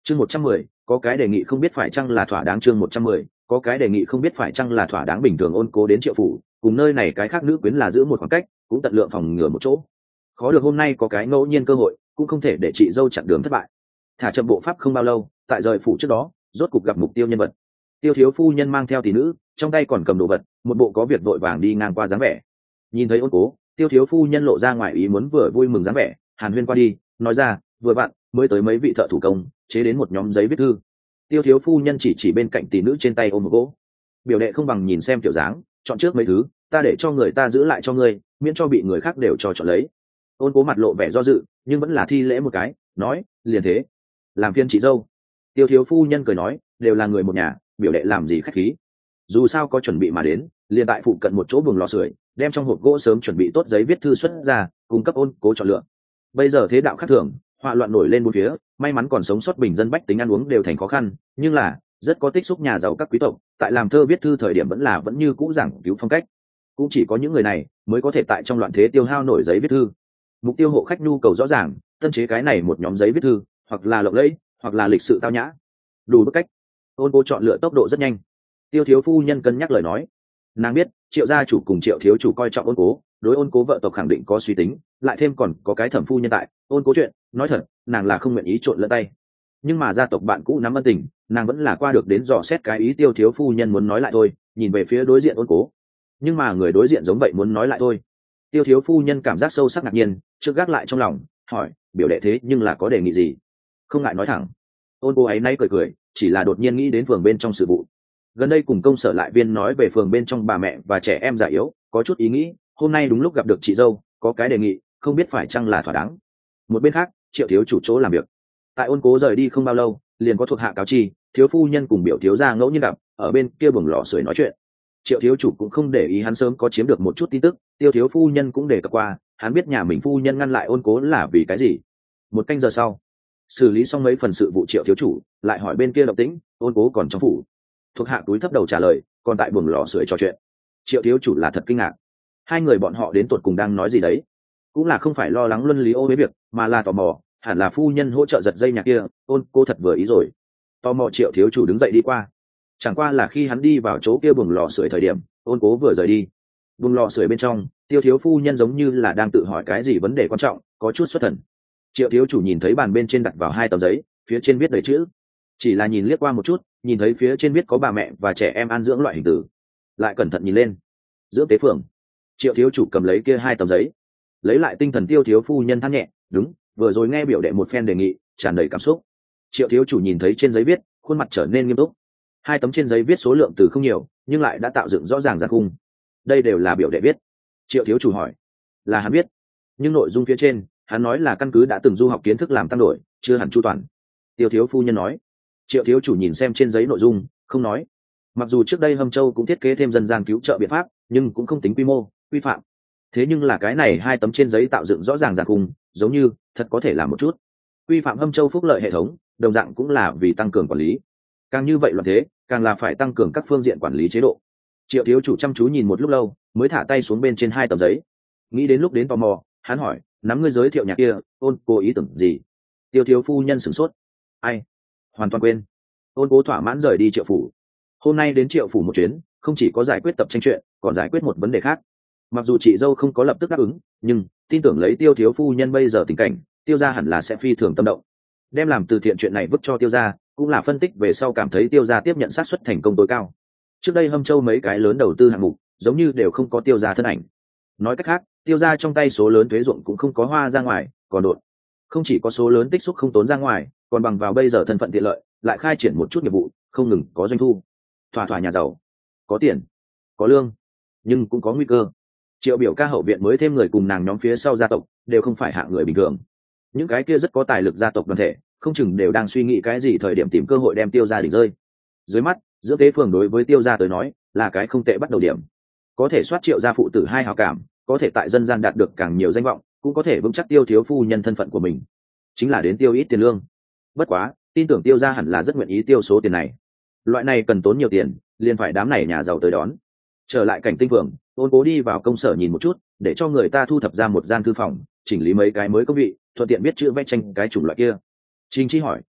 Chương 110, có cái đề nghị không biết phải chăng là thỏa đáng. Chương 110, có cái đề nghị không biết phải chăng là thỏa đáng. Bình thường Ôn Cố đến Triệu phủ, cùng nơi này cái khác nữ quyến là giữ một khoảng cách, cũng tận lượng phòng ngừa một chỗ. Khó được hôm nay có cái ngẫu nhiên cơ hội, cũng không thể để chị dâu chặn đường thất bại. Thả chậm bộ pháp không bao lâu, tại rời phủ trước đó, rốt cục gặp mục tiêu nhân vật. Tiêu thiếu phu nhân mang theo tỷ nữ, trong tay còn cầm đồ vật, một bộ có việc vội vàng đi ngang qua dáng vẻ. Nhìn thấy Ôn Cố, Tiêu thiếu phu nhân lộ ra ngoài ý muốn vừa vui mừng dáng vẻ, hàn huyên qua đi, nói ra, vừa bạn mới tới mấy vị thợ thủ công chế đến một nhóm giấy viết thư. Tiêu thiếu phu nhân chỉ bên cạnh tỷ nữ trên tay ôm một gỗ. Biểu đệ không bằng nhìn xem kiểu dáng, chọn trước mấy thứ, ta để cho người ta giữ lại cho ngươi, miễn cho bị người khác đều cho chọn lấy. Ôn Cố mặt lộ vẻ do dự, nhưng vẫn là thi lễ một cái, nói, liền thế, làm phiên chị dâu. Tiêu thiếu phu nhân cười nói, đều là người một nhà, biểu đệ làm gì khách khí. Dù sao có chuẩn bị mà đến, liền tại phụ cận một chỗ buồng lò sưởi, đem trong hộp gỗ sớm chuẩn bị tốt giấy viết thư xuất ra, cung cấp Ôn Cố chọn lựa. Bây giờ thế đạo khác thường, họa loạn nổi lên bốn phía, may mắn còn sống sót bình dân bách tính ăn uống đều thành khó khăn, nhưng là rất có tích xúc nhà giàu các quý tộc, tại làm thơ viết thư thời điểm vẫn như cũ giảng cứu phong cách. Cũng chỉ có những người này mới có thể tại trong loạn thế tiêu hao nổi giấy viết thư. Mục tiêu hộ khách nhu cầu rõ ràng, tân chế cái này một nhóm giấy viết thư, hoặc là lộng lẫy, hoặc là lịch sự tao nhã, đủ bức cách. Ôn Cố chọn lựa tốc độ rất nhanh. Tiêu thiếu phu nhân cân nhắc lời nói, nàng biết Triệu gia chủ cùng Triệu thiếu chủ coi trọng Ôn Cố, đối Ôn Cố vợ tộc khẳng định có suy tính, lại thêm còn có cái thẩm phu nhân tại, Ôn Cố chuyện nói thật, nàng là không nguyện ý trộn lẫn tay. Nhưng mà gia tộc bạn cũ nắm ân tình, nàng vẫn là qua được đến dò xét cái ý. Tiêu thiếu phu nhân muốn nói lại thôi, nhìn về phía đối diện Ôn Cố, nhưng mà người đối diện giống vậy muốn nói lại thôi. Tiêu thiếu phu nhân cảm giác sâu sắc ngạc nhiên, trước gác lại trong lòng, hỏi, biểu đệ thế nhưng là có đề nghị gì? Không ngại nói thẳng. Ôn Cố ấy nay cười, chỉ là đột nhiên nghĩ đến phường bên trong sự vụ. Gần đây cùng công sở lại viên nói về phường bên trong bà mẹ và trẻ em già yếu, có chút ý nghĩ, hôm nay đúng lúc gặp được chị dâu, có cái đề nghị, không biết phải chăng là thỏa đáng. Một bên khác, Triệu thiếu chủ chỗ làm việc. Tại Ôn Cố rời đi không bao lâu, liền có thuộc hạ cáo chi, thiếu phu nhân cùng biểu thiếu gia ngẫu nhiên gặp, ở bên kia buồng lò sưởi nói chuyện. Triệu thiếu chủ cũng không để ý hắn sớm có chiếm được một chút tin tức, Tiêu thiếu phu nhân cũng đề cập qua, hắn biết nhà mình phu nhân ngăn lại Ôn Cố là vì cái gì. Một canh giờ sau, xử lý xong mấy phần sự vụ, Triệu thiếu chủ lại hỏi bên kia động tĩnh, Ôn Cố còn trong phủ. Thuộc hạ túi thấp đầu trả lời, còn tại buồng lò sưởi trò chuyện. Triệu thiếu chủ là thật kinh ngạc, hai người bọn họ đến tuột cùng đang nói gì đấy. Cũng là không phải lo lắng luân lý ô với việc, mà là tò mò, hẳn là phu nhân hỗ trợ giật dây nhạc kia. Ôn Cố thật vừa ý rồi. Tò mò Triệu thiếu chủ đứng dậy đi qua. Chẳng qua là khi hắn đi vào chỗ kia buồng lò sưởi thời điểm, Ôn Cố vừa rời đi. Buồng lò sưởi bên trong, Tiêu thiếu phu nhân giống như là đang tự hỏi cái gì vấn đề quan trọng, có chút xuất thần. Triệu thiếu chủ nhìn thấy bàn bên trên đặt vào hai tấm giấy, phía trên viết đầy chữ. Chỉ là nhìn liếc qua một chút, nhìn thấy phía trên viết có bà mẹ và trẻ em an dưỡng loại hình tử, lại cẩn thận nhìn lên, dưỡng tế phường. Triệu thiếu chủ cầm lấy kia hai tấm giấy, lấy lại tinh thần. Tiêu thiếu phu nhân than nhẹ, đúng, vừa rồi nghe biểu đệ một phen đề nghị, tràn đầy cảm xúc. Triệu thiếu chủ nhìn thấy trên giấy viết, khuôn mặt trở nên nghiêm túc. Hai tấm trên giấy viết số lượng từ không nhiều, nhưng lại đã tạo dựng rõ ràng giàn khung. Đây đều là biểu đệ viết. Triệu thiếu chủ hỏi, là hắn viết, nhưng nội dung phía trên hắn nói là căn cứ đã từng du học kiến thức làm tăng đổi, chưa hẳn chu toàn. Tiêu thiếu phu nhân nói. Triệu thiếu chủ nhìn xem trên giấy nội dung, không nói. Mặc dù trước đây Hâm Châu cũng thiết kế thêm dân gian cứu trợ biện pháp, nhưng cũng không tính quy mô quy phạm. Thế nhưng là cái này hai tấm trên giấy tạo dựng rõ ràng giàn khung, giống như thật có thể làm một chút quy phạm Hâm Châu phúc lợi hệ thống, đồng dạng cũng là vì tăng cường quản lý. Càng như vậy loạn thế, càng là phải tăng cường các phương diện quản lý chế độ. Triệu thiếu chủ chăm chú nhìn một lúc lâu, mới thả tay xuống bên trên hai tấm giấy. Nghĩ đến lúc đến tò mò, hắn hỏi, nắm ngươi giới thiệu nhà kia, Ôn Cố ý tưởng gì? Tiêu thiếu phu nhân sửng sốt. Ai? Hoàn toàn quên. Ôn Cố thỏa mãn rời đi Triệu phủ. Hôm nay đến Triệu phủ một chuyến, không chỉ có giải quyết tập tranh chuyện, còn giải quyết một vấn đề khác. Mặc dù chị dâu không có lập tức đáp ứng, nhưng tin tưởng lấy Tiêu thiếu phu nhân bây giờ tình cảnh, Tiêu gia hẳn là sẽ phi thường tâm động. Đem làm từ thiện chuyện này vứt cho Tiêu gia, cũng là phân tích về sau cảm thấy Tiêu gia tiếp nhận xác suất thành công tối cao. Trước đây Hâm Châu mấy cái lớn đầu tư hạng mục, giống như đều không có Tiêu gia thân ảnh. Nói cách khác, Tiêu gia trong tay số lớn thuế ruộng cũng không có hoa ra ngoài, còn đột. Không chỉ có số lớn tích xúc không tốn ra ngoài, còn bằng vào bây giờ thân phận tiện lợi, lại khai triển một chút nghiệp vụ, không ngừng có doanh thu. Thỏa thỏa nhà giàu, có tiền, có lương, nhưng cũng có nguy cơ. Triệu biểu ca hậu viện mới thêm người cùng nàng nhóm phía sau gia tộc, đều không phải hạng người bình thường. Những cái kia rất có tài lực gia tộc đoàn thể, không chừng đều đang suy nghĩ cái gì thời điểm tìm cơ hội đem Tiêu gia đỉnh rơi. Dưới mắt, dưỡng tế phường đối với Tiêu gia tới nói, là cái không tệ bắt đầu điểm. Có thể soát Triệu gia phụ tử hai hào cảm, có thể tại dân gian đạt được càng nhiều danh vọng, cũng có thể vững chắc Tiêu thiếu phu nhân thân phận của mình, chính là đến tiêu ít tiền lương. Bất quá, tin tưởng Tiêu gia hẳn là rất nguyện ý tiêu số tiền này. Loại này cần tốn nhiều tiền, liền phải đám này nhà giàu tới đón. Trở lại cảnh tinh phường, Ôn Cố đi vào công sở nhìn một chút, để cho người ta thu thập ra một gian thư phòng, chỉnh lý mấy cái mới công vị, thuận tiện biết chữ vẽ tranh cái chủng loại kia. Trình Chi hỏi,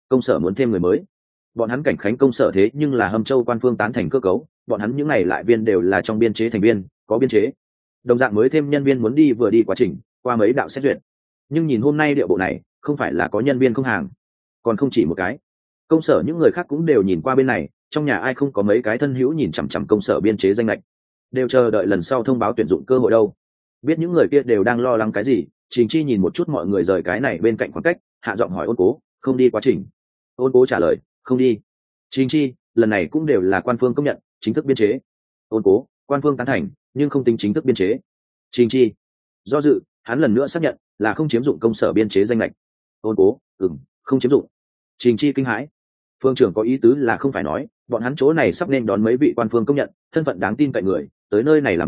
công sở muốn thêm người mới. Bọn hắn Cảnh Khánh công sở thế nhưng là Hâm Châu quan phương tán thành cơ cấu, bọn hắn những này lại viên đều là trong biên chế thành viên, có biên chế. Đồng dạng mới thêm nhân viên muốn đi vừa đi quá trình, qua mấy đạo xét duyệt. Nhưng nhìn hôm nay địa bộ này, không phải là có nhân viên không hàng, còn không chỉ một cái. Công sở những người khác cũng đều nhìn qua bên này, trong nhà ai không có mấy cái thân hữu nhìn chằm chằm công sở biên chế danh lệch, đều chờ đợi lần sau thông báo tuyển dụng cơ hội đâu. Biết những người kia đều đang lo lắng cái gì, Trình Chi nhìn một chút mọi người rời cái này bên cạnh khoảng cách, hạ giọng hỏi Ôn Cố, không đi quá trình. Ôn Cố trả lời, không đi. Trình Chi, lần này cũng đều là quan phương công nhận, chính thức biên chế. Ôn Cố, quan phương tán thành, nhưng không tính chính thức biên chế. Trình Chi, do dự, hắn lần nữa xác nhận là không chiếm dụng công sở biên chế danh lệch. Ôn Cố, không chiếm dụng. Trình Chi kinh hãi. Phương trưởng có ý tứ là không phải nói, bọn hắn chỗ này sắp nên đón mấy vị quan phương công nhận, thân phận đáng tin cậy người, tới nơi này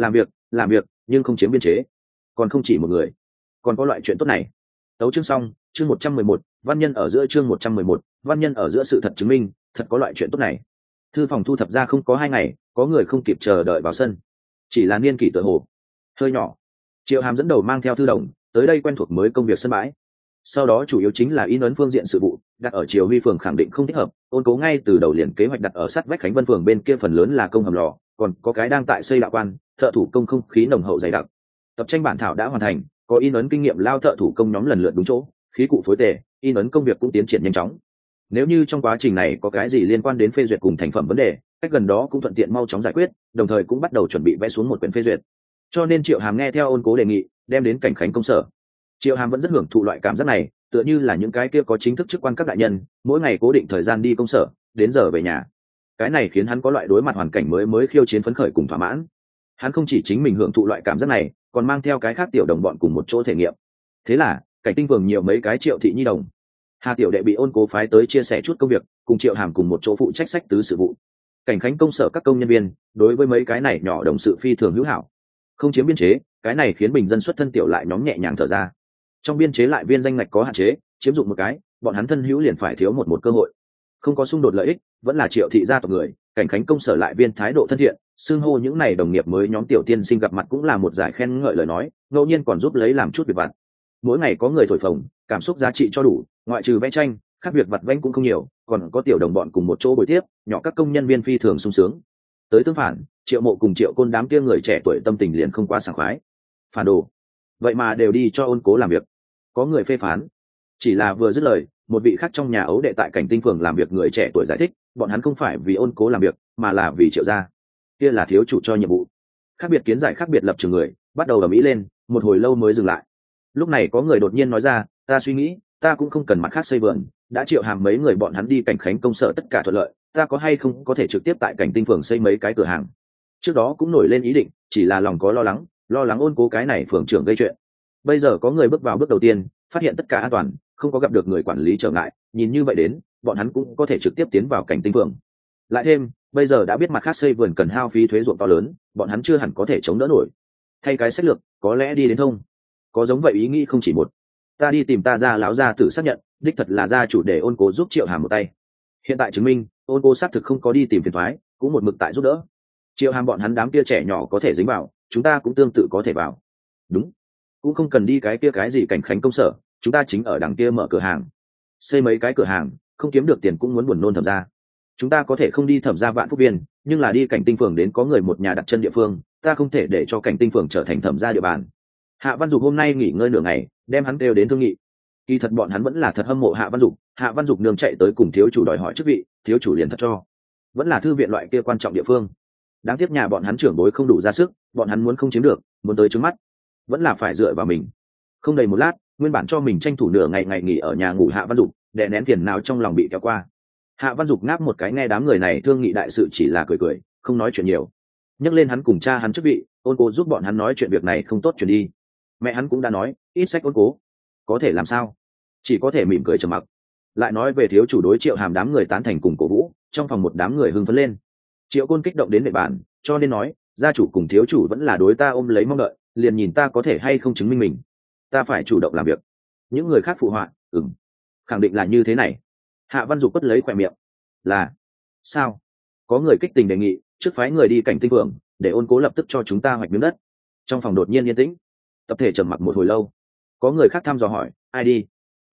làm việc, nhưng không chiếm biên chế. Còn không chỉ một người, còn có loại chuyện tốt này. Tấu chương xong, chương 111, văn nhân ở giữa chương 111, văn nhân ở giữa sự thật chứng minh, thật có loại chuyện tốt này. Thư phòng thu thập ra không có 2 ngày, có người không kịp chờ đợi vào sân. Chỉ là niên kỷ tuổi hồ hơi nhỏ. Triệu Hàm dẫn đầu mang theo thư đồng, tới đây quen thuộc mới công việc sân bãi. Sau đó chủ yếu chính là in ấn phương diện sự vụ, đặt ở Triều Huy phường khẳng định không thích hợp, Ôn Cố ngay từ đầu liền kế hoạch đặt ở sát vách Khánh Vân phường bên kia phần lớn là công hầm lò, còn có cái đang tại xây đạo quan, thợ thủ công không khí nồng hậu dày đặc. Tập tranh bản thảo đã hoàn thành, có in ấn kinh nghiệm lao thợ thủ công nhóm lần lượt đúng chỗ, khí cụ phối tề, in ấn công việc cũng tiến triển nhanh chóng. Nếu như trong quá trình này có cái gì liên quan đến phê duyệt cùng thành phẩm vấn đề, cách gần đó cũng thuận tiện mau chóng giải quyết, đồng thời cũng bắt đầu chuẩn bị vẽ xuống một quyển phê duyệt. Cho nên Triệu Hàm nghe theo Ôn Cố đề nghị, đem đến Cảnh Khánh công sở. Triệu Hàm vẫn rất hưởng thụ loại cảm giác này, tựa như là những cái kia có chính thức chức quan các đại nhân, mỗi ngày cố định thời gian đi công sở, đến giờ về nhà. Cái này khiến hắn có loại đối mặt hoàn cảnh mới khiêu chiến phấn khởi cùng thỏa mãn. Hắn không chỉ chính mình hưởng thụ loại cảm giác này, còn mang theo cái khác tiểu đồng bọn cùng một chỗ thể nghiệm. Thế là Cảnh Tinh Phường nhiều mấy cái Triệu thị nhi đồng. Hà tiểu đệ bị Ôn Cố phái tới chia sẻ chút công việc, cùng Triệu Hàm cùng một chỗ phụ trách sách tứ sự vụ. Cảnh Khánh công sở các công nhân viên, đối với mấy cái này nhỏ đồng sự phi thường hữu hảo. Không chiếm biên chế, cái này khiến bình dân xuất thân tiểu lại nhóm nhẹ nhàng thở ra. Trong biên chế lại viên danh ngạch có hạn chế, chiếm dụng một cái, bọn hắn thân hữu liền phải thiếu một cơ hội. Không có xung đột lợi ích, vẫn là Triệu thị gia tộc người, Cảnh Khánh công sở lại viên thái độ thân thiện, xưng hô những này đồng nghiệp mới nhóm tiểu tiên sinh gặp mặt cũng là một giải khen ngợi lời nói, ngẫu nhiên còn giúp lấy làm chút việc vặt. Mỗi ngày có người thổi phồng, cảm xúc giá trị cho đủ, ngoại trừ vẽ tranh, khác việc vặt vãnh cũng không nhiều, còn có tiểu đồng bọn cùng một chỗ buổi tiếp, nhỏ các công nhân viên phi thường sung sướng. Tới tương phản, Triệu Mộ cùng Triệu Côn đám kia người trẻ tuổi tâm tình liền không quá sảng khoái. Phản đồ, vậy mà đều đi cho Ôn Cố làm việc. Có người phê phán. Chỉ là vừa dứt lời, một vị khác trong nhà ấu đệ tại Cảnh Tinh phường làm việc người trẻ tuổi giải thích, bọn hắn không phải vì Ôn Cố làm việc, mà là vì Triệu gia. Kia là thiếu chủ cho nhiệm vụ. Khác biệt kiến giải khác biệt lập trường người, bắt đầu ầm ĩ lên, một hồi lâu mới dừng lại. Lúc này có người đột nhiên nói ra, ta suy nghĩ, ta cũng không cần mặt khác xây vườn, đã Triệu Hàm mấy người bọn hắn đi Cảnh Khánh công sở tất cả thuận lợi, ta có hay không có thể trực tiếp tại Cảnh Tinh phường xây mấy cái cửa hàng. Trước đó cũng nổi lên ý định, chỉ là lòng có lo lắng Ôn Cố cái này phường trưởng gây chuyện. Bây giờ có người bước vào bước đầu tiên, phát hiện tất cả an toàn, không có gặp được người quản lý trở ngại, nhìn như vậy đến, bọn hắn cũng có thể trực tiếp tiến vào Cảnh Tinh phường. Lại thêm, bây giờ đã biết mặt khác xây vườn cần hao phí thuế ruộng to lớn, bọn hắn chưa hẳn có thể chống đỡ nổi. Thay cái sách lược, có lẽ đi đến thông. Có giống vậy ý nghĩ không chỉ một. Ta đi tìm ta gia lão gia tử xác nhận, đích thật là gia chủ để Ôn Cố giúp Triệu Hàm một tay. Hiện tại chứng minh, Ôn Cố xác thực không có đi tìm phiền toái, cũng một mực tại giúp đỡ. Triệu Hàm bọn hắn đám kia trẻ nhỏ có thể dính vào, chúng ta cũng tương tự có thể vào. Đúng, cũng không cần đi cái kia cái gì Cảnh Khánh công sở, chúng ta chính ở đằng kia mở cửa hàng, xây mấy cái cửa hàng, không kiếm được tiền cũng muốn buồn nôn Thẩm gia. Chúng ta có thể không đi Thẩm gia Vạn Phúc Viên, nhưng là đi Cảnh Tinh phường đến có người một nhà đặt chân địa phương, ta không thể để cho Cảnh Tinh phường trở thành Thẩm gia địa bàn. Hạ Văn Dục hôm nay nghỉ ngơi nửa ngày, đem hắn kêu đến thương nghị. Kỳ thật bọn hắn vẫn là thật hâm mộ Hạ Văn Dục, Hạ Văn Dục nương chạy tới cùng thiếu chủ đòi hỏi chức vị, thiếu chủ liền thật cho. Vẫn là thư viện loại kia quan trọng địa phương. Đáng tiếc nhà bọn hắn trưởng bối không đủ ra sức, bọn hắn muốn không chiếm được, muốn tới trước mắt, vẫn là phải dựa vào mình. Không đầy một lát, nguyên bản cho mình tranh thủ nửa ngày nghỉ ở nhà ngủ Hạ Văn Dục, đè nén phiền nào trong lòng bị kéo qua. Hạ Văn Dục ngáp một cái nghe đám người này thương nghị đại sự chỉ là cười, không nói chuyện nhiều. Nhắc lên hắn cùng cha hắn chức vị, Ôn Cố giúp bọn hắn nói chuyện việc này không tốt chuyển đi. Mẹ hắn cũng đã nói, ít sách Ôn Cố, có thể làm sao? Chỉ có thể mỉm cười trầm mặc. Lại nói về thiếu chủ đối Triệu Hàm đám người tán thành cùng cổ vũ, trong phòng một đám người hưng phấn lên. Triệu Côn kích động đến nệ bàn, cho nên nói, gia chủ cùng thiếu chủ vẫn là đối ta ôm lấy mong đợi, liền nhìn ta có thể hay không chứng minh mình. Ta phải chủ động làm việc. Những người khác phụ họa, khẳng định là như thế này. Hạ Văn Dục quất lấy khỏe miệng. Là sao? Có người kích tình đề nghị, trước phái người đi Cảnh Tinh phường, để Ôn Cố lập tức cho chúng ta hoạch miếng đất. Trong phòng đột nhiên yên tĩnh, tập thể trầm mặc một hồi lâu. Có người khác thăm dò hỏi, ai đi?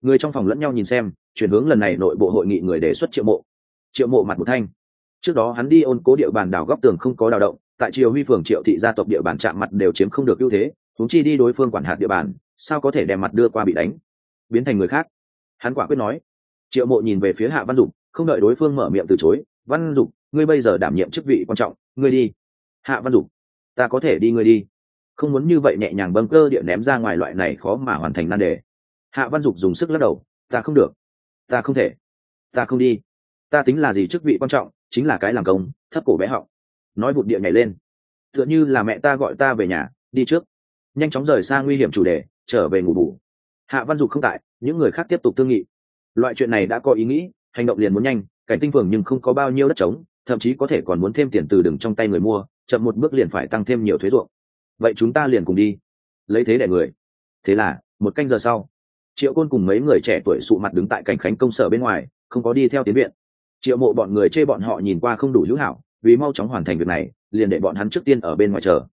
Người trong phòng lẫn nhau nhìn xem, chuyển hướng lần này nội bộ hội nghị người đề xuất Triệu Mộ mặt một thanh. Trước đó hắn đi ôn cố địa bàn đào góc tường không có đào động, tại Triều Huy phường Triệu thị gia tộc địa bàn chạm mặt đều chiếm không được ưu thế, huống chi đi đối phương quản hạt địa bàn, sao có thể đem mặt đưa qua bị đánh, biến thành người khác. Hắn quả quyết nói. Triệu Mộ nhìn về phía Hạ Văn Dục, không đợi đối phương mở miệng từ chối. Văn Dục, ngươi bây giờ đảm nhiệm chức vị quan trọng, ngươi đi. Hạ Văn Dục, ta có thể đi, ngươi đi. Không muốn như vậy nhẹ nhàng bâng cơ địa ném ra ngoài loại này khó mà hoàn thành nan đề. Hạ Văn Dục dùng sức lắc đầu, ta không được, ta không thể, ta không đi. Ta tính là gì chức vị quan trọng, chính là cái làm công, thấp cổ bé họng. Nói vụt địa nhảy lên, tựa như là mẹ ta gọi ta về nhà, đi trước. Nhanh chóng rời xa nguy hiểm chủ đề, trở về ngủ bù. Hạ Văn Dục không tại, những người khác tiếp tục thương nghị. Loại chuyện này đã có ý nghĩ, hành động liền muốn nhanh, Cảnh Tinh Phường nhưng không có bao nhiêu đất trống, thậm chí có thể còn muốn thêm tiền từ đừng trong tay người mua, chậm một bước liền phải tăng thêm nhiều thuế ruộng. Vậy chúng ta liền cùng đi, lấy thế đẻ người. Thế là, một canh giờ sau, Triệu Côn cùng mấy người trẻ tuổi sụ mặt đứng tại Cảnh Khánh công sở bên ngoài, không có đi theo tiến viện. Triệu Mộ bọn người chê bọn họ nhìn qua không đủ hữu hảo, vì mau chóng hoàn thành việc này, liền để bọn hắn trước tiên ở bên ngoài chờ.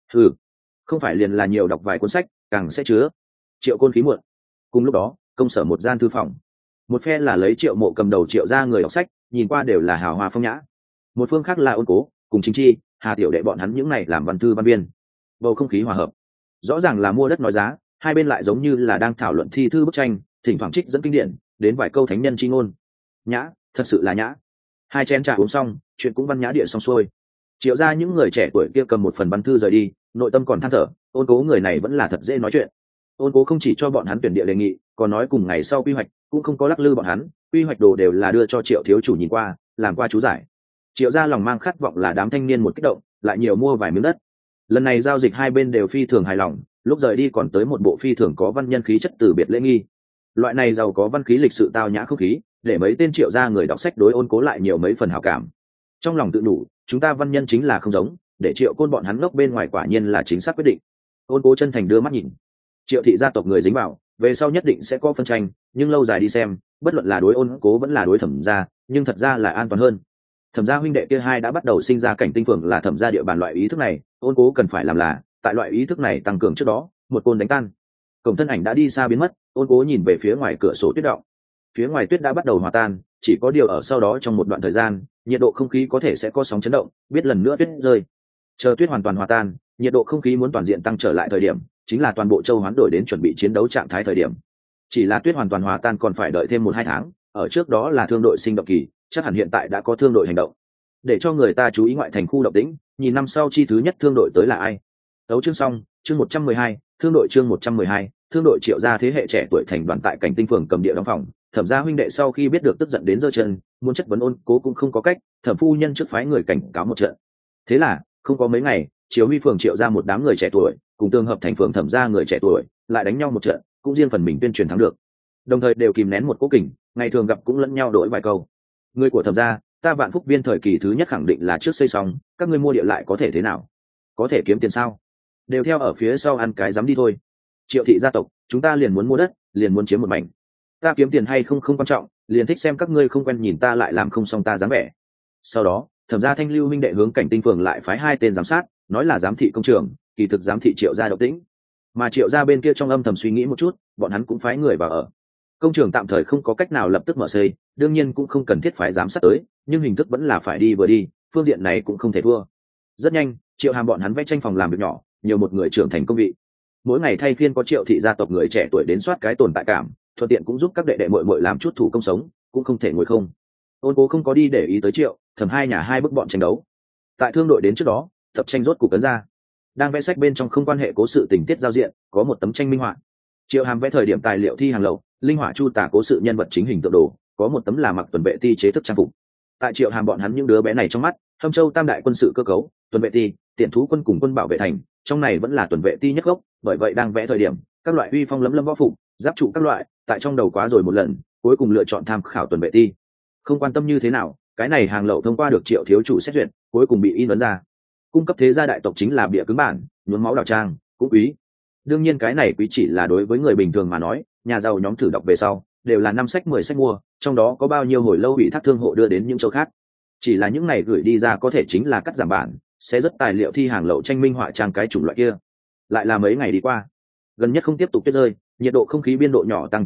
Không phải liền là nhiều đọc vài cuốn sách, càng sẽ chứa. Triệu Côn khí muộn. Cùng lúc đó, công sở một gian thư phòng, một phe là lấy Triệu Mộ cầm đầu Triệu ra người đọc sách, nhìn qua đều là hào hoa phong nhã. Một phương khác là Ôn Cố cùng Chính Chi, Hà Tiểu Đệ bọn hắn những này làm văn thư văn viên. Bầu không khí hòa hợp, rõ ràng là mua đất nói giá, hai bên lại giống như là đang thảo luận thi thư bức tranh, thỉnh thoảng trích dẫn kinh điển, đến vài câu thánh nhân chi ngôn. Nhã, thật sự là nhã. Hai chén trà uống xong, chuyện cũng văn nhã địa xong xuôi. Triệu ra những người trẻ tuổi kia cầm một phần văn thư rời đi, nội tâm còn than thở, Ôn Cố người này vẫn là thật dễ nói chuyện. Ôn Cố không chỉ cho bọn hắn tuyển địa đề nghị, còn nói cùng ngày sau quy hoạch cũng không có lắc lư bọn hắn, quy hoạch đồ đều là đưa cho Triệu thiếu chủ nhìn qua, làm qua chú giải. Triệu ra lòng mang khát vọng là đám thanh niên một kích động, lại nhiều mua vài miếng đất. Lần này giao dịch hai bên đều phi thường hài lòng, lúc rời đi còn tới một bộ phi thường có văn nhân khí chất từ biệt lễ nghi. Loại này giàu có văn khí lịch sự tao nhã không khí, để mấy tên Triệu ra người đọc sách đối Ôn Cố lại nhiều mấy phần hảo cảm. Trong lòng tự đủ, chúng ta văn nhân chính là không giống, để Triệu Côn bọn hắn ngốc bên ngoài quả nhiên là chính xác quyết định. Ôn Cố chân thành đưa mắt nhìn. Triệu thị gia tộc người dính vào, về sau nhất định sẽ có phân tranh, nhưng lâu dài đi xem, bất luận là đối Ôn Cố vẫn là đối Thẩm gia, nhưng thật ra là an toàn hơn. Thẩm gia huynh đệ kia hai đã bắt đầu sinh ra Cảnh Tinh Phường là Thẩm gia địa bàn loại ý thức này, Ôn Cố cần phải làm là tại loại ý thức này tăng cường trước đó, một côn đánh tan. Cổng thân ảnh đã đi xa biến mất, Ôn Cố nhìn về phía ngoài cửa sổ tuyết động. Phía ngoài tuyết đã bắt đầu hòa tan, chỉ có điều ở sau đó trong một đoạn thời gian, nhiệt độ không khí có thể sẽ có sóng chấn động, biết lần nữa tuyết rơi. Chờ tuyết hoàn toàn hòa tan, nhiệt độ không khí muốn toàn diện tăng trở lại thời điểm, chính là toàn bộ châu hoán đổi đến chuẩn bị chiến đấu trạng thái thời điểm. Chỉ là tuyết hoàn toàn hòa tan còn phải đợi thêm 1-2 tháng, ở trước đó là thương đội sinh động kỳ, chắc hẳn hiện tại đã có thương đội hành động. Để cho người ta chú ý ngoại thành khu động tĩnh, nhìn năm sau chi thứ nhất thương đội tới là ai. Đấu chương xong, chương 112, thương đội chương 112, thương đội Triệu gia thế hệ trẻ tuổi thành đoàn tại Cảnh Tinh Phường cầm địa đóng phòng. Thẩm gia huynh đệ sau khi biết được tức giận đến giơ chân, muốn chất vấn Ôn Cố cũng không có cách, Thẩm phu nhân trước phái người cảnh cáo một trận. Thế là, không có mấy ngày, Triều Huy phường Triệu gia một đám người trẻ tuổi, cùng tương hợp thành phường Thẩm gia người trẻ tuổi, lại đánh nhau một trận, cũng riêng phần mình tuyên truyền thắng được. Đồng thời đều kìm nén một cố kình, ngày thường gặp cũng lẫn nhau đổi vài câu. Người của Thẩm gia, ta Vạn Phúc viên thời kỳ thứ nhất khẳng định là trước xây xong, các ngươi mua địa lại có thể thế nào? Có thể kiếm tiền sao? Đều theo ở phía sau ăn cái dám đi thôi. Triệu thị gia tộc, chúng ta liền muốn mua đất, liền muốn chiếm một mảnh. Ta kiếm tiền hay không không quan trọng, liền thích xem các ngươi không quen nhìn ta lại làm không xong ta dám vẻ. Sau đó, Thẩm gia Thanh Lưu minh đệ hướng Cảnh Tinh Phường lại phái 2 tên giám sát, nói là giám thị công trường, kỳ thực giám thị Triệu gia động tĩnh. Mà Triệu gia bên kia trong âm thầm suy nghĩ một chút, bọn hắn cũng phái người vào ở. Công trường tạm thời không có cách nào lập tức mở xây, đương nhiên cũng không cần thiết phải giám sát tới, nhưng hình thức vẫn là phải đi vừa đi, phương diện này cũng không thể thua. Rất nhanh, Triệu Hàm bọn hắn vẽ tranh phòng làm việc nhỏ, nhiều một người trưởng thành công vị. Mỗi ngày thay phiên có Triệu thị gia tộc người trẻ tuổi đến soát cái tồn tại cảm, thuận tiện cũng giúp các đệ đệ muội muội làm chút thủ công sống, cũng không thể ngồi không. Ôn Cố không có đi để ý tới Triệu, Thẩm hai nhà hai bức bọn tranh đấu. Tại thương đội đến trước đó, tập tranh rốt cục cấn ra. Đang vẽ sách bên trong không quan hệ cố sự tình tiết giao diện, có một tấm tranh minh họa. Triệu Hàm vẽ thời điểm tài liệu thi hàng lậu, linh họa chu tả cố sự nhân vật chính hình tượng đồ, có một tấm là mặc tuần vệ ti chế thức trang phục. Tại Triệu Hàm bọn hắn những đứa bé này trong mắt, Thâm Châu tam đại quân sự cơ cấu, tuần vệ ti, tiện thú quân cùng quân bảo vệ thành, trong này vẫn là tuần vệ ti nhất gốc, bởi vậy đang vẽ thời điểm, các loại uy phong lấm lấm võ phục, giáp trụ các loại, tại trong đầu quá rồi một lần, cuối cùng lựa chọn tham khảo tuần vệ ti. Không quan tâm như thế nào, cái này hàng lậu thông qua được Triệu thiếu chủ xét duyệt, cuối cùng bị in ấn ra. Cung cấp thế gia đại tộc chính là bìa cứng bản, nhuốm máu đào trang, cũng quý. Đương nhiên cái này quý chỉ là đối với người bình thường mà nói, nhà giàu nhóm thử đọc về sau, đều là 5 sách 10 sách mua, trong đó có bao nhiêu hồi lâu bị thác thương hộ đưa đến những châu khác. Chỉ là những này gửi đi ra có thể chính là cắt giảm bản, sẽ rất tài liệu thi hàng lậu tranh minh họa trang cái chủng loại kia. Lại là mấy ngày đi qua, gần nhất không tiếp tục tuyết rơi, nhiệt độ không khí biên độ nhỏ tăng trở lại,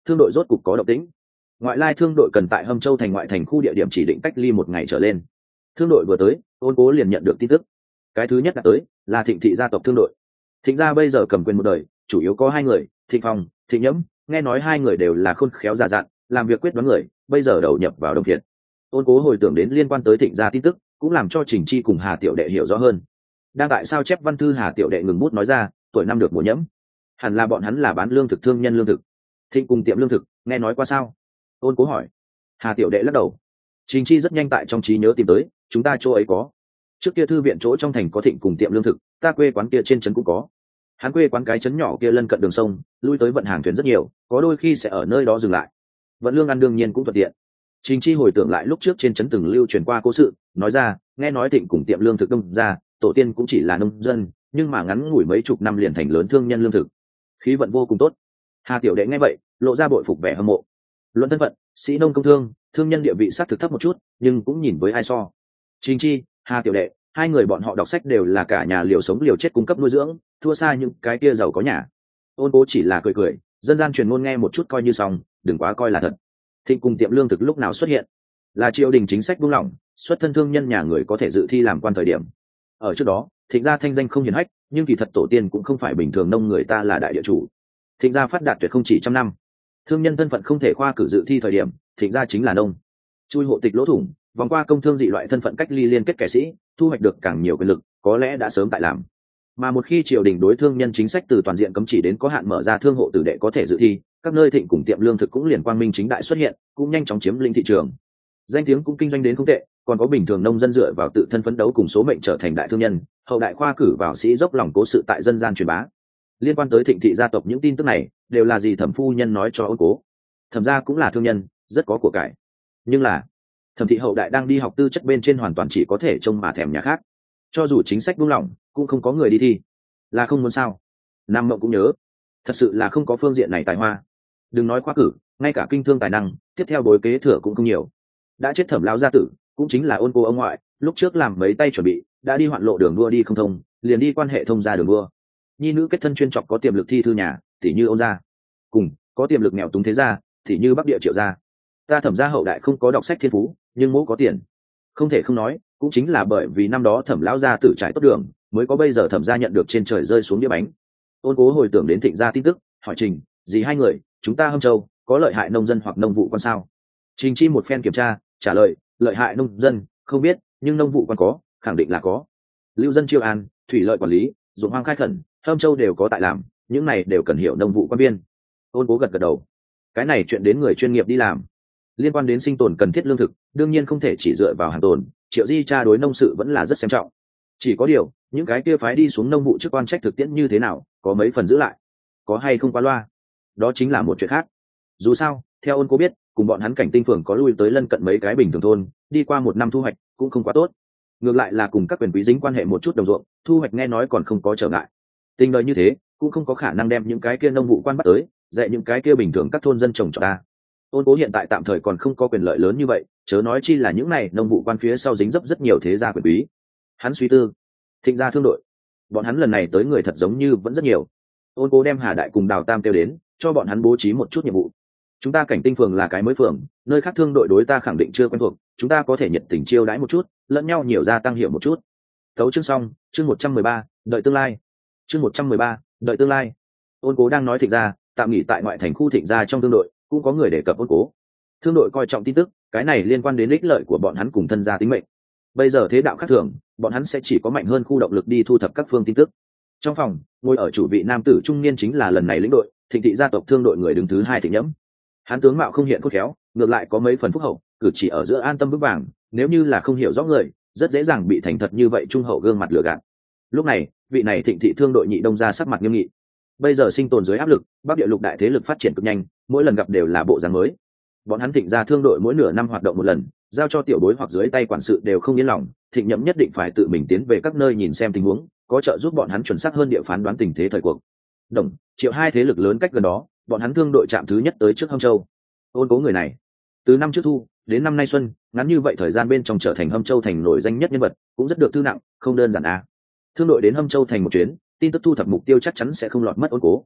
thương đội rốt cục có động tĩnh. Ngoại lai thương đội cần tại Hâm Châu thành ngoại thành khu địa điểm chỉ định cách ly 1 ngày trở lên. Thương đội vừa tới, Ôn Cố liền nhận được tin tức. Cái thứ nhất đã tới là Thịnh thị gia tộc thương đội. Thịnh gia bây giờ cầm quyền một đời, chủ yếu có 2 người, Thịnh Phong, Thịnh Nhẫm, nghe nói 2 người đều là khôn khéo già dặn, làm việc quyết đoán người, bây giờ đầu nhập vào Đông Việt. Ôn Cố hồi tưởng đến liên quan tới Thịnh gia tin tức, cũng làm cho Trình Chi cùng Hà Tiểu Đệ hiểu rõ hơn. Đang tại sao chép văn thư Hà Tiểu Đệ ngừng bút nói ra, tuổi năm được mùa nhẫm, hẳn là bọn hắn là bán lương thực thương nhân lương thực. Thịnh cùng tiệm lương thực, nghe nói qua sao? Ôn Cố hỏi. Hà Tiểu Đệ lắc đầu. Trình Chi rất nhanh tại trong trí nhớ tìm tới, chúng ta chỗ ấy có. Trước kia thư viện chỗ trong thành có Thịnh cùng tiệm lương thực, ta quê quán kia trên trấn cũng có. Hắn quê quán cái trấn nhỏ kia lân cận đường sông, lui tới vận hàng thuyền rất nhiều, có đôi khi sẽ ở nơi đó dừng lại. Vận lương ăn đương nhiên cũng thuận tiện. Trình Chi hồi tưởng lại lúc trước trên trấn từng lưu truyền qua cố sự, nói ra, nghe nói Thịnh cùng tiệm lương thực đông ra, tổ tiên cũng chỉ là nông dân, nhưng mà ngắn ngủi mấy chục năm liền thành lớn thương nhân lương thực, khí vận vô cùng tốt. Hà Tiểu Đệ nghe vậy, lộ ra bội phục vẻ hâm mộ. Luận thân phận, sĩ nông công thương, thương nhân địa vị sát thực thấp một chút, nhưng cũng nhìn với ai so. Trình Chi, Hà Tiểu Đệ, 2 người bọn họ đọc sách đều là cả nhà liều sống liều chết cung cấp nuôi dưỡng, thua xa những cái kia giàu có nhà. Ôn Cố chỉ là cười cười, dân gian truyền ngôn nghe một chút coi như xong, đừng quá coi là thật. Thịnh cùng tiệm lương thực lúc nào xuất hiện? Là triều đình chính sách buông lỏng, xuất thân thương nhân nhà người có thể dự thi làm quan thời điểm. Ở trước đó, Thịnh gia thanh danh không hiển hách, nhưng kỳ thật tổ tiên cũng không phải bình thường nông người ta là đại địa chủ. Thịnh gia phát đạt tuyệt không chỉ trăm năm. Thương nhân thân phận không thể khoa cử dự thi thời điểm, Thịnh gia chính là nông. Chui hộ tịch lỗ thủng, vòng qua công thương dị loại thân phận cách ly liên kết kẻ sĩ, thu hoạch được càng nhiều quyền lực, có lẽ đã sớm tại làm. Mà một khi triều đình đối thương nhân chính sách từ toàn diện cấm chỉ đến có hạn mở ra thương hộ tử đệ có thể dự thi, các nơi Thịnh cùng tiệm lương thực cũng liền quang minh chính đại xuất hiện, cũng nhanh chóng chiếm lĩnh thị trường. Danh tiếng cũng kinh doanh đến không tệ, còn có bình thường nông dân dựa vào tự thân phấn đấu cùng số mệnh trở thành đại thương nhân, hậu đại khoa cử vào sĩ dốc lòng cố sự tại dân gian truyền bá. Liên quan tới Thịnh thị gia tộc những tin tức này đều là gì Thẩm phu nhân nói cho Ôn Cố. Thẩm gia cũng là thương nhân, rất có của cải, nhưng là Thẩm thị hậu đại đang đi học tư chất bên trên hoàn toàn chỉ có thể trông mà thèm nhà khác, cho dù chính sách buông lỏng cũng không có người đi thi. Là không muốn sao? Nam Mộng cũng nhớ, thật sự là không có phương diện này tài hoa. Đừng nói khoa cử, ngay cả kinh thương tài năng tiếp theo bối kế thừa cũng không nhiều. Đã chết Thẩm lão gia tử, cũng chính là Ôn Cố ông ngoại, lúc trước làm mấy tay chuẩn bị, đã đi hoạn lộ đường đua đi không thông, liền đi quan hệ thông gia đường đua. Nhi nữ kết thân chuyên chọc có tiềm lực thi thư nhà, tỷ như Ôn gia, cùng có tiềm lực nghèo túng thế gia, tỷ như Bắc Địa Triệu gia. Ta Thẩm gia hậu đại không có đọc sách thiên phú, nhưng mỗ có tiền. Không thể không nói, cũng chính là bởi vì năm đó Thẩm lão gia tử trải tốt đường, mới có bây giờ Thẩm gia nhận được trên trời rơi xuống đĩa bánh. Ôn Cố hồi tưởng đến Thịnh gia tin tức, hỏi Trình, gì 2 người, chúng ta Hâm Châu có lợi hại nông dân hoặc nông vụ quan sao? Trình Chi một phen kiểm tra, trả lời, lợi hại nông dân không biết, nhưng nông vụ quan có, khẳng định là có. Lưu dân chiêu an, thủy lợi quản lý, ruộng hoang khai khẩn, Hâm Châu đều có tại làm, những này đều cần hiểu nông vụ quan viên. Ôn Cố gật gật đầu. Cái này chuyện đến người chuyên nghiệp đi làm. Liên quan đến sinh tồn cần thiết lương thực, đương nhiên không thể chỉ dựa vào hàng tồn, Triệu Di cha đối nông sự vẫn là rất xem trọng. Chỉ có điều, những cái kia phái đi xuống nông vụ chức quan trách thực tiễn như thế nào, có mấy phần giữ lại, có hay không quá loa, đó chính là một chuyện khác. Dù sao, theo Ôn Cố biết, cùng bọn hắn Cảnh Tinh phường có lui tới lân cận mấy cái bình thường thôn, đi qua 1 năm thu hoạch cũng không quá tốt. Ngược lại là cùng các quyền quý dính quan hệ một chút đồng ruộng, thu hoạch nghe nói còn không có trở ngại. Tình đời như thế, cũng không có khả năng đem những cái kia nông vụ quan bắt tới, dạy những cái kia bình thường các thôn dân trồng trọt ta. Ôn Cố hiện tại tạm thời còn không có quyền lợi lớn như vậy, chớ nói chi là những này nông vụ quan phía sau dính dấp rất nhiều thế gia quyền quý. Hắn suy tư, Thịnh gia thương đội, bọn hắn lần này tới người thật giống như vẫn rất nhiều. Ôn Cố đem Hà Đại cùng Đào Tam kêu đến, cho bọn hắn bố trí một chút nhiệm vụ. Chúng ta Cảnh Tinh phường là cái mới phường, nơi khác thương đội đối ta khẳng định chưa quen thuộc, chúng ta có thể nhiệt tình chiêu đãi một chút, lẫn nhau nhiều gia tăng hiểu một chút. Tấu chương xong, chương 113, đợi tương lai. Chương 113, đợi tương lai. Ôn Cố đang nói Thịnh gia, tạm nghỉ tại ngoại thành khu Thịnh gia trong thương đội, cũng có người đề cập Ôn Cố. Thương đội coi trọng tin tức, cái này liên quan đến ích lợi của bọn hắn cùng thân gia tính mệnh. Bây giờ thế đạo khác thường, bọn hắn sẽ chỉ có mạnh hơn khu động lực đi thu thập các phương tin tức. Trong phòng, ngồi ở chủ vị nam tử trung niên chính là lần này lĩnh đội Thịnh thị gia tộc thương đội người đứng thứ 2 Thịnh Nhẫm. Hắn tướng mạo không hiện khôn khéo, ngược lại có mấy phần phúc hậu, cử chỉ ở giữa an tâm vững vàng, nếu như là không hiểu rõ người, rất dễ dàng bị thành thật như vậy trung hậu gương mặt lừa gạt. Lúc này, vị này Thịnh thị thương đội nhị đông gia sắc mặt nghiêm nghị. Bây giờ sinh tồn dưới áp lực, Bắc Địa lục đại thế lực phát triển cực nhanh, mỗi lần gặp đều là bộ dáng mới. Bọn hắn Thịnh gia thương đội mỗi nửa năm hoạt động một lần, giao cho tiểu bối hoặc dưới tay quản sự đều không yên lòng, Thịnh Nhẫm nhất định phải tự mình tiến về các nơi nhìn xem tình huống, có trợ giúp bọn hắn chuẩn xác hơn địa phán đoán tình thế thời cuộc. Đồng, Triệu 2 thế lực lớn cách gần đó, bọn hắn thương đội chạm thứ nhất tới trước Hâm Châu. Ôn Cố người này, từ năm trước thu đến năm nay xuân, ngắn như vậy thời gian bên trong trở thành Hâm Châu thành nổi danh nhất nhân vật, cũng rất được thư nặng, không đơn giản à. Thương đội đến Hâm Châu thành một chuyến, tin tức thu thập mục tiêu chắc chắn sẽ không lọt mất Ôn Cố.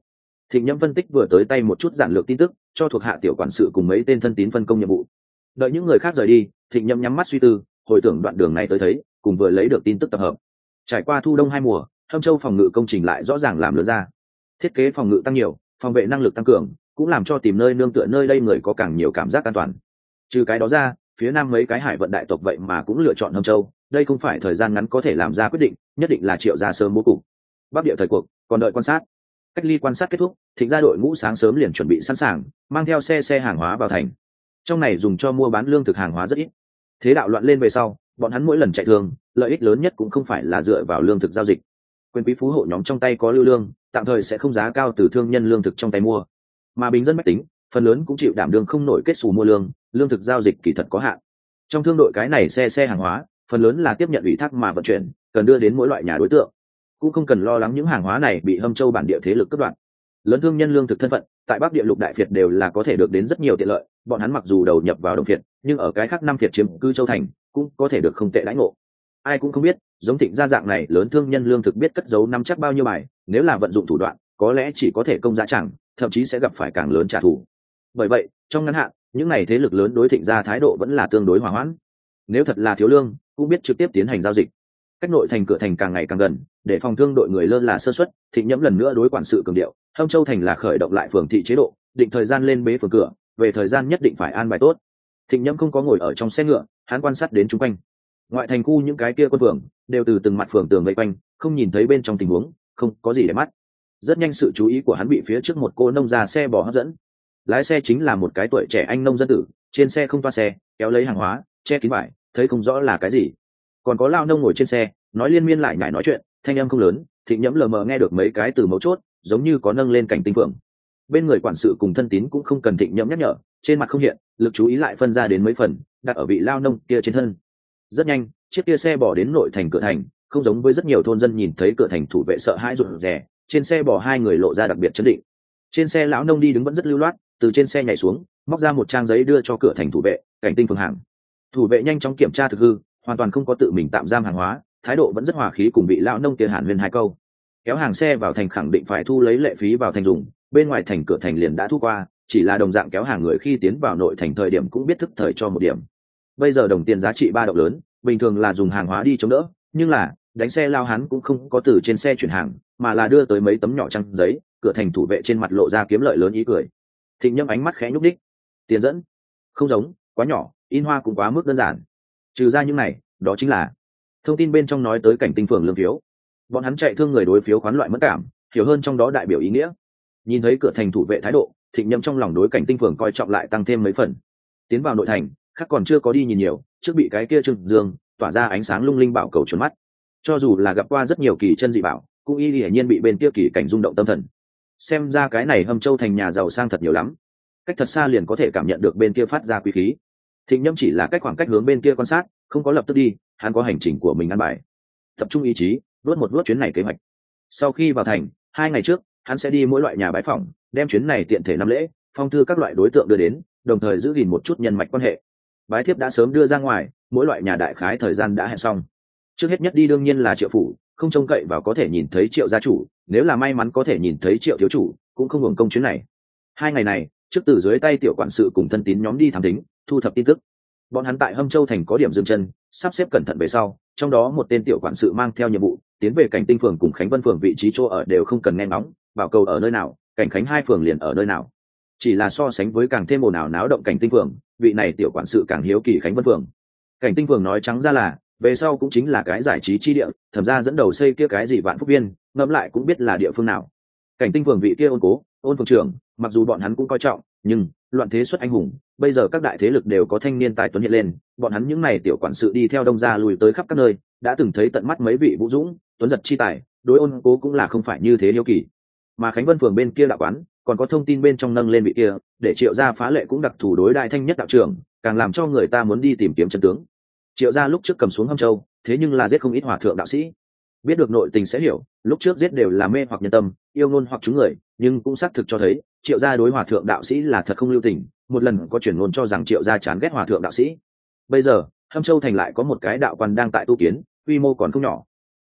Thịnh Nhẫm phân tích vừa tới tay một chút giản lược tin tức, cho thuộc hạ tiểu quản sự cùng mấy tên thân tín phân công nhiệm vụ. Đợi những người khác rời đi, Thịnh Nhẫm nhắm mắt suy tư, hồi tưởng đoạn đường này tới thấy, cùng vừa lấy được tin tức tập hợp. Trải qua thu đông 2 mùa, Thâm Châu phòng ngự công trình lại rõ ràng làm lớn ra. Thiết kế phòng ngự tăng nhiều, phòng vệ năng lực tăng cường, cũng làm cho tìm nơi nương tựa nơi đây người có càng nhiều cảm giác an toàn. Trừ cái đó ra, phía nam mấy cái hải vận đại tộc vậy mà cũng lựa chọn Thâm Châu, đây không phải thời gian ngắn có thể làm ra quyết định, nhất định là Triệu gia sớm bố cục. Bắc địa thời cuộc, còn đợi quan sát. Cách ly quan sát kết thúc, Thịnh gia đội ngũ sáng sớm liền chuẩn bị sẵn sàng, mang theo xe hàng hóa vào thành. Trong này dùng cho mua bán lương thực hàng hóa rất ít. Thế đạo loạn lên về sau, bọn hắn mỗi lần chạy thường, lợi ích lớn nhất cũng không phải là dựa vào lương thực giao dịch. Quyền quý phú hộ nhóm trong tay có lưu lương, tạm thời sẽ không giá cao từ thương nhân lương thực trong tay mua, mà bình dân bách tính phần lớn cũng chịu đảm đương không nổi kết xù mua lương thực giao dịch kỳ thật có hạn. Trong thương đội cái này xe hàng hóa phần lớn là tiếp nhận ủy thác mà vận chuyển, cần đưa đến mỗi loại nhà đối tượng, cũng không cần lo lắng những hàng hóa này bị Hâm Châu bản địa thế lực cướp đoạt. Lớn thương nhân lương thực thân phận tại Bắc địa lục đại phiệt đều là có thể được đến rất nhiều tiện lợi, bọn hắn mặc dù đầu nhập vào đồng phiệt, nhưng ở cái khác 5 phiệt chiếm cư Châu thành cũng có thể được không tệ đãi ngộ. Ai cũng không biết giống Thịnh gia dạng này lớn thương nhân lương thực biết cất giấu năm chắc bao nhiêu bài, nếu là vận dụng thủ đoạn có lẽ chỉ có thể công giá chẳng, thậm chí sẽ gặp phải càng lớn trả thù. Bởi vậy trong ngắn hạn, những này thế lực lớn đối Thịnh gia thái độ vẫn là tương đối hòa hoãn. Nếu thật là thiếu lương, cũng biết trực tiếp tiến hành giao dịch. Cách nội thành cửa thành càng ngày càng gần, để phòng thương đội người lơ là sơ suất, Thịnh Nhẫm lần nữa đối quản sự cường điệu, Hâm Châu thành là khởi động lại phường thị chế độ, định thời gian lên bế phường cửa, về thời gian nhất định phải an bài tốt. Thịnh Nhẫm không có ngồi ở trong xe ngựa, hắn quan sát đến chung quanh. Ngoại thành khu những cái kia quân phường đều từ từng mặt phường tường vây quanh, không nhìn thấy bên trong tình huống, không có gì để mắt. Rất nhanh sự chú ý của hắn bị phía trước một cô nông già xe bò hấp dẫn. Lái xe chính là một cái tuổi trẻ anh nông dân tử, trên xe không toa xe, kéo lấy hàng hóa, che kín vải, thấy không rõ là cái gì. Còn có lao nông ngồi trên xe, nói liên miên lại nhải nói chuyện, thanh âm không lớn, Thịnh Nhẫm lờ mờ nghe được mấy cái từ mấu chốt, giống như có nâng lên cảnh tinh phượng. Bên người quản sự cùng thân tín cũng không cần Thịnh Nhẫm nhắc nhở, trên mặt không hiện, lực chú ý lại phân ra đến mấy phần, đặt ở vị lao nông kia trên thân. Rất nhanh, chiếc kia xe bỏ đến nội thành cửa thành, không giống với rất nhiều thôn dân nhìn thấy cửa thành thủ vệ sợ hãi rụt rè, trên xe bỏ 2 người lộ ra đặc biệt chấn định. Trên xe lão nông đi đứng vẫn rất lưu loát, từ trên xe nhảy xuống, móc ra một trang giấy đưa cho cửa thành thủ vệ, cảnh tinh phường hàng. Thủ vệ nhanh chóng kiểm tra thực hư, hoàn toàn không có tự mình tạm giam hàng hóa, thái độ vẫn rất hòa khí, cùng vị lão nông kia hàn huyên 2 câu. Kéo hàng xe vào thành khẳng định phải thu lấy lệ phí vào thành dùng, bên ngoài thành cửa thành liền đã thu qua, chỉ là đồng dạng kéo hàng người khi tiến vào nội thành thời điểm cũng biết thức thời cho một điểm. Bây giờ đồng tiền giá trị 3 đồng lớn, bình thường là dùng hàng hóa đi chống đỡ, nhưng là đánh xe lao hắn cũng không có từ trên xe chuyển hàng, mà là đưa tới mấy tấm nhỏ trang giấy. Cửa thành thủ vệ trên mặt lộ ra kiếm lợi lớn ý cười. Thịnh Nhẫm ánh mắt khẽ nhúc đích. Tiền dẫn không giống, quá nhỏ, in hoa cũng quá mức đơn giản. Trừ ra những này, đó chính là thông tin bên trong nói tới cảnh tinh phường lương phiếu. Bọn hắn chạy thương người đối phiếu khoán loại mất cảm, hiểu hơn trong đó đại biểu ý nghĩa. Nhìn thấy cửa thành thủ vệ thái độ, Thịnh Nhẫm trong lòng đối cảnh tinh phường coi trọng lại tăng thêm mấy phần. Tiến vào nội thành, khác còn chưa có đi nhìn nhiều, trước bị cái kia Trương Dương tỏa ra ánh sáng lung linh bảo cầu chuẩn mắt. Cho dù là gặp qua rất nhiều kỳ chân dị bảo, cũng hiển nhiên bị bên kia kỳ cảnh rung động tâm thần. Xem ra cái này Hâm Châu thành nhà giàu sang thật nhiều lắm, cách thật xa liền có thể cảm nhận được bên kia phát ra quý khí. Thịnh Nhẫm chỉ là cách khoảng cách hướng bên kia quan sát, không có lập tức đi, hắn có hành trình của mình ăn bài, tập trung ý chí luốt chuyến này kế hoạch. Sau khi vào thành 2 ngày trước, hắn sẽ đi mỗi loại nhà bái phỏng, đem chuyến này tiện thể năm lễ phong thư các loại đối tượng đưa đến, đồng thời giữ gìn một chút nhân mạch quan hệ. Bái thiếp đã sớm đưa ra ngoài, mỗi loại nhà đại khái thời gian đã hẹn xong. Trước hết nhất đi đương nhiên là Triệu phủ, không trông cậy vào có thể nhìn thấy Triệu gia chủ, nếu là may mắn có thể nhìn thấy Triệu thiếu chủ cũng không hưởng công chuyến này. 2 ngày này trước từ dưới tay tiểu quản sự cùng thân tín nhóm đi thám thính, thu thập tin tức. Bọn hắn tại Hâm Châu thành có điểm dừng chân, sắp xếp cẩn thận về sau, trong đó một tên tiểu quản sự mang theo nhiệm vụ tiến về cảnh tinh phường cùng Khánh Vân phường vị trí chỗ ở đều không cần nghe ngóng, bảo cầu ở nơi nào, cảnh Khánh 2 phường liền ở nơi nào. Chỉ là so sánh với càng thêm ồn ào náo động cảnh tinh phường, vị này tiểu quản sự càng hiếu kỳ Khánh Vân phường. Cảnh tinh phường nói trắng ra là về sau cũng chính là cái giải trí chi địa, thẩm ra dẫn đầu xây kia cái gì Vạn Phúc Viên, ngẫm lại cũng biết là địa phương nào. Cảnh tinh phường vị kia ôn phường trưởng, mặc dù bọn hắn cũng coi trọng, nhưng loạn thế xuất anh hùng, bây giờ các đại thế lực đều có thanh niên tài tuấn hiện lên, bọn hắn những này tiểu quản sự đi theo đông gia lùi tới khắp các nơi, đã từng thấy tận mắt mấy vị vũ dũng tuấn giật chi tài, đối ôn cố cũng là không phải như thế hiếu kỳ. Mà Khánh Vân phường bên kia đạo quán còn có thông tin bên trong nâng lên vị kia, để Triệu gia phá lệ cũng đặc thù đối đại thanh nhất đạo trưởng, càng làm cho người ta muốn đi tìm kiếm chân tướng. Triệu gia lúc trước cầm xuống Hâm Châu, thế nhưng là giết không ít hòa thượng đạo sĩ. Biết được nội tình sẽ hiểu, lúc trước giết đều là mê hoặc nhân tâm, yêu ngôn hoặc chúng người, nhưng cũng xác thực cho thấy Triệu gia đối hòa thượng đạo sĩ là thật không lưu tình. Một lần có truyền ngôn cho rằng Triệu gia chán ghét hòa thượng đạo sĩ. Bây giờ Hâm Châu thành lại có một cái đạo quan đang tại tu kiến, quy mô còn không nhỏ.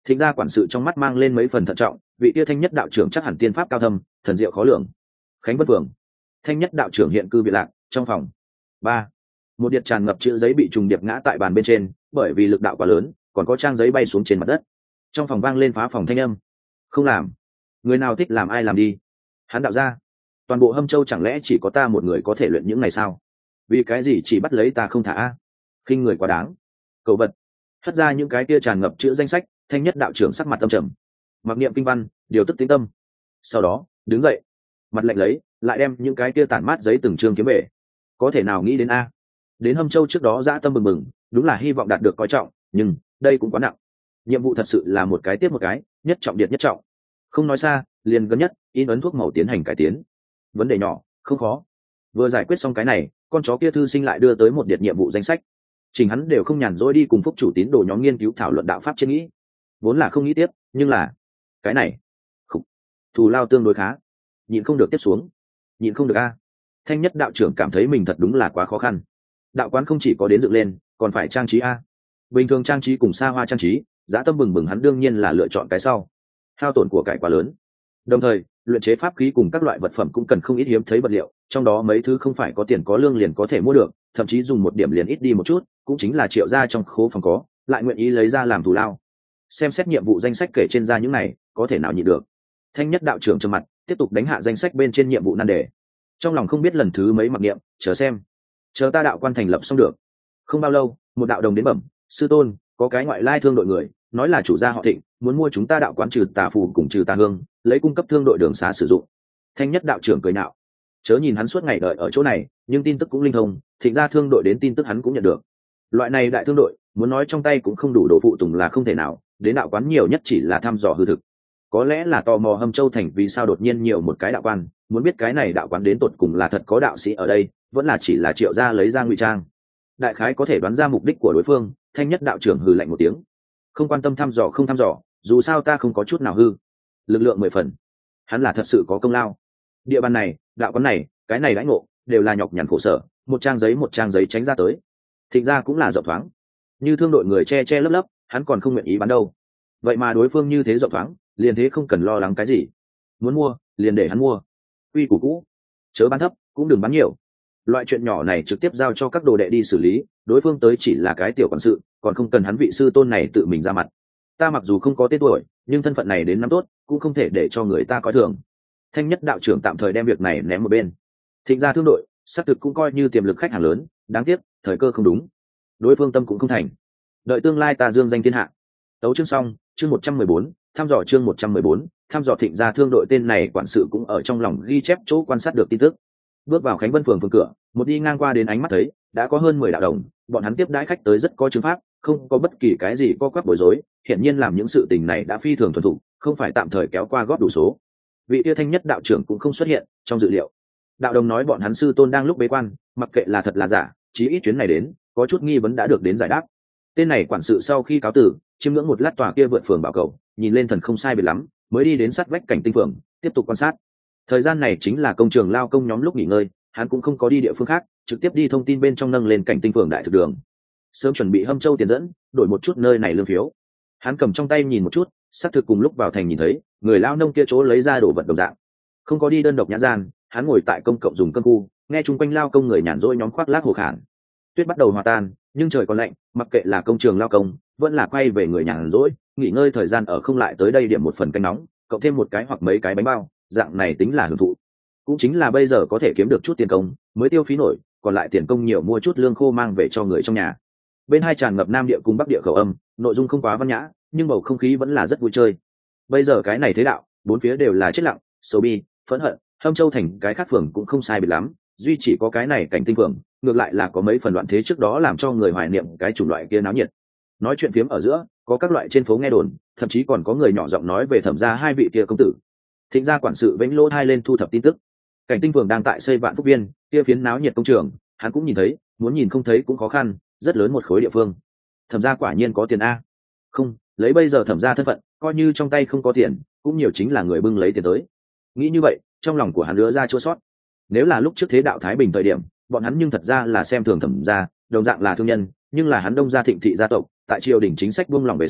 Thịnh gia quản sự trong mắt mang lên mấy phần thận trọng, vị tia thanh nhất đạo trưởng chắc hẳn tiên pháp cao thâm, thần diệu khó lường. Khánh Vân Phường, thanh nhất đạo trưởng hiện cư viện lạc trong phòng. Ba, một điện tràn ngập chữ giấy bị trùng điệp ngã tại bàn bên trên, bởi vì lực đạo quá lớn, còn có trang giấy bay xuống trên mặt đất. Trong phòng vang lên phá phòng thanh âm. Không làm, người nào thích làm ai làm đi. Hắn đạo ra, toàn bộ Hâm Châu chẳng lẽ chỉ có ta một người có thể luyện những này sao? Vì cái gì chỉ bắt lấy ta không thả a? Khinh người quá đáng. Cầu vật, hất ra những cái kia tràn ngập chữ danh sách. Thanh nhất đạo trưởng sắc mặt âm trầm, mặc niệm kinh văn, điều tức tĩnh tâm. Sau đó đứng dậy, mặt lạnh lấy, lại đem những cái kia tản mát giấy từng chương kiếm về. Có thể nào nghĩ đến a? Đến Hâm Châu trước đó dã tâm bừng bừng, đúng là hy vọng đạt được coi trọng, nhưng đây cũng quá nặng. Nhiệm vụ thật sự là một cái tiếp một cái, nhất trọng điện nhất trọng. Không nói xa, liền gần nhất, in ấn thuốc màu tiến hành cải tiến. Vấn đề nhỏ, không khó. Vừa giải quyết xong cái này, con chó kia thư sinh lại đưa tới một điện nhiệm vụ danh sách. Trình hắn đều không nhàn rỗi đi cùng phúc chủ tín đồ nhóm nghiên cứu thảo luận đạo pháp trên nghĩ. Vốn là không nghĩ tiếp, nhưng là cái này, không. Thù lao tương đối khá, nhịn không được tiếp xuống. Nhịn không được a. Thanh nhất đạo trưởng cảm thấy mình thật đúng là quá khó khăn. Đạo quán không chỉ có đến dựng lên, còn phải trang trí a. Bình thường trang trí cùng xa hoa trang trí, dã tâm bừng bừng hắn đương nhiên là lựa chọn cái sau. Hao tổn của cải quá lớn. Đồng thời, luyện chế pháp khí cùng các loại vật phẩm cũng cần không ít hiếm thấy vật liệu, trong đó mấy thứ không phải có tiền có lương liền có thể mua được, thậm chí dùng một điểm liền ít đi một chút, cũng chính là Triệu gia trong khố phòng có, lại nguyện ý lấy ra làm thù lao. Xem xét nhiệm vụ danh sách kể trên ra những này, có thể nào nhịn được. Thanh nhất đạo trưởng trầm mặt, tiếp tục đánh hạ danh sách bên trên nhiệm vụ nan đề. Trong lòng không biết lần thứ mấy mặc niệm, chờ xem, chờ ta đạo quan thành lập xong được. Không bao lâu, một đạo đồng đến bẩm, sư tôn, có cái ngoại lai thương đội người, nói là chủ gia họ Thịnh, muốn mua chúng ta đạo quán trừ tà phù cùng trừ tà hương, lấy cung cấp thương đội đường xá sử dụng. Thanh nhất đạo trưởng cười nhạo, chớ nhìn hắn suốt ngày đợi ở chỗ này, nhưng tin tức cũng linh thông, Thịnh gia thương đội đến tin tức hắn cũng nhận được. Loại này đại thương đội, muốn nói trong tay cũng không đủ đồ phụ tùng là không thể nào, đến đạo quán nhiều nhất chỉ là thăm dò hư thực. Có lẽ là tò mò Hâm Châu thành vì sao đột nhiên nhiều một cái đạo quan, muốn biết cái này đạo quán đến tột cùng là thật có đạo sĩ ở đây, vẫn là chỉ là Triệu gia lấy ra ngụy trang. Đại khái có thể đoán ra mục đích của đối phương. Thanh nhất đạo trưởng hừ lạnh một tiếng, không quan tâm thăm dò không thăm dò, dù sao ta không có chút nào hư. Lực lượng 10 phần, hắn là thật sự có công lao. Địa bàn này, đạo quán này, cái này đãi ngộ đều là nhọc nhằn khổ sở, một trang giấy tránh ra tới. Thịnh ra cũng là rộng thoáng, như thương đội người che che lấp lấp, hắn còn không nguyện ý bán đâu. Vậy mà đối phương như thế rộng thoáng, liền thế không cần lo lắng cái gì, muốn mua liền để hắn mua. Quy củ cũ, chớ bán thấp cũng đừng bán nhiều. Loại chuyện nhỏ này trực tiếp giao cho các đồ đệ đi xử lý, đối phương tới chỉ là cái tiểu quản sự, còn không cần hắn vị sư tôn này tự mình ra mặt. Ta mặc dù không có tên tuổi, nhưng thân phận này đến năm tốt, cũng không thể để cho người ta coi thường. Thanh nhất đạo trưởng tạm thời đem việc này ném một bên. Thịnh gia thương đội xác thực cũng coi như tiềm lực khách hàng lớn, đáng tiếc thời cơ không đúng, đối phương tâm cũng không thành. Đợi tương lai ta dương danh thiên hạ. Tấu chương xong, chương 114, thăm dò chương 114, thăm dò. Thịnh gia thương đội tên này quản sự cũng ở trong lòng ghi chép chỗ quan sát được tin tức. Bước vào Khánh Vân phường cửa, một đi ngang qua đến ánh mắt thấy đã có hơn 10 đạo đồng, bọn hắn tiếp đãi khách tới rất có chứng pháp, không có bất kỳ cái gì co quắp bối rối, hiển nhiên làm những sự tình này đã phi thường thuần thục, không phải tạm thời kéo qua góp đủ số. Vị tia thanh nhất đạo trưởng cũng không xuất hiện trong dự liệu. Đạo đồng nói bọn hắn sư tôn đang lúc bế quan, mặc kệ là thật là giả, chí ít chuyến này đến có chút nghi vấn đã được đến giải đáp. Tên này quản sự sau khi cáo tử, chiêm ngưỡng một lát tòa kia vượt phường bảo cầu, nhìn lên thần không sai biệt lắm, mới đi đến sát vách cảnh tinh phường tiếp tục quan sát. Thời gian này chính là công trường lao công nhóm lúc nghỉ ngơi, hắn cũng không có đi địa phương khác, trực tiếp đi thông tin bên trong nâng lên cảnh tinh phường đại thực đường, sớm chuẩn bị Hâm Châu tiền dẫn, đổi một chút nơi này lương phiếu. Hắn cầm trong tay nhìn một chút, xác thực cùng lúc vào thành nhìn thấy người lao nông kia chỗ lấy ra đồ vật đồng dạng, không có đi đơn độc nhã gian. Hắn ngồi tại công cộng dùng cơm khu, nghe chung quanh lao công người nhàn rỗi nhóm khoác lác hồ khản. Tuyết bắt đầu hòa tan, nhưng trời còn lạnh, mặc kệ là công trường lao công vẫn là quay về người nhàn rỗi nghỉ ngơi thời gian ở không lại tới đây điểm một phần canh nóng, cộng thêm một cái hoặc mấy cái bánh bao, dạng này tính là hưởng thụ. Cũng chính là bây giờ có thể kiếm được chút tiền công mới tiêu phí nổi, còn lại tiền công nhiều mua chút lương khô mang về cho người trong nhà. Bên hai tràn ngập nam địa cùng bắc địa khẩu âm, nội dung không quá văn nhã, nhưng bầu không khí vẫn là rất vui chơi. Bây giờ cái này thế đạo, bốn phía đều là chết lặng, sầu bi, phẫn hận. Hâm Châu thành cái khác phường cũng không sai biệt lắm, duy chỉ có cái này cảnh tinh phường ngược lại là có mấy phần loạn thế trước đó làm cho người hoài niệm cái chủng loại kia náo nhiệt. Nói chuyện phiếm ở giữa, có các loại trên phố nghe đồn, thậm chí còn có người nhỏ giọng nói về Thẩm gia hai vị kia công tử. Thịnh gia quản sự vĩnh lỗ thai lên thu thập tin tức. Cảnh tinh phường đang tại xây Vạn Phúc Viên, kia phiến náo nhiệt công trường, hắn cũng nhìn thấy, muốn nhìn không thấy cũng khó khăn, rất lớn một khối địa phương. Thẩm gia quả nhiên có tiền a. Không, lấy bây giờ Thẩm gia thân phận, coi như trong tay không có tiền, cũng nhiều chính là người bưng lấy tiền tới. Nghĩ như vậy, trong lòng của hắn lứa ra chua sót. Nếu là lúc trước thế đạo thái bình thời điểm, bọn hắn nhưng thật ra là xem thường Thẩm gia, đồng dạng là thương nhân, nhưng là hắn Đông gia Thịnh thị gia tộc, tại triều đình chính sách buông lỏng về sau,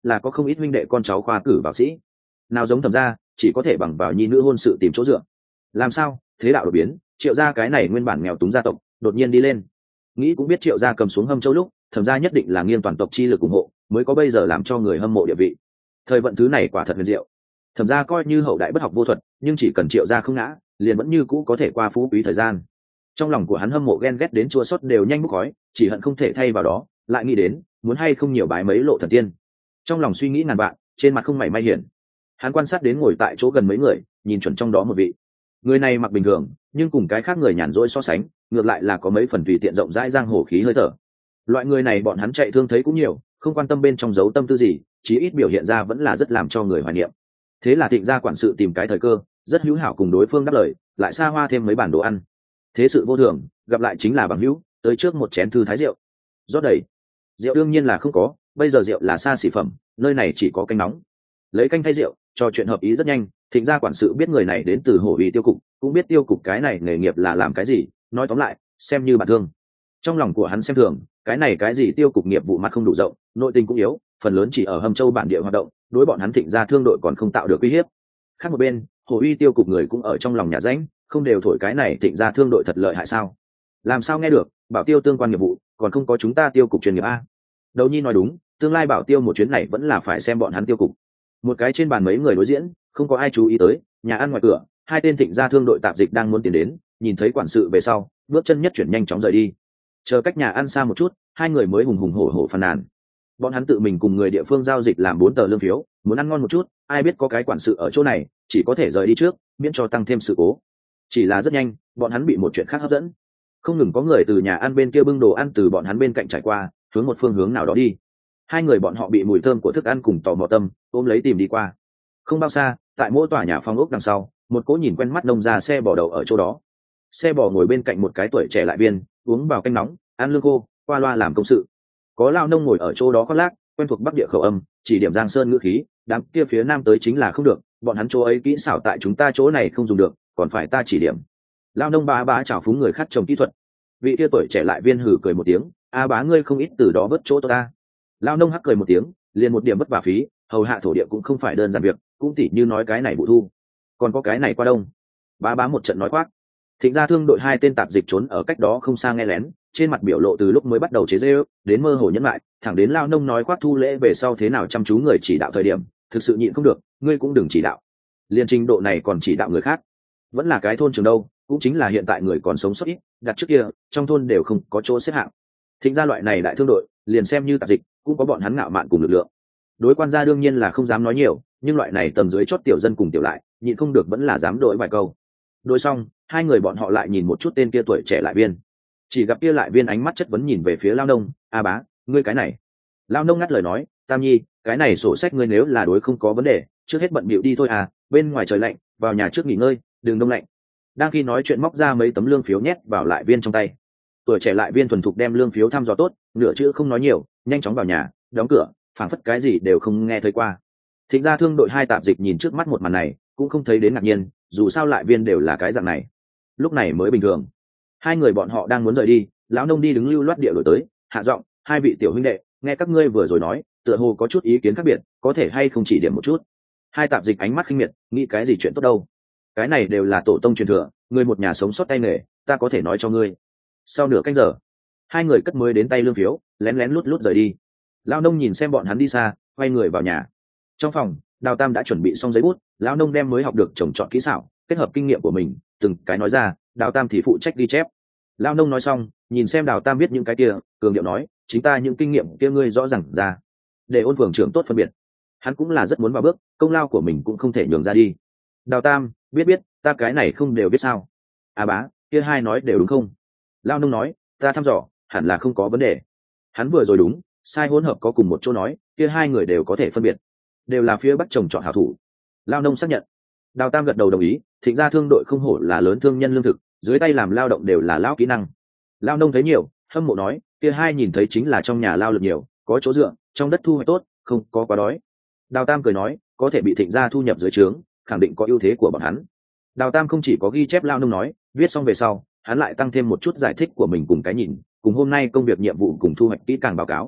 là có không ít huynh đệ con cháu khoa cử vào sĩ, nào giống Thẩm gia chỉ có thể bằng vào nhi nữ hôn sự tìm chỗ dựa. Làm sao thế đạo đột biến, Triệu gia cái này nguyên bản nghèo túng gia tộc đột nhiên đi lên. Nghĩ cũng biết Triệu gia cầm xuống Hâm Châu lúc, Thẩm gia nhất định là nghiêng toàn tộc chi lực ủng hộ, mới có bây giờ làm cho người hâm mộ địa vị. Thời vận thứ này quả thật huyền diệu. Thẩm gia coi như hậu đại bất học vô thuật, nhưng chỉ cần Triệu gia không ngã, liền vẫn như cũ có thể qua phú quý thời gian. Trong lòng của hắn hâm mộ ghen ghét đến chua xót đều nhanh bốc khói, chỉ hận không thể thay vào đó, lại nghĩ đến muốn hay không nhiều bái mấy lộ thần tiên. Trong lòng suy nghĩ ngàn vạn, trên mặt không mảy may hiển. Hắn quan sát đến ngồi tại chỗ gần mấy người, nhìn chuẩn trong đó một vị. Người này mặc bình thường, nhưng cùng cái khác người nhàn rỗi so sánh, ngược lại là có mấy phần tùy tiện rộng rãi giang hồ khí hơi thở. Loại người này bọn hắn chạy thương thấy cũng nhiều, không quan tâm bên trong giấu tâm tư gì, chí ít biểu hiện ra vẫn là rất làm cho người hoài niệm. Thế là Thịnh gia quản sự tìm cái thời cơ, rất hữu hảo cùng đối phương đáp lời, lại xa hoa thêm mấy bản đồ ăn. Thế sự vô thường, gặp lại chính là bằng hữu, tới trước một chén thư thái rượu. Rót đầy. Rượu đương nhiên là không có, bây giờ rượu là xa xỉ phẩm, nơi này chỉ có canh nóng. Lấy canh thay rượu, trò chuyện hợp ý rất nhanh. Thịnh gia quản sự biết người này đến từ Hổ Uy tiêu cục, cũng biết tiêu cục cái này nghề nghiệp là làm cái gì, nói tóm lại, xem như bạn thương. Trong lòng của hắn xem thường, cái này cái gì tiêu cục nghiệp vụ mặt không đủ rộng, nội tình cũng yếu, phần lớn chỉ ở Hâm Châu bản địa hoạt động, đối bọn hắn Thịnh gia thương đội còn không tạo được uy hiếp. Khác một bên, Hổ Uy tiêu cục người cũng ở trong lòng nhà rãnh, không đều thổi cái này Thịnh gia thương đội thật lợi hại sao? Làm sao nghe được, bảo tiêu tương quan nghiệp vụ, còn không có chúng ta tiêu cục chuyên nghiệp a. Đầu nhi nói đúng, tương lai bảo tiêu một chuyến này vẫn là phải xem bọn hắn tiêu cục. Một cái trên bàn mấy người đối diễn, không có ai chú ý tới, nhà ăn ngoài cửa, hai tên Thịnh gia thương đội tạp dịch đang muốn tiến đến, nhìn thấy quản sự về sau, bước chân nhất chuyển nhanh chóng rời đi. Chờ cách nhà ăn xa một chút, hai người mới hùng hùng hổ hổ phàn nàn. Bọn hắn tự mình cùng người địa phương giao dịch làm 4 tờ lương phiếu, muốn ăn ngon một chút, ai biết có cái quản sự ở chỗ này, chỉ có thể rời đi trước, miễn cho tăng thêm sự cố. Chỉ là rất nhanh, bọn hắn bị một chuyện khác hấp dẫn. Không ngừng có người từ nhà ăn bên kia bưng đồ ăn từ bọn hắn bên cạnh trải qua, hướng một phương hướng nào đó đi. Hai người bọn họ bị mùi thơm của thức ăn cùng tò mò tâm ôm lấy tìm đi qua. Không bao xa, tại mỗi tòa nhà phong ốc đằng sau, một cỗ nhìn quen mắt nông ra xe bò đầu ở chỗ đó. Xe bò ngồi bên cạnh một cái tuổi trẻ lại viên, uống vào canh nóng, ăn lương khô, qua loa làm công sự. Có lao nông ngồi ở chỗ đó khoác lác, quen thuộc bắc địa khẩu âm, chỉ điểm giang sơn ngữ khí, đám kia phía nam tới chính là không được, bọn hắn chỗ ấy kỹ xảo tại chúng ta chỗ này không dùng được, còn phải ta chỉ điểm. Lao nông bá bá chào phúng người khác trồng kỹ thuật. Vị kia tuổi trẻ lại viên hử cười một tiếng, a bá ngươi không ít từ đó vớt chỗ ta. Lao nông hắc cười một tiếng, liền một điểm vất vả phí, hầu hạ thổ địa cũng không phải đơn giản việc, cũng tỉ như nói cái này vụ thu, còn có cái này qua đông. Bá bá một trận nói khoác. Thịnh gia thương đội hai tên tạp dịch trốn ở cách đó không xa nghe lén, trên mặt biểu lộ từ lúc mới bắt đầu chế giễu đến mơ hồ nhẫn lại, thẳng đến lao nông nói khoác thu lễ về sau thế nào chăm chú người chỉ đạo thời điểm, thực sự nhịn không được, ngươi cũng đừng chỉ đạo. Liên trình độ này còn chỉ đạo người khác, vẫn là cái thôn trường đâu, cũng chính là hiện tại người còn sống sót ít, đặt trước kia trong thôn đều không có chỗ xếp hạng. Thịnh gia loại này đại thương đội, liền xem như tạp dịch, cũng có bọn hắn ngạo mạn cùng lực lượng. Đối quan gia đương nhiên là không dám nói nhiều, nhưng loại này tầm dưới chót tiểu dân cùng tiểu lại, nhịn không được vẫn là dám đổi vài câu. Đối xong, hai người bọn họ lại nhìn một chút tên kia tuổi trẻ lại viên. Chỉ gặp kia lại viên ánh mắt chất vấn nhìn về phía lao nông, a bá, ngươi cái này. Lao nông ngắt lời nói, tam nhi, cái này sổ sách ngươi nếu là đối không có vấn đề, trước hết bận bịu đi thôi à, bên ngoài trời lạnh, vào nhà trước nghỉ ngơi, đừng đông lạnh. Đang khi nói chuyện móc ra mấy tấm lương phiếu nhét vào lại viên trong tay. Tuổi trẻ lại viên thuần thục đem lương phiếu thăm dò tốt, nửa chữ không nói nhiều, nhanh chóng vào nhà, đóng cửa, phảng phất cái gì đều không nghe thấy qua. Thịnh gia thương đội hai tạp dịch nhìn trước mắt một màn này, cũng không thấy đến ngạc nhiên, dù sao lại viên đều là cái dạng này. Lúc này mới bình thường. Hai người bọn họ đang muốn rời đi, lão nông đi đứng lưu loát địa đổi tới, hạ giọng, hai vị tiểu huynh đệ, nghe các ngươi vừa rồi nói, tựa hồ có chút ý kiến khác biệt, có thể hay không chỉ điểm một chút. Hai tạp dịch ánh mắt khinh miệt, nghĩ cái gì chuyện tốt đâu. Cái này đều là tổ tông truyền thừa, người một nhà sống sót tay nghề, ta có thể nói cho ngươi. Sau nửa canh giờ, hai người cất mới đến tay lương phiếu, lén lén lút lút rời đi. Lão nông nhìn xem bọn hắn đi xa, quay người vào nhà. Trong phòng, Đào Tam đã chuẩn bị xong giấy bút, lão nông đem mới học được trồng trọt kỹ xảo, kết hợp kinh nghiệm của mình, từng cái nói ra, Đào Tam thì phụ trách ghi chép. Lão nông nói xong, nhìn xem Đào Tam biết những cái kia, cường điệu nói, chính ta những kinh nghiệm kia ngươi rõ ràng ra, để Ôn phường trưởng tốt phân biệt. Hắn cũng là rất muốn vào bước, công lao của mình cũng không thể nhường ra đi. Đào Tam, biết, ta cái này không đều biết sao? À bá, kia hai nói đều đúng không? Lão nông nói, ta thăm dò, hẳn là không có vấn đề. Hắn vừa rồi đúng, sai hỗn hợp có cùng một chỗ nói, kia hai người đều có thể phân biệt, đều là phía bắc trồng trọt hảo thủ. Lão nông xác nhận. Đào Tam gật đầu đồng ý, Thịnh gia thương đội không hổ là lớn thương nhân lương thực, dưới tay làm lao động đều là lão kỹ năng. Lão nông thấy nhiều, hâm mộ nói, kia hai nhìn thấy chính là trong nhà lao lực nhiều, có chỗ dựa, trong đất thu hoạch tốt, không có quá đói. Đào Tam cười nói, có thể bị Thịnh gia thu nhập dưới trướng, khẳng định có ưu thế của bọn hắn. Đào Tam không chỉ có ghi chép lao nông nói, viết xong về sau, hắn lại tăng thêm một chút giải thích của mình cùng cái nhìn, cùng hôm nay công việc nhiệm vụ cùng thu hoạch kỹ càng báo cáo.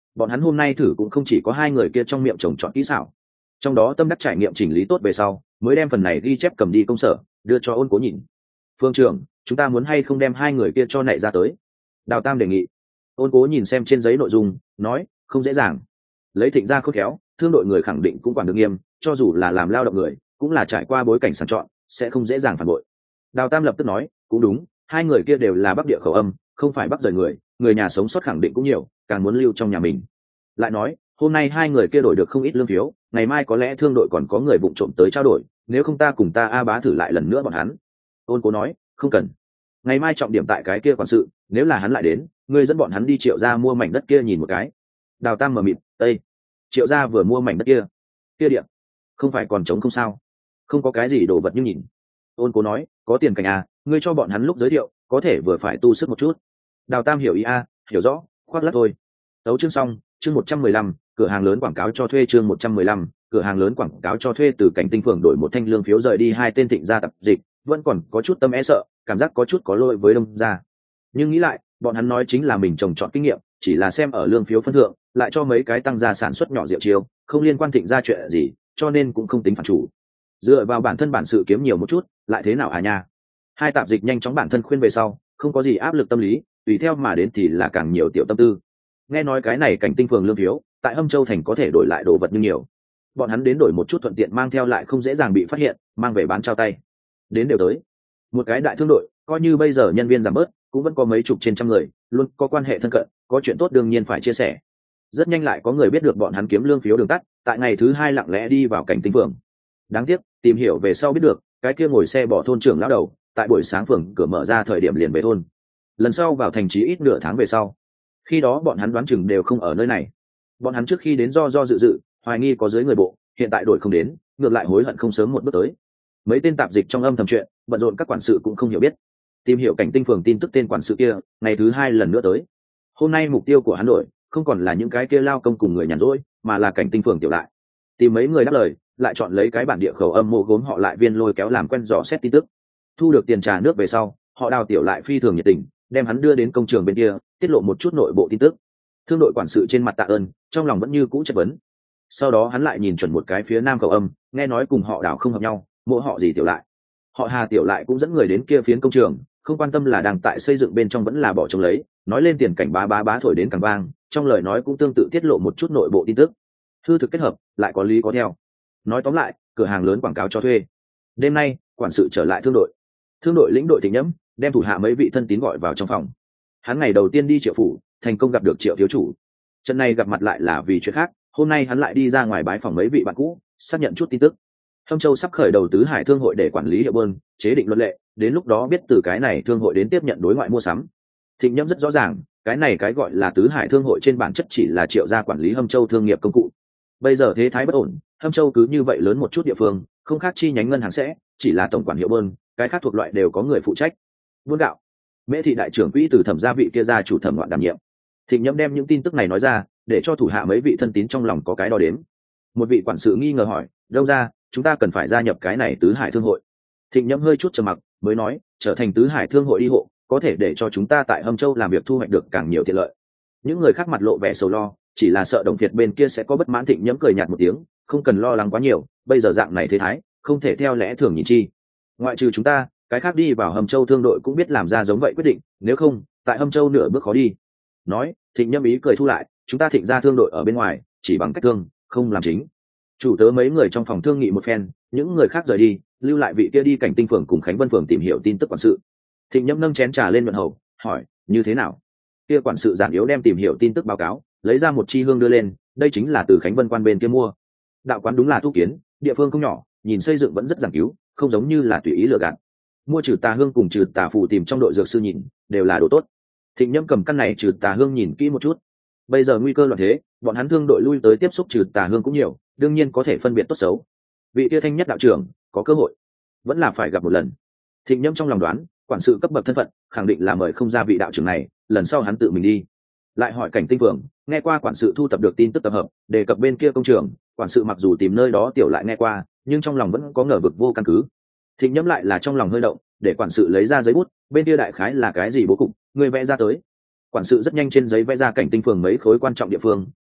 bọn hắn hôm nay thử cũng không chỉ có hai người kia trong miệng trồng trọt kỹ xảo, trong đó tâm đắc trải nghiệm chỉnh lý tốt về sau mới đem phần này ghi chép cầm đi công sở đưa cho Ôn Cố nhìn. Phương trưởng, chúng ta muốn hay không đem hai người kia cho nảy ra tới? Đào Tam đề nghị. Ôn Cố nhìn xem trên giấy nội dung nói, không dễ dàng. Lấy Thịnh gia khôn khéo, thương đội người khẳng định cũng quản được nghiêm, cho dù là làm lao động người cũng là trải qua bối cảnh sàng chọn, sẽ không dễ dàng phản bội. Đào Tam lập tức nói, cũng đúng, hai người kia đều là Bắc địa khẩu âm, không phải Bắc rời người, người nhà sống sót khẳng định cũng nhiều, càng muốn lưu trong nhà mình. Lại nói, hôm nay hai người kia đổi được không ít lương phiếu, ngày mai có lẽ thương đội còn có người vụng trộm tới trao đổi, nếu không ta cùng ta A Bá thử lại lần nữa bọn hắn. Ôn Cố nói, không cần, ngày mai trọng điểm tại cái kia quản sự, nếu là hắn lại đến, ngươi dẫn bọn hắn đi Triệu gia mua mảnh đất kia nhìn một cái. Đào Tam mờ mịt, Tây Triệu gia vừa mua mảnh đất kia, kia điện không phải còn trống không sao, không có cái gì đồ vật như nhìn. Ôn Cố nói, có tiền cảnh à, ngươi cho bọn hắn lúc giới thiệu có thể vừa phải tu sức một chút. Đào Tam hiểu ý a, hiểu rõ, khoác lắc thôi. Tấu chương xong, chương 115, cửa hàng lớn quảng cáo cho thuê. Chương 115, cửa hàng lớn quảng cáo cho thuê. Từ Cảnh Tinh phường đổi một thanh lương phiếu rời đi hai tên Thịnh gia tập dịch, vẫn còn có chút tâm e sợ, cảm giác có chút có lỗi với Đông gia. Nhưng nghĩ lại, bọn hắn nói chính là mình trồng trọt kinh nghiệm, chỉ là xem ở lương phiếu phân thượng, lại cho mấy cái tăng gia sản xuất nhỏ rượu chiêu, không liên quan Thịnh gia chuyện gì, cho nên cũng không tính phản chủ. Dựa vào bản thân bản sự kiếm nhiều một chút, lại thế nào à nha. Hai tạp dịch nhanh chóng bản thân khuyên về sau, không có gì áp lực tâm lý, tùy theo mà đến thì là càng nhiều tiểu tâm tư. Nghe nói cái này Cảnh Tinh phường lương phiếu tại Hâm Châu thành có thể đổi lại đồ vật như nhiều, bọn hắn đến đổi một chút thuận tiện mang theo lại không dễ dàng bị phát hiện, mang về bán trao tay. Đến đều tới một cái đại thương đội, coi như bây giờ nhân viên giảm bớt cũng vẫn có mấy chục trên trăm người, luôn có quan hệ thân cận, có chuyện tốt đương nhiên phải chia sẻ. Rất nhanh lại có người biết được bọn hắn kiếm lương phiếu đường tắt, tại ngày thứ hai lặng lẽ đi vào Cảnh Tinh phường. Đáng tiếc tìm hiểu về sau biết được, cái kia ngồi xe bỏ thôn trưởng lão đầu tại buổi sáng phường cửa mở ra thời điểm liền về thôn, lần sau vào thành trì ít nửa tháng về sau. Khi đó bọn hắn đoán chừng đều không ở nơi này. Bọn hắn trước khi đến do dự dự, hoài nghi có dưới người bộ, hiện tại đổi không đến, ngược lại hối hận không sớm một bước tới. Mấy tên tạp dịch trong âm thầm chuyện bận rộn, các quản sự cũng không hiểu biết. Tìm hiểu Cảnh Tinh phường tin tức tên quản sự kia, ngày thứ hai lần nữa tới. Hôm nay mục tiêu của hắn đổi không còn là những cái kia lao công cùng người nhàn rỗi, mà là Cảnh Tinh phường tiểu lại. Tìm mấy người đáp lời, lại chọn lấy cái bản địa khẩu âm mộ gốm họ lại viên lôi kéo làm quen dò xét tin tức. Thu được tiền trà nước về sau, họ Đào tiểu lại phi thường nhiệt tình, đem hắn đưa đến công trường bên kia, tiết lộ một chút nội bộ tin tức. Thương đội quản sự trên mặt tạ ơn, trong lòng vẫn như cũ chất vấn. Sau đó hắn lại nhìn chuẩn một cái phía nam khẩu âm, nghe nói cùng họ Đào không hợp nhau, mộ họ gì tiểu lại. Họ Hà tiểu lại cũng dẫn người đến kia phiến công trường, không quan tâm là đang tại xây dựng bên trong vẫn là bỏ trống lấy, nói lên tiền cảnh bá thổi đến càng vang, trong lời nói cũng tương tự tiết lộ một chút nội bộ tin tức. Hư thực kết hợp, lại có lý có theo. Nói tóm lại, cửa hàng lớn quảng cáo cho thuê. Đêm nay quản sự trở lại thương đội lĩnh đội Thịnh Nhẫm đem thủ hạ mấy vị thân tín gọi vào trong phòng. Hắn ngày đầu tiên đi Triệu phủ, thành công gặp được Triệu thiếu chủ. Trận này gặp mặt lại là vì chuyện khác, hôm nay hắn lại đi ra ngoài bái phòng mấy vị bạn cũ, xác nhận chút tin tức. Hâm Châu sắp khởi đầu tứ hải thương hội để quản lý hiệu bơn, chế định luật lệ, đến lúc đó biết từ cái này thương hội đến tiếp nhận đối ngoại mua sắm. Thịnh Nhẫm rất rõ ràng, cái này cái gọi là tứ hải thương hội trên bản chất chỉ là Triệu gia quản lý Hâm Châu thương nghiệp công cụ. Bây giờ thế thái bất ổn, Hâm Châu cứ như vậy lớn một chút địa phương, không khác chi nhánh ngân hàng sẽ chỉ là tổng quản hiệu bơn, cái khác thuộc loại đều có người phụ trách. Buôn gạo, Mễ thị đại trưởng quỹ từ Thẩm gia vị kia ra chủ Thẩm Loạn đảm nhiệm. Thịnh Nhẫm đem những tin tức này nói ra, để cho thủ hạ mấy vị thân tín trong lòng có cái đo đếm. Một vị quản sự nghi ngờ hỏi, đâu ra, chúng ta cần phải gia nhập cái này tứ hải thương hội. Thịnh Nhẫm hơi chút trầm mặc, mới nói, trở thành tứ hải thương hội đi hộ, có thể để cho chúng ta tại Hâm Châu làm việc thu hoạch được càng nhiều tiện lợi. Những người khác mặt lộ vẻ sầu lo, chỉ là sợ Đồng Việt bên kia sẽ có bất mãn. Thịnh Nhẫm cười nhạt một tiếng, không cần lo lắng quá nhiều, bây giờ dạng này thế thái, không thể theo lẽ thường nhìn chi. Ngoại trừ chúng ta, cái khác đi vào Hâm Châu thương đội cũng biết làm ra giống vậy quyết định, nếu không, tại Hâm Châu nửa bước khó đi. Nói, Thịnh Nhẫm ý cười thu lại, chúng ta Thịnh gia thương đội ở bên ngoài, chỉ bằng cách thương, không làm chính. Chủ tớ mấy người trong phòng thương nghị một phen, những người khác rời đi, lưu lại vị kia đi Cảnh Tinh phường cùng Khánh Vân phường tìm hiểu tin tức quản sự. Thịnh Nhẫm nâng chén trà lên luận hầu, hỏi, như thế nào? Kia quản sự giản yếu đem tìm hiểu tin tức báo cáo, lấy ra một chi hương đưa lên, đây chính là từ Khánh Vân quan bên kia mua. Đạo quán đúng là thu kiến, địa phương không nhỏ, nhìn xây dựng vẫn rất giảng cứu, không giống như là tùy ý lừa gạt. Mua trừ tà hương cùng trừ tà phù tìm trong đội dược sư nhìn, đều là đồ tốt. Thịnh Nhẫm cầm căn này trừ tà hương nhìn kỹ một chút. Bây giờ nguy cơ loạn thế, bọn hắn thương đội lui tới tiếp xúc trừ tà hương cũng nhiều, đương nhiên có thể phân biệt tốt xấu. Vị kia thanh nhất đạo trưởng có cơ hội, vẫn là phải gặp một lần. Thịnh Nhẫm trong lòng đoán, quản sự cấp bậc thân phận, khẳng định là mời không ra vị đạo trưởng này, lần sau hắn tự mình đi. Lại hỏi Cảnh Tinh phường, nghe qua quản sự thu thập được tin tức tập hợp, đề cập bên kia công trường, quản sự mặc dù tìm nơi đó tiểu lại nghe qua, nhưng trong lòng vẫn có ngờ vực vô căn cứ. Thịnh Nhẫm lại là trong lòng hơi động, để quản sự lấy ra giấy bút, bên kia đại khái là cái gì bố cục, người vẽ ra tới. Quản sự rất nhanh trên giấy vẽ ra Cảnh Tinh phường mấy khối quan trọng địa phương,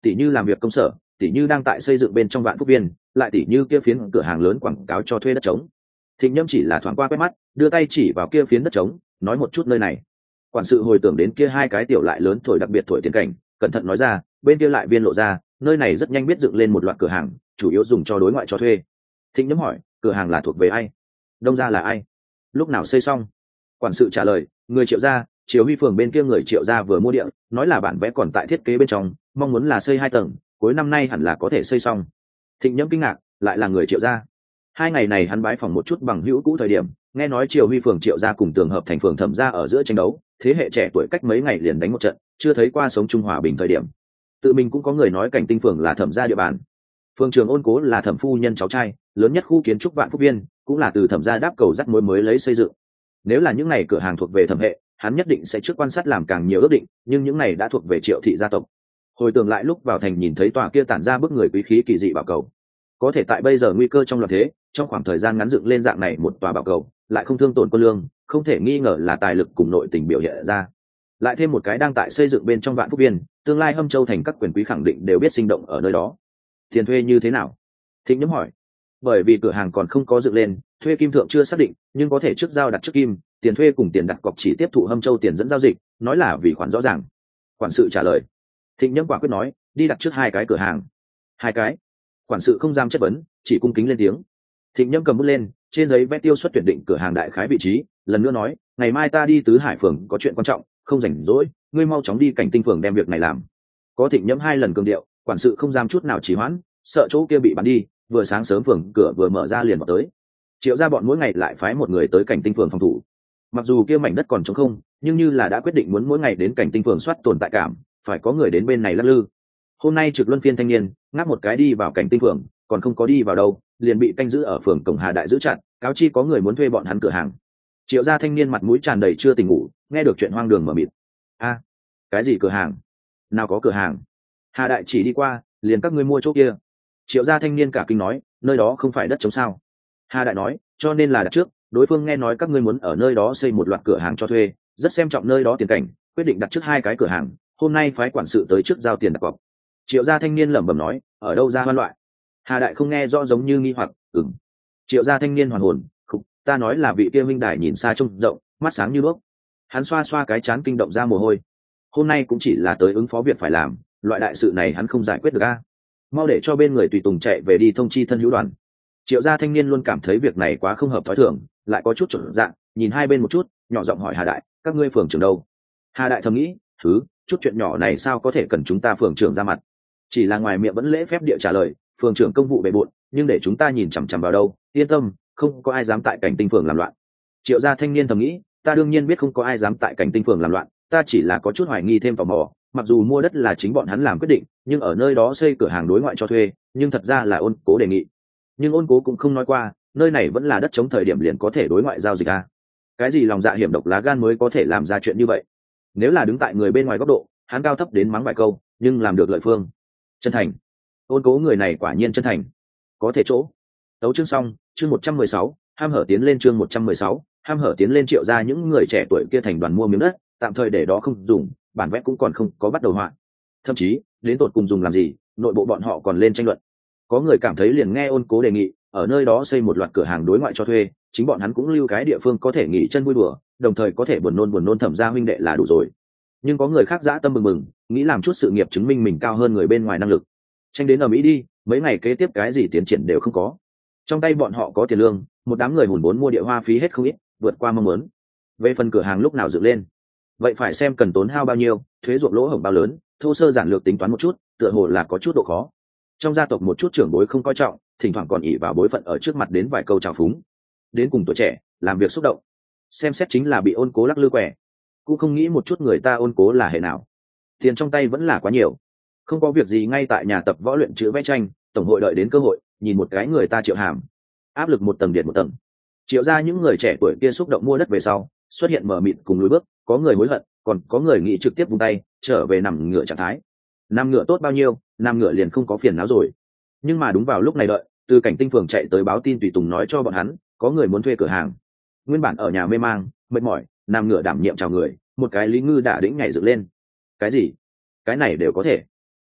tỉ như làm việc công sở, tỉ như đang tại xây dựng bên trong Vạn Phúc Viên, lại tỉ như kia phiến cửa hàng lớn quảng cáo cho thuê đất trống. Thịnh Nhâm chỉ là thoáng qua quét mắt, đưa tay chỉ vào kia phiến đất trống, nói một chút nơi này. Quản sự hồi tưởng đến kia hai cái tiểu lại lớn thổi đặc biệt thổi tiền cảnh, cẩn thận nói ra, bên kia lại viên lộ ra, nơi này rất nhanh biết dựng lên một loạt cửa hàng, chủ yếu dùng cho đối ngoại cho thuê. Thịnh Nhâm hỏi, cửa hàng là thuộc về ai? Đông gia là ai? Lúc nào xây xong? Quản sự trả lời, người Triệu gia, Triều Huy phường bên kia người Triệu gia vừa mua địa, nói là bản vẽ còn tại thiết kế bên trong, mong muốn là xây 2 tầng, cuối năm nay hẳn là có thể xây xong. Thịnh Nhâm kinh ngạc, lại là người Triệu gia. 2 ngày này hắn bái phỏng một chút bằng hữu cũ thời điểm, nghe nói Triều Huy phường Triệu gia cùng Tường Hợp thành phường Thẩm gia ở giữa tranh đấu, thế hệ trẻ tuổi cách mấy ngày liền đánh một trận, chưa thấy qua sống trung hòa bình thời điểm. Tự mình cũng có người nói Cảnh Tinh phường là Thẩm gia địa bàn. Phường Trường Ôn Cố là Thẩm phu nhân cháu trai, lớn nhất khu kiến trúc Vạn Phúc Viên, cũng là từ Thẩm gia đáp cầu dắt mối mới lấy xây dựng. Nếu là những ngày cửa hàng thuộc về Thẩm hệ, hắn nhất định sẽ trước quan sát làm càng nhiều ước định, nhưng những ngày đã thuộc về Triệu thị gia tộc. Hồi tưởng lại lúc vào thành nhìn thấy tòa kia tản ra bức người quý khí kỳ dị bảo cầu, có thể tại bây giờ nguy cơ trong loạn thế, trong khoảng thời gian ngắn dựng lên dạng này một tòa bảo cầu, lại không thương tổn quân lương, không thể nghi ngờ là tài lực cùng nội tình biểu hiện ra. Lại thêm một cái đang tại xây dựng bên trong Vạn Phúc Viên, tương lai Hâm Châu thành các quyền quý khẳng định đều biết sinh động ở nơi đó. Tiền thuê như thế nào? Thịnh Nhâm hỏi. Bởi vì cửa hàng còn không có dựng lên, thuê kim thượng chưa xác định, nhưng có thể trước giao đặt trước kim, tiền thuê cùng tiền đặt cọc chỉ tiếp thụ Hâm Châu tiền dẫn giao dịch, nói là vì khoản rõ ràng. Quản sự trả lời. Thịnh Nhâm quả quyết nói, đi đặt trước 2 cái cửa hàng. 2 cái? Quản sự không dám chất vấn, chỉ cung kính lên tiếng. Thịnh Nhâm cầm bút lên, trên giấy vẽ tiêu xuất tuyển định cửa hàng đại khái vị trí, lần nữa nói, ngày mai ta đi Tứ Hải phường có chuyện quan trọng, không rảnh rỗi, ngươi mau chóng đi Cảnh Tinh phường đem việc này làm. Có Thịnh Nhâm 2 lần cường điệu, quản sự không dám chút nào trì hoãn, sợ chỗ kia bị bắn đi, vừa sáng sớm phường cửa vừa mở ra liền vào tới. Triệu gia bọn mỗi ngày lại phái một người tới Cảnh Tinh phường phòng thủ. Mặc dù kia mảnh đất còn trống không, nhưng như là đã quyết định muốn mỗi ngày đến Cảnh Tinh phường soát tồn tại cảm, phải có người đến bên này lắc lư. Hôm nay trực luân phiên thanh niên ngáp một cái đi vào Cảnh Tinh phường, còn không có đi vào đâu, liền bị canh giữ ở phường cổng Hà Đại giữ chặt, cáo chi có người muốn thuê bọn hắn cửa hàng. Triệu gia thanh niên mặt mũi tràn đầy chưa tỉnh ngủ, nghe được chuyện hoang đường mở mịt. A, cái gì cửa hàng? Nào có cửa hàng? Hà Đại chỉ đi qua, liền các ngươi mua chỗ kia. Triệu gia thanh niên cả kinh nói, nơi đó không phải đất trống sao? Hà Đại nói, cho nên là đặt trước, đối phương nghe nói các ngươi muốn ở nơi đó xây một loạt cửa hàng cho thuê, rất xem trọng nơi đó tiền cảnh, quyết định đặt trước 2 cái cửa hàng, hôm nay phái quản sự tới trước giao tiền đặt cọc. Triệu gia thanh niên lẩm bẩm nói, ở đâu ra hoan loại? Hà Đại không nghe rõ, giống như nghi hoặc, ừm. Triệu gia thanh niên hoàn hồn, khục, ta nói là vị kia minh đài nhìn xa trông rộng, mắt sáng như đuốc. Hắn xoa xoa cái trán kinh động ra mồ hôi. Hôm nay cũng chỉ là tới ứng phó việc phải làm, loại đại sự này hắn không giải quyết được a. Mau để cho bên người tùy tùng chạy về đi thông chi thân hữu đoàn. Triệu gia thanh niên luôn cảm thấy việc này quá không hợp thói thường, lại có chút chột dạ, nhìn hai bên một chút, nhỏ giọng hỏi Hà Đại, các ngươi phường trưởng đâu? Hà Đại thầm nghĩ, chút chuyện nhỏ này sao có thể cần chúng ta phường trưởng ra mặt? Chỉ là ngoài miệng vẫn lễ phép địa trả lời, phường trưởng công vụ bề bộn, nhưng để chúng ta nhìn chằm chằm vào đâu, yên tâm, không có ai dám tại Cảnh Tinh phường làm loạn. Triệu gia thanh niên thầm nghĩ, ta đương nhiên biết không có ai dám tại Cảnh Tinh phường làm loạn, ta chỉ là có chút hoài nghi thêm tò mò, mặc dù mua đất là chính bọn hắn làm quyết định, nhưng ở nơi đó xây cửa hàng đối ngoại cho thuê, nhưng thật ra là Ôn Cố đề nghị. Nhưng Ôn Cố cũng không nói qua, nơi này vẫn là đất chống thời điểm liền có thể đối ngoại giao dịch à? Cái gì lòng dạ hiểm độc lá gan mới có thể làm ra chuyện như vậy? Nếu là đứng tại người bên ngoài góc độ, hắn cao thấp đến mắng vài câu, nhưng làm được lợi phương. Chân thành. Ôn Cố người này quả nhiên chân thành. Có thể chỗ. Tấu chương xong, chương 116, ham hở tiến lên chương 116, ham hở tiến lên. Triệu ra những người trẻ tuổi kia thành đoàn mua miếng đất, tạm thời để đó không dùng, bản vẽ cũng còn không có bắt đầu họa. Thậm chí, đến tột cùng dùng làm gì, nội bộ bọn họ còn lên tranh luận. Có người cảm thấy liền nghe Ôn Cố đề nghị, ở nơi đó xây một loạt cửa hàng đối ngoại cho thuê, chính bọn hắn cũng lưu cái địa phương có thể nghỉ chân vui đùa, đồng thời có thể buồn nôn Thẩm gia huynh đệ là đủ rồi. Nhưng có người khác dã tâm bừng bừng, nghĩ làm chút sự nghiệp chứng minh mình cao hơn người bên ngoài năng lực. Tranh đến ở Mỹ đi, mấy ngày kế tiếp cái gì tiến triển đều không có. Trong tay bọn họ có tiền lương, một đám người hùn vốn mua địa hoa phí hết không ít, vượt qua mong muốn. Về phần cửa hàng lúc nào dựng lên, vậy phải xem cần tốn hao bao nhiêu, thuế ruộng lỗ hổng bao lớn, thô sơ giản lược tính toán một chút, tựa hồ là có chút độ khó. Trong gia tộc một chút trưởng bối không coi trọng, thỉnh thoảng còn ỷ vào bối phận ở trước mặt đến vài câu chào phúng. Đến cùng tuổi trẻ, làm việc xúc động, xem xét chính là bị Ôn Cố lắc lư quẻ, cũng không nghĩ một chút người ta Ôn Cố là hệ nào. Tiền trong tay vẫn là quá nhiều, không có việc gì ngay tại nhà tập võ luyện chữ vẽ tranh, tổng hội đợi đến cơ hội, nhìn một cái người ta Triệu Hàm, áp lực một tầng điện một tầng. Triệu ra những người trẻ tuổi kia xúc động mua đất về sau, xuất hiện mờ mịt cùng lùi bước, có người hối hận, còn có người nghĩ trực tiếp vung tay, trở về nằm ngựa trạng thái. Nằm ngựa tốt bao nhiêu, nằm ngựa liền không có phiền não rồi. Nhưng mà đúng vào lúc này đợi, từ Cảnh Tinh phường chạy tới báo tin tùy tùng nói cho bọn hắn, có người muốn thuê cửa hàng. Nguyên bản ở nhà mê mang, mệt mỏi, nằm ngựa đảm nhiệm chào người, một cái Lý Ngư đả đĩnh nhảy dựng lên. Cái gì? Cái này đều có thể?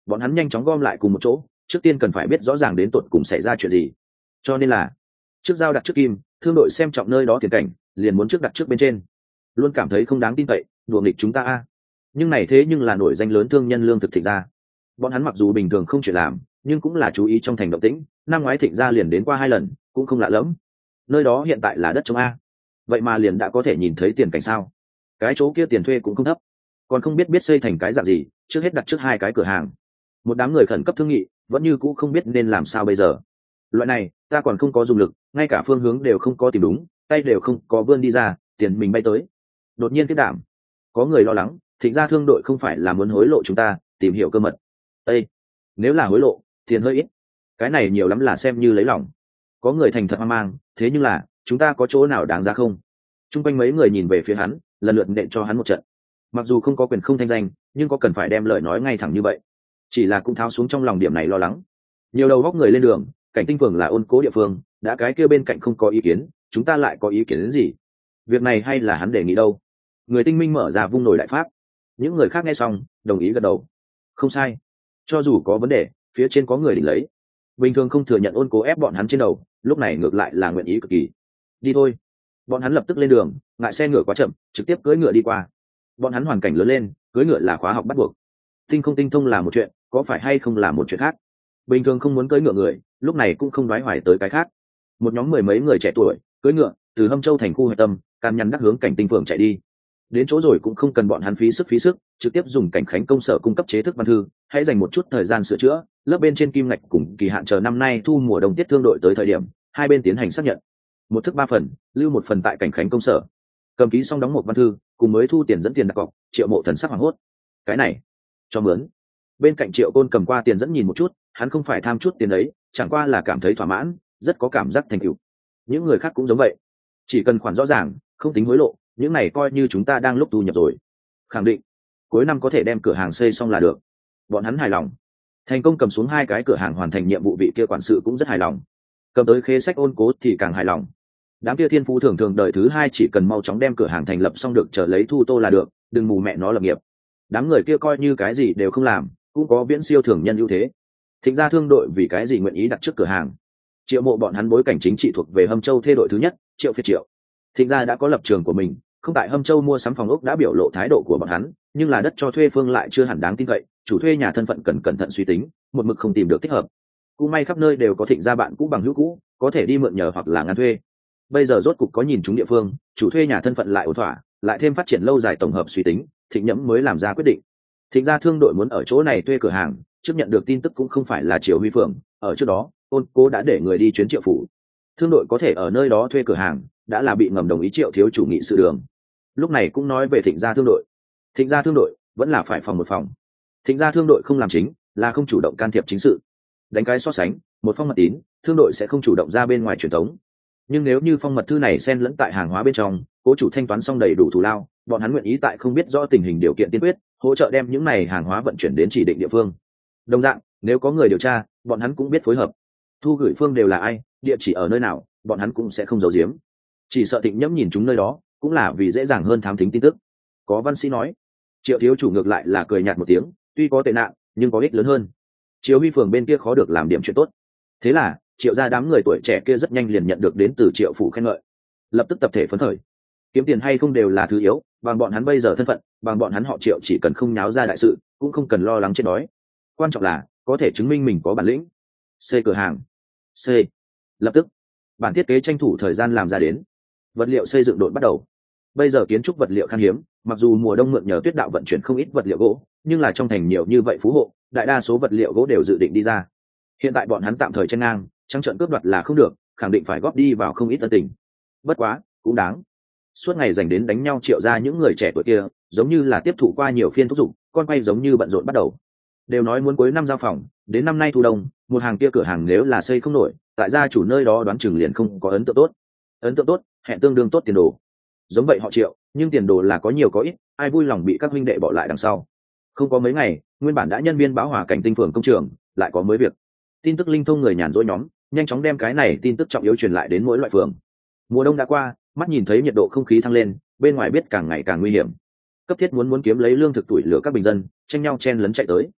bọn hắn nhanh chóng gom lại cùng một chỗ, trước tiên cần phải biết rõ ràng đến tột cùng xảy ra chuyện gì. Cho nên là trước giao đặt trước kim, thương đội xem trọng nơi đó tiền cảnh, liền muốn trước đặt trước bên trên. Luôn cảm thấy không đáng tin cậy, đùa nghịch chúng ta a. Nhưng này thế nhưng là nổi danh lớn thương nhân lương thực Thịnh gia. Bọn hắn mặc dù bình thường không chuyện làm, nhưng cũng là chú ý trong thành động tĩnh, năm ngoái Thịnh gia liền đến qua 2 lần, cũng không lạ lẫm. Nơi đó hiện tại là đất trống a. Vậy mà liền đã có thể nhìn thấy tiền cảnh sao? Cái chỗ kia tiền thuê cũng không thấp, còn không biết xây thành cái dạng gì, trước hết đặt trước 2 cái cửa hàng. Một đám người khẩn cấp thương nghị, vẫn như cũ không biết nên làm sao bây giờ. Loại này, ta còn không có dùng lực, ngay cả phương hướng đều không có tìm đúng, tay đều không có vươn đi ra, tiền mình bay tới. Đột nhiên kết đảm, có người lo lắng, Thịnh gia thương đội không phải là muốn hối lộ chúng ta, tìm hiểu cơ mật. Ê, nếu là hối lộ, tiền hơi ít, cái này nhiều lắm là xem như lấy lòng. Có người thành thật hoang mang, thế nhưng là chúng ta có chỗ nào đáng giá không? Trung quanh mấy người nhìn về phía hắn, lần lượt nện cho hắn một trận. Mặc dù không có quyền không thanh danh, nhưng có cần phải đem lời nói ngay thẳng như vậy. Chỉ là cũng tháo xuống trong lòng điểm này lo lắng. Nhiều đầu góc người lên đường, Cảnh Tinh Phường là ôn cố địa phương, đã cái kia bên cạnh không có ý kiến, chúng ta lại có ý kiến đến gì? Việc này hay là hắn đề nghị đâu? Người tinh minh mở ra vung nổi đại pháp. Những người khác nghe xong, đồng ý gật đầu. Không sai, cho dù có vấn đề, phía trên có người đỉnh lấy. Bình thường không thừa nhận ôn cố ép bọn hắn trên đầu, lúc này ngược lại là nguyện ý cực kỳ. Đi thôi. Bọn hắn lập tức lên đường, ngại xe ngựa quá chậm, trực tiếp cưỡi ngựa đi qua. Bọn hắn hoàn cảnh lớn lên, cưỡi ngựa là khóa học bắt buộc. Tinh không tinh thông là một chuyện, có phải hay không là một chuyện khác. Bình thường không muốn cưỡi ngựa người, lúc này cũng không đoái hoài tới cái khác. Một nhóm 10 mấy người trẻ tuổi cưỡi ngựa từ Hâm Châu thành khu hạch tâm, can nhằn đắc hướng Cảnh Tinh Phường chạy đi. Đến chỗ rồi cũng không cần bọn hắn phí sức, trực tiếp dùng Cảnh Khánh công sở cung cấp chế thức văn thư, hãy dành một chút thời gian sửa chữa, lớp bên trên kim ngạch cùng kỳ hạn chờ năm nay thu mùa đông tiết thương đội tới thời điểm, hai bên tiến hành xác nhận. Một thức 3 phần, lưu 1 phần tại Cảnh Khánh công sở. Cầm ký xong đóng một văn thư, cùng mới thu tiền dẫn tiền đặt cọc, Triệu Mộ thần sắc hoảng hốt. Cái này, cho mướn. Bên cạnh Triệu Côn cầm qua tiền dẫn nhìn một chút, hắn không phải tham chút tiền ấy, chẳng qua là cảm thấy thỏa mãn, rất có cảm giác thành tựu. Những người khác cũng giống vậy, chỉ cần khoản rõ ràng, không tính hối lộ, những này coi như chúng ta đang lúc thu nhập rồi. Khẳng định cuối năm có thể đem cửa hàng xây xong là được. Bọn hắn hài lòng. Thành công cầm xuống 2 cái cửa hàng, hoàn thành nhiệm vụ, vị kia quản sự cũng rất hài lòng. Cầm tới khế sách ôn cố thì càng hài lòng. Đám kia thiên phú thường thường đời thứ 2 chỉ cần mau chóng đem cửa hàng thành lập xong được, chờ lấy thu tô là được, đừng mù mẹ nó lập nghiệp. Đám người kia coi như cái gì đều không làm, cũng có viễn siêu thường nhân ưu thế. Thịnh gia thương đội vì cái gì nguyện ý đặt trước cửa hàng? Triệu Mộ bọn hắn bối cảnh chính trị thuộc về Hâm Châu thê đội thứ nhất, Triệu Phiệt Triệu. Thịnh gia đã có lập trường của mình, không tại Hâm Châu mua sắm phòng ốc đã biểu lộ thái độ của bọn hắn, nhưng là đất cho thuê phương lại chưa hẳn đáng tin cậy, chủ thuê nhà thân phận cần cẩn thận suy tính, một mực không tìm được thích hợp. Cũng may khắp nơi đều có Thịnh gia bạn cũ bằng hữu cũ, có thể đi mượn nhờ hoặc là ngăn thuê. Bây giờ rốt cục có nhìn chúng địa phương, chủ thuê nhà thân phận lại ổn thỏa, lại thêm phát triển lâu dài tổng hợp suy tính, Thịnh Nhẫm mới làm ra quyết định. Thịnh gia thương đội muốn ở chỗ này thuê cửa hàng, trước nhận được tin tức cũng không phải là Triều Huy Phường, ở trước đó, ôn cố đã để người đi chuyến Triệu phủ. Thương đội có thể ở nơi đó thuê cửa hàng, đã là bị ngầm đồng ý Triệu thiếu chủ nghị sự đường. Lúc này cũng nói về Thịnh gia thương đội. Thịnh gia thương đội vẫn là phải phòng một phòng. Thịnh gia thương đội không làm chính, là không chủ động can thiệp chính sự. Đánh cái so sánh, một phong mật tín, thương đội sẽ không chủ động ra bên ngoài truyền thống. Nhưng nếu như phong mật thư này xen lẫn tại hàng hóa bên trong, cố chủ thanh toán xong đầy đủ thù lao, bọn hắn nguyện ý tại không biết rõ tình hình điều kiện tiên quyết, hỗ trợ đem những này hàng hóa vận chuyển đến chỉ định địa phương. Đồng dạng, nếu có người điều tra, bọn hắn cũng biết phối hợp. Thu gửi phương đều là ai, địa chỉ ở nơi nào, bọn hắn cũng sẽ không giấu giếm. Chỉ sợ Thịnh Nhẫm nhìn chúng nơi đó, cũng là vì dễ dàng hơn thám thính tin tức. Có văn sĩ nói. Triệu thiếu chủ ngược lại là cười nhạt một tiếng, tuy có tệ nạn, nhưng có ích lớn hơn. Triều Huy Phường bên kia khó được làm điểm chuyện tốt. Thế là Triệu gia đám người tuổi trẻ kia rất nhanh liền nhận được đến từ Triệu phủ khen ngợi, lập tức tập thể phấn khởi. Kiếm tiền hay không đều là thứ yếu, bằng bọn hắn bây giờ thân phận, bằng bọn hắn họ Triệu chỉ cần không nháo ra đại sự, cũng không cần lo lắng chết đói. Quan trọng là có thể chứng minh mình có bản lĩnh. Xây cửa hàng. Xây. Lập tức, bản thiết kế tranh thủ thời gian làm ra đến. Vật liệu xây dựng độn bắt đầu. Bây giờ kiến trúc vật liệu khan hiếm, mặc dù mùa đông mượn nhờ tuyết đạo vận chuyển không ít vật liệu gỗ, nhưng là trong thành nhiều như vậy phú hộ, đại đa số vật liệu gỗ đều dự định đi ra. Hiện tại bọn hắn tạm thời chen ngang, trắng trợn cướp đoạt là không được, khẳng định phải góp đi vào không ít ân tình. Bất quá, cũng đáng. Suốt ngày dành đến đánh nhau Triệu ra những người trẻ tuổi kia, giống như là tiếp thụ qua nhiều phiên thúc giục, con quay giống như bận rộn bắt đầu. Đều nói muốn cuối năm giao phòng, đến năm nay thu đông, một hàng kia cửa hàng nếu là xây không nổi, tại gia chủ nơi đó đoán chừng liền không có ấn tượng tốt. Ấn tượng tốt, hẹn tương đương tốt tiền đồ. Giống vậy họ Triệu, nhưng tiền đồ là có nhiều có ít, ai vui lòng bị các huynh đệ bỏ lại đằng sau. Không có mấy ngày, nguyên bản đã nhân viên Báo Hòa Cảnh Tinh Phường công trường, lại có mới việc. Tin tức linh thông người nhàn rỗi nhóm, nhanh chóng đem cái này tin tức trọng yếu truyền lại đến mỗi loại phường. Mùa đông đã qua, mắt nhìn thấy nhiệt độ không khí thăng lên, bên ngoài biết càng ngày càng nguy hiểm. Cấp thiết muốn kiếm lấy lương thực tuổi lửa các bình dân, tranh nhau chen lấn chạy tới.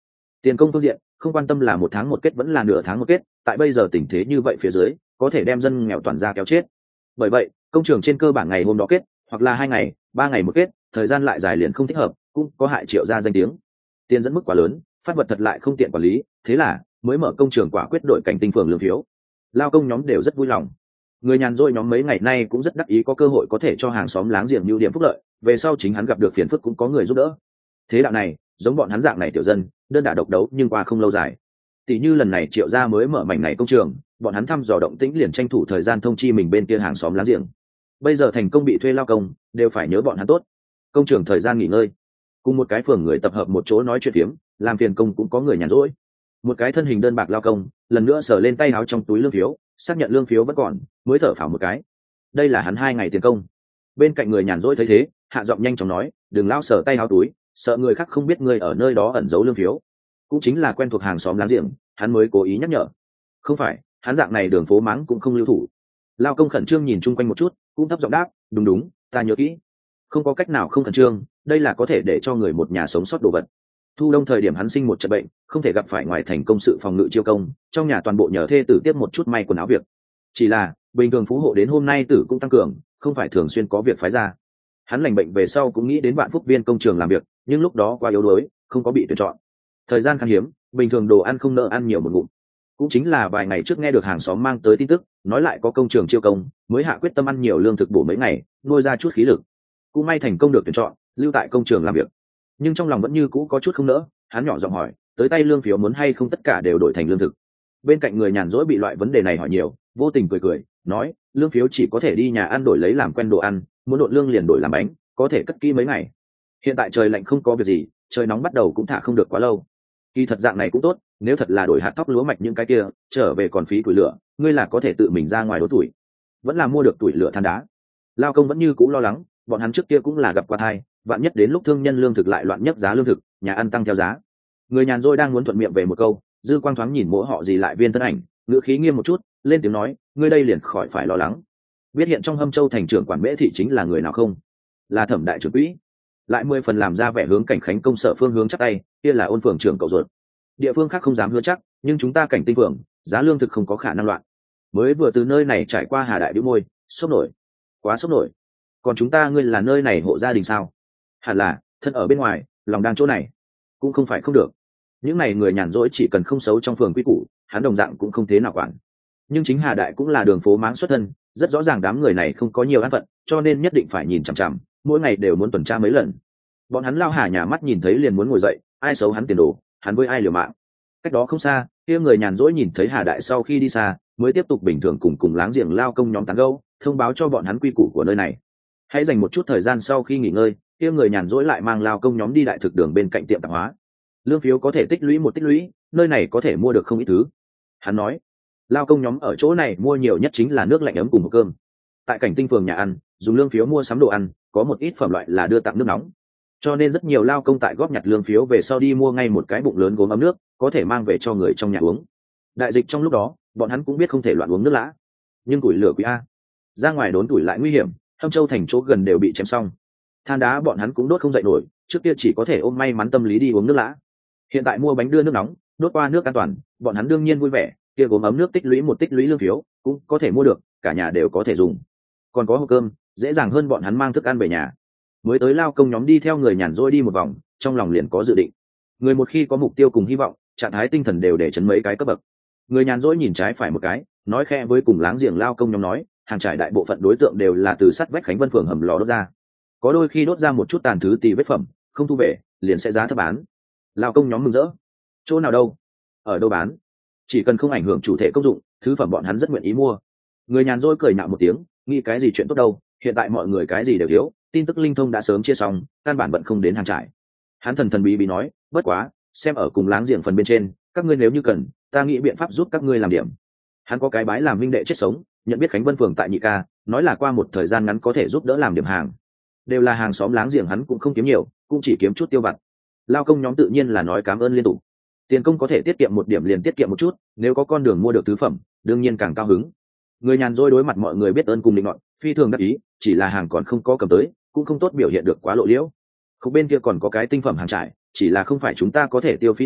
Tiền công phương diện không quan tâm là 1 tháng một kết vẫn là nửa tháng một kết, tại bây giờ tình thế như vậy phía dưới có thể đem dân nghèo toàn ra kéo chết. Bởi vậy công trường trên cơ bản ngày hôm đó kết, hoặc là 2 ngày 3 ngày một kết, thời gian lại dài liền không thích hợp, cũng có hại Triệu gia danh tiếng. Tiền dẫn mức quá lớn, phát vật thật lại không tiện quản lý, thế là mới mở công trường quả quyết đội Cảnh Tinh phường lương phiếu. Lao công nhóm đều rất vui lòng. Người nhàn rỗi nhóm mấy ngày nay cũng rất đắc ý có cơ hội có thể cho hàng xóm láng giềng ưu điểm phúc lợi, về sau chính hắn gặp được phiền phức cũng có người giúp đỡ. Thế đạo này giống bọn hắn dạng này tiểu dân đơn đả độc đấu nhưng qua không lâu dài. Tỷ như lần này Triệu gia mới mở mảnh này công trường, bọn hắn thăm dò động tĩnh liền tranh thủ thời gian thông chi mình bên kia hàng xóm láng giềng. Bây giờ thành công bị thuê lao công đều phải nhớ bọn hắn tốt. Công trường thời gian nghỉ ngơi, cùng một cái phường người tập hợp một chỗ nói chuyện phiếm, làm phiền công cũng có người nhàn rỗi. Một cái thân hình đơn bạc lao công lần nữa sờ lên tay áo trong túi lương phiếu, xác nhận lương phiếu vẫn còn, mới thở phào một cái. Đây là hắn 2 ngày tiền công. Bên cạnh người nhàn rỗi thấy thế, hạ giọng nhanh chóng nói, đừng lao sờ tay áo túi, sợ người khác không biết ngươi ở nơi đó ẩn giấu lương phiếu. Cũng chính là quen thuộc hàng xóm láng giềng, hắn mới cố ý nhắc nhở. Không phải, hắn dạng này đường phố mắng cũng không lưu thủ. Lao công khẩn trương nhìn chung quanh một chút, cũng thấp giọng đáp, đúng đúng, ta nhớ kỹ. Không có cách nào không khẩn trương, đây là có thể để cho người một nhà sống sót đồ vật. Thu đông thời điểm hắn sinh một trận bệnh, không thể gặp phải ngoài thành công sự phòng ngự chiêu công, trong nhà toàn bộ nhờ thê tử tiếp một chút may quần áo việc. Chỉ là bình thường phú hộ đến hôm nay tử cũng tăng cường, không phải thường xuyên có việc phái ra. Hắn lành bệnh về sau cũng nghĩ đến Vạn Phúc Viên công trường làm việc, nhưng lúc đó quá yếu đuối, không có bị tuyển chọn. Thời gian khan hiếm, bình thường đồ ăn không nỡ ăn nhiều một ngụm. Cũng chính là vài ngày trước nghe được hàng xóm mang tới tin tức, nói lại có công trường chiêu công, mới hạ quyết tâm ăn nhiều lương thực bổ mấy ngày, nuôi ra chút khí lực. Cũng may thành công được tuyển chọn, lưu tại công trường làm việc. Nhưng trong lòng vẫn như cũ có chút không nỡ, hắn nhỏ giọng hỏi, tới tay lương phiếu muốn hay không tất cả đều đổi thành lương thực. Bên cạnh người nhàn rỗi bị loại vấn đề này hỏi nhiều, vô tình cười cười, nói, lương phiếu chỉ có thể đi nhà ăn đổi lấy làm quen đồ ăn, muốn đổi lương liền đổi làm bánh, có thể cất kỹ mấy ngày. Hiện tại trời lạnh không có việc gì, trời nóng bắt đầu cũng thả không được quá lâu. Kỳ thật dạng này cũng tốt, nếu thật là đổi hạt thóc lúa mạch những cái kia, trở về còn phí củi lửa, ngươi là có thể tự mình ra ngoài đốt tuổi, vẫn là mua được tuổi lửa than đá. Lao công vẫn như cũ lo lắng, bọn hắn trước kia cũng là gặp qua thai, vạn nhất đến lúc thương nhân lương thực lại loạn nhất giá lương thực, nhà ăn tăng theo giá. Người nhàn rỗi đang muốn thuận miệng về một câu, dư quang thoáng nhìn mỗi họ gì lại viên thân ảnh, ngữ khí nghiêm một chút, lên tiếng nói, ngươi đây liền khỏi phải lo lắng. Biết hiện trong Hâm Châu thành trưởng quản Mễ thị chính là người nào không? Là Thẩm đại trưởng quỹ. Lại 10 phần làm ra vẻ hướng Cảnh Khánh công sở phương hướng chắc tay, kia là Ôn phường trưởng cậu ruột. Địa phương khác không dám hứa chắc, nhưng chúng ta Cảnh Tinh phường, giá lương thực không có khả năng loạn. Mới vừa từ nơi này trải qua Hà đại bĩu môi, sốc nổi, quá sốc nổi. Còn chúng ta ngươi là nơi này hộ gia đình sao? Hẳn là thân ở bên ngoài, lòng đang chỗ này, cũng không phải không được. Những này người nhàn rỗi chỉ cần không xấu trong phường quy củ, hắn đồng dạng cũng không thế nào quản. Nhưng chính Hà đại cũng là đường phố máng xuất thân, rất rõ ràng đám người này không có nhiều an phận, cho nên nhất định phải nhìn chằm chằm, mỗi ngày đều muốn tuần tra mấy lần. Bọn hắn lao Hà nhà mắt nhìn thấy liền muốn ngồi dậy, ai xấu hắn tiền đồ, hắn với ai liều mạng. Cách đó không xa, kia người nhàn rỗi nhìn thấy Hà đại sau khi đi xa, mới tiếp tục bình thường cùng láng giềng lao công nhóm tán gẫu, thông báo cho bọn hắn quy củ của nơi này. Hãy dành một chút thời gian sau khi nghỉ ngơi, kia người nhàn rỗi lại mang lao công nhóm đi đại thực đường bên cạnh tiệm tạp hóa. Lương phiếu có thể tích lũy một tích lũy, nơi này có thể mua được không ít thứ. Hắn nói, lao công nhóm ở chỗ này mua nhiều nhất chính là nước lạnh ấm cùng hộp cơm. Tại Cảnh Tinh phường nhà ăn, dùng lương phiếu mua sắm đồ ăn, có một ít phẩm loại là đưa tặng nước nóng. Cho nên rất nhiều lao công tại góp nhặt lương phiếu về sau đi mua ngay một cái bụng lớn gốm ấm nước, có thể mang về cho người trong nhà uống. Đại dịch trong lúc đó, bọn hắn cũng biết không thể loạn uống nước lã. Nhưng củi lửa quý a, ra ngoài đốn tuổi lại nguy hiểm, Hâm Châu thành chỗ gần đều bị chém xong. Than đá bọn hắn cũng đốt không dậy nổi, trước kia chỉ có thể ôm may mắn tâm lý đi uống nước lã. Hiện tại mua bánh đưa nước nóng, đốt qua nước an toàn, bọn hắn đương nhiên vui vẻ, kia gốm ấm nước tích lũy một tích lũy lương phiếu, cũng có thể mua được, cả nhà đều có thể dùng. Còn có hộp cơm, dễ dàng hơn bọn hắn mang thức ăn về nhà. Mới tới lao công nhóm đi theo người nhàn rỗi đi một vòng, trong lòng liền có dự định. Người một khi có mục tiêu cùng hy vọng, trạng thái tinh thần đều để chấn mấy cái cấp bậc. Người nhàn rỗi nhìn trái phải một cái, nói khẽ với cùng láng giềng lao công nhóm nói, hàng trải đại bộ phận đối tượng đều là từ sắt vách Khánh Vân phường hầm lò đốt ra. Có đôi khi đốt ra một chút tàn thứ tì vết phẩm, không thu về, liền sẽ giá thấp bán. Lao công nhóm mừng rỡ. Chỗ nào đâu? Ở đâu bán? Chỉ cần không ảnh hưởng chủ thể công dụng, thứ phẩm bọn hắn rất nguyện ý mua. Người nhàn rỗi cười nhạo một tiếng, nghĩ cái gì chuyện tốt đâu, hiện tại mọi người cái gì đều thiếu, tin tức linh thông đã sớm chia xong, căn bản bận không đến hàng trải. Hắn thần thần bí bí nói, bất quá, xem ở cùng láng giềng phần bên trên, các ngươi nếu như cần, ta nghĩ biện pháp giúp các ngươi làm điểm. Hắn có cái bái làm huynh đệ chết sống, nhận biết Khánh Vân phường tại Nhị Ca, nói là qua một thời gian ngắn có thể giúp đỡ làm điểm hàng. Đều là hàng xóm láng giềng, hắn cũng không kiếm nhiều, cũng chỉ kiếm chút tiêu vặt. Lao công nhóm tự nhiên là nói cảm ơn liên tục. Tiền công có thể tiết kiệm một điểm liền tiết kiệm một chút, nếu có con đường mua được thứ phẩm, đương nhiên càng cao hứng. Người nhàn rỗi đối mặt mọi người biết ơn cùng định nọt, phi thường đắc ý, chỉ là hàng còn không có cầm tới, cũng không tốt biểu hiện được quá lộ liễu. Không bên kia còn có cái tinh phẩm hàng trải, chỉ là không phải chúng ta có thể tiêu phí nổi,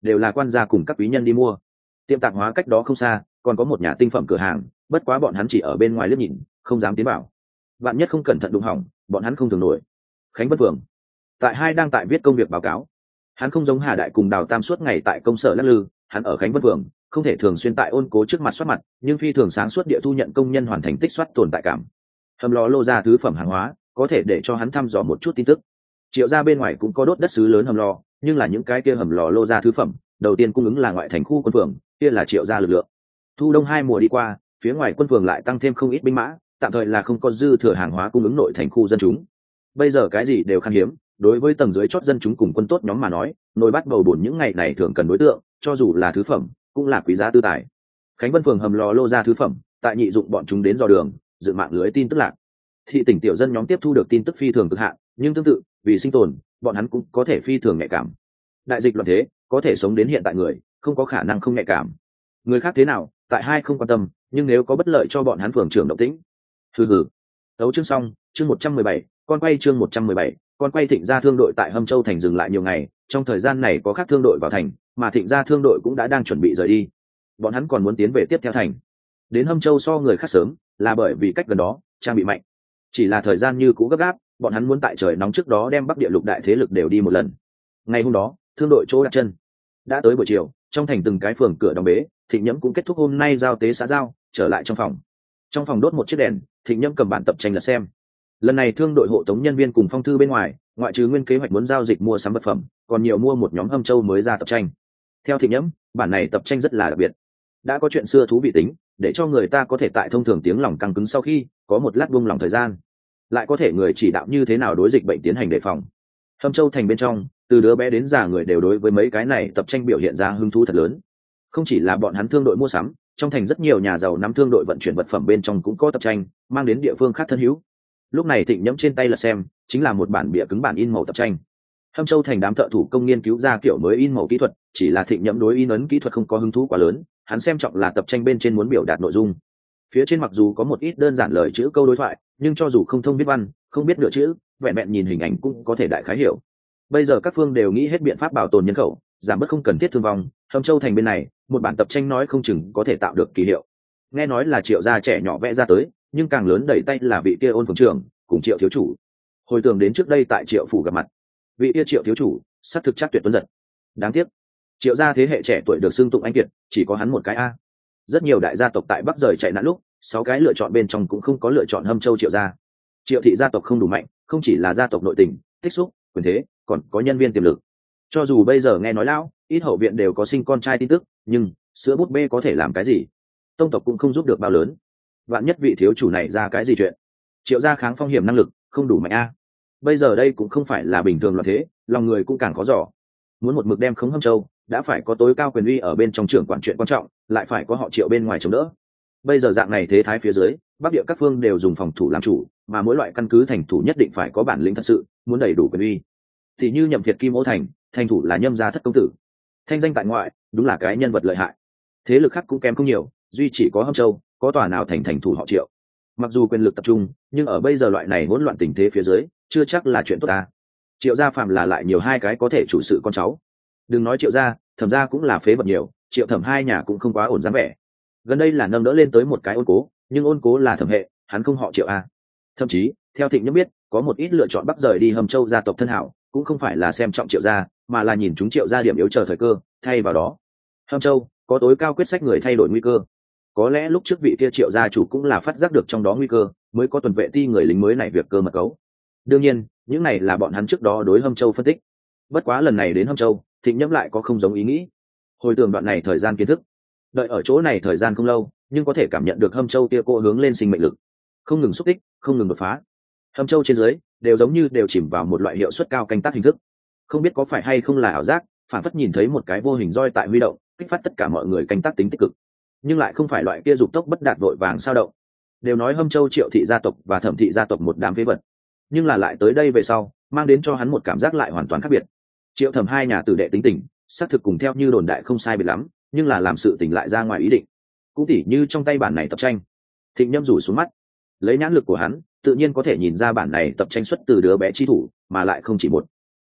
đều là quan gia cùng các quý nhân đi mua. Tiệm tạp hóa cách đó không xa còn có một nhà tinh phẩm cửa hàng, bất quá bọn hắn chỉ ở bên ngoài liếc nhìn, không dám tiến vào. Vạn nhất không cẩn thận đụng hỏng, bọn hắn không thường nổi. Khánh Vân Phường, tại hai đang tại viết công việc báo cáo. Hắn không giống Hà Đại cùng Đào Tam suốt ngày tại công sở lắc lư, hắn ở Khánh Vân Phường không thể thường xuyên tại Ôn Cố trước mặt soát mặt, nhưng phi thường sáng suốt địa thu nhận công nhân hoàn thành tích soát tồn tại cảm. Hầm lò lô ra thứ phẩm hàng hóa, có thể để cho hắn thăm dò một chút tin tức. Triệu gia bên ngoài cũng có đốt đất sứ lớn hầm lò, nhưng là những cái kia hầm lò lô ra thứ phẩm, đầu tiên cung ứng là ngoại thành khu quân phường, kia là Triệu gia lực lượng. Thu đông hai mùa đi qua, phía ngoài quân phường lại tăng thêm không ít binh mã, tạm thời là không có dư thừa hàng hóa cung ứng nội thành khu dân chúng. Bây giờ cái gì đều khan hiếm, đối với tầng dưới chót dân chúng cùng quân tốt nhóm mà nói, nồi bát bầu bổn những ngày này thường cần đối tượng, cho dù là thứ phẩm cũng là quý giá tư tài. Khánh Vân Phường hầm lò lô ra thứ phẩm, tại nhị dụng bọn chúng đến dò đường, dựng mạng lưới tin tức lạc. Thị tỉnh tiểu dân nhóm tiếp thu được tin tức phi thường cực hạn, nhưng tương tự vì sinh tồn, bọn hắn cũng có thể phi thường nhạy cảm. Đại dịch loạn thế, có thể sống đến hiện tại người, không có khả năng không nhạy cảm. Người khác thế nào, tại hai không quan tâm, nhưng nếu có bất lợi cho bọn hắn phường trưởng động tĩnh. Hừ. Đấu chương xong, chương 117, con quay chương 117, con quay Thịnh gia thương đội tại Hâm Châu thành dừng lại nhiều ngày, trong thời gian này có khác thương đội vào thành, mà Thịnh gia thương đội cũng đã đang chuẩn bị rời đi. Bọn hắn còn muốn tiến về tiếp theo thành. Đến Hâm Châu so người khác sớm, là bởi vì cách gần đó, trang bị mạnh. Chỉ là thời gian như cũ gấp gáp, bọn hắn muốn tại trời nóng trước đó đem Bắc Địa lục đại thế lực đều đi một lần. Ngày hôm đó, thương đội chỗ đặt chân. Đã tới buổi chiều, trong thành từng cái phường cửa đóng bế, Thịnh Nhẫm cũng kết thúc hôm nay giao tế xã giao, trở lại trong phòng. Trong phòng đốt một chiếc đèn, Thịnh Nhẫm cầm bản tập tranh lật xem. Lần này thương đội hộ tống nhân viên cùng phong thư bên ngoài, ngoại trừ nguyên kế hoạch muốn giao dịch mua sắm vật phẩm, còn nhiều mua một nhóm Hâm Châu mới ra tập tranh. Theo Thịnh Nhẫm, bản này tập tranh rất là đặc biệt, đã có chuyện xưa thú vị tính, để cho người ta có thể tại thông thường tiếng lòng căng cứng sau khi có một lát buông lòng thời gian, lại có thể người chỉ đạo như thế nào đối dịch bệnh tiến hành đề phòng. Hâm Châu thành bên trong, từ đứa bé đến già người đều đối với mấy cái này tập tranh biểu hiện ra hứng thú thật lớn. Không chỉ là bọn hắn thương đội mua sắm, trong thành rất nhiều nhà giàu nắm thương đội vận chuyển vật phẩm bên trong cũng có tập tranh mang đến địa phương khác thân hữu. Lúc này Thịnh Nhẫm trên tay lật xem, chính là một bản bìa cứng bản in màu tập tranh. Hâm Châu thành đám thợ thủ công nghiên cứu ra kiểu mới in màu kỹ thuật, chỉ là Thịnh Nhẫm đối in ấn kỹ thuật không có hứng thú quá lớn, hắn xem trọng là tập tranh bên trên muốn biểu đạt nội dung. Phía trên mặc dù có một ít đơn giản lời chữ câu đối thoại, nhưng cho dù không thông viết văn, không biết nửa chữ, vẹn vẹn nhìn hình ảnh cũng có thể đại khái hiểu. Bây giờ các phương đều nghĩ hết biện pháp bảo tồn nhân khẩu, giảm bớt không cần thiết thương vong. Hâm Châu thành bên này, một bản tập tranh nói không chừng có thể tạo được kỳ hiệu. Nghe nói là Triệu gia trẻ nhỏ vẽ ra tới, nhưng càng lớn đẩy tay là vị kia Ôn phường trưởng cùng Triệu thiếu chủ. Hồi tưởng đến trước đây tại Triệu phủ gặp mặt, vị kia Triệu thiếu chủ sắc thực chắc tuyệt tuấn giật. Đáng tiếc, Triệu gia thế hệ trẻ tuổi được xưng tụng anh kiệt, chỉ có hắn một cái a. Rất nhiều đại gia tộc tại Bắc rời chạy nạn lúc, 6 cái lựa chọn bên trong cũng không có lựa chọn Hâm Châu Triệu gia. Triệu thị gia tộc không đủ mạnh, không chỉ là gia tộc nội tình, tích xúc, quyền thế, còn có nhân viên tiềm lực. Cho dù bây giờ nghe nói lão ít hậu viện đều có sinh con trai tin tức, nhưng sữa bút bê có thể làm cái gì? Tông tộc cũng không giúp được bao lớn. Vạn nhất vị thiếu chủ này ra cái gì chuyện? Triệu gia kháng phong hiểm năng lực không đủ mạnh a. Bây giờ đây cũng không phải là bình thường loạn thế, lòng người cũng càng khó dò. Muốn một mực đem khống Hâm Châu, đã phải có tối cao quyền uy ở bên trong trưởng quản chuyện quan trọng, lại phải có họ Triệu bên ngoài chống đỡ. Bây giờ dạng này thế thái phía dưới, Bắc Địa các phương đều dùng phòng thủ làm chủ, mà mỗi loại căn cứ thành thủ nhất định phải có bản lĩnh thật sự, muốn đầy đủ quyền uy. Thì như Nhậm Việt Kim Ô thành thủ là Nhâm gia thất công tử, thanh danh tại ngoại, đúng là cái nhân vật lợi hại. Thế lực khác cũng kém không nhiều, duy chỉ có Hâm Châu, có tòa nào thành thủ họ Triệu. Mặc dù quyền lực tập trung, nhưng ở bây giờ loại này hỗn loạn tình thế phía dưới, chưa chắc là chuyện tốt ta. Triệu gia phạm là lại nhiều hai cái có thể chủ sự con cháu. Đừng nói Triệu gia, Thẩm gia cũng là phế vật nhiều, Triệu Thẩm hai nhà cũng không quá ổn dáng vẻ. Gần đây là nâng đỡ lên tới một cái Ôn Cố, nhưng Ôn Cố là Thẩm hệ, hắn không họ Triệu a. Thậm chí, theo Thịnh Nhẫm biết, có một ít lựa chọn Bắc rời đi Hâm Châu gia tộc thân hảo, cũng không phải là xem trọng Triệu gia, mà là nhìn chúng Triệu gia điểm yếu chờ thời cơ, thay vào đó. Hâm Châu có tối cao quyết sách người thay đổi nguy cơ. Có lẽ lúc trước vị kia Triệu gia chủ cũng là phát giác được trong đó nguy cơ, mới có tuần vệ ti người lính mới này việc cơ mật cấu. Đương nhiên, những này là bọn hắn trước đó đối Hâm Châu phân tích. Bất quá lần này đến Hâm Châu, Thịnh Nhẫm lại có không giống ý nghĩ. Hồi tưởng đoạn này thời gian kiến thức, đợi ở chỗ này thời gian không lâu, nhưng có thể cảm nhận được Hâm Châu kia cô hướng lên sinh mệnh lực, không ngừng xúc tích, không ngừng đột phá. Hâm Châu trên dưới đều giống như đều chìm vào một loại hiệu suất cao canh tác hình thức. Không biết có phải hay không là ảo giác, phản phất nhìn thấy một cái vô hình roi tại huy động, kích phát tất cả mọi người canh tác tính tích cực, nhưng lại không phải loại kia dục tốc bất đạt vội vàng sao động. Đều nói Hâm Châu Triệu thị gia tộc và Thẩm thị gia tộc một đám phế vật, nhưng là lại tới đây về sau, mang đến cho hắn một cảm giác lại hoàn toàn khác biệt. Triệu Thẩm hai nhà tử đệ tính tình, xác thực cùng theo như đồn đại không sai biệt lắm, nhưng là làm sự tình lại ra ngoài ý định. Cũng tỉ như trong tay bản này tập tranh, Thịnh Nhâm rủ xuống mắt, lấy nhãn lực của hắn, tự nhiên có thể nhìn ra bản này tập tranh xuất từ đứa bé chi thủ, mà lại không chỉ một.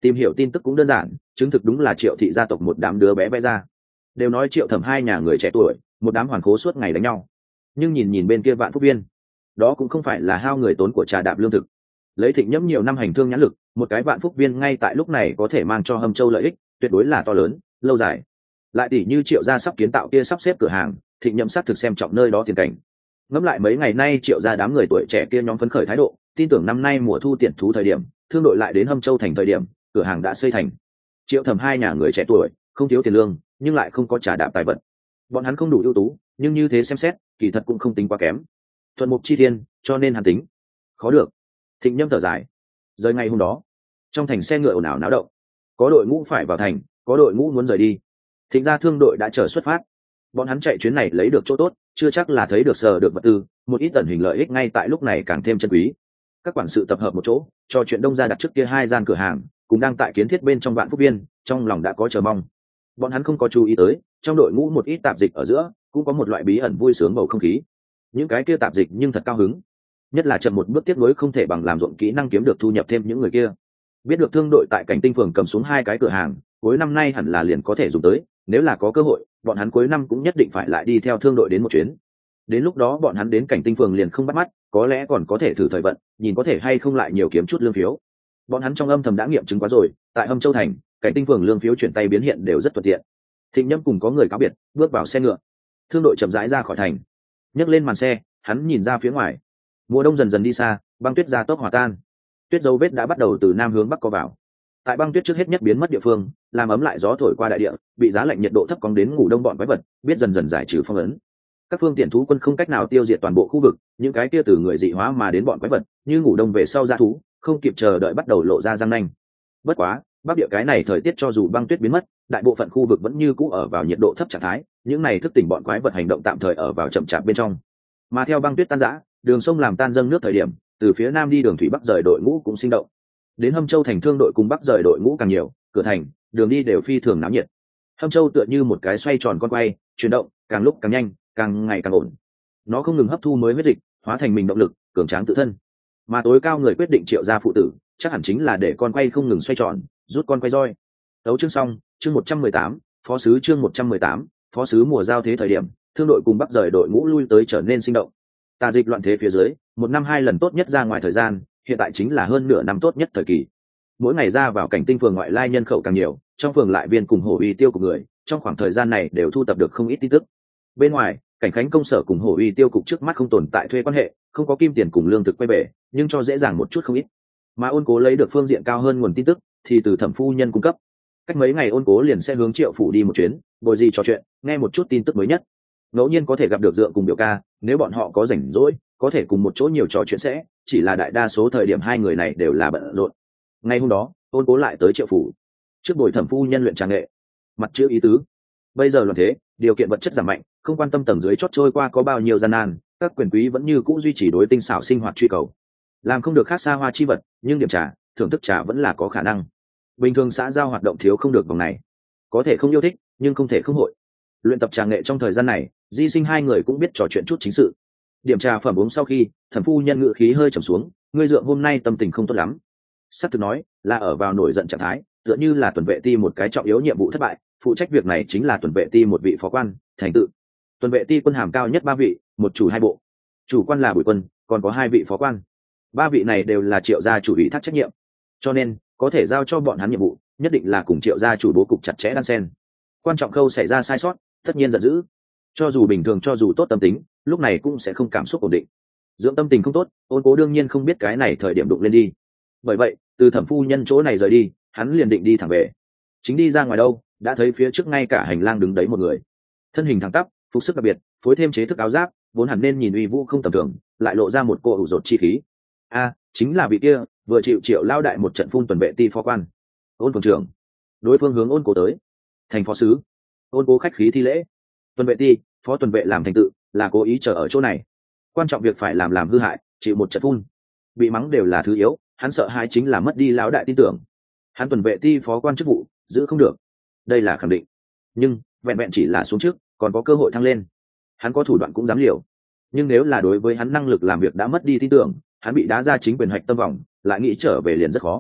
Tìm hiểu tin tức cũng đơn giản, chứng thực đúng là Triệu thị gia tộc một đám đứa bé vẽ ra. Đều nói Triệu Thẩm hai nhà người trẻ tuổi một đám hoàn khố suốt ngày đánh nhau, nhưng nhìn nhìn bên kia Vạn Phúc Viên, đó cũng không phải là hao người tốn của trà đạp lương thực. Lấy Thịnh Nhẫm nhiều năm hành thương nhãn lực, một cái Vạn Phúc Viên ngay tại lúc này có thể mang cho Hâm Châu lợi ích tuyệt đối là to lớn lâu dài. Lại tỷ như Triệu gia sắp kiến tạo kia sắp xếp cửa hàng, Thịnh Nhẫm xác thực xem trọng nơi đó tiền cảnh. Ngẫm lại mấy ngày nay Triệu gia đám người tuổi trẻ kia nhóm phấn khởi thái độ, tin tưởng năm nay mùa thu tiện thú thời điểm, thương đội lại đến Hâm Châu thành thời điểm, cửa hàng đã xây thành. Triệu Thẩm hai nhà người trẻ tuổi không thiếu tiền lương, nhưng lại không có trà đạp tài vật. Bọn hắn không đủ ưu tú, nhưng như thế xem xét kỳ thật cũng không tính quá kém. Thuận mục chi thiên, cho nên hắn tính khó được. Thịnh Nhâm thở dài. Rời ngày hôm đó, trong thành xe ngựa ồn ào náo động, có đội ngũ phải vào thành, có đội ngũ muốn rời đi. Thịnh gia thương đội đã chờ xuất phát. Bọn hắn chạy chuyến này lấy được chỗ tốt, chưa chắc là thấy được sờ được vật tư, một ít tần hình lợi ích ngay tại lúc này càng thêm chân quý. Các quản sự tập hợp một chỗ, cho chuyện đông ra đặt trước kia hai gian cửa hàng, cũng đang tại kiến thiết bên trong Vạn Phúc Biên, trong lòng đã có chờ mong. Bọn hắn không có chú ý tới, trong đội ngũ một ít tạp dịch ở giữa, cũng có một loại bí ẩn vui sướng bầu không khí. Những cái kia tạp dịch nhưng thật cao hứng, nhất là chậm một bước tiếp nối không thể bằng làm ruộng kỹ năng kiếm được thu nhập thêm những người kia. Biết được thương đội tại Cảnh Tinh phường cầm xuống hai cái cửa hàng, cuối năm nay hẳn là liền có thể dùng tới, nếu là có cơ hội, bọn hắn cuối năm cũng nhất định phải lại đi theo thương đội đến một chuyến. Đến lúc đó bọn hắn đến Cảnh Tinh phường liền không bắt mắt, có lẽ còn có thể thử thời vận, nhìn có thể hay không lại nhiều kiếm chút lương phiếu. Bọn hắn trong âm thầm đã nghiệm chứng quá rồi, tại Hâm Châu thành, Cảnh Tinh phường lương phiếu chuyển tay biến hiện đều rất thuận tiện. Thịnh Nhâm cùng có người cáo biệt, bước vào xe ngựa. Thương đội chậm rãi ra khỏi thành, nhấc lên màn xe, hắn nhìn ra phía ngoài. Mùa đông dần dần đi xa, băng tuyết ra tốc hòa tan. Tuyết dấu vết đã bắt đầu từ nam hướng bắc co vào. Tại băng tuyết trước hết nhất biến mất địa phương, làm ấm lại gió thổi qua đại địa, bị giá lạnh nhiệt độ thấp cong đến ngủ đông bọn quái vật, biết dần dần giải trừ phong ấn. Các phương tiện thú quân không cách nào tiêu diệt toàn bộ khu vực, những cái kia từ người dị hóa mà đến bọn quái vật, như ngủ đông về sau ra thú, không kịp chờ đợi bắt đầu lộ ra răng nanh. Bất quá, bắc địa cái này thời tiết cho dù băng tuyết biến mất, đại bộ phận khu vực vẫn như cũ ở vào nhiệt độ thấp trạng thái, những này thức tỉnh bọn quái vật hành động tạm thời ở vào chậm chạp bên trong. Mà theo băng tuyết tan rã, đường sông làm tan dâng nước thời điểm, từ phía nam đi đường thủy bắc rời đội ngũ cũng sinh động. Đến Hâm Châu thành thương đội cùng bắc rời đội ngũ càng nhiều, cửa thành, đường đi đều phi thường náo nhiệt. Hâm Châu tựa như một cái xoay tròn con quay, chuyển động, càng lúc càng nhanh, càng ngày càng ổn. Nó không ngừng hấp thu mới huyết dịch, hóa thành mình động lực, cường tráng tự thân. Mà tối cao người quyết định Triệu gia phụ tử, chắc hẳn chính là để con quay không ngừng xoay tròn, rút con quay roi. Đấu chương xong, chương 118, phó sứ chương 118, phó sứ mùa giao thế thời điểm, thương đội cùng bắc rời đội ngũ lui tới trở nên sinh động. Tà dịch loạn thế phía dưới, một năm hai lần tốt nhất ra ngoài thời gian, hiện tại chính là hơn nửa năm tốt nhất thời kỳ. Mỗi ngày ra vào Cảnh Tinh phường ngoại lai nhân khẩu càng nhiều, trong phường lại viên cùng hổ uy tiêu của người, trong khoảng thời gian này đều thu tập được không ít tin tức. Bên ngoài, Cảnh Khánh công sở cùng hổ uy tiêu cục trước mắt không tồn tại thuê quan hệ, không có kim tiền cùng lương thực quay về, nhưng cho dễ dàng một chút không ít. Mà Ôn Cố lấy được phương diện cao hơn nguồn tin tức, thì từ Thẩm phu nhân cung cấp. Cách mấy ngày Ôn Cố liền sẽ hướng Triệu phủ đi một chuyến, bồi gì trò chuyện, nghe một chút tin tức mới nhất. Ngẫu nhiên có thể gặp được Dượng cùng Biểu ca, nếu bọn họ có rảnh rỗi, có thể cùng một chỗ nhiều trò chuyện sẽ, chỉ là đại đa số thời điểm hai người này đều là bận rộn. Ngày hôm đó, Ôn Cố lại tới Triệu phủ, trước buổi Thẩm phu nhân luyện trà nghệ. Mặt chữ ý tứ, bây giờ loạn thế, điều kiện vật chất giảm mạnh, không quan tâm tầng dưới chót trôi qua có bao nhiêu gian nan, các quyền quý vẫn như cũ duy trì đối tinh xảo sinh hoạt truy cầu. Làm không được khác xa hoa chi vật, nhưng điểm trà, thưởng thức trà vẫn là có khả năng. Bình thường xã giao hoạt động thiếu không được vòng này, có thể không yêu thích, nhưng không thể không hội. Luyện tập trà nghệ trong thời gian này, Di Sinh hai người cũng biết trò chuyện chút chính sự. Điểm trà phẩm uống sau khi, Thẩm phu nhân ngự khí hơi trầm xuống, ngươi Dượng hôm nay tâm tình không tốt lắm. Sắp thực nói, là ở vào nổi giận trạng thái, tựa như là tuần vệ ti một cái trọng yếu nhiệm vụ thất bại, phụ trách việc này chính là tuần vệ ti một vị phó quan, thành tự. Tuần vệ ti quân hàm cao nhất 3 vị, một chủ 2 bộ. Chủ quan là Bùi Quân, còn có 2 vị phó quan. 3 vị này đều là Triệu gia chủ ủy thác trách nhiệm, cho nên có thể giao cho bọn hắn nhiệm vụ, nhất định là cùng Triệu gia chủ bố cục chặt chẽ đan xen. Quan trọng khâu xảy ra sai sót, tất nhiên giận dữ. Cho dù bình thường cho dù tốt tâm tính, lúc này cũng sẽ không cảm xúc ổn định. Dưỡng tâm tình không tốt, Ôn Cố đương nhiên không biết cái này thời điểm đụng lên đi. Bởi vậy, từ Thẩm phu nhân chỗ này rời đi, hắn liền định đi thẳng về. Chính đi ra ngoài đâu, đã thấy phía trước ngay cả hành lang đứng đấy một người. Thân hình thẳng tắp, phục sức đặc biệt, phối thêm chế thức áo giáp, vốn hẳn nên nhìn uy vũ không tầm thường, lại lộ ra một cô ủ rột chi khí. Chính là vị kia vừa chịu Triệu lao đại một trận phun tuần vệ ti phó quan, Ôn phường trưởng. Đối phương hướng Ôn Cố tới, thành phó sứ. Ôn Cố khách khí thi lễ. Tuần vệ ti, phó tuần vệ làm thành tự, là cố ý chờ ở chỗ này. Quan trọng việc phải làm hư hại, chịu một trận phun, bị mắng đều là thứ yếu, hắn sợ hai chính là mất đi lão đại tin tưởng. Hắn tuần vệ ti phó quan chức vụ giữ không được, đây là khẳng định. Nhưng vẹn vẹn chỉ là xuống trước, còn có cơ hội thăng lên. Hắn có thủ đoạn cũng dám liều, nhưng nếu là đối với hắn năng lực làm việc đã mất đi tin tưởng, hắn bị đá ra chính quyền hạch tâm vòng, lại nghĩ trở về liền rất khó.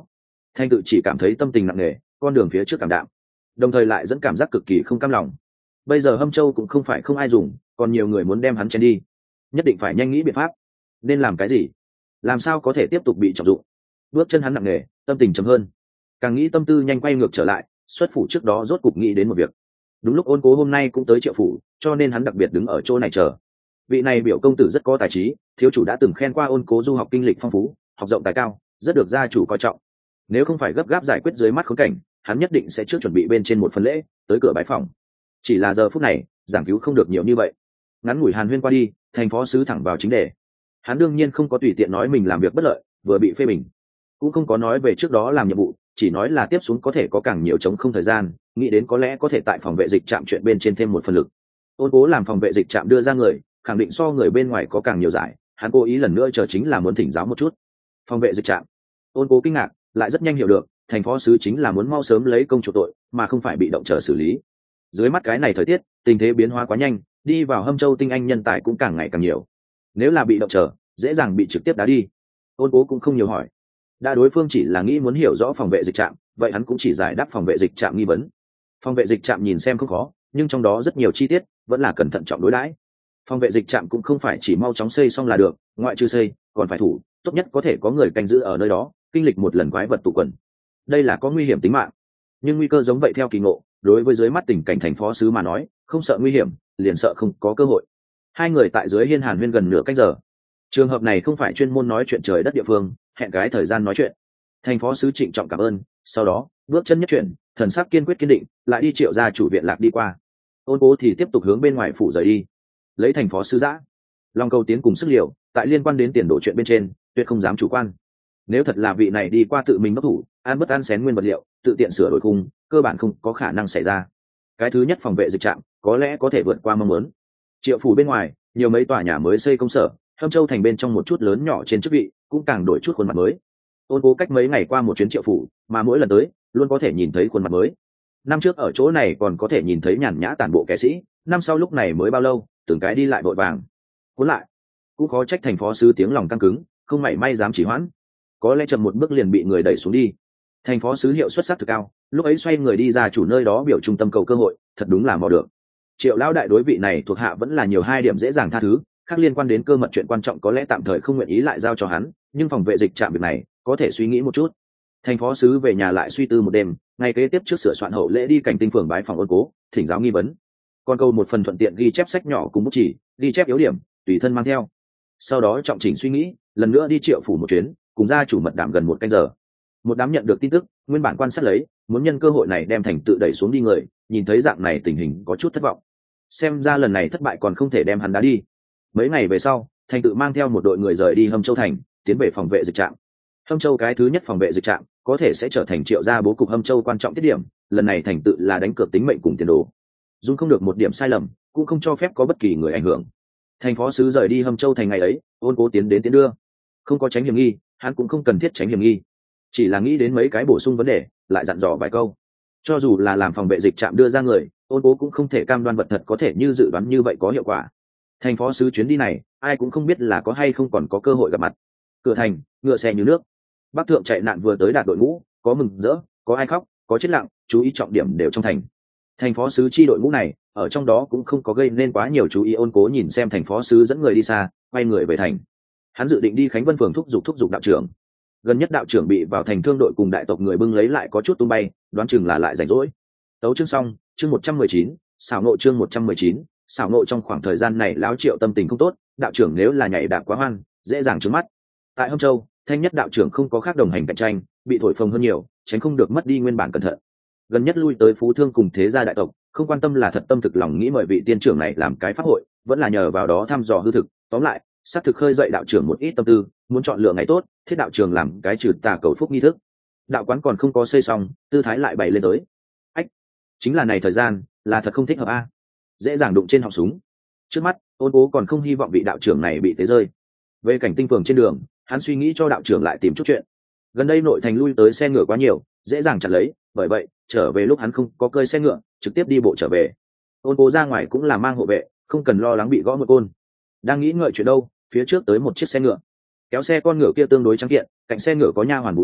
Thanh tự chỉ cảm thấy tâm tình nặng nề, con đường phía trước cảm đạm, đồng thời lại dẫn cảm giác cực kỳ không cam lòng. Bây giờ Hâm Châu cũng không phải không ai dùng, còn nhiều người muốn đem hắn chen đi, nhất định phải nhanh nghĩ biện pháp. Nên làm cái gì? Làm sao có thể tiếp tục bị trọng dụng? Bước chân hắn nặng nề, tâm tình trầm hơn. Càng nghĩ tâm tư nhanh quay ngược trở lại, xuất phủ trước đó rốt cục nghĩ đến một việc. Đúng lúc Ôn Cố hôm nay cũng tới Triệu phủ, cho nên hắn đặc biệt đứng ở chỗ này chờ. Vị này biểu công tử rất có tài trí, thiếu chủ đã từng khen qua Ôn Cố du học kinh lịch phong phú, học rộng tài cao, rất được gia chủ coi trọng. Nếu không phải gấp gáp giải quyết dưới mắt khốn cảnh, hắn nhất định sẽ trước chuẩn bị bên trên một phần lễ, tới cửa bái phòng. Chỉ là giờ phút này, giảng cứu không được nhiều như vậy. Ngắn ngủi hàn huyên qua đi, thành phó sứ thẳng vào chính đề. Hắn đương nhiên không có tùy tiện nói mình làm việc bất lợi, vừa bị phê bình, cũng không có nói về trước đó làm nhiệm vụ, chỉ nói là tiếp xuống có thể có càng nhiều trống không thời gian, nghĩ đến có lẽ có thể tại phòng vệ dịch trạm chuyện bên trên thêm một phần lực. Ôn Cố làm phòng vệ dịch trạm đưa ra người, khẳng định so người bên ngoài có càng nhiều giải, hắn cố ý lần nữa chờ chính là muốn thỉnh giáo một chút. Phòng vệ dịch trạm. Ôn Cố kinh ngạc, lại rất nhanh hiểu được, thành phó sứ chính là muốn mau sớm lấy công chủ tội, mà không phải bị động chờ xử lý. Dưới mắt cái này thời tiết, tình thế biến hóa quá nhanh, đi vào Hâm Châu tinh anh nhân tài cũng càng ngày càng nhiều. Nếu là bị động chờ, dễ dàng bị trực tiếp đá đi. Ôn Cố cũng không nhiều hỏi, đã đối phương chỉ là nghĩ muốn hiểu rõ phòng vệ dịch trạm, vậy hắn cũng chỉ giải đáp phòng vệ dịch trạm nghi vấn. Phòng vệ dịch trạm nhìn xem không khó, nhưng trong đó rất nhiều chi tiết vẫn là cẩn thận trọng đối đãi. Phòng vệ dịch trạm cũng không phải chỉ mau chóng xây xong là được, ngoại trừ xây còn phải thủ, tốt nhất có thể có người canh giữ ở nơi đó, kinh lịch một lần quái vật tụ quần. Đây là có nguy hiểm tính mạng, nhưng nguy cơ giống vậy theo kỳ ngộ, đối với dưới mắt tình cảnh thành phó sứ mà nói, không sợ nguy hiểm, liền sợ không có cơ hội. Hai người tại dưới hiên hàn huyên gần nửa canh giờ. Trường hợp này không phải chuyên môn nói chuyện trời đất địa phương, hẹn cái thời gian nói chuyện. Thành phó sứ trịnh trọng cảm ơn, sau đó bước chân nhất chuyển, thần sắc kiên quyết kiên định, lại đi Triệu gia chủ viện lạc đi qua. Ôn Cố thì tiếp tục hướng bên ngoài phủ rời đi. Lấy thành phó sứ giã, Long Câu tiến cùng sức liều, tại liên quan đến tiền đổ chuyện bên trên, tuyệt không dám chủ quan. Nếu thật là vị này đi qua tự mình đốc thủ, ăn bất ăn xén nguyên vật liệu, tự tiện sửa đổi khung, cơ bản không có khả năng xảy ra. Cái thứ nhất phòng vệ dịch trạm, có lẽ có thể vượt qua mong muốn. Triệu phủ bên ngoài, nhiều mấy tòa nhà mới xây công sở, Hâm Châu thành bên trong một chút lớn nhỏ trên chức vị, cũng càng đổi chút khuôn mặt mới. Ôn Cố cách mấy ngày qua một chuyến Triệu phủ, mà mỗi lần tới, luôn có thể nhìn thấy khuôn mặt mới. Năm trước ở chỗ này còn có thể nhìn thấy nhàn nhã tản bộ kẻ sĩ, năm sau lúc này mới bao lâu, từng cái đi lại vội vàng. Cuốn lại, cũng khó trách thành phó sứ tiếng lòng căng cứng, không mảy may dám chỉ hoãn. Có lẽ chậm một bước liền bị người đẩy xuống đi. Thành phó sứ hiệu xuất sắc thực cao, lúc ấy xoay người đi ra chủ nơi đó biểu trung tâm cầu cơ hội, thật đúng là mò được. Triệu lão đại đối vị này thuộc hạ vẫn là nhiều hai điểm dễ dàng tha thứ, khác liên quan đến cơ mật chuyện quan trọng có lẽ tạm thời không nguyện ý lại giao cho hắn, nhưng phòng vệ dịch trạm việc này có thể suy nghĩ một chút. Thành phó sứ về nhà lại suy tư một đêm, ngày kế tiếp trước sửa soạn hậu lễ đi cảnh tinh phường bái phòng Ôn Cố, thỉnh giáo nghi vấn. Còn câu một phần thuận tiện ghi chép sách nhỏ cùng bút chỉ, ghi chép yếu điểm, tùy thân mang theo. Sau đó trọng chỉnh suy nghĩ, lần nữa đi Triệu phủ một chuyến, cùng gia chủ mật đàm gần một canh giờ. Một đám nhận được tin tức, nguyên bản quan sát lấy, muốn nhân cơ hội này đem thành tự đẩy xuống đi người, nhìn thấy dạng này tình hình có chút thất vọng. Xem ra lần này thất bại còn không thể đem hắn đá đi. Mấy ngày về sau, thành tự mang theo một đội người rời đi Hâm Châu thành, tiến về phòng vệ dịch trạm. Hâm Châu cái thứ nhất phòng vệ dịch trạm, có thể sẽ trở thành Triệu gia bố cục Hâm Châu quan trọng tiết điểm, lần này thành tự là đánh cược tính mệnh cùng tiền đồ. Dung không được một điểm sai lầm, cũng không cho phép có bất kỳ người ảnh hưởng. Thành phó sứ rời đi Hâm Châu thành ngày ấy, Ôn Cố tiến đến tiến đưa, không có tránh hiểm nghi, hắn cũng không cần thiết tránh hiểm nghi, chỉ là nghĩ đến mấy cái bổ sung vấn đề, lại dặn dò vài câu. Cho dù là làm phòng vệ dịch trạm đưa ra người, Ôn Cố cũng không thể cam đoan vật thật có thể như dự đoán như vậy có hiệu quả. Thành phó sứ chuyến đi này, ai cũng không biết là có hay không còn có cơ hội gặp mặt. Cửa thành, ngựa xe như nước. Bắc thượng chạy nạn vừa tới đạt đội ngũ, có mừng rỡ, có ai khóc, có chết lặng, chú ý trọng điểm đều trong thành. Thành phó sứ chi đội ngũ này, ở trong đó cũng không có gây nên quá nhiều chú ý. Ôn Cố nhìn xem thành phó sứ dẫn người đi xa, quay người về thành. Hắn dự định đi Khánh Vân phường thúc giục đạo trưởng. Gần nhất đạo trưởng bị vào thành thương đội cùng đại tộc người bưng lấy lại có chút tung bay, đoán chừng là lại rảnh rỗi. Tấu chương xong, chương 119, xảo nộ chương 119, xảo nộ. Trong khoảng thời gian này lão Triệu tâm tình không tốt, đạo trưởng nếu là nhảy đạp quá hoan, dễ dàng trướng mắt. Tại Hâm Châu, Thanh Nhất đạo trưởng không có khác đồng hành cạnh tranh, bị thổi phồng hơn nhiều, tránh không được mất đi nguyên bản cẩn thận. Gần nhất lui tới phú thương cùng thế gia đại tộc, không quan tâm là thật tâm thực lòng nghĩ mời vị tiên trưởng này làm cái pháp hội, vẫn là nhờ vào đó thăm dò hư thực. Tóm lại, xác thực khơi dậy đạo trưởng một ít tâm tư, muốn chọn lựa ngày tốt, thiết đạo trường làm cái trừ tà cầu phúc nghi thức. Đạo quán còn không có xây xong, tư thái lại bày lên tới. Ách, chính là này thời gian, là thật không thích hợp a. Dễ dàng đụng trên họng súng. Trước mắt, Ôn Cố còn không hy vọng vị đạo trưởng này bị tế rơi. Về cảnh tinh phường trên đường, hắn suy nghĩ cho đạo trưởng lại tìm chút chuyện. Gần đây nội thành lui tới xe ngựa quá nhiều, dễ dàng chặn lấy, bởi vậy trở về lúc hắn không có cơi xe ngựa, trực tiếp đi bộ trở về. Ôn Cố ra ngoài cũng là mang hộ vệ, không cần lo lắng bị gõ một côn. Đang nghĩ ngợi chuyện đâu, phía trước tới một chiếc xe ngựa. Kéo xe con ngựa kia tương đối trắng kiện, cạnh xe ngựa có nha hoàn bú giả,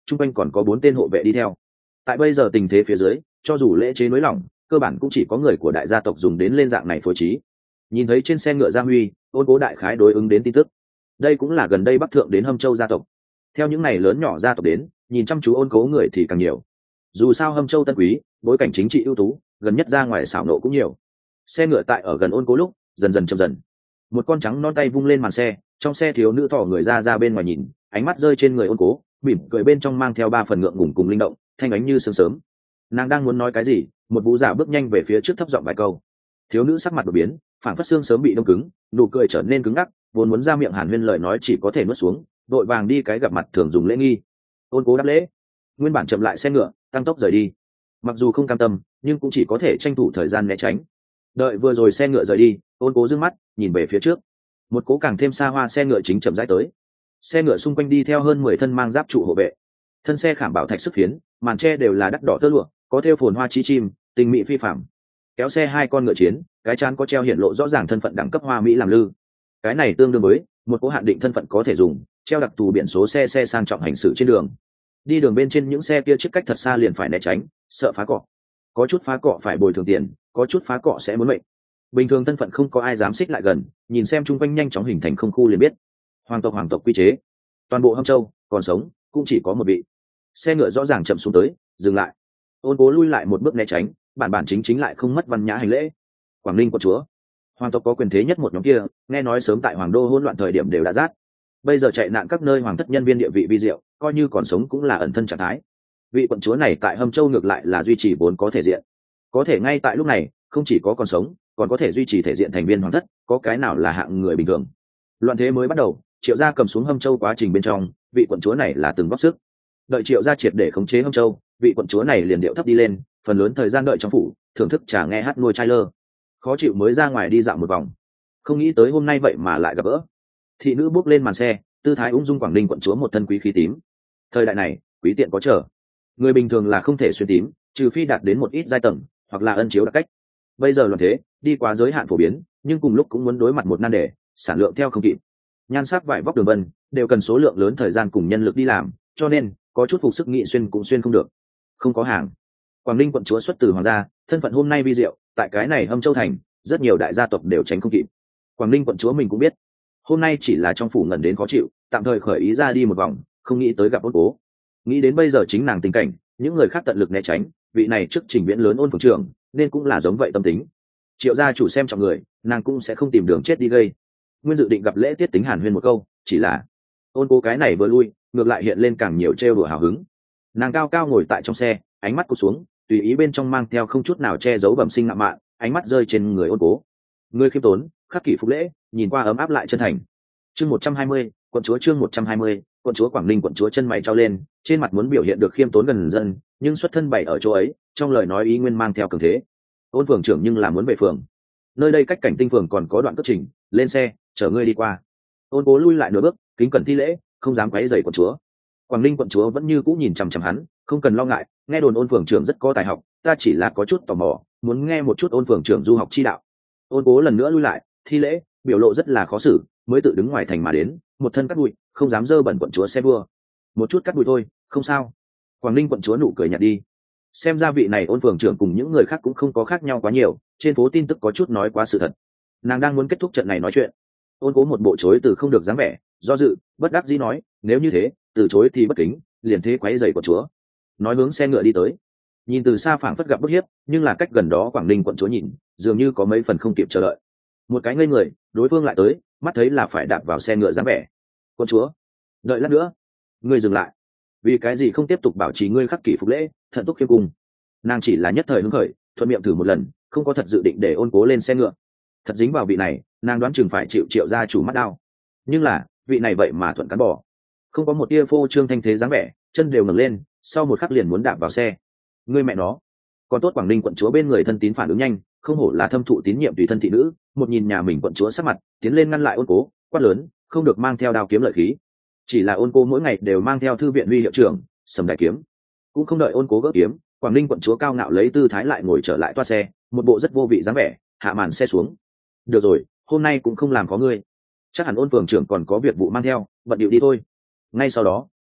chung quanh còn có 4 tên hộ vệ đi theo. Tại bây giờ tình thế phía dưới, cho dù lễ chế nới lỏng, cơ bản cũng chỉ có người của đại gia tộc dùng đến lên dạng này phối trí. Nhìn thấy trên xe ngựa Gia Huy, Ôn Cố đại khái đối ứng đến tin tức. Đây cũng là gần đây Bắc thượng đến Hâm Châu gia tộc. Theo những này lớn nhỏ gia tộc đến, nhìn chăm chú Ôn Cố người thì càng nhiều. Dù sao Hâm Châu tân quý, bối cảnh chính trị ưu tú, gần nhất ra ngoài xảo nộ cũng nhiều. Xe ngựa tại ở gần Ôn Cố lúc, dần dần chậm dần. Một con trắng non tay vung lên màn xe, trong xe thiếu nữ thỏ người ra bên ngoài nhìn, ánh mắt rơi trên người Ôn Cố, mỉm cười bên trong mang theo 3 phần ngượng ngùng cùng linh động, thanh ánh như sương sớm. Nàng đang muốn nói cái gì, một vũ giả bước nhanh về phía trước thấp giọng vài câu. Thiếu nữ sắc mặt đột biến, phản phất xương sớm bị đông cứng, nụ cười trở nên cứng ngắc, vốn muốn ra miệng hàn huyên lời nói chỉ có thể nuốt xuống, vội vàng đi cái gặp mặt thường dùng lễ nghi. Ôn Cố đáp lễ, nguyên bản chậm lại xe ngựa, tăng tốc rời đi. Mặc dù không cam tâm, nhưng cũng chỉ có thể tranh thủ thời gian né tránh. Đợi vừa rồi xe ngựa rời đi, Ôn Cố dương mắt nhìn về phía trước, một cố càng thêm xa hoa xe ngựa chính chậm rãi tới. Xe ngựa xung quanh đi theo hơn 10 thân mang giáp trụ hộ vệ, thân xe khảm bảo thạch sức phiến, màn tre đều là đắt đỏ tơ lụa, có thêu phồn hoa chí chim, tình mỹ phi phàm. Kéo xe 2 con ngựa chiến, cái trán có treo hiện lộ rõ ràng thân phận đẳng cấp hoa mỹ làm lư. Cái này tương đương với một cố hạn định thân phận có thể dùng, treo đặc thù biển số xe sang trọng hành xử trên đường. Đi đường bên trên những xe kia chiếc cách thật xa liền phải né tránh, sợ phá cọ. Có chút phá cọ phải bồi thường tiền, có chút phá cọ sẽ muốn mệnh. Bình thường thân phận không có ai dám xích lại gần, nhìn xem chung quanh nhanh chóng hình thành không khu liền biết. Hoàng tộc quy chế, toàn bộ Hâm Châu còn sống cũng chỉ có một vị. Xe ngựa rõ ràng chậm xuống tới, dừng lại. Ôn Cố lui lại một bước né tránh, bản chính lại không mất văn nhã hành lễ. Quảng Ninh quận chúa, hoàng tộc có quyền thế nhất một nhóm kia, nghe nói sớm tại hoàng đô hỗn loạn thời điểm đều đã rát. Bây giờ chạy nạn các nơi hoàng thất nhân viên địa vị vi diệu, coi như còn sống cũng là ẩn thân trạng thái. Vị quận chúa này tại Hâm Châu ngược lại là duy trì vốn có thể diện. Có thể ngay tại lúc này, không chỉ có còn sống, còn có thể duy trì thể diện thành viên hoàng thất, có cái nào là hạng người bình thường. Loạn thế mới bắt đầu, Triệu gia cầm xuống Hâm Châu quá trình bên trong, vị quận chúa này là từng góp sức. Đợi Triệu gia triệt để khống chế Hâm Châu, vị quận chúa này liền điệu thấp đi lên, phần lớn thời gian đợi trong phủ, thưởng thức trà nghe hát nuôi trai lơ. Khó chịu mới ra ngoài đi dạo một vòng, không nghĩ tới hôm nay vậy mà lại gặp gỡ. Thị nữ bước lên màn xe, tư thái ung dung Quảng Ninh quận chúa một thân quý khí tím. Thời đại này, quý tiện có trở, người bình thường là không thể xuyên tím, trừ phi đạt đến một ít giai tầng, hoặc là ân chiếu đặc cách. Bây giờ loạn thế, đi quá giới hạn phổ biến, nhưng cùng lúc cũng muốn đối mặt một nan đề, sản lượng theo không kịp. Nhan sắc vải vóc đường vân đều cần số lượng lớn thời gian cùng nhân lực đi làm, cho nên có chút phục sức nghị xuyên cũng xuyên không được. Không có hàng. Quảng Ninh quận chúa xuất từ hoàng gia, thân phận hôm nay vi diệu, tại cái này Hâm Châu thành, rất nhiều đại gia tộc đều tránh không kịp. Quảng Ninh quận chúa mình cũng biết, hôm nay chỉ là trong phủ ngẩn đến khó chịu, tạm thời khởi ý ra đi một vòng, không nghĩ tới gặp Ôn Cố. Nghĩ đến bây giờ chính nàng tình cảnh, những người khác tận lực né tránh, vị này trước trình viễn lớn Ôn phường trưởng, nên cũng là giống vậy tâm tính. Triệu gia chủ xem trọng người, nàng cũng sẽ không tìm đường chết đi gây. Nguyên dự định gặp lễ tiết tính hàn huyên một câu, chỉ là Ôn Cố cái này vừa lui, ngược lại hiện lên càng nhiều trêu đùa hào hứng. Nàng cao cao ngồi tại trong xe, ánh mắt cụp xuống, tùy ý bên trong mang theo không chút nào che giấu bẩm sinh ngạo mạn, ánh mắt rơi trên người Ôn Cố. Người khiêm tốn, khắc kỷ phục lễ, nhìn qua ấm áp lại chân thành. Chương 120, quận chúa chương 120, quận chúa Quảng Ninh quận chúa chân mày trao lên, trên mặt muốn biểu hiện được khiêm tốn gần dân, nhưng xuất thân bày ở chỗ ấy, trong lời nói ý nguyên mang theo cường thế. Ôn phường trưởng nhưng là muốn về phường. Nơi đây cách cảnh Tinh phường còn có đoạn cất trình, lên xe, chở ngươi đi qua. Ôn Cố lui lại nửa bước, kính cẩn thi lễ, không dám quấy rầy quận chúa. Quảng Ninh quận chúa vẫn như cũ nhìn chằm chằm hắn, không cần lo ngại, nghe đồn Ôn phường trưởng rất có tài học, ta chỉ là có chút tò mò, muốn nghe một chút Ôn phường trưởng du học chi đạo. Ôn Cố lần nữa lui lại, thi lễ, biểu lộ rất là khó xử, mới tự đứng ngoài thành mà đến, một thân cắt bụi, không dám dơ bẩn quận chúa xe vua. Một chút cắt bụi thôi, không sao. Quảng Ninh quận chúa nụ cười nhạt đi. Xem ra vị này Ôn phường trưởng cùng những người khác cũng không có khác nhau quá nhiều, trên phố tin tức có chút nói quá sự thật. Nàng đang muốn kết thúc trận này nói chuyện. Ôn Cố một bộ chối từ không được dáng vẻ, do dự, bất đắc dĩ nói, nếu như thế, từ chối thì bất kính, liền thế quấy rầy quận chúa. Nói hướng xe ngựa đi tới. Nhìn từ xa phảng phất gặp bức hiếp, nhưng là cách gần đó Quảng Ninh quận chúa nhìn, dường như có mấy phần không kịp chờ đợi. Một cái ngây người, đối phương lại tới, mắt thấy là phải đạp vào xe ngựa dáng vẻ. Quận chúa, đợi lát nữa, ngươi dừng lại. Vì cái gì không tiếp tục bảo trì ngươi khắc kỷ phục lễ, thận túc khiêm cung? Nàng chỉ là nhất thời hứng khởi, thuận miệng thử một lần, không có thật dự định để Ôn Cố lên xe ngựa. Thật dính vào vị này, nàng đoán chừng phải chịu Triệu gia chủ mắt đau. Nhưng là vị này vậy mà thuận cắn bỏ, không có một tia phô trương thanh thế dáng vẻ, chân đều ngẩng lên, sau một khắc liền muốn đạp vào xe. Ngươi mẹ nó! Còn tốt Quảng Ninh quận chúa bên người thân tín phản ứng nhanh, không hổ là thâm thụ tín nhiệm tùy thân thị nữ, một nhìn nhà mình quận chúa sắc mặt, tiến lên ngăn lại Ôn Cố, quát lớn, không được mang theo đao kiếm lợi khí. Chỉ là Ôn Cố mỗi ngày đều mang theo thư viện huy hiệu trưởng, sầm đại kiếm. Cũng không đợi Ôn Cố gỡ kiếm, Quảng Ninh quận chúa cao ngạo lấy tư thái lại ngồi trở lại toa xe, một bộ rất vô vị dáng vẻ, hạ màn xe xuống. Được rồi, hôm nay cũng không làm có ngươi. Chắc hẳn Ôn phường trưởng còn có việc vụ mang theo, bận điệu đi thôi. Ngay sau đó,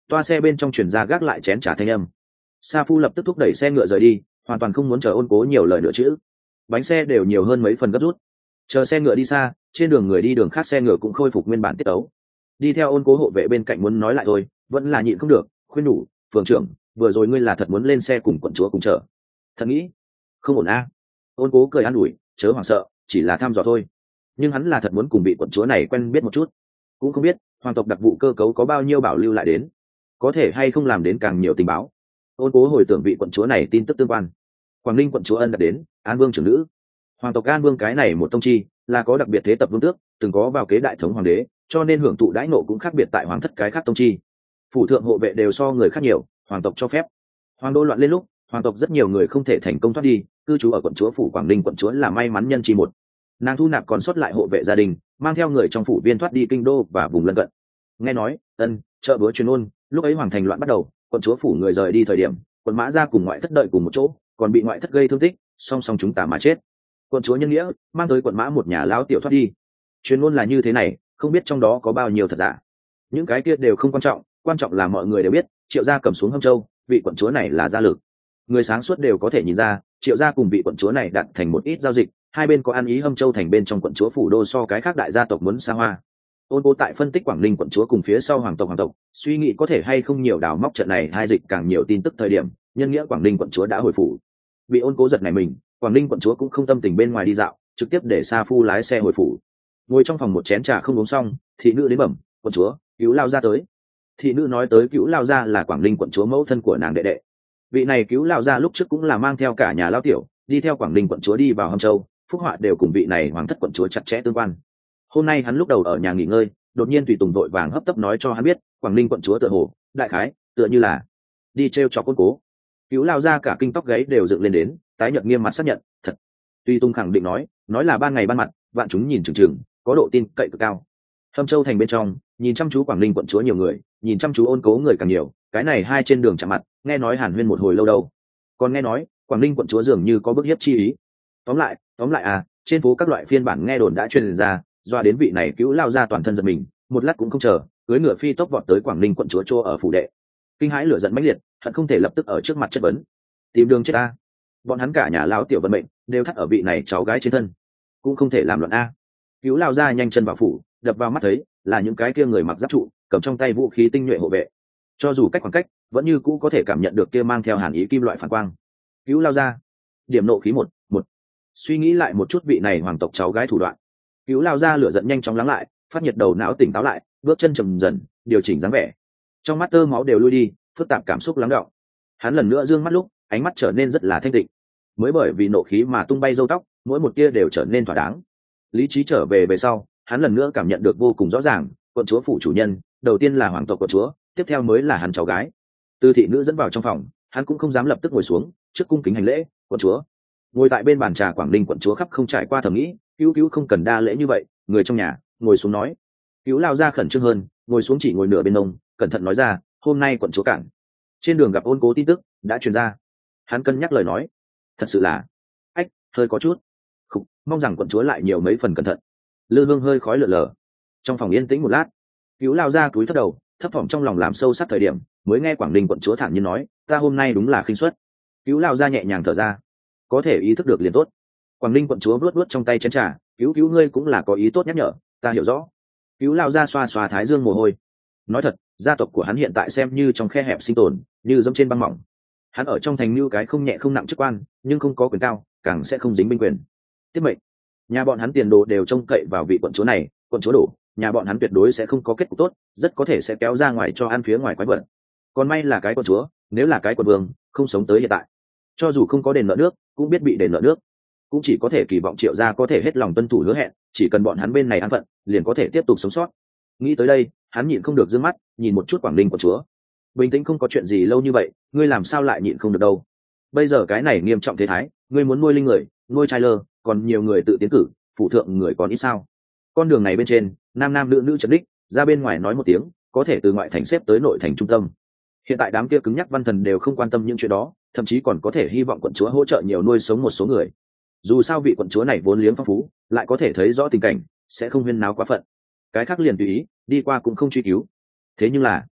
toa xe bên trong chuyển ra gác lại chén trà thanh âm. Sa Phu lập tức thúc đẩy xe ngựa rời đi, hoàn toàn không muốn chờ Ôn Cố nhiều lời nữa chữ. Bánh xe đều nhiều hơn mấy phần gấp rút. Chờ xe ngựa đi xa, trên đường người đi đường khác xe ngựa cũng khôi phục nguyên bản tiết tấu. Đi theo Ôn Cố hộ vệ bên cạnh muốn nói lại thôi, vẫn là nhịn không được, khuyên nhủ, "Phường trưởng, vừa rồi ngươi là thật muốn lên xe cùng quận chúa cùng chở?" Thật nghĩ, không ổn a. Ôn Cố cười an ủi, "Chớ hoảng sợ, chỉ là thăm dò thôi." Nhưng hắn là thật muốn cùng vị quận chúa này quen biết một chút, cũng không biết hoàng tộc đặc vụ cơ cấu có bao nhiêu bảo lưu lại đến, có thể hay không làm đến càng nhiều tình báo. Ôn Cố hồi tưởng vị quận chúa này tin tức tương quan. Quảng Ninh quận chúa ân đặt đến An Vương trưởng nữ. Hoàng tộc An Vương cái này một tông chi là có đặc biệt thế tập vương tước, từng có vào kế đại thống hoàng đế, cho nên hưởng thụ đãi ngộ cũng khác biệt tại hoàng thất cái khác tông chi. Phủ thượng hộ vệ đều so người khác nhiều, hoàng tộc cho phép. Hoàng đô loạn lên lúc, hoàng tộc rất nhiều người không thể thành công thoát đi, cư trú ở quận chúa phủ Quảng Ninh quận chúa là may mắn nhân chi một. Nàng thu nạp còn sót lại hộ vệ gia đình, mang theo người trong phủ viên thoát đi kinh đô và vùng lân cận. Nghe nói, chợ búa truyền ôn, lúc ấy hoàng thành loạn bắt đầu, quận chúa phủ người rời đi thời điểm, quận mã ra cùng ngoại thất đợi cùng một chỗ, còn bị ngoại thất gây thương tích, song song chúng ta mà chết. Quận chúa nhân nghĩa mang tới quận mã một nhà lão tiểu thoát đi. Truyền ngôn là như thế này, không biết trong đó có bao nhiêu thật giả. Những cái kia đều không quan trọng là mọi người đều biết, Triệu gia cầm xuống Hâm Châu, vị quận chúa này là gia lực. Người sáng suốt đều có thể nhìn ra, Triệu gia cùng vị quận chúa này đặt thành một ít giao dịch, hai bên có ăn ý. Hâm Châu thành bên trong quận chúa phủ đô so cái khác đại gia tộc muốn xa hoa. Ôn Cố tại phân tích Quảng Ninh quận chúa cùng phía sau hoàng tộc, suy nghĩ có thể hay không nhiều đào móc trận này hai dịch càng nhiều tin tức thời điểm, nhân nghĩa Quảng Ninh quận chúa đã hồi phủ. Bị Ôn Cố giật này mình, Quảng Ninh quận chúa cũng không tâm tình bên ngoài đi dạo, trực tiếp để Sa Phu lái xe hồi phủ. Ngồi trong phòng một chén trà không uống xong, thị nữ đến bẩm, "Quận chúa, Cứu Lao gia tới." Thị nữ nói tới Cứu Lao gia là Quảng Ninh quận chúa mẫu thân của nàng đệ đệ. Vị này Cứu Lao gia lúc trước cũng là mang theo cả nhà lao tiểu, đi theo Quảng Ninh quận chúa đi vào Hâm Châu, phúc họa đều cùng vị này hoàng thất quận chúa chặt chẽ tương quan. Hôm nay hắn lúc đầu ở nhà nghỉ ngơi, đột nhiên tùy tùng đội vàng hấp tấp nói cho hắn biết, Quảng Ninh quận chúa tựa hồ, đại khái, tựa như là đi trêu chọc Ôn Cố. Cứu Lao gia cả kinh tóc gáy đều dựng lên đến, tái nhợt nghiêm mặt xác nhận, thật. Tùy Tùng khẳng định nói là ban ngày ban mặt, vạn chúng nhìn chừng chừng, có độ tin cậy cực cao. Hâm Châu thành bên trong, nhìn chăm chú Quảng Ninh quận chúa nhiều người, nhìn chăm chú Ôn Cố người càng nhiều, cái này hai trên đường chạm mặt, nghe nói hàn huyên một hồi lâu đâu. Còn nghe nói, Quảng Ninh quận chúa dường như có bức hiếp chi ý. Tóm lại à, trên phố các loại phiên bản nghe đồn đã truyền ra, doa đến vị này Cứu Lao gia toàn thân giật mình, một lát cũng không chờ, cưỡi ngựa phi tốc vọt tới Quảng Ninh quận chúa chỗ ở phủ đệ. Kinh hãi lửa giận mãnh liệt, hận không thể lập tức ở trước mặt chất vấn. Tìm đường chết ta. Bọn hắn cả nhà lao tiểu vận mệnh đều thắt ở vị này cháu gái trên thân, cũng không thể làm loạn a. Cứu Lao gia nhanh chân vào phủ, đập vào mắt thấy là những cái kia người mặc giáp trụ, cầm trong tay vũ khí tinh nhuệ hộ vệ. Cho dù cách khoảng cách, vẫn như cũ có thể cảm nhận được kia mang theo hàn ý kim loại phản quang. Cứu Lao gia, điểm nộ khí một. Suy nghĩ lại một chút vị này hoàng tộc cháu gái thủ đoạn. Cứu Lao gia lửa giận nhanh chóng lắng lại, phát nhiệt đầu não tỉnh táo lại, bước chân chậm dần, điều chỉnh dáng vẻ. Trong mắt tơ máu đều lui đi, phức tạp cảm xúc lắng đọng. Hắn lần nữa dương mắt lúc, ánh mắt trở nên rất là thanh tịnh. Mới bởi vì nộ khí mà tung bay râu tóc, mỗi một tia đều trở nên thỏa đáng. Lý trí trở về sau, hắn lần nữa cảm nhận được vô cùng rõ ràng, quận chúa phủ chủ nhân, đầu tiên là hoàng tộc quận chúa, tiếp theo mới là hắn cháu gái. Từ thị nữ dẫn vào trong phòng, hắn cũng không dám lập tức ngồi xuống, trước cung kính hành lễ, "Quận chúa." Ngồi tại bên bàn trà Quảng Ninh quận chúa khắp không trải qua thẩm nghĩ, Cứu không cần đa lễ như vậy, người trong nhà, ngồi xuống nói. Cứu Lao ra khẩn trương hơn, ngồi xuống chỉ ngồi nửa bên nông, cẩn thận nói ra, "Hôm nay quận chúa cản. Trên đường gặp Ôn Cố tin tức đã truyền ra." Hắn cân nhắc lời nói, "Thật sự là hơi có chút. Không, mong rằng quận chúa lại nhiều mấy phần cẩn thận." Lư hương hơi khói lượn lờ. Trong phòng yên tĩnh một lát, Cứu Lao ra cúi thấp đầu, thấp thỏm trong lòng làm sâu sắc thời điểm, mới nghe Quảng Ninh quận chúa thản nhiên nói, "Ta hôm nay đúng là khinh suất." Cứu Lao ra nhẹ nhàng thở ra, có thể ý thức được liền tốt. Quảng Ninh quận chúa vuốt vuốt trong tay chén trà, Cứu ngươi cũng là có ý tốt nhắc nhở, ta hiểu rõ." Cứu Lao ra xoa xoa thái dương mồ hôi. Nói thật, gia tộc của hắn hiện tại xem như trong khe hẹp sinh tồn, như dẫm trên băng mỏng. Hắn ở trong thành như cái không nhẹ không nặng chức quan, nhưng không có quyền cao, càng sẽ không dính binh quyền. Tiếp mệnh, nhà bọn hắn tiền đồ đều trông cậy vào vị quận chúa này, quận chúa đổ, nhà bọn hắn tuyệt đối sẽ không có kết cục tốt, rất có thể sẽ kéo ra ngoài cho ăn phía ngoài quái vật. Còn may là cái quận chúa, nếu là cái quận vương, không sống tới hiện tại. Cho dù không có đền nợ nước, cũng biết bị đền nợ nước. Cũng chỉ có thể kỳ vọng Triệu gia có thể hết lòng tuân thủ hứa hẹn, chỉ cần bọn hắn bên này an phận, liền có thể tiếp tục sống sót. Nghĩ tới đây, hắn nhịn không được dương mắt, nhìn một chút Quảng Ninh quận chúa. Bình tĩnh không có chuyện gì lâu như vậy, ngươi làm sao lại nhịn không được đâu? Bây giờ cái này nghiêm trọng thế thái, ngươi muốn nuôi linh người, nuôi trai lơ, còn nhiều người tự tiến cử, phụ thượng người còn ít sao? Con đường này bên trên, nam nam nữ nữ chấn đích, ra bên ngoài nói một tiếng, có thể từ ngoại thành xếp tới nội thành trung tâm. Hiện tại đám kia cứng nhắc văn thần đều không quan tâm những chuyện đó, thậm chí còn có thể hy vọng quận chúa hỗ trợ nhiều nuôi sống một số người. Dù sao vị quận chúa này vốn liếng phong phú, lại có thể thấy rõ tình cảnh, sẽ không huyên náo quá phận. Cái khác liền tùy ý, đi qua cũng không truy cứu. Thế nhưng là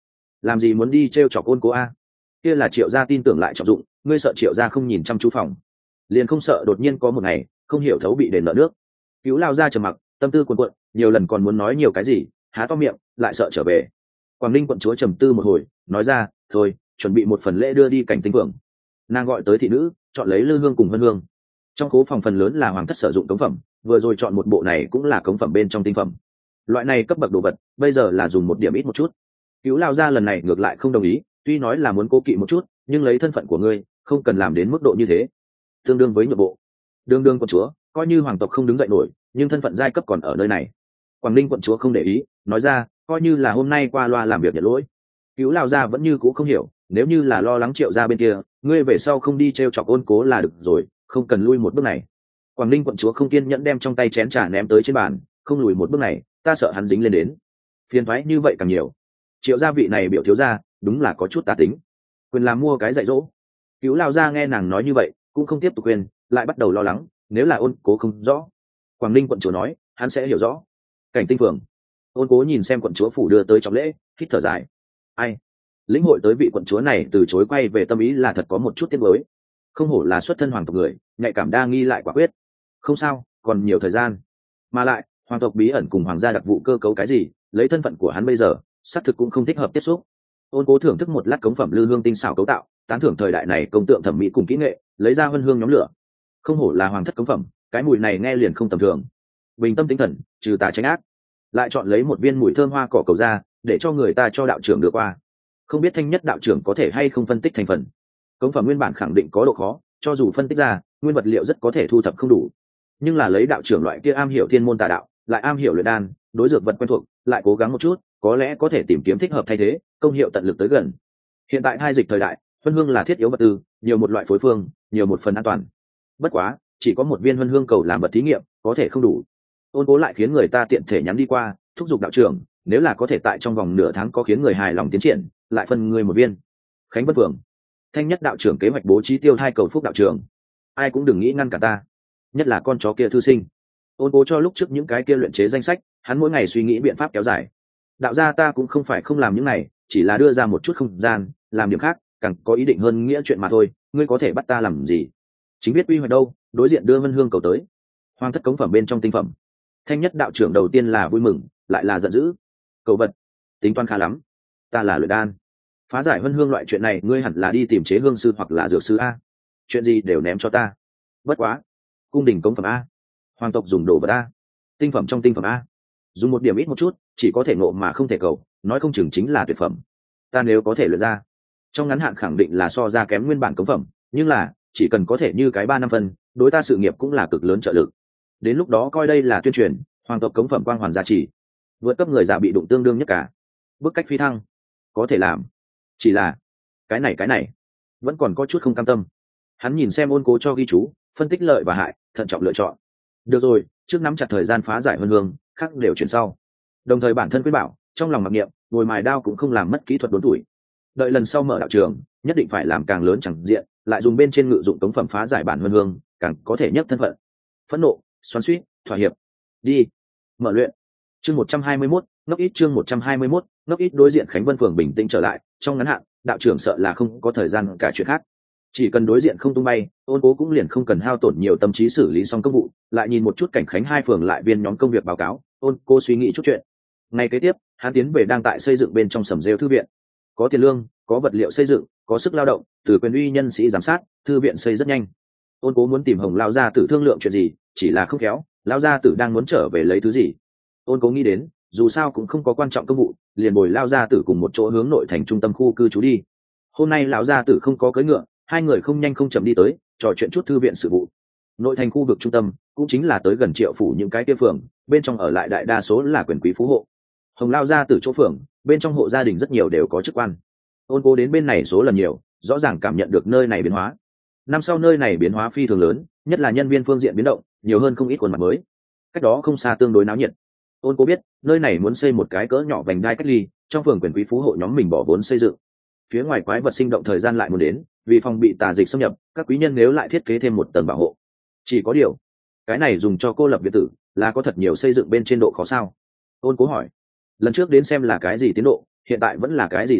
làm gì muốn đi t chọc ôn cố a? Kia là Triệu gia tin tưởng lại trọng dụng, ngươi sợ Triệu gia không nhìn chăm chú phòng, liền không sợ đột nhiên có một ngày không hiểu thấu bị đền nợ nước. Cứu lao ra trầm mặc, tâm tư cuồn cuộn, nhiều lần còn muốn nói nhiều cái gì, há to miệng lại sợ trở về. Quảng Ninh quận chúa trầm tư một hồi, nói ra, thôi, chuẩn bị một phần lễ đưa đi cảnh tinh phượng. Nàng gọi tới thị nữ, chọn lấy lư hương cùng vân hương. Trong khố phòng phần lớn là hoàng thất sử dụng cống phẩm, vừa rồi chọn một bộ này cũng là cống phẩm bên trong tinh phẩm. Loại này cấp bậc đồ vật bây giờ là dùng một điểm ít một chút. Cứu lao ra lần này ngược lại không đồng ý, tuy nói là muốn cố kỵ một chút, nhưng lấy thân phận của ngươi không cần làm đến mức độ như thế, tương đương với nhượng bộ. Đương quận chúa coi như hoàng tộc không đứng dậy nổi, nhưng thân phận giai cấp còn ở nơi này. Quảng Ninh quận chúa không để ý, nói ra, coi như là hôm nay qua loa làm việc nhận lỗi. Cứu lao ra vẫn như cũ không hiểu, nếu như là lo lắng Triệu gia bên kia, ngươi về sau không đi t chọc ôn cố là được rồi, không cần lui một bước này. Quảng Ninh quận chúa không kiên nhẫn đem trong tay chén trà ném tới trên bàn, không lùi một bước này, ta sợ hắn dính lên đến phiền thoái như vậy càng nhiều. Triệu gia vị này biểu thiếu gia đúng là có chút tà tính, quyền làm mua cái dạy dỗ. Cứu lao ra nghe nàng nói như vậy cũng không tiếp tục khuyên, lại bắt đầu lo lắng, nếu là ôn cố không rõ. Quảng Ninh quận chúa nói, hắn sẽ hiểu rõ. Cảnh tinh phường. Ôn cố nhìn xem quận chúa phủ đưa tới trọng lễ, hít thở dài. Ai lĩnh hội tới vị quận chúa này từ chối quay về tâm ý là thật có một chút tiếc nuối. Không hổ là xuất thân hoàng tộc người, nhạy cảm đa nghi lại quả quyết. Không sao, còn nhiều thời gian. Mà lại hoàng tộc bí ẩn cùng hoàng gia đặc vụ cơ cấu cái gì, lấy thân phận của hắn bây giờ xác thực cũng không thích hợp tiếp xúc. Ôn cố thưởng thức một lát cống phẩm lư hương tinh xảo cấu tạo, tán thưởng thời đại này công tượng thẩm mỹ cùng kỹ nghệ, lấy ra vân hương nhóm lửa. Không hổ là hoàng thất cống phẩm, cái mùi này nghe liền không tầm thường. Bình tâm tinh thần, trừ tà tránh ác. Lại chọn lấy một viên mùi thơm hoa cỏ cầu ra, để cho người ta cho đạo trưởng đưa qua. Không biết Thanh Nhất đạo trưởng có thể hay không phân tích thành phần. Cống phẩm nguyên bản khẳng định có độ khó, cho dù phân tích ra, nguyên vật liệu rất có thể thu thập không đủ. Nhưng là lấy đạo trưởng loại kia am hiểu thiên môn tà đạo, lại am hiểu luyện đan, đối dược vật quen thuộc, lại cố gắng một chút, có lẽ có thể tìm kiếm thích hợp thay thế, công hiệu tận lực tới gần. Hiện tại hai dịch thời đại, vân hương là thiết yếu vật tư, nhiều một loại phối phương, nhiều một phần an toàn. Bất quá, chỉ có một viên vân hương cầu làm vật thí nghiệm, có thể không đủ. Ôn cố lại khiến người ta tiện thể nhắn đi qua, thúc giục đạo trưởng, nếu là có thể tại trong vòng nửa tháng có khiến người hài lòng tiến triển, lại phân người một viên. Khánh Bất Phượng, Thanh Nhất đạo trưởng kế hoạch bố trí tiêu thai cầu phúc đạo trưởng, ai cũng đừng nghĩ ngăn cả ta, nhất là con chó kia thư sinh. Ôn cố cho lúc trước những cái kia luyện chế danh sách, hắn mỗi ngày suy nghĩ biện pháp kéo dài. Đạo gia ta cũng không phải không làm những này, chỉ là đưa ra một chút không gian, làm điểm khác, càng có ý định hơn nghĩa chuyện mà thôi. Ngươi có thể bắt ta làm gì? Chính biết quy hoạch đâu, đối diện đưa vân hương cầu tới. Hoàng thất cống phẩm bên trong tinh phẩm. Thanh Nhất đạo trưởng đầu tiên là vui mừng, lại là giận dữ. Cầu vật, tính toán khá lắm. Ta là luyện đan, phá giải vân hương loại chuyện này, ngươi hẳn là đi tìm chế hương sư hoặc là dược sư a. Chuyện gì đều ném cho ta. Bất quá, cung đình cống phẩm a, hoàng tộc dùng đồ vật a, tinh phẩm trong tinh phẩm a, dùng một điểm ít một chút, chỉ có thể ngộ mà không thể cầu, nói không chừng chính là tuyệt phẩm. Ta nếu có thể luyện ra, trong ngắn hạn khẳng định là so ra kém nguyên bản cống phẩm, nhưng là chỉ cần có thể như cái 3 năm phân, đối ta sự nghiệp cũng là cực lớn trợ lực. Đến lúc đó coi đây là tuyên truyền, hoàng tộc cống phẩm quang hoàn giá trị, vượt cấp người già bị đụng tương đương nhất cả. Bức cách phi thăng, có thể làm, chỉ là cái này vẫn còn có chút không cam tâm. Hắn nhìn xem ôn cố cho ghi chú, phân tích lợi và hại, thận trọng lựa chọn. Được rồi, trước nắm chặt thời gian phá giải vân hương, khác đều chuyển sau. Đồng thời bản thân quyết bảo, trong lòng mặc niệm, ngồi mài đao cũng không làm mất kỹ thuật đốn tuổi. Đợi lần sau mở đạo trường, nhất định phải làm càng lớn chẳng diện, lại dùng bên trên ngự dụng cống phẩm phá giải bản vân hương, càng có thể nhấc thân phận. Phẫn nộ, xoắn xuýt, thỏa hiệp. Đi, mở luyện. Chương 121, ngốc ít chương 121, ngốc ít đối diện Khánh Vân phường bình tĩnh trở lại, trong ngắn hạn, đạo trưởng sợ là không có thời gian cả chuyện khác. Chỉ cần đối diện không tung bay, ôn cố cũng liền không cần hao tổn nhiều tâm trí xử lý xong công vụ, lại nhìn một chút cảnh Khánh hai phường lại viên nhóm công việc báo cáo, ôn cô suy nghĩ chút chuyện. Ngày kế tiếp, hắn tiến về đang tại xây dựng bên trong Sầm Rêu thư viện. Có tiền lương, có vật liệu xây dựng, có sức lao động, từ quyền uy nhân sĩ giám sát, thư viện xây rất nhanh. Ôn cố muốn tìm Hồng lao gia tử thương lượng chuyện gì, chỉ là không khéo, lao gia tử đang muốn trở về lấy thứ gì. Ôn cố nghĩ đến, dù sao cũng không có quan trọng công vụ, liền bồi lao gia tử cùng một chỗ hướng nội thành trung tâm khu cư trú đi. Hôm nay lão gia tử không có cưỡi ngựa, hai người không nhanh không chậm đi tới, trò chuyện chút thư viện sự vụ. Nội thành khu vực trung tâm cũng chính là tới gần Triệu phủ những cái kia phường, bên trong ở lại đại đa số là quyền quý phú hộ. Hồng lao gia tử chỗ phường, bên trong hộ gia đình rất nhiều đều có chức quan. Ôn cố đến bên này số lần nhiều, rõ ràng cảm nhận được nơi này biến hóa. Năm sau nơi này biến hóa phi thường lớn, nhất là nhân viên phương diện biến động, nhiều hơn không ít khuôn mặt mới. Cách đó không xa tương đối náo nhiệt. Ôn cố biết, nơi này muốn xây một cái cỡ nhỏ vành đai cách ly, trong phường quyền quý phú hộ nhóm mình bỏ vốn xây dựng. Phía ngoài quái vật sinh động thời gian lại muốn đến, vì phòng bị tà dịch xâm nhập, các quý nhân nếu lại thiết kế thêm một tầng bảo hộ. Chỉ có điều, cái này dùng cho cô lập biệt tử, là có thật nhiều xây dựng bên trên độ khó sao? Ôn cố hỏi. Lần trước đến xem là cái gì tiến độ, hiện tại vẫn là cái gì tiến độ,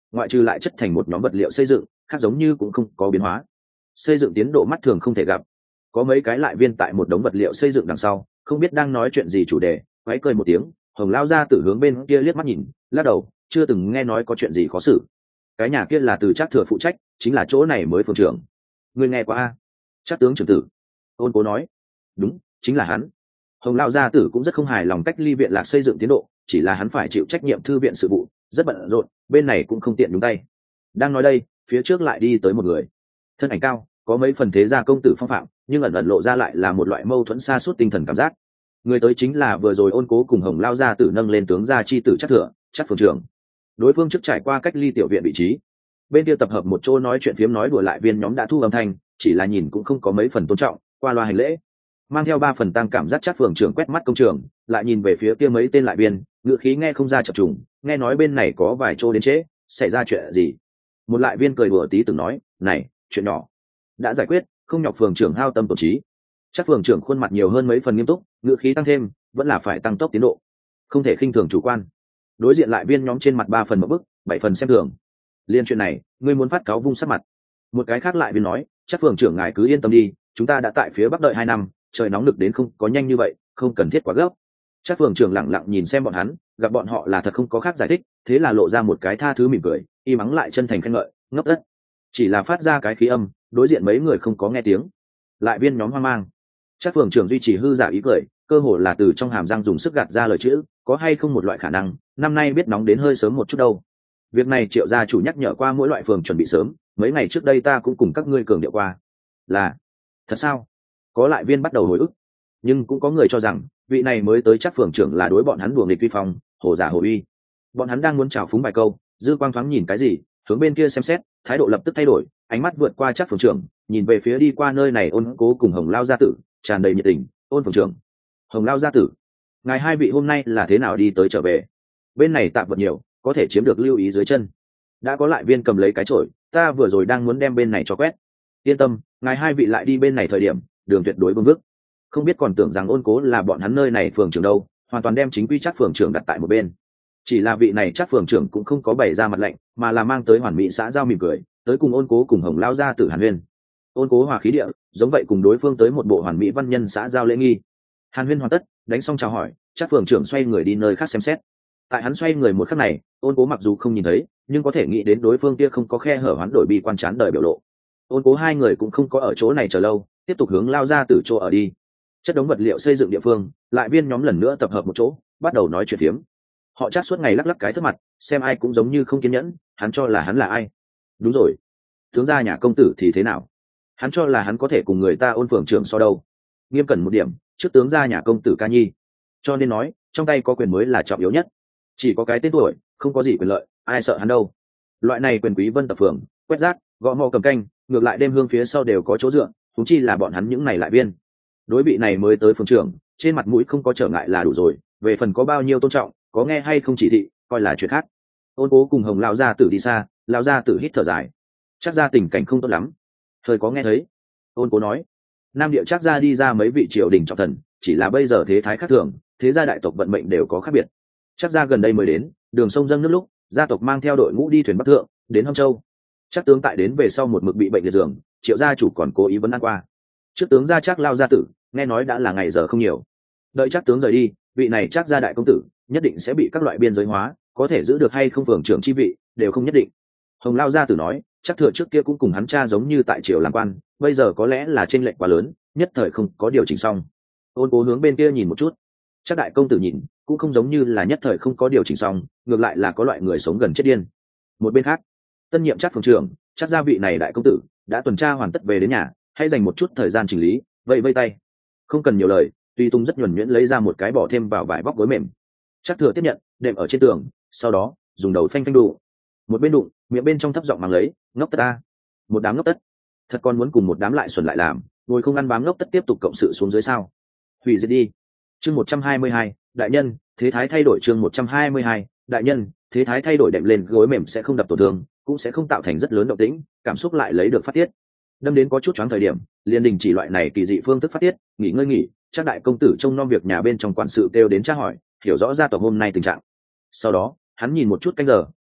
ngoại trừ lại chất thành một nhóm vật liệu xây dựng, khác giống như cũng không có biến hóa. Xây dựng tiến độ mắt thường không thể gặp. Có mấy cái lại viên tại một đống vật liệu xây dựng đằng sau, không biết đang nói chuyện gì chủ đề, quấy cười một tiếng, Hồng lao ra từ hướng bên kia liếc mắt nhìn, lắc đầu, chưa từng nghe nói có chuyện gì khó xử. Cái nhà kia là từ Trác Thừa phụ trách, chính là chỗ này mới phường trưởng. Ngươi nghe qua a? Trác tướng trưởng tử. Ôn Cố nói. Đúng, chính là hắn. Hồng lao gia tử cũng rất không hài lòng cách ly viện lạc xây dựng tiến độ, chỉ là hắn phải chịu trách nhiệm thư viện sự vụ, rất bận rộn, bên này cũng không tiện nhúng tay. Đang nói đây, phía trước lại đi tới một người, thân ảnh cao, có mấy phần thế gia công tử phong phạm, nhưng ẩn ẩn lộ ra lại là một loại mâu thuẫn xa suốt tinh thần cảm giác. Người tới chính là vừa rồi Ôn Cố cùng Hồng lao gia tử nâng lên tướng gia chi tử Trác Thừa, Trác phường trưởng. Đối phương trước trải qua cách ly tiểu viện vị trí, bên kia tập hợp một chỗ nói chuyện phiếm nói đùa lại viên nhóm đã thu âm thanh, chỉ là nhìn cũng không có mấy phần tôn trọng, qua loa hành lễ, mang theo 3 phần tăng cảm giác. Trác phường trưởng quét mắt công trường, lại nhìn về phía kia mấy tên lại viên, ngữ khí nghe không ra chập trùng, nghe nói bên này có vài chỗ đến trễ, xảy ra chuyện gì? Một lại viên cười đùa tí từng nói, này, chuyện nhỏ đã giải quyết, không nhọc phường trưởng hao tâm tổn trí. Trác phường trưởng khuôn mặt nhiều hơn mấy phần nghiêm túc, ngữ khí tăng thêm, vẫn là phải tăng tốc tiến độ, không thể khinh thường chủ quan. Đối diện lại viên nhóm trên mặt 3 phần một bức, 7 phần xem thường. Liên chuyện này, ngươi muốn phát cáo vung sắc mặt. Một cái khác lại viên nói, Trác phường trưởng ngài cứ yên tâm đi, chúng ta đã tại phía bắc đợi 2 năm, trời nóng nực đến không có nhanh như vậy, không cần thiết quá gấp. Trác phường trưởng lẳng lặng nhìn xem bọn hắn, gặp bọn họ là thật không có khác giải thích, thế là lộ ra một cái tha thứ mỉm cười, y mắng lại chân thành khen ngợi, ngốc đất. Chỉ là phát ra cái khí âm, đối diện mấy người không có nghe tiếng. Lại viên nhóm hoang mang. Trác phường trưởng duy trì hư giả ý cười, cơ hồ là từ trong hàm răng dùng sức gạt ra lời chữ, có hay không một loại khả năng, năm nay biết nóng đến hơi sớm một chút đâu. Việc này Triệu gia chủ nhắc nhở qua mỗi loại phường chuẩn bị sớm, mấy ngày trước đây ta cũng cùng các ngươi cường điệu qua. Là thật sao? Có lại viên bắt đầu hồi ức, nhưng cũng có người cho rằng vị này mới tới Trác phường trưởng là đối bọn hắn đùa nghịch vi phong, hồ giả hồ uy. Bọn hắn đang muốn chào phúng vài câu, dư quang thoáng nhìn cái gì, hướng bên kia xem xét, thái độ lập tức thay đổi, ánh mắt vượt qua Trác phường trưởng, nhìn về phía đi qua nơi này Ôn Cố cùng Hồng lao gia tử, tràn đầy nhiệt tình. Ôn phường trưởng, Hồng lao gia tử, ngài hai vị hôm nay là thế nào đi tới trở về? Bên này tạp vật nhiều, có thể chiếm được lưu ý dưới chân. Đã có lại viên cầm lấy cái chổi, ta vừa rồi đang muốn đem bên này cho quét. Yên tâm, ngài hai vị lại đi bên này thời điểm, đường tuyệt đối vương vức. Không biết còn tưởng rằng Ôn Cố là bọn hắn nơi này phường trưởng đâu, hoàn toàn đem chính quy Trác phường trưởng đặt tại một bên. Chỉ là vị này Trác phường trưởng cũng không có bày ra mặt lạnh, mà là mang tới hoàn mỹ xã giao mỉm cười, tới cùng Ôn Cố cùng Hồng lao gia tử hàn huyên. Ôn Cố hòa khí địa, giống vậy cùng đối phương tới một bộ hoàn mỹ văn nhân xã giao lễ nghi. Hàn huyên hoàn tất, đánh xong chào hỏi, Trác phường trưởng xoay người đi nơi khác xem xét. Tại hắn xoay người một khắc này, Ôn Cố mặc dù không nhìn thấy, nhưng có thể nghĩ đến đối phương kia không có khe hở hoán đổi bi quan chán đời biểu lộ. Ôn Cố hai người cũng không có ở chỗ này chờ lâu, tiếp tục hướng lao ra từ chỗ ở đi. Chất đống vật liệu xây dựng địa phương, lại viên nhóm lần nữa tập hợp một chỗ, bắt đầu nói chuyện phiếm. Họ Trác suốt ngày lắc lắc cái thất mặt, xem ai cũng giống như không kiên nhẫn, hắn cho là hắn là ai? Đúng rồi, tướng gia nhà công tử thì thế nào? Hắn cho là hắn có thể cùng người ta Ôn phường trưởng so đâu? Nghiêm cẩn một điểm, trước tướng gia nhà công tử ca nhi, cho nên nói trong tay có quyền mới là trọng yếu nhất. Chỉ có cái tên tuổi, không có gì quyền lợi, ai sợ hắn đâu. Loại này quyền quý vân tập phường, quét rác, gõ mò cầm canh, ngược lại đêm hương phía sau đều có chỗ dựa, thúng chi là bọn hắn những này lại viên. Đối vị này mới tới phường trưởng, trên mặt mũi không có trở ngại là đủ rồi, về phần có bao nhiêu tôn trọng, có nghe hay không chỉ thị, coi là chuyện khác. Ôn Cố cùng Hồng lão gia tử đi xa, lão gia tử hít thở dài, chắc ra tình cảnh không tốt lắm. Thời có nghe thấy. Ôn Cố nói, Nam Địa chắc ra đi ra mấy vị triều đình trọng thần, chỉ là bây giờ thế thái khác thường, thế gia đại tộc vận mệnh đều có khác biệt. Chắc ra gần đây mới đến, đường sông dâng nước lúc, gia tộc mang theo đội ngũ đi thuyền bắc thượng, đến Hâm Châu. Chắc tướng tại đến về sau một mực bị bệnh liệt giường, Triệu gia chủ còn cố ý vấn an qua. Trước tướng gia Trác lao gia tử, nghe nói đã là ngày giờ không nhiều. Đợi Trác tướng rời đi, vị này Trác gia đại công tử, nhất định sẽ bị các loại biên giới hóa, có thể giữ được hay không phường trưởng chi vị, đều không nhất định. Hồng lao gia tử nói, Trác Thừa trước kia cũng cùng hắn cha giống như tại triều làm quan, bây giờ có lẽ là chênh lệch quá lớn, nhất thời không có điều chỉnh xong. Ôn Cố hướng bên kia nhìn một chút, Trác đại công tử nhìn cũng không giống như là nhất thời không có điều chỉnh xong, ngược lại là có loại người sống gần chết điên. Một bên khác, tân nhiệm Trác phường trưởng, Trác gia vị này đại công tử đã tuần tra hoàn tất về đến nhà, hãy dành một chút thời gian chỉnh lý, vẫy vây tay, không cần nhiều lời, Tuy Tung rất nhuần nhuyễn lấy ra một cái bỏ thêm vào vải bóc gối mềm. Trác Thừa tiếp nhận, đệm ở trên tường, sau đó dùng đầu phanh phanh đụng. Một bên đụng, miệng bên trong thấp giọng mang lấy, ngốc tất ta, một đám ngốc tất, thật còn muốn cùng một đám lại xuẩn lại làm, ngồi không ăn bám ngốc tất tiếp tục cộng sự xuống dưới sao? Hủy diệt đi. Chương 122, đại nhân, thế thái thay đổi. Chương 122, đại nhân, thế thái thay đổi, đệm lên gối mềm sẽ không đập tổn thương, cũng sẽ không tạo thành rất lớn động tĩnh, cảm xúc lại lấy được phát tiết. Đâm đến có chút choáng thời điểm, liền đình chỉ loại này kỳ dị phương thức phát tiết, nghỉ ngơi nghỉ. Chắc đại công tử trông nom việc nhà bên trong quản sự kêu đến tra hỏi, hiểu rõ gia tộc hôm nay tình trạng. Sau đó, hắn nhìn một chút canh giờ,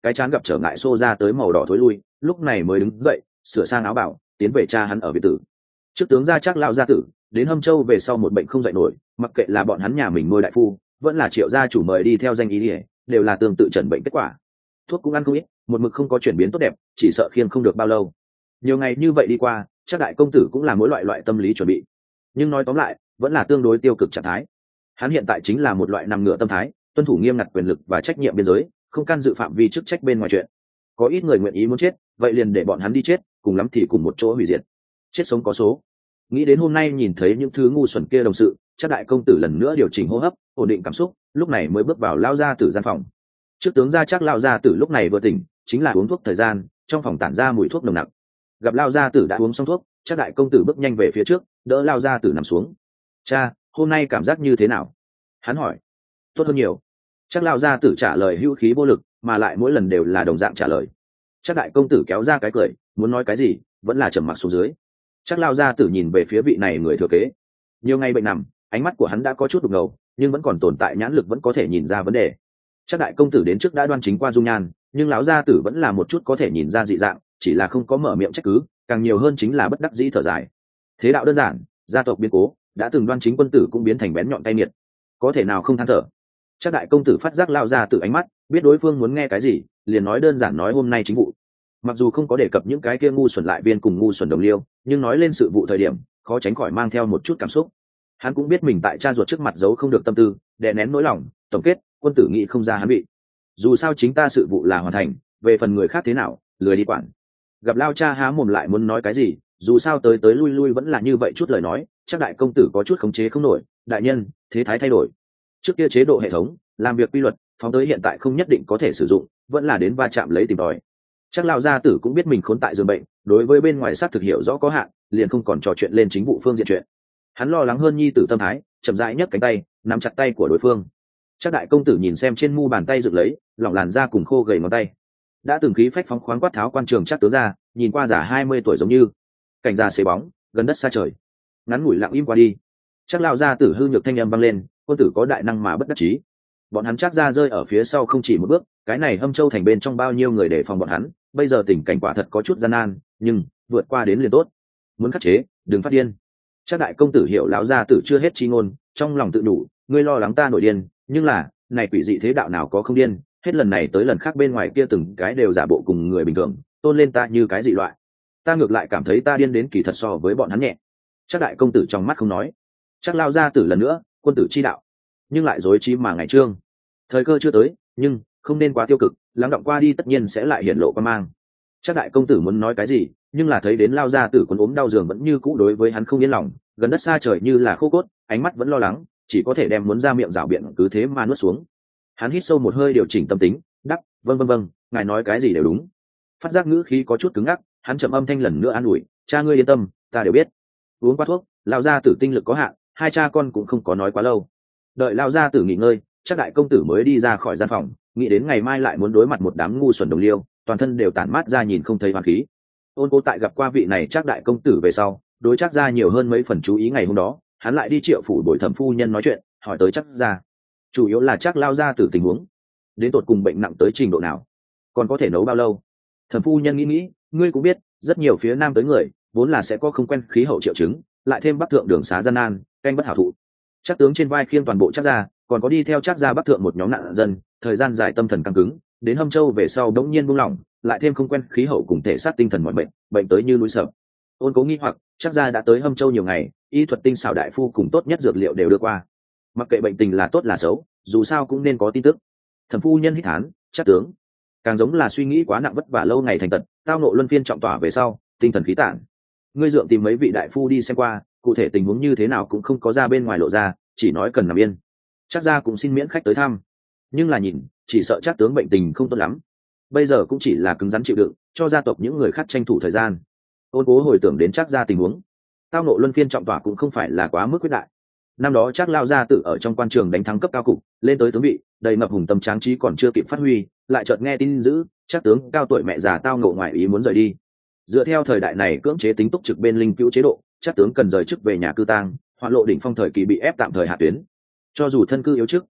cái chán gặp trở ngại xô ra tới màu đỏ thối lui, lúc này mới đứng dậy sửa sang áo bảo tiến về cha hắn ở biệt tử. Trước tướng gia Trác lão gia tử đến Hâm Châu về sau một bệnh không dậy nổi, mặc kệ là bọn hắn nhà mình nuôi đại phu vẫn là Triệu gia chủ mời đi theo danh y đều là tương tự chẩn bệnh kết quả, thuốc cũng ăn không ít, một mực không có chuyển biến tốt đẹp, chỉ sợ khiêng không được bao lâu. Nhiều ngày như vậy đi qua, Trác đại công tử cũng là mỗi loại tâm lý chuẩn bị, nhưng nói tóm lại vẫn là tương đối tiêu cực trạng thái. Hắn hiện tại chính là một loại nằm ngửa tâm thái, tuân thủ nghiêm ngặt quyền lực và trách nhiệm biên giới, không can dự phạm vi chức trách bên ngoài chuyện. Có ít người nguyện ý muốn chết, vậy liền để bọn hắn đi chết, cùng lắm thì cùng một chỗ hủy diệt, chết sống có số. Nghĩ đến hôm nay nhìn thấy những thứ ngu xuẩn kia đồng sự, Trác đại công tử lần nữa điều chỉnh hô hấp, ổn định cảm xúc, lúc này mới bước vào lao ra từ gian phòng. Trước tướng gia Trác lao ra tử lúc này vừa tỉnh, chính là uống thuốc thời gian, trong phòng tản ra mùi thuốc nồng nặc. Gặp lao gia tử đã uống xong thuốc, Trác đại công tử bước nhanh về phía trước, đỡ lao gia tử nằm xuống. Cha, hôm nay cảm giác như thế nào? Hắn hỏi. Tốt hơn nhiều. Trác lao gia tử trả lời hữu khí vô lực, mà lại mỗi lần đều là đồng dạng trả lời. Trác đại công tử kéo ra cái cười, muốn nói cái gì vẫn là trầm mặc xuống dưới. Trác lao gia tử nhìn về phía vị này người thừa kế, nhiều ngày bệnh nằm, ánh mắt của hắn đã có chút đục ngầu, nhưng vẫn còn tồn tại nhãn lực, vẫn có thể nhìn ra vấn đề. Trác đại công tử đến trước đã đoan chính qua dung nhan, nhưng lão gia tử vẫn là một chút có thể nhìn ra dị dạng, chỉ là không có mở miệng trách cứ, càng nhiều hơn chính là bất đắc dĩ thở dài. Thế đạo đơn giản, gia tộc biến cố, đã từng đoan chính quân tử cũng biến thành bén nhọn tay nghiệt, có thể nào không than thở. Trác đại công tử phát giác lao gia tử ánh mắt, biết đối phương muốn nghe cái gì, liền nói đơn giản nói hôm nay chính vụ. Mặc dù không có đề cập những cái kia ngu xuẩn lại viên cùng ngu xuẩn đồng liêu, nhưng nói lên sự vụ thời điểm khó tránh khỏi mang theo một chút cảm xúc. Hắn cũng biết mình tại cha ruột trước mặt giấu không được tâm tư, đè nén nỗi lòng, tổng kết quân tử nghĩ không ra hắn bị. Dù sao chính ta sự vụ là hoàn thành, về phần người khác thế nào lười đi quản. Gặp lao cha há mồm lại muốn nói cái gì, dù sao tới tới lui lui vẫn là như vậy chút lời nói. Chắc đại công tử có chút khống chế không nổi. Đại nhân, thế thái thay đổi, trước kia chế độ hệ thống làm việc quy luật phóng tới hiện tại không nhất định có thể sử dụng, vẫn là đến va chạm lấy tìm tòi. Chắc lao gia tử cũng biết mình khốn tại giường bệnh, đối với bên ngoài xác thực hiểu rõ có hạn, liền không còn trò chuyện lên chính vụ phương diện chuyện. Hắn lo lắng hơn nhi tử tâm thái, chậm rãi nhấc cánh tay nắm chặt tay của đối phương. Chắc đại công tử nhìn xem trên mu bàn tay dựng lấy lỏng làn da cùng khô gầy ngón tay, đã từng khí phách phóng khoáng quát tháo quan trường chắc tướng ra, nhìn qua giả 20 tuổi giống như cảnh già xế bóng gần đất xa trời. Ngắn ngủi lặng im qua đi, chắc lao gia tử hư nhược thanh âm vang lên, quân tử có đại năng mà bất đắc chí. Bọn hắn chắc ra rơi ở phía sau không chỉ một bước, cái này Hâm Châu thành bên trong bao nhiêu người để phòng bọn hắn, bây giờ tình cảnh quả thật có chút gian nan, nhưng vượt qua đến liền tốt. Muốn khắc chế, đừng phát điên. Chắc đại công tử hiểu lão gia tử chưa hết chi ngôn, trong lòng tự đủ, ngươi lo lắng ta nổi điên, nhưng là này quỷ dị thế đạo nào có không điên, hết lần này tới lần khác bên ngoài kia từng cái đều giả bộ cùng người bình thường, tôn lên ta như cái dị loại. Ta ngược lại cảm thấy ta điên đến kỳ thật so với bọn hắn nhẹ. Chắc đại công tử trong mắt không nói. Chắc lao gia tử lần nữa, quân tử chi đạo, nhưng lại dối trí mà ngày trương. Thời cơ chưa tới, nhưng không nên quá tiêu cực, lắng động qua đi tất nhiên sẽ lại hiện lộ quan mang. Chắc đại công tử muốn nói cái gì, nhưng là thấy đến lao gia tử quấn ốm đau giường vẫn như cũ đối với hắn không yên lòng, gần đất xa trời như là khô cốt, ánh mắt vẫn lo lắng, chỉ có thể đem muốn ra miệng rảo biện cứ thế mà nuốt xuống. Hắn hít sâu một hơi điều chỉnh tâm tính, đáp, vâng, ngài nói cái gì đều đúng. Phát giác ngữ khí có chút cứng ngắc, hắn trầm âm thanh lần nữa an ủi, cha ngươi yên tâm, ta đều biết. Uống qua thuốc, lao gia tử tinh lực có hạn, hai cha con cũng không có nói quá lâu. Đợi lao gia tử nghỉ ngơi, chắc đại công tử mới đi ra khỏi gian phòng, nghĩ đến ngày mai lại muốn đối mặt một đám ngu xuẩn đồng liêu, toàn thân đều tản mát ra nhìn không thấy hoàn khí. Ôn Cố tại gặp qua vị này chắc đại công tử về sau, đối chắc ra nhiều hơn mấy phần chú ý ngày hôm đó, hắn lại đi Triệu phủ bồi thẩm phu nhân nói chuyện, hỏi tới chắc ra, chủ yếu là chắc lao gia tử tình huống, đến tột cùng bệnh nặng tới trình độ nào, còn có thể nấu bao lâu. Thẩm phu nhân nghĩ, ngươi cũng biết, rất nhiều phía nam tới người vốn là sẽ có không quen khí hậu triệu chứng, lại thêm bắc thượng đường xá gian nan, canh bất hảo thụ. Chắc tướng trên vai khiêng toàn bộ chắc ra, còn có đi theo chắc ra bắc thượng một nhóm nạn dân, thời gian dài tâm thần căng cứng, đến Hâm Châu về sau đống nhiên buông lỏng, lại thêm không quen khí hậu cùng thể xác tinh thần mọi bệnh tới như núi sập. Ôn Cố nghi hoặc, chắc ra đã tới Hâm Châu nhiều ngày, y thuật tinh xảo đại phu cùng tốt nhất dược liệu đều đưa qua, mặc kệ bệnh tình là tốt là xấu, dù sao cũng nên có tin tức. Thẩm phu nhân hít thán, chắc tướng càng giống là suy nghĩ quá nặng vất vả lâu ngày thành tật, tao nộ luân phiên trọng tỏa về sau tinh thần khí tản. Ngươi dượng tìm mấy vị đại phu đi xem qua, cụ thể tình huống như thế nào cũng không có ra bên ngoài lộ ra, chỉ nói cần nằm yên. Chắc ra cũng xin miễn khách tới thăm, nhưng là nhìn chỉ sợ chắc tướng bệnh tình không tốt lắm, bây giờ cũng chỉ là cứng rắn chịu đựng, cho gia tộc những người khác tranh thủ thời gian. Ôn Cố hồi tưởng đến chắc ra tình huống, tao nộ luân phiên trọng tỏa cũng không phải là quá mức quyết đại. Năm đó chắc lao gia tử ở trong quan trường đánh thắng cấp cao cục, lên tới tướng vị, đầy ngập hùng tâm tráng trí còn chưa kịp phát huy, lại chợt nghe tin dữ chắc tướng cao tuổi mẹ già tao ngộ ngoại ý muốn rời đi. Dựa theo thời đại này cưỡng chế tính túc trực bên linh cữu chế độ, chắc tướng cần rời chức về nhà cư tang, hoạn lộ đỉnh phong thời kỳ bị ép tạm thời hạ tuyến. Cho dù thân cư yếu chức,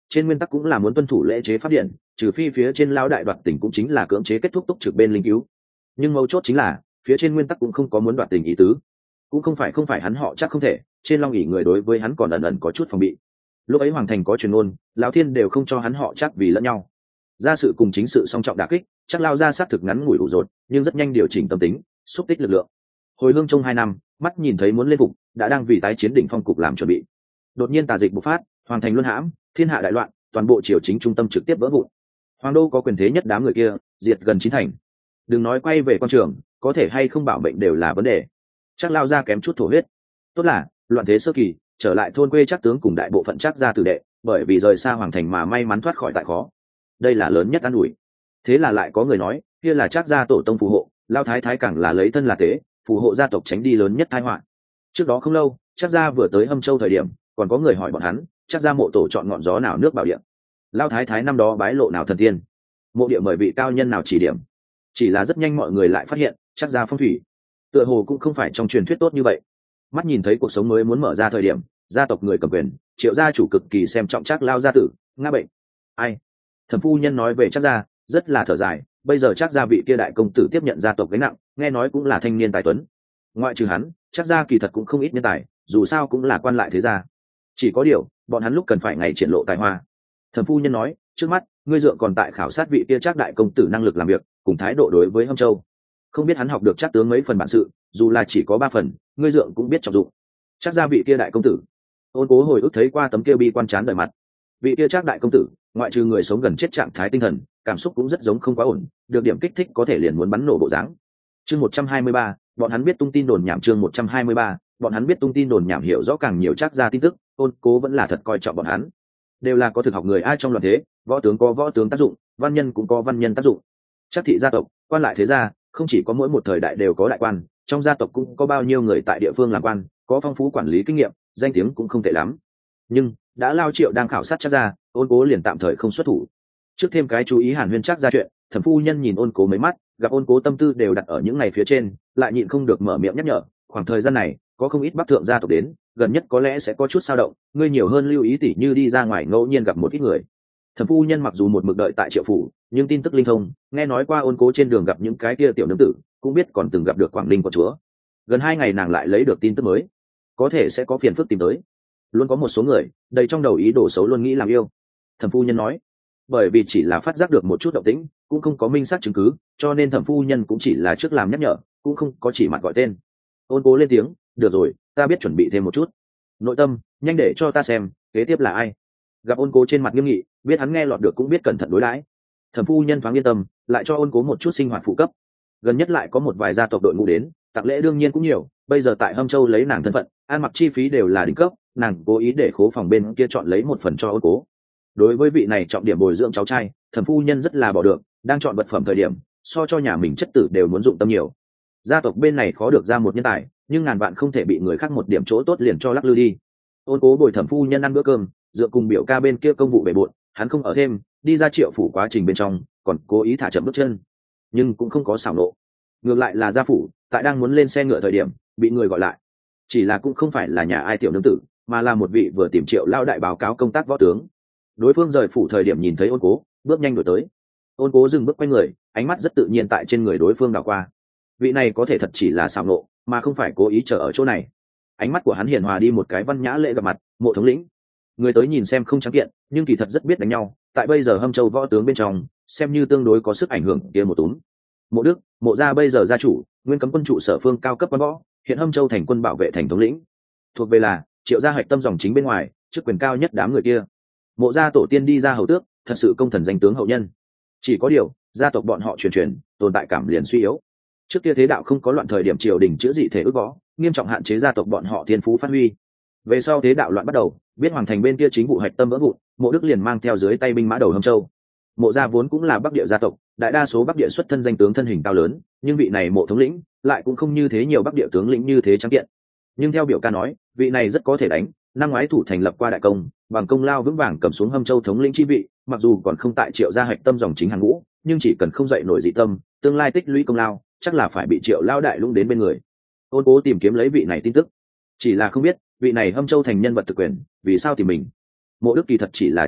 trên nguyên tắc cũng là muốn tuân thủ lễ chế pháp điện, trừ phi phía trên lao đại đoạt tỉnh cũng chính là cưỡng chế kết thúc túc trực bên linh cứu. Nhưng mấu chốt chính là phía trên nguyên tắc cũng không có muốn đoạt tình ý tứ, cũng không phải hắn họ chắc không thể, trên long ỷ người đối với hắn còn ẩn ẩn có chút phòng bị. Lúc ấy hoàng thành có truyền ngôn lão thiên đều không cho hắn họ chắc vì lẫn nhau, ra sự cùng chính sự song trọng đả kích, chắc lao ra sát thực ngắn ngủi ủ rột nhưng rất nhanh điều chỉnh tâm tính, xúc tích lực lượng. Hồi hương trong 2 năm, mắt nhìn thấy muốn lên phục, đã đang vì tái chiến đỉnh phong cục làm chuẩn bị. Đột nhiên tà dịch bộc phát, hoàng thành luân hãm, thiên hạ đại loạn, toàn bộ triều chính trung tâm trực tiếp vỡ vụn. Hoàng đô có quyền thế nhất đám người kia diệt gần 9 thành. Đừng nói quay về quan trường, có thể hay không bảo mệnh đều là vấn đề. Chắc lao ra kém chút thổ huyết. Tốt là loạn thế sơ kỳ, trở lại thôn quê chắc tướng cùng đại bộ phận chắc gia tử đệ, bởi vì rời xa hoàng thành mà may mắn thoát khỏi tại khó. Đây là lớn nhất an ủi. Thế là lại có người nói, kia là chắc gia tổ tông phù hộ, lao thái thái càng là lấy thân là tế, phù hộ gia tộc tránh đi lớn nhất tai họa. Trước đó không lâu, chắc gia vừa tới Hâm Châu thời điểm, còn có người hỏi bọn hắn, chắc gia mộ tổ chọn ngọn gió nào nước bảo địa. Lao thái thái năm đó bái lộ nào thần tiên, mộ địa mời vị cao nhân nào chỉ điểm. Chỉ là rất nhanh mọi người lại phát hiện, chắc gia phong thủy tựa hồ cũng không phải trong truyền thuyết tốt như vậy. Mắt nhìn thấy cuộc sống mới muốn mở ra thời điểm, gia tộc người cầm quyền, Triệu gia chủ cực kỳ xem trọng chắc lao gia tử, ngã bệnh. Ai? Thẩm phu nhân nói về chắc gia, rất là thở dài, bây giờ chắc gia vị kia đại công tử tiếp nhận gia tộc gánh nặng, nghe nói cũng là thanh niên tài tuấn. Ngoại trừ hắn, chắc gia kỳ thật cũng không ít nhân tài, dù sao cũng là quan lại thế gia. Chỉ có điều, bọn hắn lúc cần phải ngày triển lộ tài hoa. Thẩm phu nhân nói, trước mắt, ngươi dượng còn tại khảo sát vị kia chắc đại công tử năng lực làm việc, cùng thái độ đối với Hâm Châu. Không biết hắn học được chắc tướng mấy phần bản sự, dù là chỉ có 3 phần, ngươi dượng cũng biết trọng dụng. Chắc gia vị kia đại công tử. Ôn Cố hồi ức thấy qua tấm kia bi quan chán đời mặt. Vị kia chắc đại công tử, ngoại trừ người sống gần chết trạng thái tinh thần, cảm xúc cũng rất giống không quá ổn, được điểm kích thích có thể liền muốn bắn nổ bộ dáng. Chương 123, bọn hắn biết tung tin đồn nhảm. Chương 123, bọn hắn biết tung tin đồn nhảm, hiểu rõ càng nhiều chắc gia tin tức, Ôn Cố vẫn là thật coi trọng bọn hắn. Đều là có thực học người ai trong loạn thế, võ tướng có võ tướng tác dụng, văn nhân cũng có văn nhân tác dụng. Chắc thị gia tộc, quan lại thế gia, không chỉ có mỗi một thời đại đều có đại quan, trong gia tộc cũng có bao nhiêu người tại địa phương làm quan, có phong phú quản lý kinh nghiệm, danh tiếng cũng không tệ lắm. Nhưng đã Lao Triệu đang khảo sát chắc gia, Ôn Cố liền tạm thời không xuất thủ. Trước thêm cái chú ý Hàn Huyên chắc gia chuyện, Thẩm phu nhân nhìn Ôn Cố mấy mắt, gặp Ôn Cố tâm tư đều đặt ở những ngày phía trên, lại nhịn không được mở miệng nhắc nhở, khoảng thời gian này có không ít bắc thượng gia tộc đến, gần nhất có lẽ sẽ có chút sao động, ngươi nhiều hơn lưu ý tỉ như đi ra ngoài ngẫu nhiên gặp một ít người. Thẩm phu nhân mặc dù một mực đợi tại Triệu phủ, nhưng tin tức linh thông, nghe nói qua Ôn Cố trên đường gặp những cái kia tiểu nương tử, cũng biết còn từng gặp được Quảng Ninh của chúa. Gần 2 ngày nàng lại lấy được tin tức mới, có thể sẽ có phiền phức tìm tới. Luôn có một số người đầy trong đầu ý đồ xấu, luôn nghĩ làm yêu. Thẩm phu nhân nói, bởi vì chỉ là phát giác được một chút động tĩnh, cũng không có minh xác chứng cứ, cho nên thẩm phu nhân cũng chỉ là trước làm nhắc nhở, cũng không có chỉ mặt gọi tên. Ôn Cố lên tiếng, được rồi, ta biết chuẩn bị thêm một chút. Nội tâm, nhanh để cho ta xem, kế tiếp là ai. Gặp Ôn Cố trên mặt nghiêm nghị, biết hắn nghe lọt được cũng biết cẩn thận đối đãi. Thẩm phu nhân thoáng yên tâm, lại cho Ôn Cố một chút sinh hoạt phụ cấp. Gần nhất lại có một vài gia tộc đội ngũ đến, tặng lễ đương nhiên cũng nhiều, bây giờ tại Hâm Châu lấy nàng thân phận, ăn mặc chi phí đều là đỉnh cấp, nàng cố ý để khố phòng bên kia chọn lấy một phần cho Ôn Cố. Đối với vị này trọng điểm bồi dưỡng cháu trai, thẩm phu nhân rất là bỏ được, đang chọn vật phẩm thời điểm, so cho nhà mình chất tử đều muốn dụng tâm nhiều. Gia tộc bên này khó được ra một nhân tài, nhưng ngàn vạn không thể bị người khác một điểm chỗ tốt liền cho lắc lư đi. Ôn Cố bồi thẩm phu nhân ăn bữa cơm, dựa cùng biểu ca bên kia công vụ bề bộn, hắn không ở thêm, đi ra Triệu phủ quá trình bên trong, còn cố ý thả chậm bước chân, nhưng cũng không có xảo nộ. Ngược lại là gia phủ, tại đang muốn lên xe ngựa thời điểm, bị người gọi lại. Chỉ là cũng không phải là nhà ai tiểu nương tử, mà là một vị vừa tìm Triệu lao đại báo cáo công tác võ tướng. Đối phương rời phủ thời điểm nhìn thấy Ôn Cố, bước nhanh đuổi tới. Ôn Cố dừng bước quay người, ánh mắt rất tự nhiên tại trên người đối phương đảo qua. Vị này có thể thật chỉ là xảo nộ, mà không phải cố ý chờ ở chỗ này. Ánh mắt của hắn hiền hòa đi một cái văn nhã lễ gặp mặt, Mộ thống lĩnh. Người tới nhìn xem không trắng kiện, nhưng kỳ thật rất biết đánh nhau, tại bây giờ Hâm Châu võ tướng bên trong, xem như tương đối có sức ảnh hưởng kia một túm. Mộ Đức, Mộ gia bây giờ gia chủ, nguyên cấm quân trụ sở phương cao cấp văn võ, hiện Hâm Châu thành quân bảo vệ thành thống lĩnh, thuộc về là Triệu gia hạch tâm dòng chính bên ngoài, chức quyền cao nhất đám người kia. Mộ gia tổ tiên đi ra hầu tước, thật sự công thần danh tướng hậu nhân. Chỉ có điều, gia tộc bọn họ truyền tồn tại cảm liền suy yếu. Trước kia thế đạo không có loạn thời điểm triều đình chữa dị thể ước võ, nghiêm trọng hạn chế gia tộc bọn họ thiên phú phát huy. Về sau thế đạo loạn bắt đầu, biết hoàng thành bên kia chính vụ hạch tâm vỡ vụn, Mộ Đức liền mang theo dưới tay binh mã đầu Hâm Châu. Mộ gia vốn cũng là bắc địa gia tộc, đại đa số bắc địa xuất thân danh tướng thân hình cao lớn, nhưng vị này Mộ thống lĩnh lại cũng không như thế nhiều bắc địa tướng lĩnh như thế trắng kiện. Nhưng theo biểu ca nói, vị này rất có thể đánh, năm ngoái thủ thành lập qua đại công, bằng công lao vững vàng cầm xuống Hâm Châu thống lĩnh chi vị, mặc dù còn không tại Triệu gia hạch tâm dòng chính hàng ngũ, nhưng chỉ cần không dậy nổi dị tâm, tương lai tích lũy công lao, chắc là phải bị Triệu lao đại lũng đến bên người. Ôn Cố tìm kiếm lấy vị này tin tức, chỉ là không biết vị này Hâm Châu thành nhân vật thực quyền, vì sao tìm mình. Mộ Đức kỳ thật chỉ là trùng hợp,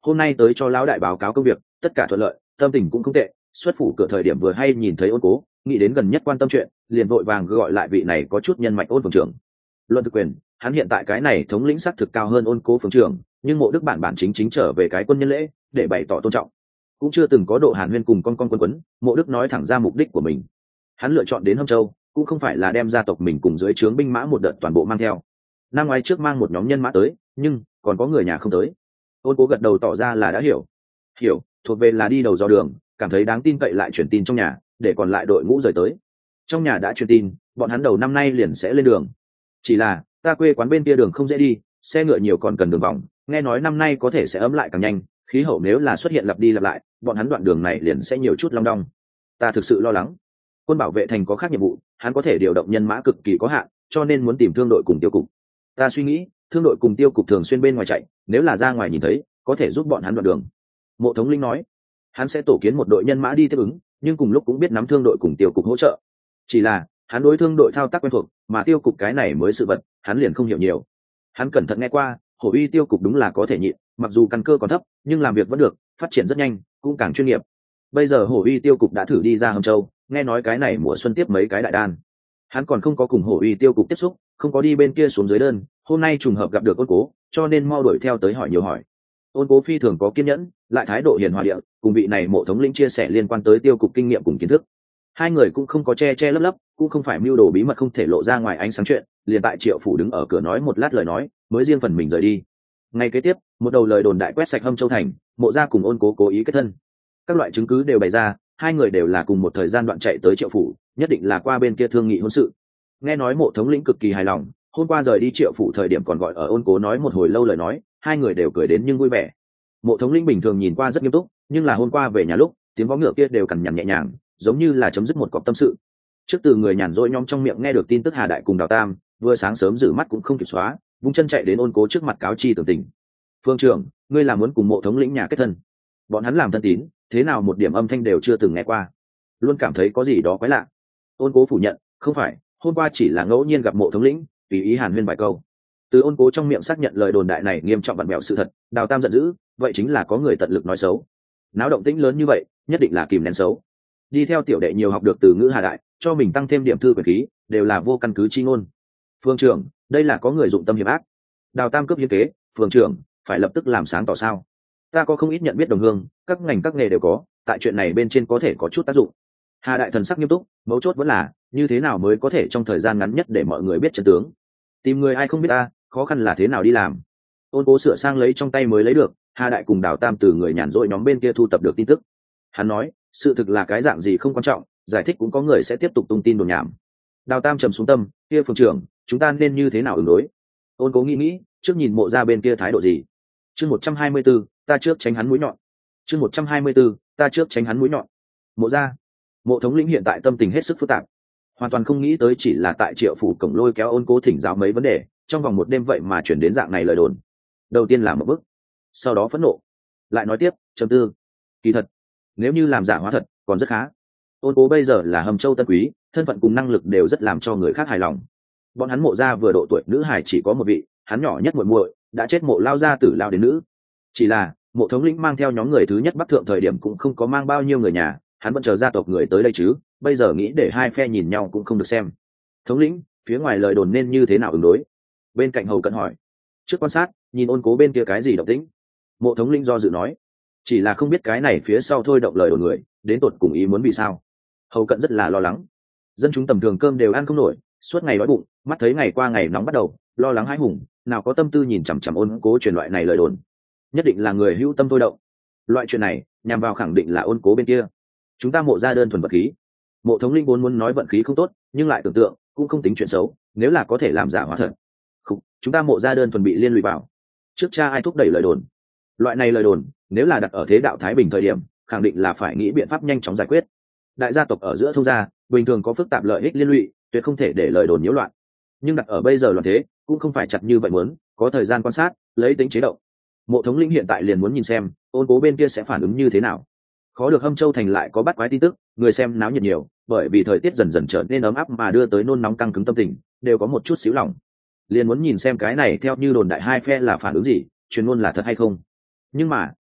hôm nay tới cho lão đại báo cáo công việc, tất cả thuận lợi, tâm tình cũng không tệ. Xuất phủ cửa thời điểm vừa hay nhìn thấy Ôn Cố, nghĩ đến gần nhất quan tâm chuyện, liền vội vàng gọi lại vị này có chút nhân mạch Ôn phường trưởng. Luận thực quyền, hắn hiện tại cái này thống lĩnh xác thực cao hơn Ôn Cố phường trưởng, nhưng Mộ Đức bản chính chính trở về cái quân nhân lễ, để bày tỏ tôn trọng. Cũng chưa từng có độ hàn huyên cùng con quân quấn, Mộ Đức nói thẳng ra mục đích của mình. Hắn lựa chọn đến Hâm Châu, cũng không phải là đem gia tộc mình cùng dưới trướng binh mã một đợt toàn bộ mang theo. Năm ngoái trước mang một nhóm nhân mã tới, nhưng còn có người nhà không tới. Ôn Cố gật đầu tỏ ra là đã hiểu, thuộc về là đi đầu dò đường, cảm thấy đáng tin cậy lại truyền tin trong nhà, để còn lại đội ngũ rời tới. Trong nhà đã truyền tin, bọn hắn đầu năm nay liền sẽ lên đường. Chỉ là ta quê quán bên kia đường không dễ đi, xe ngựa nhiều còn cần đường vòng, nghe nói năm nay có thể sẽ ấm lại càng nhanh, khí hậu nếu là xuất hiện lặp đi lặp lại, bọn hắn đoạn đường này liền sẽ nhiều chút long đong. Ta thực sự lo lắng. Quân bảo vệ thành có khác nhiệm vụ, hắn có thể điều động nhân mã cực kỳ có hạn, cho nên muốn tìm thương đội cùng tiêu cục. Ta suy nghĩ, thương đội cùng tiêu cục thường xuyên bên ngoài chạy, nếu là ra ngoài nhìn thấy, có thể giúp bọn hắn đoạn đường. Mộ thống linh nói, hắn sẽ tổ kiến một đội nhân mã đi tiếp ứng, nhưng cùng lúc cũng biết nắm thương đội cùng tiêu cục hỗ trợ. Chỉ là hắn đối thương đội thao tác quen thuộc, mà tiêu cục cái này mới sự vật, hắn liền không hiểu nhiều. Hắn cẩn thận nghe qua, hổ uy tiêu cục đúng là có thể nhịn, mặc dù căn cơ còn thấp, nhưng làm việc vẫn được, phát triển rất nhanh, cũng càng chuyên nghiệp. Bây giờ hổ uy tiêu cục đã thử đi ra Hâm Châu, nghe nói cái này mùa xuân tiếp mấy cái đại đan. Hắn còn không có cùng hổ uy tiêu cục tiếp xúc, không có đi bên kia xuống dưới đơn, hôm nay trùng hợp gặp được Ôn Cố, cho nên mau đuổi theo tới hỏi nhiều hỏi. Ôn Cố phi thường có kiên nhẫn, lại thái độ hiền hòa địa, cùng vị này Mộ thống lĩnh chia sẻ liên quan tới tiêu cục kinh nghiệm cùng kiến thức. Hai người cũng không có che lấp lấp, cũng không phải mưu đồ bí mật không thể lộ ra ngoài ánh sáng chuyện, liền tại Triệu phủ đứng ở cửa nói một lát lời nói, mới riêng phần mình rời đi. Ngay kế tiếp, một đầu lời đồn đại quét sạch Hâm Châu thành, Mộ gia cùng Ôn Cố cố ý kết thân. Các loại chứng cứ đều bày ra, hai người đều là cùng một thời gian đoạn chạy tới Triệu phủ, nhất định là qua bên kia thương nghị hôn sự. Nghe nói Mộ thống lĩnh cực kỳ hài lòng, hôm qua rời đi Triệu phủ thời điểm còn gọi ở Ôn Cố nói một hồi lâu lời nói, hai người đều cười đến nhưng vui vẻ. Mộ thống lĩnh bình thường nhìn qua rất nghiêm túc, nhưng là hôm qua về nhà lúc, tiếng vó ngựa kia đều cằn nhằn nhẹ nhàng, giống như là chấm dứt một cọc tâm sự. Trước từ người nhàn rỗi nhóm trong miệng nghe được tin tức Hà Đại cùng Đào Tam, vừa sáng sớm rửa mắt cũng không kịp xóa, vung chân chạy đến Ôn Cố trước mặt cáo chi tường tình. Phương trưởng, ngươi là muốn cùng Mộ thống lĩnh nhà kết thân? Bọn hắn làm thân tín, thế nào một điểm âm thanh đều chưa từng nghe qua, luôn cảm thấy có gì đó quái lạ. Ôn Cố phủ nhận, không phải, hôm qua chỉ là ngẫu nhiên gặp Mộ thống lĩnh, tùy ý hàn huyên vài câu. Từ Ôn Cố trong miệng xác nhận lời đồn đại này nghiêm trọng vặn vẹo sự thật, Đào Tam giận dữ, vậy chính là có người tận lực nói xấu. Náo động tĩnh lớn như vậy, nhất định là kìm nén xấu. Đi theo tiểu đệ nhiều học được từ ngữ Hà Đại, cho mình tăng thêm điểm thư quyền khí, đều là vô căn cứ chi ngôn. Phương trưởng, đây là có người dụng tâm hiểm ác. Đào Tam cướp hiến kế, phương trưởng phải lập tức làm sáng tỏ sao? Ta có không ít nhận biết đồng hương, các ngành các nghề đều có, tại chuyện này bên trên có thể có chút tác dụng. Hà Đại thần sắc nghiêm túc, mấu chốt vẫn là như thế nào mới có thể trong thời gian ngắn nhất để mọi người biết chân tướng. Tìm người ai không biết ta, khó khăn là thế nào đi làm. Ôn Cố sửa sang lấy trong tay mới lấy được, Hà Đại cùng Đào Tam từ người nhàn rỗi nhóm bên kia thu tập được tin tức. Hắn nói, sự thực là cái dạng gì không quan trọng, giải thích cũng có người sẽ tiếp tục tung tin đồn nhảm. Đào Tam trầm xuống tâm, kia phương trưởng, chúng ta nên như thế nào ứng đối? Ôn Cố nghĩ, trước nhìn Mộ gia bên kia thái độ gì. Chương 124, ta trước tránh hắn mũi nhọn. Chương 124, ta trước tránh hắn mũi nhọn. Mộ gia, Mộ thống lĩnh hiện tại tâm tình hết sức phức tạp, hoàn toàn không nghĩ tới chỉ là tại Triệu phủ cổng lôi kéo Ôn Cố thỉnh giáo mấy vấn đề, trong vòng một đêm vậy mà chuyển đến dạng này lời đồn. Đầu tiên là một bức, sau đó phẫn nộ, lại nói tiếp, trầm tư. Kỳ thật, nếu như làm giả hóa thật, còn rất khá. Ôn Cố bây giờ là Hầm Châu tân quý, thân phận cùng năng lực đều rất làm cho người khác hài lòng. Bọn hắn Mộ gia vừa độ tuổi nữ hài chỉ có một vị, hắn nhỏ nhất muội muội đã chết Mộ lao gia tử lao đến nữ. Chỉ là Mộ thống lĩnh mang theo nhóm người thứ nhất bắc thượng thời điểm cũng không có mang bao nhiêu người nhà, hắn vẫn chờ gia tộc người tới đây chứ, bây giờ nghĩ để hai phe nhìn nhau cũng không được xem. Thống lĩnh, phía ngoài lời đồn nên như thế nào ứng đối? Bên cạnh hầu cận hỏi. Trước quan sát, nhìn Ôn Cố bên kia cái gì động tĩnh. Mộ thống lĩnh do dự nói, chỉ là không biết cái này phía sau thôi động lời đồn người đến tột cùng ý muốn vì sao. Hầu cận rất là lo lắng, dân chúng tầm thường cơm đều ăn không nổi, suốt ngày đói bụng, mắt thấy ngày qua ngày nóng bắt đầu, lo lắng hãi hùng, nào có tâm tư nhìn chằm chằm Ôn Cố truyền loại này lời đồn. Nhất định là người hữu tâm thôi động. Loại chuyện này nhằm vào khẳng định là Ôn Cố bên kia. Chúng ta Mộ gia đơn thuần vận khí. Mộ thống linh vốn muốn nói vận khí không tốt, nhưng lại tưởng tượng cũng không tính chuyện xấu, nếu là có thể làm giả hóa thật. Không, chúng ta Mộ gia đơn thuần bị liên lụy vào. Trước cha ai thúc đẩy lời đồn? Loại này lời đồn, nếu là đặt ở thế đạo thái bình thời điểm, khẳng định là phải nghĩ biện pháp nhanh chóng giải quyết. Đại gia tộc ở giữa thông gia, bình thường có phức tạp lợi ích liên lụy, tuyệt không thể để lời đồn nhiễu loạn. Nhưng đặt ở bây giờ loạn thế, cũng không phải chặt như vậy muốn, có thời gian quan sát, lấy tính chế động. Mộ thống lĩnh hiện tại liền muốn nhìn xem Ôn Cố bên kia sẽ phản ứng như thế nào. Khó được Hâm Châu thành lại có bắt quái tin tức, người xem náo nhiệt nhiều, bởi vì thời tiết dần dần trở nên ấm áp mà đưa tới nôn nóng căng cứng tâm tình, đều có một chút xíu lòng. Liền muốn nhìn xem cái này theo như đồn đại hai phe là phản ứng gì, truyền ngôn là thật hay không. Nhưng mà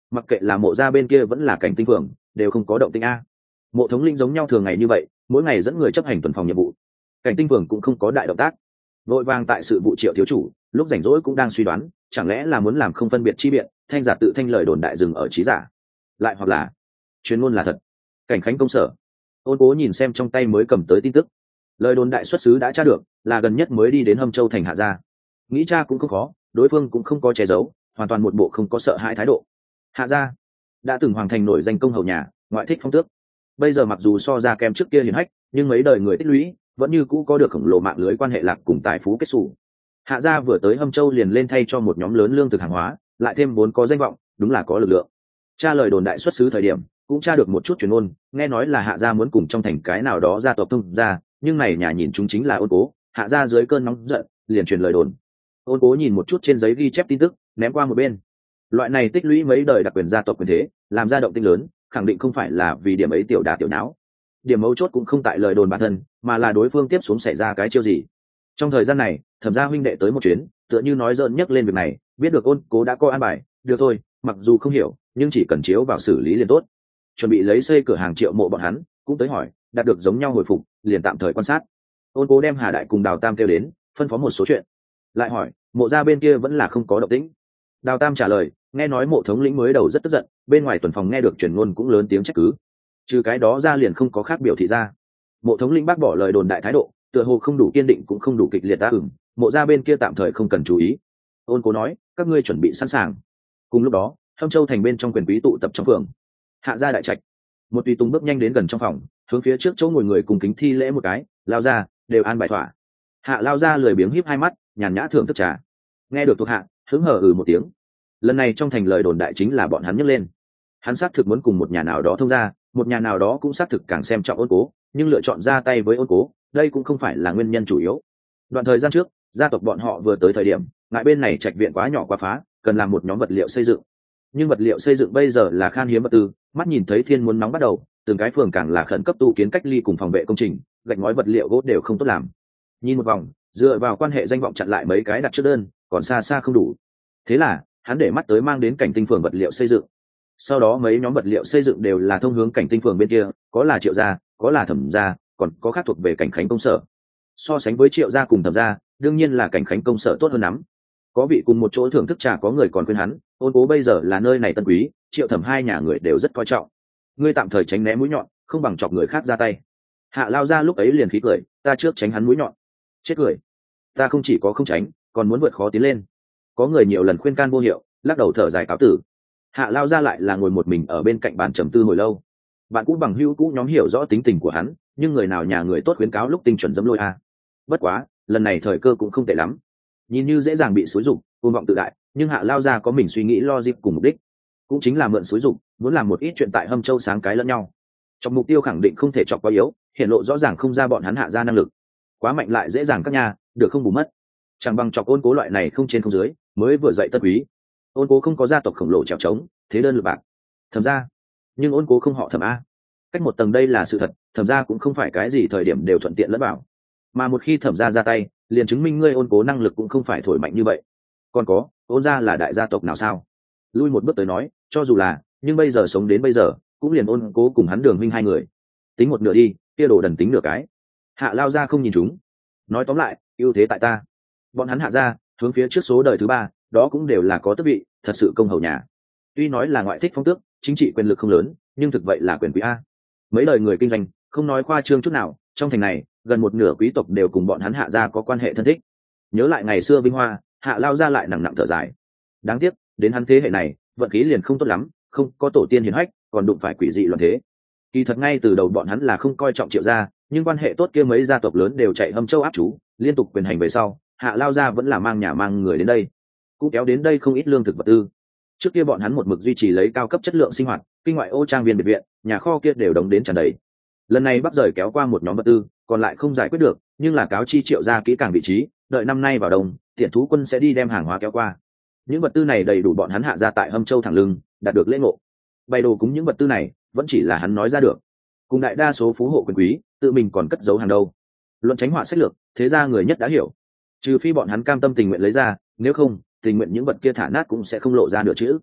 mặc kệ là mộ gia bên kia vẫn là cảnh tinh phường đều không có động tĩnh a. Mộ thống lĩnh giống nhau thường ngày như vậy, mỗi ngày dẫn người chấp hành tuần phòng nhiệm vụ. Cảnh tinh phường cũng không có đại động tác. Vội vàng tại sự vụ Triệu thiếu chủ lúc rảnh rỗi cũng đang suy đoán, chẳng lẽ là muốn làm không phân biệt chi biện, thanh giả tự thanh lời đồn đại dừng ở trí giả, lại hoặc là chuyên môn là thật. Cảnh khánh công sở, Ôn Cố nhìn xem trong tay mới cầm tới tin tức, lời đồn đại xuất xứ đã tra được, là gần nhất mới đi đến Hâm Châu thành Hạ gia. Nghĩ tra cũng không khó, đối phương cũng không có che giấu, hoàn toàn một bộ không có sợ hãi thái độ. Hạ gia đã từng hoàng thành nổi danh công hầu nhà, ngoại thích phong tước, bây giờ mặc dù so ra kém trước kia hiển hách, nhưng mấy đời người tích lũy vẫn như cũ có được khổng lồ mạng lưới quan hệ lạc cùng tài phú kết xù. Hạ gia vừa tới Hâm Châu liền lên thay cho một nhóm lớn lương thực hàng hóa, lại thêm vốn có danh vọng, đúng là có lực lượng. Tra lời đồn đại xuất xứ thời điểm cũng tra được một chút truyền ngôn, nghe nói là Hạ gia muốn cùng trong thành cái nào đó gia tộc thông gia, nhưng này nhà nhìn chúng chính là Ôn Cố. Hạ gia dưới cơn nóng giận liền truyền lời đồn. Ôn Cố nhìn một chút trên giấy ghi chép tin tức, ném qua một bên. Loại này tích lũy mấy đời đặc quyền gia tộc quyền thế, làm ra động tĩnh lớn, khẳng định không phải là vì điểm ấy tiểu đà tiểu nháo. Điểm mấu chốt cũng không tại lời đồn bản thân, mà là đối phương tiếp xuống xảy ra cái chiêu gì. Trong thời gian này Thẩm gia huynh đệ tới một chuyến, tựa như nói dỡn nhắc lên việc này, biết được Ôn Cố đã có an bài, được thôi, mặc dù không hiểu nhưng chỉ cần chiếu vào xử lý liền tốt. Chuẩn bị lấy xây cửa hàng Triệu Mộ bọn hắn cũng tới hỏi, đạt được giống nhau hồi phục, liền tạm thời quan sát. Ôn Cố đem Hà Đại cùng Đào Tam kêu đến, phân phó một số chuyện, lại hỏi Mộ gia bên kia vẫn là không có động tĩnh. Đào Tam trả lời, nghe nói Mộ thống lĩnh mới đầu rất tức giận, bên ngoài tuần phòng nghe được truyền ngôn cũng lớn tiếng trách cứ, trừ cái đó ra liền không có khác biểu thị ra. Mộ thống lĩnh bác bỏ lời đồn đại thái độ, tựa hồ không đủ kiên định cũng không đủ kịch liệt đáp ứng, Mộ gia bên kia tạm thời không cần chú ý. Ôn Cố nói, các ngươi chuẩn bị sẵn sàng. Cùng lúc đó Hâm Châu thành bên trong quyền quý tụ tập trong phường Hạ gia đại trạch. Một tùy tùng bước nhanh đến gần trong phòng, hướng phía trước chỗ ngồi người cùng kính thi lễ một cái, lao ra đều an bài thỏa. Hạ lao ra lười biếng híp hai mắt, nhàn nhã thưởng thức trà. Nghe được thuộc hạ hứng hở một tiếng. Lần này trong thành lời đồn đại chính là bọn hắn nhấc lên. Hắn xác thực muốn cùng một nhà nào đó thông gia, một nhà nào đó cũng xác thực càng xem trọng Ôn Cố, nhưng lựa chọn ra tay với Ôn Cố, đây cũng không phải là nguyên nhân chủ yếu. Đoạn thời gian trước gia tộc bọn họ vừa tới thời điểm, ngại bên này trạch viện quá nhỏ quá phá, cần làm một nhóm vật liệu xây dựng. Nhưng vật liệu xây dựng bây giờ là khan hiếm vật tư, mắt nhìn thấy thiên muốn nóng bắt đầu, từng cái phường càng là khẩn cấp tu kiến cách ly cùng phòng vệ công trình, gạch ngói vật liệu gỗ đều không tốt làm. Nhìn một vòng, dựa vào quan hệ danh vọng chặn lại mấy cái đặt trước đơn, còn xa xa không đủ. Thế là hắn để mắt tới mang đến cảnh tinh phường vật liệu xây dựng. Sau đó mấy nhóm vật liệu xây dựng đều là thông hướng cảnh tinh phường bên kia, có là Triệu gia, có là Thẩm gia, còn có khác thuộc về cảnh khánh công sở. So sánh với Triệu gia cùng Thẩm gia, đương nhiên là cảnh khánh công sở tốt hơn lắm. Có vị cùng một chỗ thưởng thức trà có người còn khuyên hắn, Ôn Cố bây giờ là nơi này tân quý, Triệu Thẩm hai nhà người đều rất coi trọng, ngươi tạm thời tránh né mũi nhọn, không bằng chọc người khác ra tay. Hạ lao ra lúc ấy liền khí cười, ta trước tránh hắn mũi nhọn. Chết cười, ta không chỉ có không tránh, còn muốn vượt khó tiến lên. Có người nhiều lần khuyên can vô hiệu, lắc đầu thở dài cáo tử. Hạ lao ra lại là ngồi một mình ở bên cạnh bàn trầm tư hồi lâu. Bạn cũ bằng hữu cũ nhóm hiểu rõ tính tình của hắn, nhưng người nào nhà người tốt khuyến cáo lúc tinh chuẩn dẫm lôi a. Bất quá lần này thời cơ cũng không tệ lắm, nhìn như dễ dàng bị xúi dục côn vọng tự đại, nhưng Hạ lao ra có mình suy nghĩ logic cùng mục đích, cũng chính là mượn xúi dục muốn làm một ít chuyện tại Hâm Châu sáng cái lẫn nhau. Trong mục tiêu khẳng định không thể chọc quá yếu, hiện lộ rõ ràng không ra bọn hắn Hạ ra năng lực quá mạnh lại dễ dàng các nhà được không bù mất, chẳng bằng chọc Ôn Cố loại này không trên không dưới mới vừa dậy tân quý. Ôn Cố không có gia tộc khổng lồ trèo trống, thế đơn lực bạc. Thẩm ra, nhưng Ôn Cố không họ Thẩm a, cách một tầng đây là sự thật. Thẩm ra cũng không phải cái gì thời điểm đều thuận tiện lẫn bảo, mà một khi Thẩm ra ra tay liền chứng minh ngươi Ôn Cố năng lực cũng không phải thổi mạnh như vậy. Còn có, Ôn gia là đại gia tộc nào sao? Lui một bước tới nói, cho dù là, nhưng bây giờ sống đến bây giờ cũng liền Ôn Cố cùng hắn Đường huynh hai người, tính một nửa đi, kia đồ đần tính nửa cái. Hạ lao ra không nhìn chúng. Nói tóm lại, ưu thế tại ta. Bọn hắn Hạ ra hướng phía trước số đời thứ ba, đó cũng đều là có tước vị, thật sự công hầu nhà. Tuy nói là ngoại thích phong tước, chính trị quyền lực không lớn, nhưng thực vậy là quyền quý a. Mấy đời người kinh doanh, không nói khoa trương chút nào, trong thành này gần một nửa quý tộc đều cùng bọn hắn Hạ ra có quan hệ thân thích. Nhớ lại ngày xưa vinh hoa, Hạ lao ra lại nặng nặng thở dài. Đáng tiếc, đến hắn thế hệ này, vận khí liền không tốt lắm, không có tổ tiên hiền hách, còn đụng phải quỷ dị loạn thế. Kỳ thật ngay từ đầu bọn hắn là không coi trọng Triệu gia, nhưng quan hệ tốt kia mấy gia tộc lớn đều chạy Hâm Châu áp chú, liên tục quyền hành về sau, Hạ lao ra vẫn là mang nhà mang người đến đây, cũng kéo đến đây không ít lương thực vật tư. Trước kia bọn hắn một mực duy trì lấy cao cấp chất lượng sinh hoạt, kinh ngoại ô trang viên biệt viện, nhà kho kia đều đóng đến tràn đầy. Lần này bắc rời kéo qua một nhóm vật tư, còn lại không giải quyết được, nhưng là cáo chi Triệu gia kỹ càng vị trí, đợi năm nay vào đông, Tiện Thú quân sẽ đi đem hàng hóa kéo qua. Những vật tư này đầy đủ bọn hắn Hạ ra tại Hâm Châu thẳng lưng, đạt được lễ ngộ. Bày đồ cúng những vật tư này vẫn chỉ là hắn nói ra được, cùng đại đa số phú hộ quyền quý tự mình còn cất giấu hàng đâu. Luận tránh họa sách lược, thế ra người nhất đã hiểu, trừ phi bọn hắn cam tâm tình nguyện lấy ra, nếu không tình nguyện những vật kia thả nát cũng sẽ không lộ ra nửa chữ.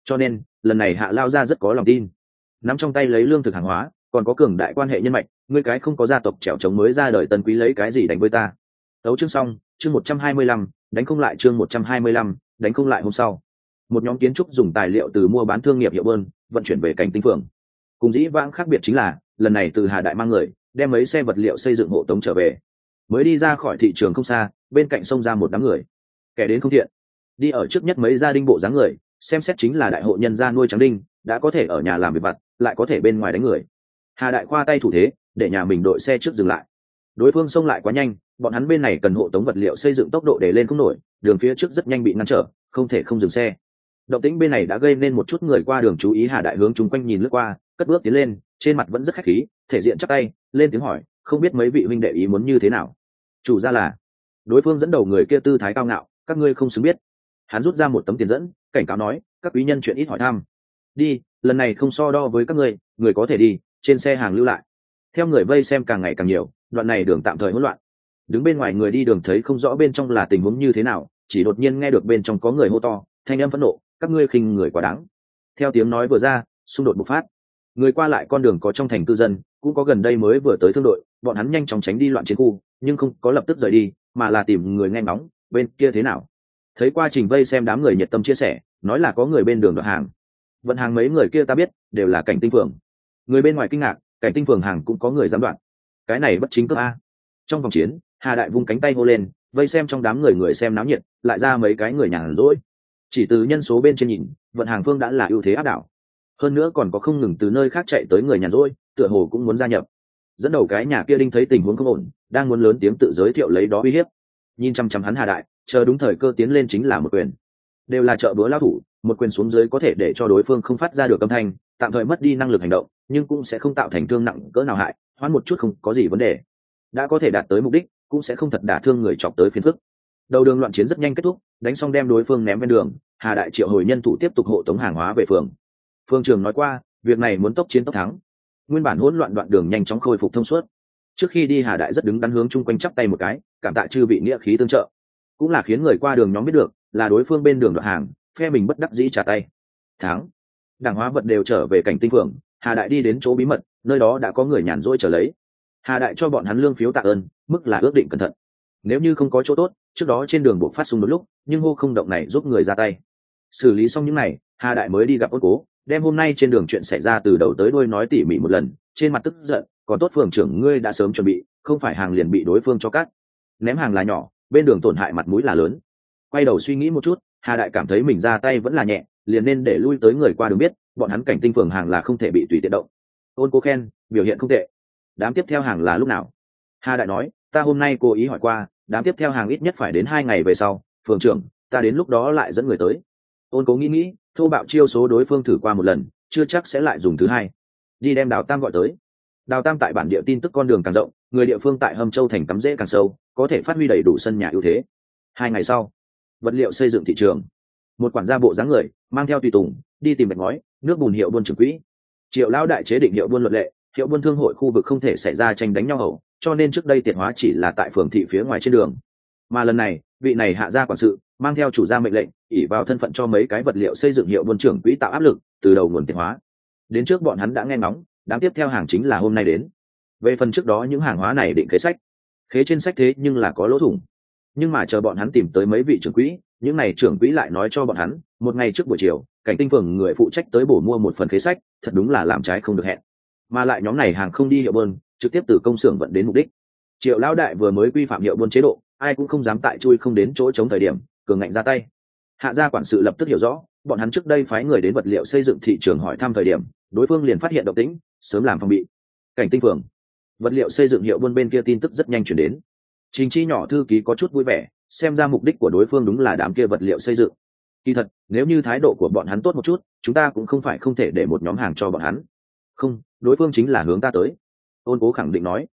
cho nên lần này hạ lao ra rất có lòng tin, nắm trong tay lấy lương thực hàng hóa, còn có cường đại quan hệ nhân mạch. Ngươi cái không có gia tộc trèo trống mới ra đời tân quý lấy cái gì đánh với ta? Đấu chương xong, chương 125, đánh không lại chương 125, đánh không lại. Hôm sau, một nhóm kiến trúc dùng tài liệu từ mua bán thương nghiệp hiệu bơn vận chuyển về cảnh tinh phường. Cùng dĩ vãng khác biệt chính là lần này từ Hà Đại mang người đem mấy xe vật liệu xây dựng hộ tống trở về. Mới đi ra khỏi thị trường không xa, bên cạnh xông ra một đám người, kẻ đến không thiện. Đi ở trước nhất mấy gia đình bộ dáng người, xem xét chính là đại hộ nhân gia nuôi trắng đinh, đã có thể ở nhà làm việc vặt, lại có thể bên ngoài đánh người. Hà Đại khoa tay thủ thế để nhà mình đội xe trước dừng lại. Đối phương xông lại quá nhanh, bọn hắn bên này cần hộ tống vật liệu xây dựng tốc độ để lên không nổi, đường phía trước rất nhanh bị ngăn trở, không thể không dừng xe. Động tĩnh bên này đã gây nên một chút người qua đường chú ý. Hà Đại hướng chung quanh nhìn lướt qua, cất bước tiến lên, trên mặt vẫn rất khách khí, thể diện chắp tay lên tiếng hỏi, không biết mấy vị huynh đệ ý muốn như thế nào? Chủ ra là. Đối phương dẫn đầu người kia tư thái cao ngạo, các ngươi không xứng biết. Hắn rút ra một tấm tiền dẫn, cảnh cáo nói, các quý nhân chuyện ít hỏi thăm. Đi, lần này không so đo với các ngươi, người có thể đi, trên xe hàng lưu lại. Theo người vây xem càng ngày càng nhiều, đoạn này đường tạm thời hỗn loạn. Đứng bên ngoài người đi đường thấy không rõ bên trong là tình huống như thế nào, chỉ đột nhiên nghe được bên trong có người hô to, thanh âm phẫn nộ, các ngươi khinh người quá đáng. Theo tiếng nói vừa ra, xung đột bộc phát. Người qua lại con đường có trong thành cư dân, cũng có gần đây mới vừa tới thương đội, bọn hắn nhanh chóng tránh đi loạn chiến khu, nhưng không có lập tức rời đi, mà là tìm người nghe ngóng, bên kia thế nào. Thấy qua trình vây xem đám người nhiệt tâm chia sẻ, nói là có người bên đường đoạt hàng. Vận hàng mấy người kia ta biết, đều là cảnh tinh phường. Người bên ngoài kinh ngạc, cảnh tinh phường hàng cũng có người dám đoạt. Cái này bất chính cướp a. Trong vòng chiến, Hà Đại vung cánh tay hô lên, vây xem trong đám người xem náo nhiệt, lại ra mấy cái người nhàn rỗi. Chỉ từ nhân số bên trên nhìn, vận hàng phương đã là ưu thế áp đảo. Hơn nữa còn có không ngừng từ nơi khác chạy tới người nhàn rỗi, tựa hồ cũng muốn gia nhập. Dẫn đầu cái nhà kia đinh thấy tình huống không ổn, đang muốn lớn tiếng tự giới thiệu lấy đó uy hiếp. Nhìn chăm chăm hắn Hà Đại, chờ đúng thời cơ tiến lên chính là một quyền. Đều là trợ búa lao thủ, một quyền xuống dưới có thể để cho đối phương không phát ra được âm thanh, tạm thời mất đi năng lực hành động, nhưng cũng sẽ không tạo thành thương nặng cỡ nào hại, hoãn một chút không có gì vấn đề. Đã có thể đạt tới mục đích, cũng sẽ không thật đả thương người chọc tới phiền phức. Đầu đường loạn chiến rất nhanh kết thúc, đánh xong đem đối phương ném ven đường, Hà Đại triệu hồi nhân thủ tiếp tục hộ tống hàng hóa về phường. Phương Trường nói qua, việc này muốn tốc chiến tốc thắng. Nguyên bản hỗn loạn đoạn đường nhanh chóng khôi phục thông suốt. Trước khi đi Hà Đại rất đứng đắn hướng chung quanh chắp tay một cái, cảm tạ chư vị nghĩa khí tương trợ. Cũng là khiến người qua đường nhóm biết được, là đối phương bên đường đoạt hàng, phe mình bất đắc dĩ trả tay. Thắng. Đảng hóa vật đều trở về cảnh tinh phường, Hà Đại đi đến chỗ bí mật, nơi đó đã có người nhàn rỗi chờ lấy. Hà Đại cho bọn hắn lương phiếu tạ ơn, mức là ước định cẩn thận. Nếu như không có chỗ tốt, trước đó trên đường buộc phát xung đột lúc, nhưng hô không động này giúp người ra tay. Xử lý xong những này, Hà Đại mới đi gặp Ôn Cố, đem hôm nay trên đường chuyện xảy ra từ đầu tới đuôi nói tỉ mỉ một lần, trên mặt tức giận, còn tốt phường trưởng ngươi đã sớm chuẩn bị, không phải hàng liền bị đối phương cho cắt. Ném hàng là nhỏ, bên đường tổn hại mặt mũi là lớn. Quay đầu suy nghĩ một chút, Hà Đại cảm thấy mình ra tay vẫn là nhẹ, liền nên để lui tới người qua đường biết, bọn hắn cảnh tinh phường hàng là không thể bị tùy tiện động. Ôn Cố khen, biểu hiện không tệ. Đám tiếp theo hàng là lúc nào? Hà Đại nói, ta hôm nay cố ý hỏi qua, đám tiếp theo hàng ít nhất phải đến 2 ngày về sau, phường trưởng, ta đến lúc đó lại dẫn người tới. Ôn Cố nghĩ, thô bạo chiêu số đối phương thử qua một lần, chưa chắc sẽ lại dùng thứ hai. Đi đem Đào Tam gọi tới. Đào Tam tại bản địa tin tức con đường càng rộng, người địa phương tại Hâm Châu thành cắm rễ càng sâu, có thể phát huy đầy đủ sân nhà ưu thế. 2 ngày sau, vật liệu xây dựng thị trường, một quản gia bộ dáng người mang theo tùy tùng đi tìm bạch ngói nước bùn hiệu buôn trưởng quỹ. Triệu lão đại chế định hiệu buôn luật lệ, hiệu buôn thương hội khu vực không thể xảy ra tranh đánh nhau hậu, cho nên trước đây tiện hóa chỉ là tại phường thị phía ngoài trên đường. Mà lần này, vị này hạ gia quản sự mang theo chủ gia mệnh lệnh, ỷ vào thân phận cho mấy cái vật liệu xây dựng hiệu buôn trưởng quỹ tạo áp lực, từ đầu nguồn tiện hóa. Đến trước bọn hắn đã nghe ngóng, đám tiếp theo hàng chính là hôm nay đến. Về phần trước đó những hàng hóa này định khế sách, khế trên sách thế nhưng là có lỗ thủng. Nhưng mà chờ bọn hắn tìm tới mấy vị trưởng quỹ, những này trưởng quỹ lại nói cho bọn hắn, một ngày trước buổi chiều, cảnh tinh phường người phụ trách tới bổ mua một phần khế sách, thật đúng là làm trái không được hẹn. Mà lại nhóm này hàng không đi hiệu buôn, trực tiếp từ công xưởng vận đến mục đích. Triệu lão đại vừa mới quy phạm hiệu buôn chế độ, ai cũng không dám tại chui không đến chỗ chống thời điểm, cường ngạnh ra tay. Hạ gia quản sự lập tức hiểu rõ, bọn hắn trước đây phái người đến vật liệu xây dựng thị trường hỏi thăm thời điểm, đối phương liền phát hiện động tĩnh, sớm làm phòng bị. Cảnh tinh phường, vật liệu xây dựng hiệu buôn bên kia tin tức rất nhanh chuyển đến. Trình Chi nhỏ thư ký có chút vui vẻ, xem ra mục đích của đối phương đúng là đám kia vật liệu xây dựng. Kỳ thật, nếu như thái độ của bọn hắn tốt một chút, chúng ta cũng không phải không thể để một nhóm hàng cho bọn hắn. Không, đối phương chính là hướng ta tới. Ôn Cố khẳng định nói.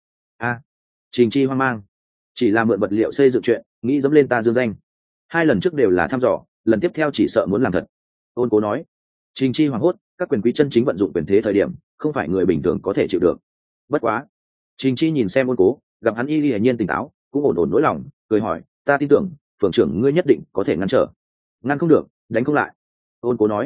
Trình Chi hoang mang, chỉ là mượn vật liệu xây dựng chuyện, nghĩ dẫm lên ta dương danh. 2 lần trước đều là thăm dò, lần tiếp theo chỉ sợ muốn làm thật. Ôn Cố nói. Trình Chi hoảng hốt, các quyền quý chân chính vận dụng quyền thế thời điểm, không phải người bình thường có thể chịu được. Bất quá, Trình Chi nhìn xem Ôn Cố, gặp hắn y hiển nhiên tỉnh táo, cũng ổn ổn nỗi lòng, cười hỏi, ta tin tưởng phường trưởng ngươi nhất định có thể ngăn trở. Ngăn không được, đánh không lại. Ôn Cố nói.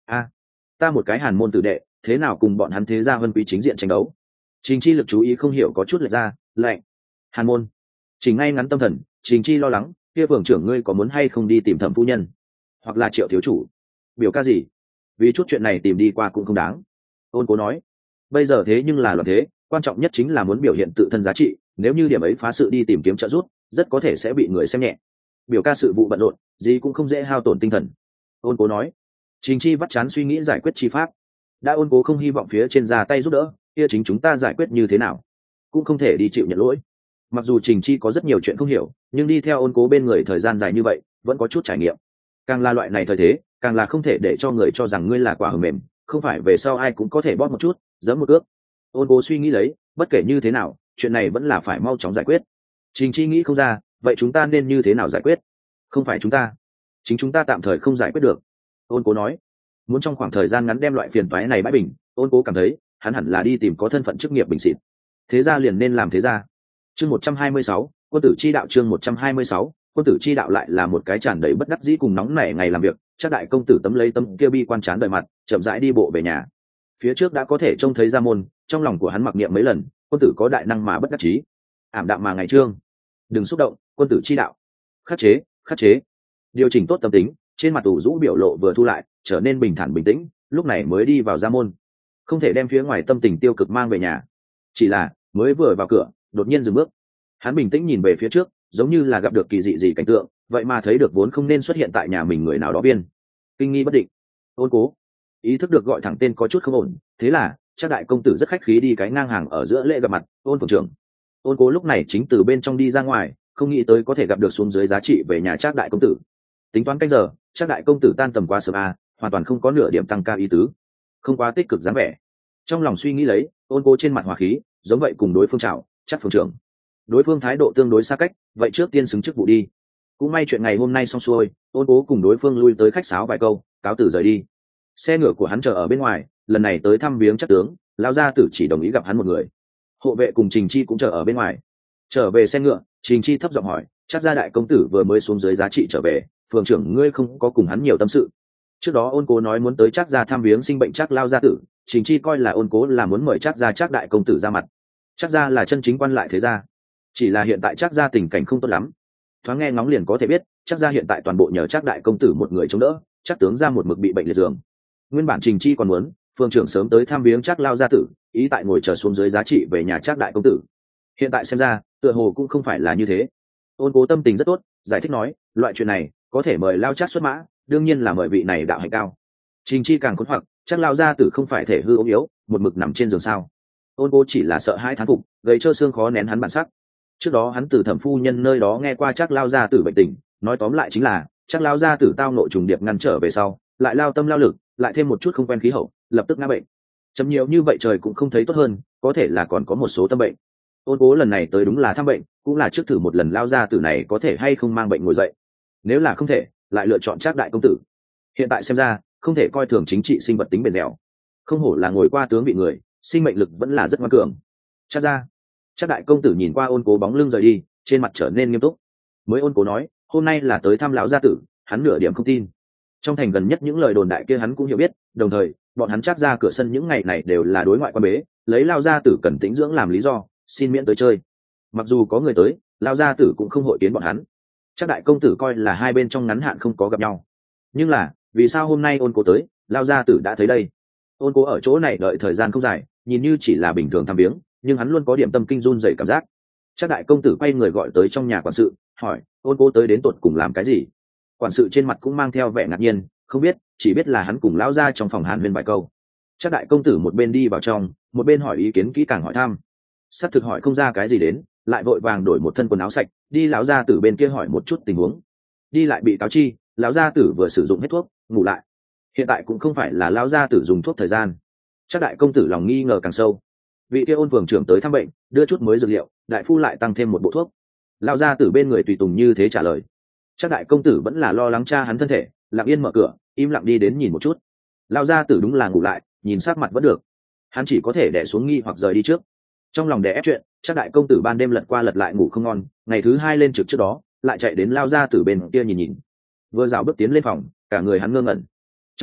Ta một cái hàn môn tử đệ thế nào cùng bọn hắn thế gia vân quý chính diện tranh đấu? Trình Chi lực chú ý không hiểu có chút lệch ra, lạnh. Hàn môn. Trình ngay ngắn tâm thần, Trình Chi lo lắng, kia phường trưởng ngươi có muốn hay không đi tìm Thẩm phu nhân, hoặc là Triệu thiếu chủ? Biểu ca gì? Vì chút chuyện này tìm đi qua cũng không đáng. Ôn Cố nói, bây giờ thế nhưng là loạn thế, quan trọng nhất chính là muốn biểu hiện tự thân giá trị, nếu như điểm ấy phá sự đi tìm kiếm trợ giúp, rất có thể sẽ bị người xem nhẹ. Biểu ca sự vụ bận rộn, gì cũng không dễ hao tổn tinh thần. Ôn Cố nói. Trình Chi vắt chán suy nghĩ giải quyết chi pháp. Đã Ôn Cố không hy vọng phía trên ra tay giúp đỡ, kia chính chúng ta giải quyết như thế nào? Cũng không thể đi chịu nhận lỗi. Mặc dù Trình Chi có rất nhiều chuyện không hiểu, nhưng đi theo Ôn Cố bên người thời gian dài như vậy, vẫn có chút trải nghiệm. Càng là loại này thời thế, càng là không thể để cho người cho rằng ngươi là quả hờ mềm, không phải về sau ai cũng có thể bóp một chút, giẫm một cước. Ôn Cố suy nghĩ lấy, bất kể như thế nào, chuyện này vẫn là phải mau chóng giải quyết. Trình Chi nghĩ không ra, vậy chúng ta nên như thế nào giải quyết? Không phải chúng ta, chính chúng ta tạm thời không giải quyết được. Ôn Cố nói, muốn trong khoảng thời gian ngắn đem loại phiền toái này bãi bình. Ôn Cố cảm thấy hắn hẳn là đi tìm có thân phận chức nghiệp bình xịt, thế ra liền nên làm thế ra. Chương 126, quân tử chi đạo. Chương 126, quân tử chi đạo lại là một cái tràn đầy bất đắc dĩ cùng nóng nảy ngày làm việc. Chắc đại công tử tấm lấy tấm kia bi quan chán đời mặt, chậm rãi đi bộ về nhà. Phía trước đã có thể trông thấy ra môn, trong lòng của hắn mặc niệm mấy lần, quân tử có đại năng mà bất đắc chí, ảm đạm mà ngày trương. Đừng xúc động, quân tử chi đạo. Khắc chế, khắc chế. Điều chỉnh tốt tâm tính, trên mặt ủ rũ biểu lộ vừa thu lại, trở nên bình thản bình tĩnh, lúc này mới đi vào ra môn. Không thể đem phía ngoài tâm tình tiêu cực mang về nhà. Chỉ là mới vừa vào cửa, đột nhiên dừng bước. Hắn bình tĩnh nhìn về phía trước, giống như là gặp được kỳ dị gì cảnh tượng, vậy mà thấy được vốn không nên xuất hiện tại nhà mình người nào đó biên. Kinh nghi bất định. Ôn Cố ý thức được gọi thẳng tên có chút không ổn, thế là Trác đại công tử rất khách khí đi cái ngang hàng ở giữa lễ gặp mặt. Ôn phường trưởng. Ôn Cố lúc này chính từ bên trong đi ra ngoài, không nghĩ tới có thể gặp được xuống dưới giá trị về nhà Trác đại công tử. Tính toán canh giờ, Trác đại công tử tan tầm quá sớm hoàn toàn không có nửa điểm tăng ca ý tứ, không quá tích cực dáng vẻ. Trong lòng suy nghĩ lấy, Ôn Cố trên mặt hòa khí, giống vậy cùng đối phương chào, Trác phường trưởng. Đối phương thái độ tương đối xa cách, vậy trước tiên xứng chức vụ đi. Cũng may chuyện ngày hôm nay xong xuôi, Ôn Cố cùng đối phương lui tới khách sáo vài câu, cáo từ rời đi. Xe ngựa của hắn chờ ở bên ngoài, lần này tới thăm viếng Trác tướng, lão gia tử chỉ đồng ý gặp hắn một người. Hộ vệ cùng Trình Chi cũng chờ ở bên ngoài. Trở về xe ngựa, Trình Chi thấp giọng hỏi, Trác gia đại công tử vừa mới xuống dưới giá trị trở về, phường trưởng ngươi không có cùng hắn nhiều tâm sự? Trước đó Ôn Cố nói muốn tới Trác gia thăm viếng sinh bệnh Trác lao gia tử, Trình Chi coi là Ôn Cố là muốn mời Trác gia Trác đại công tử ra mặt. Trác gia là chân chính quan lại thế gia, chỉ là hiện tại Trác gia tình cảnh không tốt lắm. Thoáng nghe ngóng liền có thể biết, Trác gia hiện tại toàn bộ nhờ Trác đại công tử một người chống đỡ, Trác tướng gia một mực bị bệnh liệt giường. Nguyên bản Trình Chi còn muốn phường trưởng sớm tới thăm viếng Trác lao gia tử, ý tại ngồi chờ xuống dưới giá trị về nhà Trác đại công tử. Hiện tại xem ra, tựa hồ cũng không phải là như thế. Ôn Cố tâm tình rất tốt, giải thích nói, loại chuyện này có thể mời lao Trác xuất mã, đương nhiên là mời vị này đạo hạnh cao. Trình Chi càng khốn hoặc, Trác lao gia tử không phải thể hư ốm yếu, một mực nằm trên giường sao? Ôn Cố chỉ là sợ hãi thán phục, gầy trơ xương khó nén hắn bản sắc. Trước đó hắn từ Thẩm phu nhân nơi đó nghe qua Trác lao gia tử bệnh tình, nói tóm lại chính là Trác lao gia tử tao nội trùng điệp ngăn trở về sau, lại lao tâm lao lực, lại thêm một chút không quen khí hậu, lập tức ngã bệnh. Chấm nhiều như vậy trời cũng không thấy tốt hơn, có thể là còn có một số tâm bệnh. Ôn Cố lần này tới đúng là thăm bệnh, cũng là trước thử một lần lao gia tử này có thể hay không mang bệnh ngồi dậy. Nếu là không thể, lại lựa chọn Trác đại công tử. Hiện tại xem ra, không thể coi thường chính trị sinh vật tính bền dẻo. Không hổ là ngồi qua tướng bị người, sinh mệnh lực vẫn là rất ngoan cường. Trác gia. Trác đại công tử nhìn qua Ôn Cố bóng lưng rời đi, trên mặt trở nên nghiêm túc. Mới Ôn Cố nói, hôm nay là tới thăm lão gia tử, hắn nửa điểm không tin. Trong thành gần nhất những lời đồn đại kia hắn cũng hiểu biết, đồng thời bọn hắn Trác gia cửa sân những ngày này đều là đối ngoại quan bế, lấy lao gia tử cần tĩnh dưỡng làm lý do, xin miễn tới chơi. Mặc dù có người tới, lao gia tử cũng không hội kiến bọn hắn. Trác đại công tử coi là hai bên trong ngắn hạn không có gặp nhau, nhưng là vì sao hôm nay Ôn Cố tới, lao gia tử đã thấy đây? Ôn Cố ở chỗ này đợi thời gian không dài, nhìn như chỉ là bình thường thăm viếng, nhưng hắn luôn có điểm tâm kinh run rẩy cảm giác. Trác đại công tử quay người gọi tới trong nhà quản sự, hỏi, Ôn Cố tới đến tột cùng làm cái gì? Quản sự trên mặt cũng mang theo vẻ ngạc nhiên, không biết, chỉ biết là hắn cùng lão gia trong phòng hàn huyên vài câu. Trác đại công tử một bên đi vào trong, một bên hỏi ý kiến kỹ càng hỏi thăm. Sắp thực hỏi không ra cái gì đến, lại vội vàng đổi một thân quần áo sạch, đi lão gia tử bên kia hỏi một chút tình huống. Đi lại bị cáo chi, lão gia tử vừa sử dụng hết thuốc, ngủ lại. Hiện tại cũng không phải là lão gia tử dùng thuốc thời gian. Trác đại công tử lòng nghi ngờ càng sâu. Vị kia Ôn phường trưởng tới thăm bệnh, đưa chút mới dược liệu, đại phu lại tăng thêm một bộ thuốc. Lão gia tử bên người tùy tùng như thế trả lời. Trác đại công tử vẫn là lo lắng cha hắn thân thể, lặng yên mở cửa, im lặng đi đến nhìn một chút. Lão gia tử đúng là ngủ lại, nhìn sắc mặt vẫn được. Hắn chỉ có thể đè xuống nghi hoặc rời đi trước. Trong lòng đè ép chuyện, Trác đại công tử ban đêm lật qua lật lại ngủ không ngon, ngày thứ hai lên trực trước đó, lại chạy đến lão gia tử bên kia nhìn nhìn. Vừa dạo bước tiến lên phòng, cả người hắn ngơ ngẩn. Trong phòng,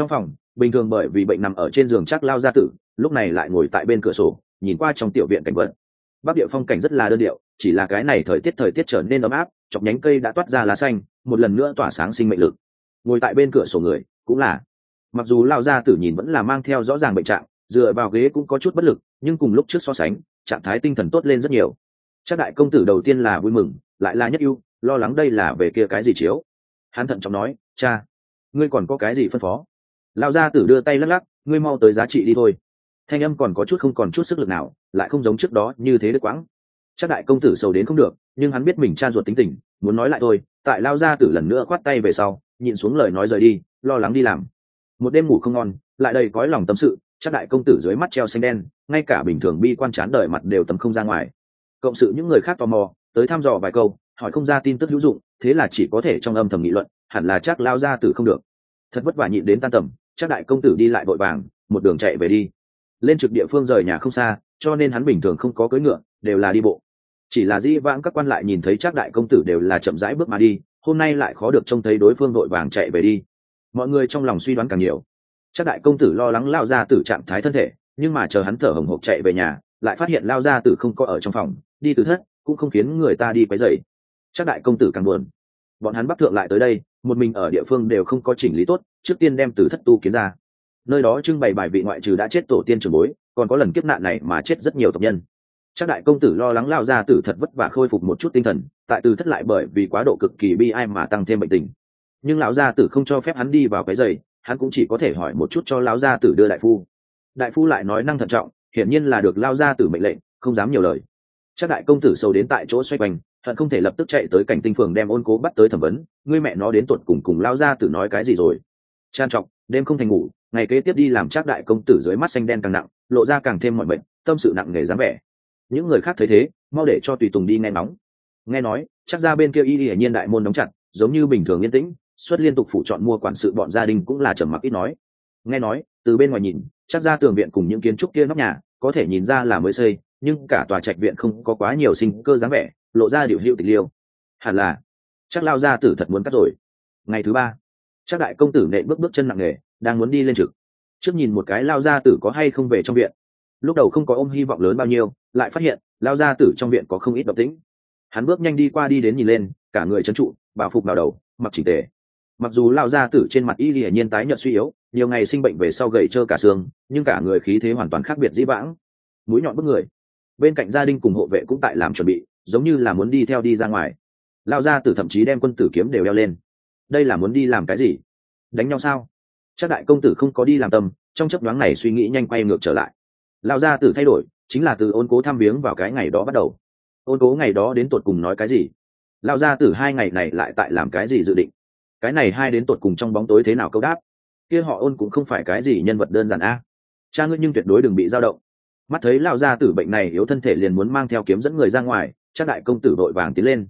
bình thường bởi vì bệnh nằm ở trên giường chắc lao gia tử lúc này lại ngồi tại bên cửa sổ nhìn qua trong tiểu viện cảnh vật. Bắc địa phong cảnh rất là đơn điệu, chỉ là cái này thời tiết trở nên ấm áp, chọc nhánh cây đã toát ra lá xanh, một lần nữa tỏa sáng sinh mệnh lực. Ngồi tại bên cửa sổ người cũng là, mặc dù lao gia tử nhìn vẫn là mang theo rõ ràng bệnh trạng, dựa vào ghế cũng có chút bất lực, nhưng cùng lúc trước so sánh, trạng thái tinh thần tốt lên rất nhiều. Chắc đại công tử đầu tiên là vui mừng, lại là nhất ưu, lo lắng đây là về kia cái gì chiếu. Hắn thận trọng nói, cha, ngươi còn có cái gì phân phó? Lao gia tử đưa tay lắc lắc, ngươi mau tới giá trị đi thôi. Thanh âm còn có chút không còn chút sức lực nào, lại không giống trước đó như thế đứt quãng. Chắc đại công tử sầu đến không được, nhưng hắn biết mình cha ruột tính tình, muốn nói lại thôi. Tại Lao gia tử lần nữa khoát tay về sau, nhịn xuống lời nói rời đi, lo lắng đi làm. Một đêm ngủ không ngon, lại đầy cõi lòng tâm sự. Chắc đại công tử dưới mắt treo xanh đen, ngay cả bình thường bi quan chán đời mặt đều tầm không ra ngoài. Cộng sự những người khác tò mò, tới thăm dò vài câu, hỏi không ra tin tức hữu dụng, thế là chỉ có thể trong âm thầm nghị luận, hẳn là chắc Lao gia tử không được. Thật vất vả nhịn đến tan tầm, chắc đại công tử đi lại vội vàng, một đường chạy về đi. Lên trực địa phương rời nhà không xa, cho nên hắn bình thường không có cưỡi ngựa, đều là đi bộ. Chỉ là dĩ vãng các quan lại nhìn thấy chắc đại công tử đều là chậm rãi bước mà đi, hôm nay lại khó được trông thấy đối phương vội vàng chạy về đi. Mọi người trong lòng suy đoán càng nhiều. Chắc đại công tử lo lắng lao gia tử trạng thái thân thể, nhưng mà chờ hắn thở hổn hộc chạy về nhà, lại phát hiện lao gia tử không có ở trong phòng, đi từ thất cũng không khiến người ta đi quấy rầy. Chắc đại công tử càng buồn. Bọn hắn bắc thượng lại tới đây, một mình ở địa phương đều không có chỉnh lý tốt, trước tiên đem từ thất tu kiến ra. Nơi đó trưng bày bài vị ngoại trừ đã chết tổ tiên trưởng bối, còn có lần kiếp nạn này mà chết rất nhiều tộc nhân. Chắc đại công tử lo lắng lao gia tử thật vất vả khôi phục một chút tinh thần, tại từ thất lại bởi vì quá độ cực kỳ bi ai mà tăng thêm bệnh tình. Nhưng lão gia tử không cho phép hắn đi vào cái giày, hắn cũng chỉ có thể hỏi một chút cho lão gia tử đưa đại phu. Đại phu lại nói năng thận trọng, hiển nhiên là được lao gia tử mệnh lệnh, không dám nhiều lời. Chắc đại công tử sầu đến tại chỗ xoay quanh, hận không thể lập tức chạy tới cảnh tinh phường đem Ôn Cố bắt tới thẩm vấn. Ngươi mẹ nó đến tuột cùng lao gia tử nói cái gì rồi? Trang trọng, đêm không thành ngủ, ngày kế tiếp đi làm chắc đại công tử dưới mắt xanh đen càng nặng, lộ ra càng thêm mọi bệnh, tâm sự nặng nề dáng vẻ. Những người khác thấy thế, mau để cho tùy tùng đi nghe ngóng. Nghe nói chắc ra bên kia y hiển nhiên đại môn đóng chặt, giống như bình thường yên tĩnh, suất liên tục phụ chọn mua quản sự bọn gia đình cũng là trầm mặc ít nói. Nghe nói từ bên ngoài nhìn, chắc ra tường viện cùng những kiến trúc kia nóc nhà có thể nhìn ra là mới xây, nhưng cả tòa trạch viện không có quá nhiều sinh cơ dáng vẻ, lộ ra điều hữu tịch liêu. Hẳn là chắc lao gia tử thật muốn cắt rồi. Ngày thứ ba, chắc đại công tử nện bước chân nặng nề, đang muốn đi lên trực. Trước nhìn một cái lao gia tử có hay không về trong viện. Lúc đầu không có ôm hy vọng lớn bao nhiêu, lại phát hiện lao gia tử trong viện có không ít động tĩnh. Hắn bước nhanh đi qua đi đến nhìn lên, cả người trấn trụ, bảo phục vào đầu, mặc chỉnh tề. Mặc dù lao gia tử trên mặt y hiển nhiên tái nhợt suy yếu, nhiều ngày sinh bệnh về sau gầy trơ cả xương, nhưng cả người khí thế hoàn toàn khác biệt dĩ vãng. Mũi nhọn bức người. Bên cạnh gia đình cùng hộ vệ cũng tại làm chuẩn bị, giống như là muốn đi theo đi ra ngoài. Lao gia tử thậm chí đem quân tử kiếm đều đeo lên. Đây là muốn đi làm cái gì? Đánh nhau sao? Chắc đại công tử không có đi làm tâm, trong chớp nhoáng này suy nghĩ nhanh quay ngược trở lại. Lao gia tử thay đổi, chính là từ Ôn Cố thăm viếng vào cái ngày đó bắt đầu. Ôn Cố ngày đó đến tột cùng nói cái gì? Lao gia tử 2 ngày này lại tại làm cái gì dự định? Cái này hai đến tột cùng trong bóng tối thế nào câu đáp? Kia họ Ôn cũng không phải cái gì nhân vật đơn giản a. Cha ngươi nhưng tuyệt đối đừng bị dao động. Mắt thấy Lao gia tử bệnh này yếu thân thể liền muốn mang theo kiếm dẫn người ra ngoài, chắc đại công tử vội vàng tiến lên.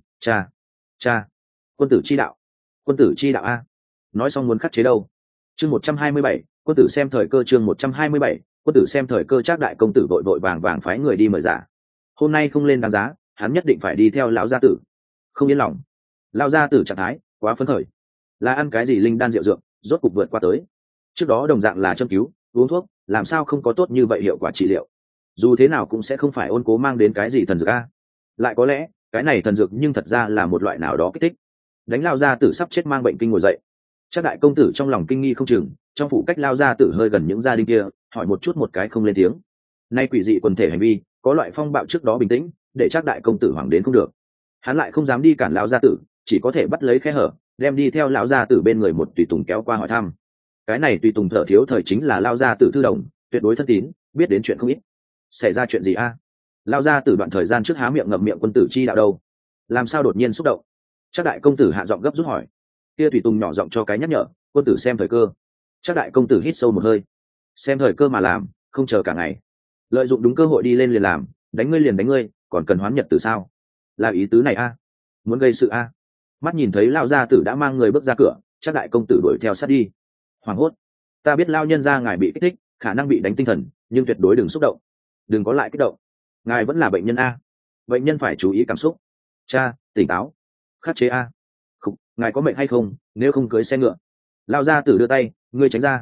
Cha, quân tử chi đạo a. Nói xong muốn khắc chế đâu? Chương 127, quân tử xem thời cơ. Chương 127, quân tử xem thời cơ. Chắc đại công tử vội vàng phái người đi mời giả. Hôm nay không lên đáng giá, hắn nhất định phải đi theo lão gia tử. Không yên lòng. Lão gia tử trạng thái quá phấn khởi, là ăn cái gì linh đan rượu dược, rốt cục vượt qua tới. Trước đó đồng dạng là châm cứu, uống thuốc, làm sao không có tốt như vậy hiệu quả trị liệu. Dù thế nào cũng sẽ không phải Ôn Cố mang đến cái gì thần dược a. Lại có lẽ cái này thần dược nhưng thật ra là một loại nào đó kích thích. Đánh lao gia tử sắp chết mang bệnh kinh ngồi dậy. Chắc đại công tử trong lòng kinh nghi không chừng, trong phủ cách lao gia tử hơi gần những gia đình kia, hỏi một chút một cái không lên tiếng. Nay quỷ dị quần thể hành vi, có loại phong bạo trước đó bình tĩnh, để chắc đại công tử hoảng đến không được. Hắn lại không dám đi cản lao gia tử, chỉ có thể bắt lấy khe hở, đem đi theo lão gia tử bên người một tùy tùng kéo qua hỏi thăm. Cái này tùy tùng thở thiếu thời chính là lao gia tử Thư Đồng, tuyệt đối thân tín, biết đến chuyện không ít. Xảy ra chuyện gì a? Lao gia tử đoạn thời gian trước há miệng ngậm miệng quân tử chi đạo đâu, làm sao đột nhiên xúc động? Chắc đại công tử hạ giọng gấp rút hỏi. Kia tùy tùng nhỏ giọng cho cái nhắc nhở, quân tử xem thời cơ. Chắc đại công tử hít sâu một hơi. Xem thời cơ mà làm, không chờ cả ngày. Lợi dụng đúng cơ hội đi lên liền làm, đánh ngươi liền đánh ngươi, còn cần hoán nhật từ sao? Là ý tứ này a? Muốn gây sự a? Mắt nhìn thấy lao gia tử đã mang người bước ra cửa, chắc đại công tử đuổi theo sát đi. Hoảng hốt. Ta biết lao nhân gia ngài bị kích thích, khả năng bị đánh tinh thần, nhưng tuyệt đối đừng xúc động, đừng có lại kích động. Ngài vẫn là bệnh nhân a. Bệnh nhân phải chú ý cảm xúc. Cha, tỉnh táo, khắc chế a. Không, ngài có mệnh hay không, nếu không cưới xe ngựa. Lao gia tử đưa tay, ngươi tránh ra.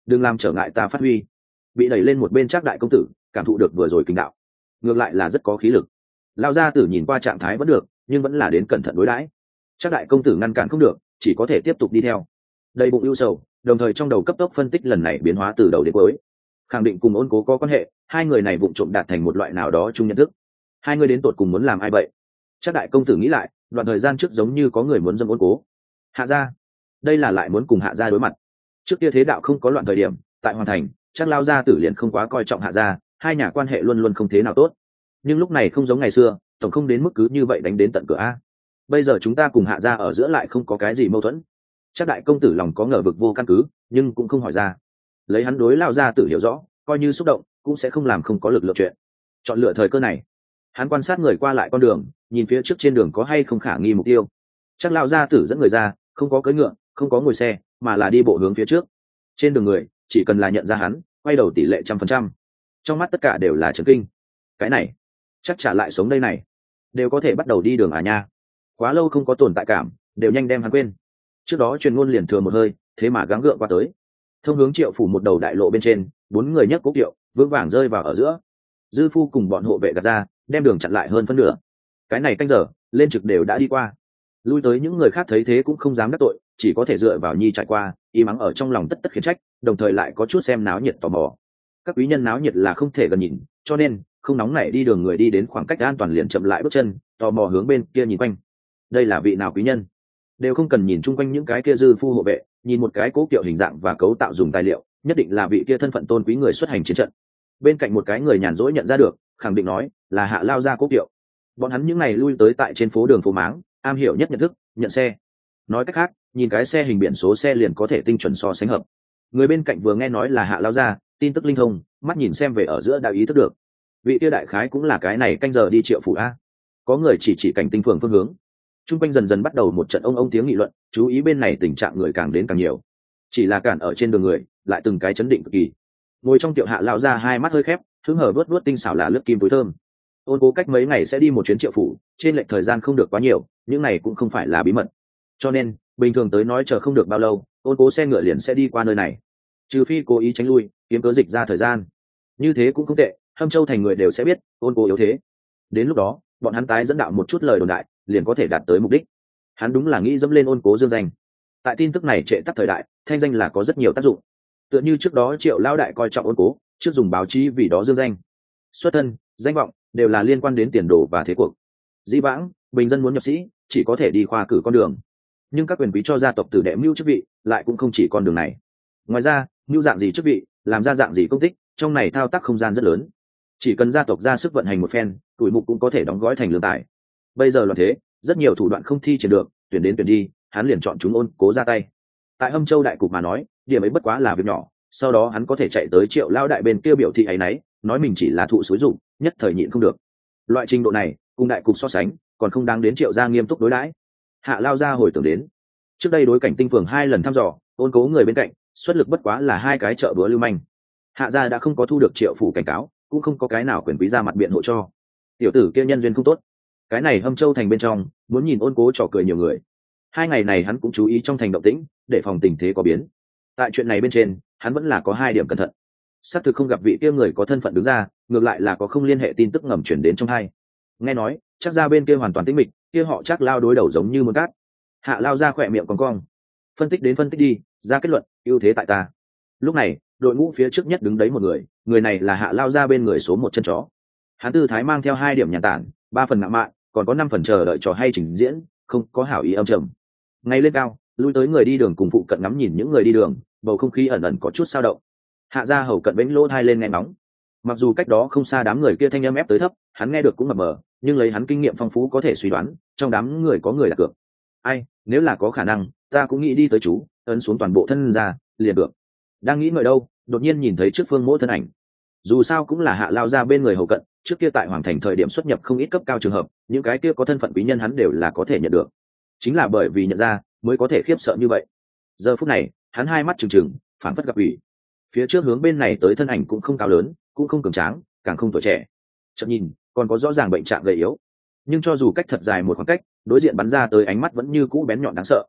đừng làm trở ngại ta phát huy. Bị đẩy lên một bên Trác đại công tử cảm thụ được vừa rồi kinh đạo, ngược lại là rất có khí lực. Lao gia tử nhìn qua trạng thái vẫn được, nhưng vẫn là đến cẩn thận đối đãi. Trác đại công tử ngăn cản không được, chỉ có thể tiếp tục đi theo. Đầy bụng ưu sầu, đồng thời trong đầu cấp tốc phân tích lần này biến hóa từ đầu đến cuối, khẳng định cùng Ôn Cố có quan hệ. Hai người này vụng trộm đạt thành một loại nào đó chung nhận thức. Hai người đến tột cùng muốn làm ai vậy? Trác đại công tử nghĩ lại, đoạn thời gian trước giống như có người muốn dâm Ôn Cố. Hạ gia, đây là lại muốn cùng Hạ gia đối mặt. Trước kia thế đạo không có loạn thời điểm, tại Hoàng Thành, Trác lao gia tử liền không quá coi trọng Hạ gia, hai nhà quan hệ luôn luôn không thế nào tốt. Nhưng lúc này không giống ngày xưa, tổng không đến mức cứ như vậy đánh đến tận cửa a. Bây giờ chúng ta cùng Hạ gia ở giữa lại không có cái gì mâu thuẫn. Trác đại công tử lòng có ngờ vực vô căn cứ, nhưng cũng không hỏi ra. Lấy hắn đối lao gia tử hiểu rõ, coi như xúc động cũng sẽ không làm không có lực lượng chuyện. Chọn lựa thời cơ này, hắn quan sát người qua lại con đường, nhìn phía trước trên đường có hay không khả nghi mục tiêu. Trác lao gia tử dẫn người ra, không có cưỡi ngựa, không có ngồi xe, mà là đi bộ hướng phía trước. Trên đường người chỉ cần là nhận ra hắn, quay đầu tỷ lệ 100%. Trong mắt tất cả đều là chấn kinh. Cái này chắc trả lại sống đây này, đều có thể bắt đầu đi đường à nha. Quá lâu không có tồn tại cảm, đều nhanh đem hắn quên. Trước đó truyền ngôn liền thừa một hơi, thế mà gắng gượng qua tới. Thông hướng Triệu phủ một đầu đại lộ bên trên, 4 người nhấc cố kiệu vững vàng rơi vào ở giữa. Dư phu cùng bọn hộ vệ gạt ra, đem đường chặn lại hơn phân nửa. Cái này canh giờ lên trực đều đã đi qua, lui tới những người khác thấy thế cũng không dám đắc tội, chỉ có thể dựa vào nhi trải qua, y mắng ở trong lòng tất tất khiển trách, đồng thời lại có chút xem náo nhiệt tò mò. Các quý nhân náo nhiệt là không thể gần nhìn, cho nên không nóng nảy đi đường người đi đến khoảng cách an toàn liền chậm lại bước chân, tò mò hướng bên kia nhìn quanh. Đây là vị nào quý nhân? Đều không cần nhìn chung quanh những cái kia dư phu hộ vệ, nhìn một cái cố kiệu hình dạng và cấu tạo dùng tài liệu, nhất định là vị kia thân phận tôn quý người xuất hành chiến trận. Bên cạnh một cái người nhàn rỗi nhận ra được, khẳng định nói là Hạ lao ra cố kiệu. Bọn hắn những ngày lui tới tại trên phố đường phố máng, am hiểu nhất nhận thức, nhận xe. Nói cách khác, nhìn cái xe hình biển số xe liền có thể tinh chuẩn so sánh hợp. Người bên cạnh vừa nghe nói là Hạ lao ra, tin tức linh thông, mắt nhìn xem về ở giữa đã ý thức được. Vị kia đại khái cũng là cái này canh giờ đi Triệu phủ a. Có người chỉ cảnh tinh phường phương hướng. Trung quanh dần dần bắt đầu một trận ông tiếng nghị luận, chú ý bên này tình trạng người càng đến càng nhiều. Chỉ là cản ở trên đường người, lại từng cái chấn định cực kỳ. Ngồi trong tiệu Hạ lão ra hai mắt hơi khép, hứng hở vớt tinh xảo là lướt kim túi thơm. Ôn Cố cách mấy ngày sẽ đi một chuyến Triệu phủ, trên lệch thời gian không được quá nhiều, những này cũng không phải là bí mật. Cho nên, bình thường tới nói chờ không được bao lâu, Ôn Cố xe ngựa liền sẽ đi qua nơi này. Trừ phi cố ý tránh lui, kiếm cớ dịch ra thời gian. Như thế cũng không tệ, Hâm Châu thành người đều sẽ biết, Ôn Cố yếu thế. Đến lúc đó, bọn hắn tái dẫn đạo một chút lời đồn đại, liền có thể đạt tới mục đích. Hắn đúng là nghĩ dẫm lên Ôn Cố dương danh. Tại tin tức này trệ tắc thời đại, thanh danh là có rất nhiều tác dụng. Tựa như trước đó Triệu lao đại coi trọng Ôn Cố, trước dùng báo chí vì đó dương danh. Xuất thân, danh vọng đều là liên quan đến tiền đồ và thế cuộc. Dĩ vãng, bình dân muốn nhập sĩ, chỉ có thể đi khoa cử con đường. Nhưng các quyền quý cho gia tộc tử đệ mưu chức vị, lại cũng không chỉ con đường này. Ngoài ra, mưu dạng gì chức vị, làm ra dạng gì công tích, trong này thao tác không gian rất lớn. Chỉ cần gia tộc ra sức vận hành một phen, tuổi mục cũng có thể đóng gói thành lương tài. Bây giờ là thế, rất nhiều thủ đoạn không thi triển được, tuyển đến tuyển đi, hắn liền chọn chúng Ôn Cố ra tay. Tại Hâm Châu đại cục mà nói, điểm ấy bất quá là việc nhỏ, sau đó hắn có thể chạy tới Triệu lao đại bên kia biểu thị ấy nấy, nói mình chỉ là thụ xúi dụng, nhất thời nhịn không được. Loại trình độ này, cùng đại cục so sánh, còn không đáng đến Triệu gia nghiêm túc đối đãi. Hạ lao ra hồi tưởng đến, trước đây đối cảnh tinh phường 2 lần thăm dò, Ôn Cố người bên cạnh, xuất lực bất quá là 2 cái chợ búa lưu manh. Hạ gia đã không có thu được Triệu phủ cảnh cáo, cũng không có cái nào quyền quý ra mặt biện hộ cho. Tiểu tử kia nhân duyên không tốt. Cái này Hâm Châu thành bên trong, muốn nhìn Ôn Cố trò cười nhiều người. 2 ngày này hắn cũng chú ý trong thành động tĩnh, để phòng tình thế có biến. Tại chuyện này bên trên, hắn vẫn là có 2 điểm cẩn thận. Xác thực không gặp vị kia người có thân phận đứng ra, ngược lại là có không liên hệ tin tức ngầm chuyển đến trong hai. Nghe nói, chắc ra bên kia hoàn toàn tĩnh mịch, kia họ chắc lao đối đầu giống như muốn cát. Hạ lao ra khỏe miệng còn cong. Phân tích đến phân tích đi, ra kết luận, ưu thế tại ta. Lúc này, đội ngũ phía trước nhất đứng đấy một người này là Hạ lao ra bên người số 1 chân chó. Hắn tư thái mang theo 2 điểm nhàn tản, 3 phần ngạo mạn, còn có 5 phần chờ đợi trò hay trình diễn, không có hảo ý âm trầm. Ngay lên cao, lui tới người đi đường cùng phụ cận ngắm nhìn những người đi đường, bầu không khí ẩn ẩn có chút sao động. Hạ gia hầu cận bếnh lỗ thai lên nghe nóng. Mặc dù cách đó không xa đám người kia thanh âm ép tới thấp, hắn nghe được cũng mập mờ, nhưng lấy hắn kinh nghiệm phong phú có thể suy đoán, trong đám người có người đặt cược. Ai, nếu là có khả năng, ta cũng nghĩ đi tới chú, ấn xuống toàn bộ thân ra, liền được. Đang nghĩ ngợi đâu, đột nhiên nhìn thấy trước Phương Mỗ thân ảnh. Dù sao cũng là Hạ lao ra bên người hầu cận, trước kia tại Hoàng Thành thời điểm xuất nhập không ít cấp cao trường hợp, những cái kia có thân phận quý nhân hắn đều là có thể nhận được. Chính là bởi vì nhận ra, mới có thể khiếp sợ như vậy. Giờ phút này, hắn hai mắt trừng trừng, phản phất gặp ủy. Phía trước hướng bên này tới thân ảnh cũng không cao lớn, cũng không cường tráng, càng không tuổi trẻ. Chợt nhìn, còn có rõ ràng bệnh trạng gầy yếu. Nhưng cho dù cách thật dài một khoảng cách, đối diện bắn ra tới ánh mắt vẫn như cũ bén nhọn đáng sợ.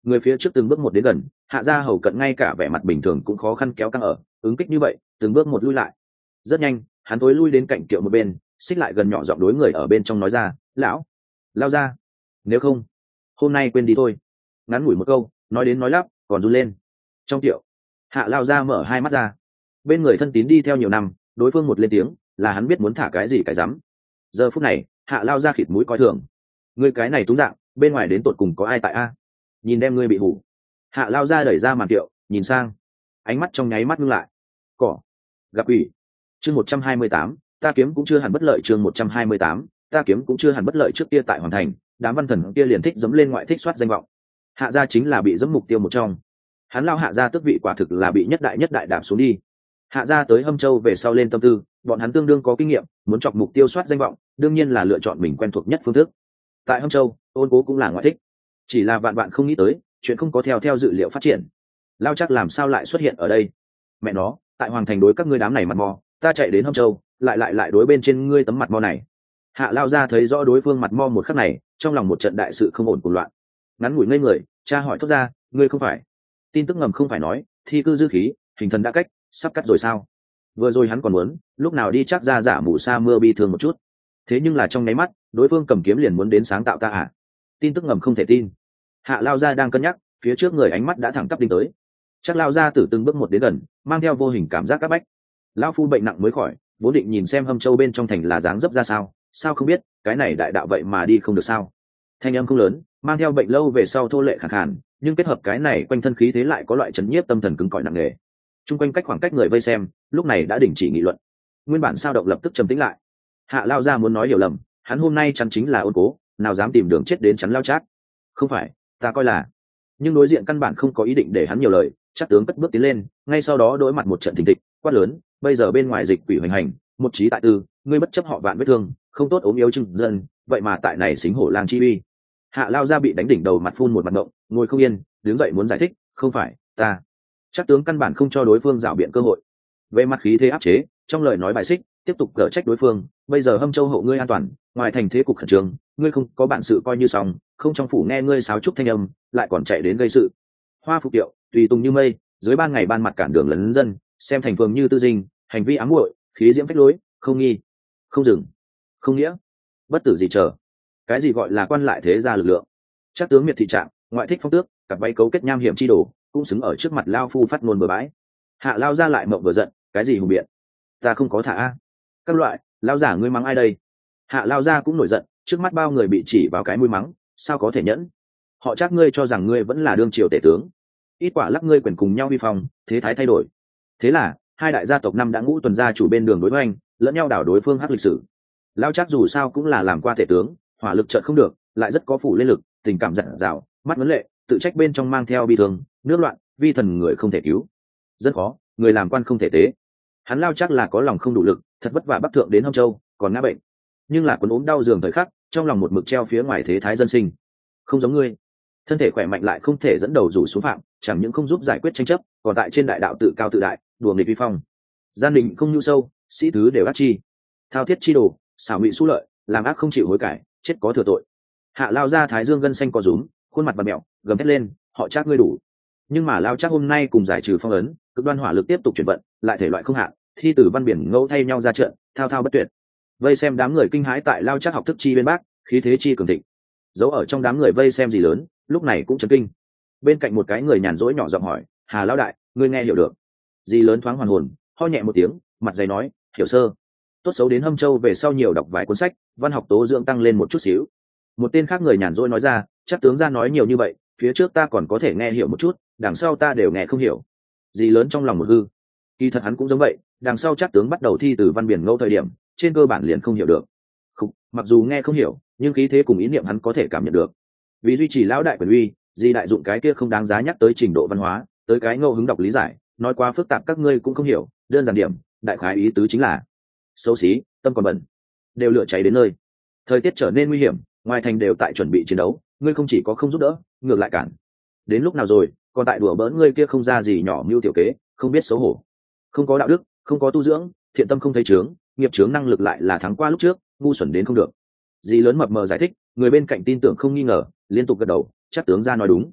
người phía trước từng bước một đến gần, hạ gia hầu cận ngay cả vẻ mặt bình thường cũng khó khăn kéo căng ở, ứng kích như vậy từng bước một lui lại. Rất nhanh hắn tối lui đến cạnh kiệu một bên, xích lại gần nhỏ giọng đối người ở bên trong nói ra, lão lao ra, nếu không hôm nay quên đi thôi. Ngắn ngủi một câu nói đến nói lắp còn run lên. Trong tiệu, hạ lao ra mở hai mắt ra, bên người thân tín đi theo nhiều năm, đối phương một lên tiếng là hắn biết muốn thả cái gì cái rắm. Giờ phút này hạ lao ra khịt mũi coi thường, ngươi cái này túng dạng, bên ngoài đến tột cùng có ai tại a? Nhìn đem ngươi bị hủ. Hạ lao ra đẩy ra màn tiệu nhìn sang, ánh mắt trong nháy mắt ngưng lại. Cỏ gặp ủy. Chương 128, ta kiếm cũng chưa hẳn bất lợi. Chương 128, ta kiếm cũng chưa hẳn bất lợi. Trước kia tại hoàn thành, đám văn thần kia liền thích dẫm lên ngoại thích soát danh vọng. Hạ gia chính là bị dẫm mục tiêu một trong. Hắn lao hạ gia tước vị quả thực là bị nhất đại đạp xuống đi. Hạ gia tới Hâm Châu về sau lên tâm tư, bọn hắn tương đương có kinh nghiệm, muốn chọc mục tiêu soát danh vọng, đương nhiên là lựa chọn mình quen thuộc nhất phương thức. Tại Hâm Châu, Ôn Cố cũng là ngoại thích, chỉ là vạn không nghĩ tới, chuyện không có theo dự liệu phát triển. Lao chắc làm sao lại xuất hiện ở đây? Mẹ nó, tại hoàng thành đối các ngươi đám này mặt mò, ta chạy đến Hâm Châu, lại đối bên trên ngươi tấm mặt mò này. Hạ lao ra thấy rõ đối phương mặt mò một khắc này, trong lòng một trận đại sự không ổn cuồng loạn. Ngắn ngủi ngây người, cha hỏi thốt ra, ngươi không phải? Tin tức ngầm không phải nói, thi cư dư khí, hình thần đã cách, sắp cắt rồi sao? Vừa rồi hắn còn muốn, lúc nào đi chắc ra giả mù sa mưa bi thương một chút. Thế nhưng là trong nháy mắt, đối phương cầm kiếm liền muốn đến sáng tạo ta à? Tin tức ngầm không thể tin. Hạ lao ra đang cân nhắc, phía trước người ánh mắt đã thẳng tắp đinh tới. Chắc lao ra từ từng bước một đến gần, mang theo vô hình cảm giác áp bách. Lão phu bệnh nặng mới khỏi, vốn định nhìn xem Hâm Châu bên trong thành là dáng dấp ra sao, sao không biết cái này đại đạo vậy mà đi không được sao? Thanh âm không lớn, mang theo bệnh lâu về sau thô lệ khàn khàn, nhưng kết hợp cái này quanh thân khí thế lại có loại chấn nhiếp tâm thần cứng cỏi nặng nề. Trung quanh khoảng cách người vây xem lúc này đã đình chỉ nghị luận, nguyên bản sao động lập tức trầm tĩnh lại. Hạ lao ra muốn nói hiểu lầm, hắn hôm nay chắn chính là Ôn Cố, nào dám tìm đường chết đến chắn lao chát. Không phải, ta coi là. Nhưng đối diện căn bản không có ý định để hắn nhiều lời, chắc tướng cất bước tiến lên, ngay sau đó đối mặt một trận thình thịch, quát lớn, bây giờ bên ngoài dịch quỷ hoành hành, một trí tại tư, ngươi bất chấp họ vạn vết thương, không tốt ốm yếu chừng dân, vậy mà tại này xính hổ lang chi uy. Hạ lao ra bị đánh đỉnh đầu, mặt phun một mặt ngộng, ngồi không yên, đứng dậy muốn giải thích, không phải ta. Chắc tướng căn bản không cho đối phương rảo biện cơ hội, về mặt khí thế áp chế, trong lời nói bài xích, tiếp tục cở trách đối phương, bây giờ Hâm Châu hộ ngươi an toàn, ngoài thành thế cục khẩn trương, ngươi không có bản sự coi như xong, không trong phủ nghe ngươi sáo trúc thanh âm, lại còn chạy đến gây sự. Hoa phục tiệu tùy tùng như mây, dưới ban ngày ban mặt cản đường lấn dân, xem thành phường như tư dinh, hành vi ám muội, khí diễm phách lối, không nghi, không dừng, không nghĩa, bất tử gì chờ. Cái gì gọi là quan lại thế gia lực lượng? Chắc tướng miệt thị trạng, ngoại thích phong tước, cặp váy cấu kết nham hiểm chi đồ, cũng xứng ở trước mặt lao phu phát ngôn bừa bãi. Hạ lao ra lại mộng vừa giận, cái gì hùng biện, ta không có thả a. Các loại, lao giả ngươi mắng ai đây? Hạ lao ra cũng nổi giận, trước mắt bao người bị chỉ vào cái mũi mắng, sao có thể nhẫn? Họ chắc ngươi cho rằng ngươi vẫn là đương triều tể tướng, ít quả lắc ngươi quyền cùng nhau vi phong, thế thái thay đổi. Thế là hai đại gia tộc năm đã ngũ tuần gia chủ bên đường đối hoành, lẫn nhau đảo đối phương hắc lịch sử. Lao chắc dù sao cũng là làm qua tể tướng, hỏa lực trợn không được, lại rất có phủ lên lực, tình cảm dặn dào, mắt vấn lệ, tự trách bên trong mang theo bi thương, nước loạn, vi thần người không thể cứu, rất khó, người làm quan không thể tế. Hắn lao chắc là có lòng không đủ lực, thật vất vả bắc thượng đến Hâm Châu, còn ngã bệnh, nhưng là quấn ốm đau giường thời khắc, trong lòng một mực treo phía ngoài thế thái dân sinh. Không giống ngươi, thân thể khỏe mạnh lại không thể dẫn đầu rủ xuống phạm, chẳng những không giúp giải quyết tranh chấp, còn tại trên đại đạo tự cao tự đại, đùa nghịch vi phong. Gian định không nhu sâu, sĩ thứ đều ác chi, thao thiết chi đồ, xảo ngụy xú lợi, làm ác không chịu hối cải, chết có thừa tội. Hạ lao ra thái dương gân xanh co rúm, khuôn mặt bặm mẹo, gầm thét lên, họ chắc ngươi đủ. Nhưng mà lao chắc hôm nay cùng giải trừ phong ấn, cực đoan hỏa lực tiếp tục chuyển vận, lại thể loại không hạn, thi tử văn biển ngẫu thay nhau ra trận, thao thao bất tuyệt. Vây xem đám người kinh hãi tại lao chắc học thức chi bên bác, khí thế chi cường thịnh. Giấu ở trong đám người vây xem gì lớn, lúc này cũng chấn kinh. Bên cạnh một cái người nhàn rỗi nhỏ giọng hỏi, Hà lão đại, ngươi nghe hiểu được? Dì lớn thoáng hoàn hồn, ho nhẹ một tiếng, mặt dày nói, hiểu sơ. Tốt xấu đến Hâm Châu về sau nhiều đọc vài cuốn sách, văn học tố dưỡng tăng lên một chút xíu. Một tên khác người nhàn rỗi nói ra, chắc tướng gia nói nhiều như vậy, phía trước ta còn có thể nghe hiểu một chút, đằng sau ta đều nghe không hiểu. Dì lớn trong lòng một hư, kỳ thật hắn cũng giống vậy, đằng sau chắc tướng bắt đầu thi từ văn biển ngẫu thời điểm, trên cơ bản liền không hiểu được. Mặc dù nghe không hiểu, nhưng khí thế cùng ý niệm hắn có thể cảm nhận được. Vì duy trì lão đại quyền uy, dì đại dụng cái kia không đáng giá nhắc tới trình độ văn hóa, tới cái ngẫu hứng đọc lý giải, nói quá phức tạp các ngươi cũng không hiểu, đơn giản điểm, đại khái ý tứ chính là xấu xí, tâm còn bẩn, đều lửa cháy đến nơi. Thời tiết trở nên nguy hiểm, ngoài thành đều tại chuẩn bị chiến đấu, ngươi không chỉ có không giúp đỡ, ngược lại cản. Đến lúc nào rồi, còn tại đùa bỡn ngươi kia không ra gì nhỏ mưu tiểu kế, không biết xấu hổ, không có đạo đức, không có tu dưỡng, thiện tâm không thấy chướng, nghiệp chướng năng lực lại là thắng qua lúc trước, ngu xuẩn đến không được. Dì lớn mập mờ giải thích, người bên cạnh tin tưởng không nghi ngờ, liên tục gật đầu, chắc tướng gia nói đúng.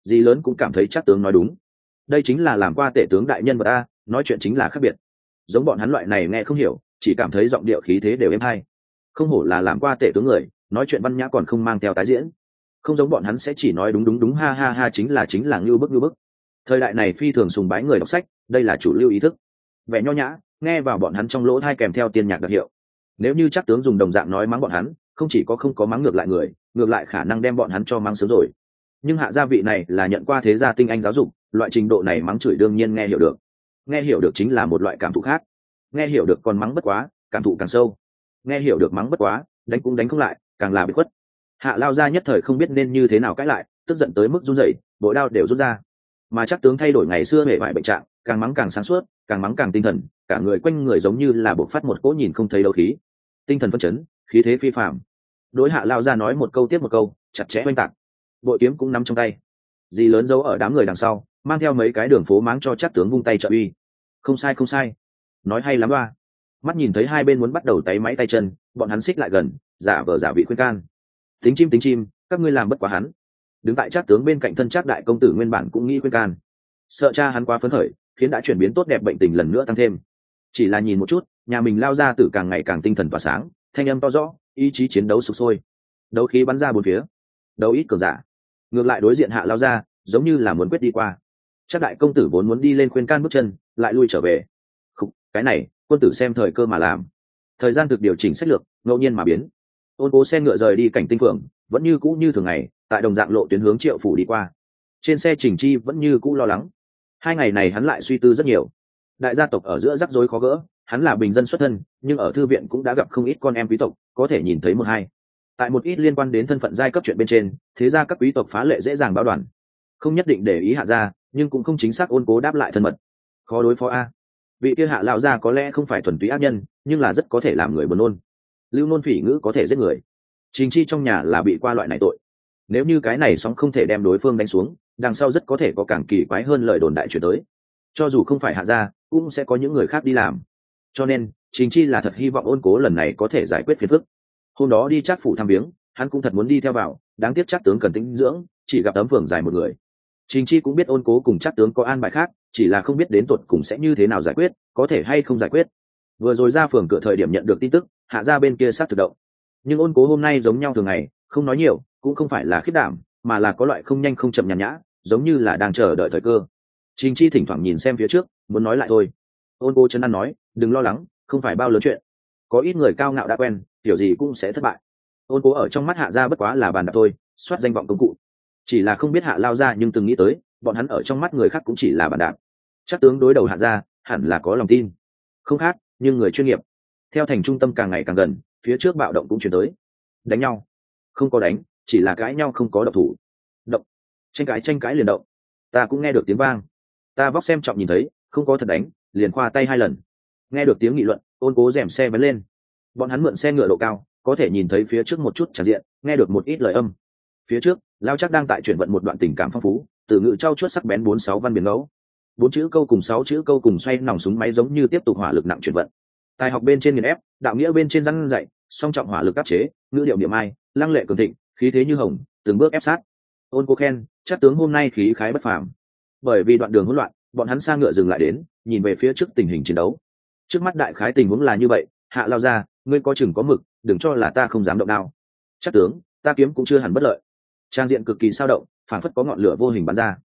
Dì lớn cũng cảm thấy Trác tướng nói đúng, đây chính là làm qua tể tướng đại nhân vật a, nói chuyện chính là khác biệt. Giống bọn hắn loại này nghe không hiểu, chỉ cảm thấy giọng điệu khí thế đều êm hay. Không hổ là làm qua tể tướng người, nói chuyện văn nhã còn không mang theo tái diễn. Không giống bọn hắn sẽ chỉ nói đúng đúng đúng ha ha ha, chính là ngưu bức. Thời đại này phi thường sùng bái người đọc sách, đây là chủ lưu ý thức. Vẻ nho nhã, nghe vào bọn hắn trong lỗ tai kèm theo tiên nhạc đặc hiệu. Nếu như Trác tướng dùng đồng dạng nói mắng bọn hắn, không chỉ có không có mắng ngược lại người, ngược lại khả năng đem bọn hắn cho mắng sớm rồi. Nhưng Hạ gia vị này là nhận qua thế gia tinh anh giáo dục, loại trình độ này mắng chửi đương nhiên nghe hiểu được. Nghe hiểu được chính là một loại cảm thụ khác. Nghe hiểu được còn mắng bất quá, cảm thụ càng sâu. Nghe hiểu được mắng bất quá, đánh cũng đánh không lại, càng là bị khuất. Hạ lao gia nhất thời không biết nên như thế nào cãi lại, tức giận tới mức run rẩy, bội đao đều rút ra. Mà Trác tướng thay đổi ngày xưa hề bại bệnh trạng, càng mắng càng sáng suốt, càng mắng càng tinh thần, cả người quanh người giống như là bộc phát một cỗ nhìn không thấy đấu khí, tinh thần phấn chấn, khí thế phi phàm. Đối Hạ lao gia nói một câu tiếp một câu, chặt chẽ oanh tạc. Bội kiếm cũng nắm trong tay. Dì lớn giấu ở đám người đằng sau, mang theo mấy cái đường phố máng cho Trác tướng vung tay trợ uy. Không sai, nói hay lắm ba. Mắt nhìn thấy hai bên muốn bắt đầu tay máy tay chân, bọn hắn xích lại gần, giả vờ giả vị khuyên can. Tính chim, các ngươi làm bất quá hắn. Đứng tại Trác tướng bên cạnh thân Trác đại công tử nguyên bản cũng nghĩ khuyên can, sợ cha hắn quá phấn khởi, khiến đã chuyển biến tốt đẹp bệnh tình lần nữa tăng thêm. Chỉ là nhìn một chút, nhà mình lao ra tử càng ngày càng tinh thần tỏa sáng, thanh âm to rõ, ý chí chiến đấu sục sôi, đấu khí bắn ra bốn phía, đấu ít cường giả. Ngược lại đối diện Hạ lao ra, giống như là muốn quyết đi qua. Trác đại công tử vốn muốn đi lên khuyên can bước chân, lại lui trở về. Khúc, cái này, quân tử xem thời cơ mà làm. Thời gian thực điều chỉnh sách lược, ngẫu nhiên mà biến. Ôn Cố xe ngựa rời đi cảnh tinh phượng, vẫn như cũ như thường ngày, tại đồng dạng lộ tuyến hướng Triệu phủ đi qua. Trên xe Trình Chi vẫn như cũ lo lắng. Hai ngày này hắn lại suy tư rất nhiều. Đại gia tộc ở giữa rắc rối khó gỡ, hắn là bình dân xuất thân, nhưng ở thư viện cũng đã gặp không ít con em quý tộc, có thể nhìn thấy một hai. Tại một ít liên quan đến thân phận giai cấp chuyện bên trên, thế ra các quý tộc phá lệ dễ dàng báo đoàn, không nhất định để ý Hạ gia, nhưng cũng không chính xác. Ôn Cố đáp lại thân mật, khó đối phó a. Vị kia Hạ lão gia có lẽ không phải thuần túy ác nhân, nhưng là rất có thể làm người buồn nôn. Lưu nôn phỉ ngữ có thể giết người. Trình Chi trong nhà là bị qua loại này tội. Nếu như cái này sóng không thể đem đối phương đánh xuống, đằng sau rất có thể có càng kỳ quái hơn lời đồn đại chuyển tới. Cho dù không phải Hạ gia, cũng sẽ có những người khác đi làm. Cho nên Trình Chi là thật hy vọng Ôn Cố lần này có thể giải quyết phiền phức. Hôm đó đi Trác phủ thăm viếng, hắn cũng thật muốn đi theo vào, đáng tiếc Trác tướng cần tĩnh dưỡng, chỉ gặp tấm phường dài một người. Trình Chi cũng biết Ôn Cố cùng Trác tướng có an bài khác, chỉ là không biết đến tột cùng sẽ như thế nào giải quyết, có thể hay không giải quyết. Vừa rồi ra phường cửa thời điểm nhận được tin tức, Hạ gia bên kia sát thực động. Nhưng Ôn Cố hôm nay giống nhau thường ngày, không nói nhiều, cũng không phải là khiếp đảm, mà là có loại không nhanh không chậm nhàn nhã, giống như là đang chờ đợi thời cơ. Trình Chi thỉnh thoảng nhìn xem phía trước, muốn nói lại thôi. Ôn Cố trấn an nói, đừng lo lắng, không phải bao lớn chuyện. Có ít người cao ngạo đã quen, kiểu gì cũng sẽ thất bại. Ôn Cố ở trong mắt Hạ gia bất quá là bàn đạp thôi, soát danh vọng công cụ. Chỉ là không biết Hạ lao ra nhưng từng nghĩ tới, bọn hắn ở trong mắt người khác cũng chỉ là bàn đạp. Chắc tướng đối đầu Hạ gia, hẳn là có lòng tin. Không khác, nhưng người chuyên nghiệp. Theo thành trung tâm càng ngày càng gần, phía trước bạo động cũng chuyển tới. Đánh nhau? Không có đánh, chỉ là cãi nhau không có độc thủ. Động. Tranh cãi liền động. Ta cũng nghe được tiếng vang. Ta vóc xem trọng nhìn thấy, không có thật đánh, liền khoa tay hai lần. Nghe được tiếng nghị luận, Ôn Cố rèm xe bắn lên. Bọn hắn mượn xe ngựa độ cao, có thể nhìn thấy phía trước một chút tràn diện, nghe được một ít lời âm. Phía trước, Lao Trác đang tại chuyển vận một đoạn tình cảm phong phú, từ ngữ trau chuốt sắc bén 46 văn biển ngẫu. 4 chữ câu cùng 6 chữ câu cùng xoay nòng súng máy giống như tiếp tục hỏa lực nặng chuyển vận. Tài học bên trên nghiền ép, đạo nghĩa bên trên răn dạy, song trọng hỏa lực áp chế, ngữ điệu niệm ai, lăng lệ cường thịnh, khí thế như hồng, từng bước ép sát. Ôn Cố khen, Trác tướng hôm nay khí khái bất phàm. Bởi vì đoạn đường hỗn loạn, bọn hắn sang ngựa dừng lại đến, nhìn về phía trước tình hình chiến đấu. Trước mắt đại khái tình huống là như vậy, Hạ lao ra, ngươi có chừng có mực, đừng cho là ta không dám động đao. Trác tướng, ta kiếm cũng chưa hẳn bất lợi. Trang diện cực kỳ sao động, phản phất có ngọn lửa vô hình bắn ra.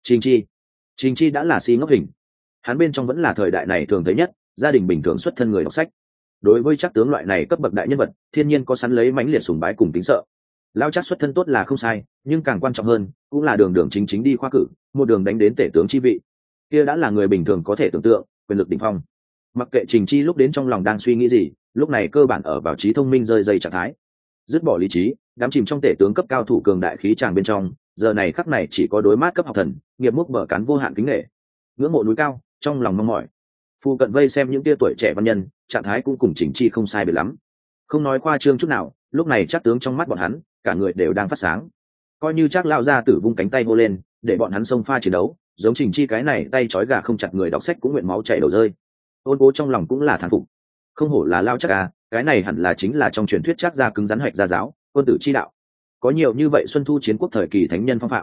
Trình Chi đã là si ngốc hình. Hắn bên trong vẫn là thời đại này thường thấy nhất, gia đình bình thường xuất thân người đọc sách. Đối với Trác tướng loại này cấp bậc đại nhân vật, thiên nhiên có sẵn lấy mãnh liệt sùng bái cùng tính sợ. Lao Trác xuất thân tốt là không sai, nhưng càng quan trọng hơn, cũng là đường chính đi khoa cử, một đường đánh đến tể tướng chi vị. Kia đã là người bình thường có thể tưởng tượng, quyền lực đỉnh phong. Mặc kệ Trình Chi lúc đến trong lòng đang suy nghĩ gì, lúc này cơ bản ở vào trí thông minh rơi dây trạng thái, dứt bỏ lý trí, đám chìm trong tể tướng cấp cao thủ cường đại khí tràng bên trong. Giờ này khắc này chỉ có đối mát cấp học thần, nghiệp múc bờ cán vô hạn kính nghệ, ngưỡng mộ núi cao, trong lòng mong mỏi. Phu cận vây xem những tia tuổi trẻ văn nhân, trạng thái cũng cùng Trình Chi không sai biệt lắm. Không nói khoa trương chút nào, lúc này Trác tướng trong mắt bọn hắn, cả người đều đang phát sáng. Coi như Trác lao ra tử vung cánh tay hô lên, để bọn hắn xông pha chiến đấu, giống Trình Chi cái này tay trói gà không chặt người đọc sách cũng nguyện máu chảy đầu rơi. Ôn Cố trong lòng cũng là thán phục. Không hổ là lao Trác à, cái này hẳn là chính là trong truyền thuyết Trác gia cứng rắn hạch gia giáo, quân tử chi đạo. Có nhiều như vậy xuân thu chiến quốc thời kỳ thánh nhân phong phạm.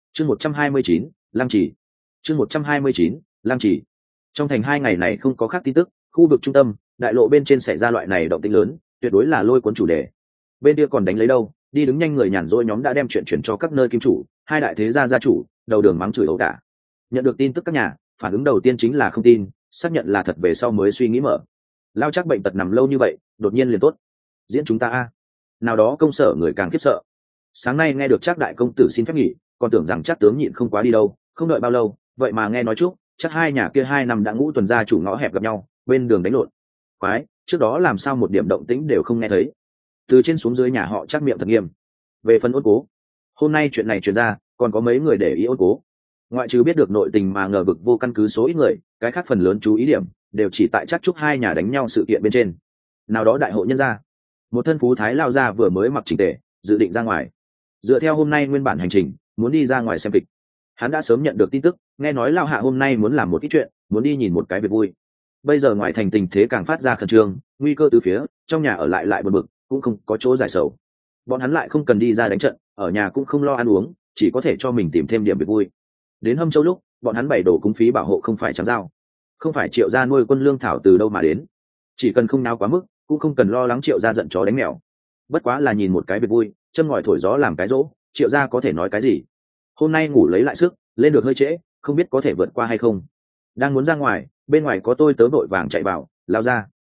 chương 129, Lăng Trì. chương 129, Lăng Trì. Trong thành 2 ngày này không có khác tin tức, khu vực trung tâm đại lộ bên trên xảy ra loại này động tĩnh lớn, tuyệt đối là lôi cuốn chủ đề. Bên kia còn đánh lấy đâu, đi đứng nhanh người nhàn rỗi nhóm đã đem chuyện chuyển cho các nơi kim chủ, 2 đại thế gia gia chủ đầu đường mắng chửi ẩu đả. Nhận được tin tức các nhà phản ứng đầu tiên chính là không tin, xác nhận là thật về sau mới suy nghĩ mở. Lao chắc bệnh tật nằm lâu như vậy đột nhiên liền tốt, diễn chúng ta a. Nào đó công sở người càng khiếp sợ. Sáng nay nghe được chắc đại công tử xin phép nghỉ, còn tưởng rằng chắc tướng nhịn không quá đi đâu, không đợi bao lâu vậy mà nghe nói chúc chắc 2 nhà kia 2 năm đã ngũ tuần gia chủ ngõ hẹp gặp nhau bên đường đánh lộn. Quái, trước đó làm sao một điểm động tĩnh đều không nghe thấy. Từ trên xuống dưới nhà họ chắc miệng thật nghiêm. Về phần Ôn Cố, hôm nay chuyện này truyền ra còn có mấy người để ý Ôn Cố, ngoại trừ biết được nội tình mà ngờ vực vô căn cứ số ít người, cái khác phần lớn chú ý điểm đều chỉ tại chắc chúc 2 nhà đánh nhau sự kiện bên trên. Nào đó đại hội nhân gia, một thân phú thái lao ra vừa mới mặc chỉnh tề dự định ra ngoài, dựa theo hôm nay nguyên bản hành trình muốn đi ra ngoài xem kịch. Hắn đã sớm nhận được tin tức, nghe nói lao hạ hôm nay muốn làm một ít chuyện, muốn đi nhìn một cái việc vui. Bây giờ ngoại thành tình thế càng phát ra khẩn trương, nguy cơ từ phía, trong nhà ở lại buồn bực, cũng không có chỗ giải sầu. Bọn hắn lại không cần đi ra đánh trận, ở nhà cũng không lo ăn uống, chỉ có thể cho mình tìm thêm điểm việc vui. Đến Hâm Châu lúc bọn hắn bày đổ cúng phí bảo hộ không phải trắng dao, không phải Triệu gia nuôi quân lương thảo từ đâu mà đến, chỉ cần không náo quá mức cũng không cần lo lắng Triệu gia giận chó đánh mèo. Bất quá là nhìn một cái việc vui, châm ngòi thổi gió làm cái dỗ, Triệu gia có thể nói cái gì. Hôm nay ngủ lấy lại sức, lên được hơi trễ, không biết có thể vượt qua hay không. Đang muốn ra ngoài, bên ngoài có tôi tớ vội vàng chạy vào, lao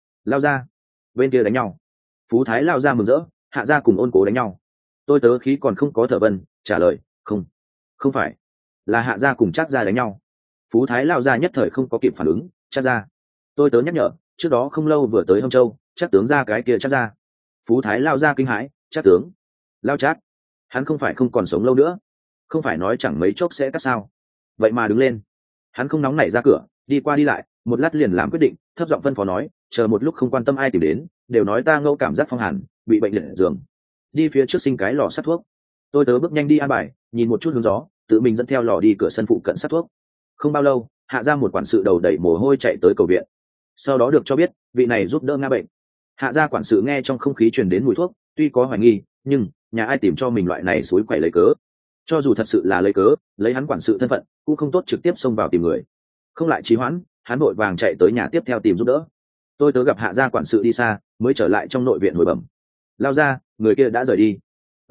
ra bên kia đánh nhau. Phú thái lao ra mừng rỡ, hạ gia cùng Ôn Cố đánh nhau. Tôi tớ khí còn không có thở vân trả lời, không phải, là hạ gia cùng Trác gia đánh nhau. Phú thái lao ra nhất thời không có kịp phản ứng, Trác gia. Tôi tớ nhắc nhở, trước đó không lâu vừa tới Hâm Châu, Trác tướng ra cái kia Trác gia. Phú thái lao ra kinh hãi, Trác tướng, lao Trác, hắn không phải không còn sống lâu nữa, không phải nói chẳng mấy chốc sẽ cắt sao. Vậy mà đứng lên, hắn không nóng nảy ra cửa, đi qua đi lại một lát liền làm quyết định, thấp giọng phân phó nói, chờ một lúc không quan tâm ai tìm đến, đều nói ta ngẫu cảm giác phong hàn, bị bệnh liệt giường, đi phía trước sinh cái lò sắt thuốc. Tôi tớ bước nhanh đi an bài, nhìn một chút hướng gió, tự mình dẫn theo lò đi cửa sân phụ cận sắt thuốc. Không bao lâu, hạ ra một quản sự đầu đẩy mồ hôi chạy tới cầu viện, sau đó được cho biết vị này giúp đỡ ngã bệnh. Hạ ra quản sự nghe trong không khí truyền đến mùi thuốc, tuy có hoài nghi, nhưng nhà ai tìm cho mình loại này suối quậy lấy cớ. Cho dù thật sự là lấy cớ, lấy hắn quản sự thân phận cũng không tốt trực tiếp xông vào tìm người. Không lại trì hoãn, hắn vội vàng chạy tới nhà tiếp theo tìm giúp đỡ. Tôi tớ gặp hạ gia quản sự đi xa, mới trở lại trong nội viện hồi bẩm, lao ra, người kia đã rời đi.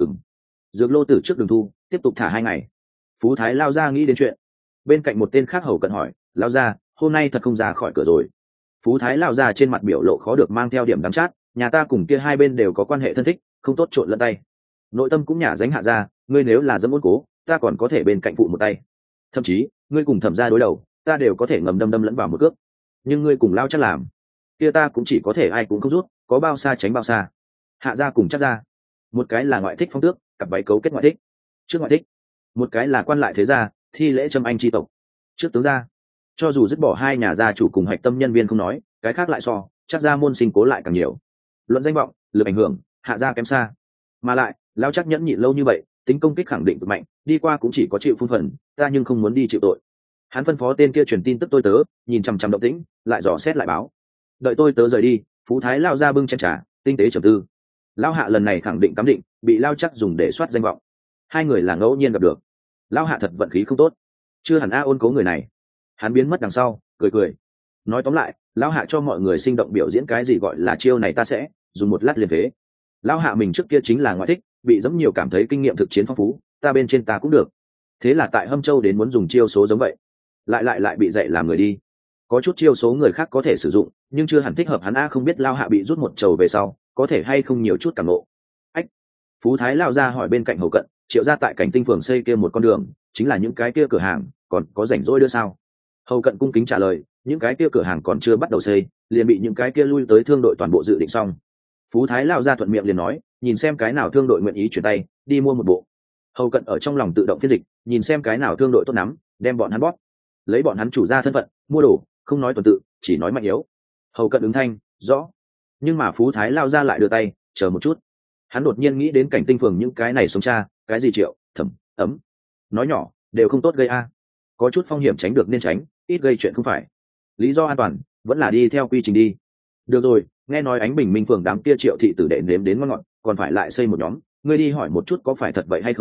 Dược lô từ trước đường thu, tiếp tục thả 2 ngày. Phú thái lao ra nghĩ đến chuyện. Bên cạnh một tên khác hầu cận hỏi, lao ra, hôm nay thật không ra khỏi cửa rồi. Phú thái lao ra trên mặt biểu lộ khó được mang theo điểm đắng chát, nhà ta cùng kia 2 bên đều có quan hệ thân thích, không tốt trộn lẫn tay. Nội tâm cũng nhả dánh hạ ra, ngươi nếu là dẫm Ôn Cố, ta còn có thể bên cạnh phụ một tay. Thậm chí ngươi cùng Thẩm gia đối đầu, ta đều có thể ngầm đâm lẫn vào một cước. Nhưng ngươi cùng lao chắc làm, kia ta cũng chỉ có thể ai cũng không rút, có bao xa tránh bao xa. Hạ gia cùng Chắc gia, một cái là ngoại thích phong tước, cặp váy cấu kết ngoại thích trước ngoại thích, một cái là quan lại thế gia, thi lễ châm anh tri tộc trước tướng gia. Cho dù dứt bỏ 2 nhà gia chủ cùng hạch tâm nhân viên không nói, cái khác lại so, Chắc gia môn sinh cố lại càng nhiều. Luận danh vọng, lực ảnh hưởng, hạ gia kém xa. Mà lại lao chắc nhẫn nhịn lâu như vậy, tính công kích khẳng định cực mạnh, đi qua cũng chỉ có chịu phun phần, ta nhưng không muốn đi chịu tội. Hắn phân phó tên kia truyền tin tức tôi tớ, nhìn chằm chằm động tĩnh, lại dò xét lại báo. Đợi tôi tớ rời đi, Phú thái lao ra bưng chén trà, tinh tế trầm tư. Lao hạ lần này khẳng định cám định, bị lao chắc dùng để soát danh vọng. 2 người là ngẫu nhiên gặp được. Lao hạ thật vận khí không tốt, chưa hẳn Ôn Cố người này. Hắn biến mất đằng sau, cười nói tóm lại, lao hạ cho mọi người sinh động biểu diễn cái gì gọi là chiêu này ta sẽ dùng một lát liền phế. Lao hạ mình trước kia chính là ngoại thích, bị giống nhiều cảm thấy kinh nghiệm thực chiến phong phú, ta bên trên ta cũng được. Thế là tại Hâm Châu đến muốn dùng chiêu số giống vậy, lại bị dạy làm người đi. Có chút chiêu số người khác có thể sử dụng, nhưng chưa hẳn thích hợp hắn a. Không biết lao hạ bị rút một trầu về sau, có thể hay không nhiều chút cảm ngộ. Ách, Phú thái lao ra hỏi bên cạnh hầu cận, Triệu gia tại Cảnh Tinh phường xây kia một con đường, chính là những cái kia cửa hàng, còn có rảnh rỗi đưa sao? Hầu cận cung kính trả lời, những cái kia cửa hàng còn chưa bắt đầu xây, liền bị những cái kia lui tới thương đội toàn bộ dự định xong. Phú thái lao ra thuận miệng liền nói, nhìn xem cái nào thương đội nguyện ý chuyển tay, đi mua một bộ. Hầu cận ở trong lòng tự động phiên dịch, nhìn xem cái nào thương đội tốt nắm, đem bọn hắn bóp, lấy bọn hắn chủ ra thân phận mua đồ, không nói tuần tự, chỉ nói mạnh yếu. Hầu cận ứng thanh, rõ. Nhưng mà Phú thái lao ra lại đưa tay, chờ một chút. Hắn đột nhiên nghĩ đến Cảnh Tinh phường những cái này sống cha, cái gì Triệu, Thẩm, Ấm, nói nhỏ đều không tốt gây a. Có chút phong hiểm tránh được nên tránh, ít gây chuyện không phải. Lý do an toàn vẫn là đi theo quy trình đi. Được rồi, nghe nói Ánh Bình Minh phường đám kia Triệu thị tử đệ nếm đến ngon ngọt, còn phải lại xây một nhóm, ngươi đi hỏi một chút có phải thật vậy hay không,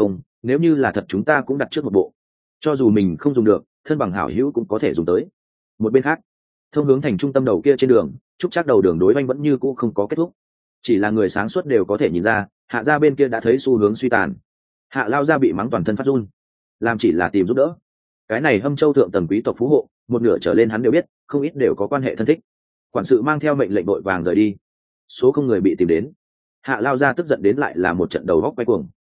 nếu như là thật chúng ta cũng đặt trước một bộ, cho dù mình không dùng được, thân bằng hảo hữu cũng có thể dùng tới. Một bên khác, thông hướng thành trung tâm đầu kia trên đường, trúc chắc đầu đường đối oanh vẫn như cũ không có kết thúc. Chỉ là người sáng suốt đều có thể nhìn ra, hạ gia bên kia đã thấy xu hướng suy tàn. Hạ lao gia bị mắng toàn thân phát run, làm chỉ là tìm giúp đỡ. Cái này Hâm Châu thượng tầng quý tộc phú hộ, một nửa trở lên hắn đều biết, không ít đều có quan hệ thân thích. Quản sự mang theo mệnh lệnh đội vàng rời đi. Số không người bị tìm đến. Hạ lao gia tức giận đến lại là một trận đầu góc quay cuồng.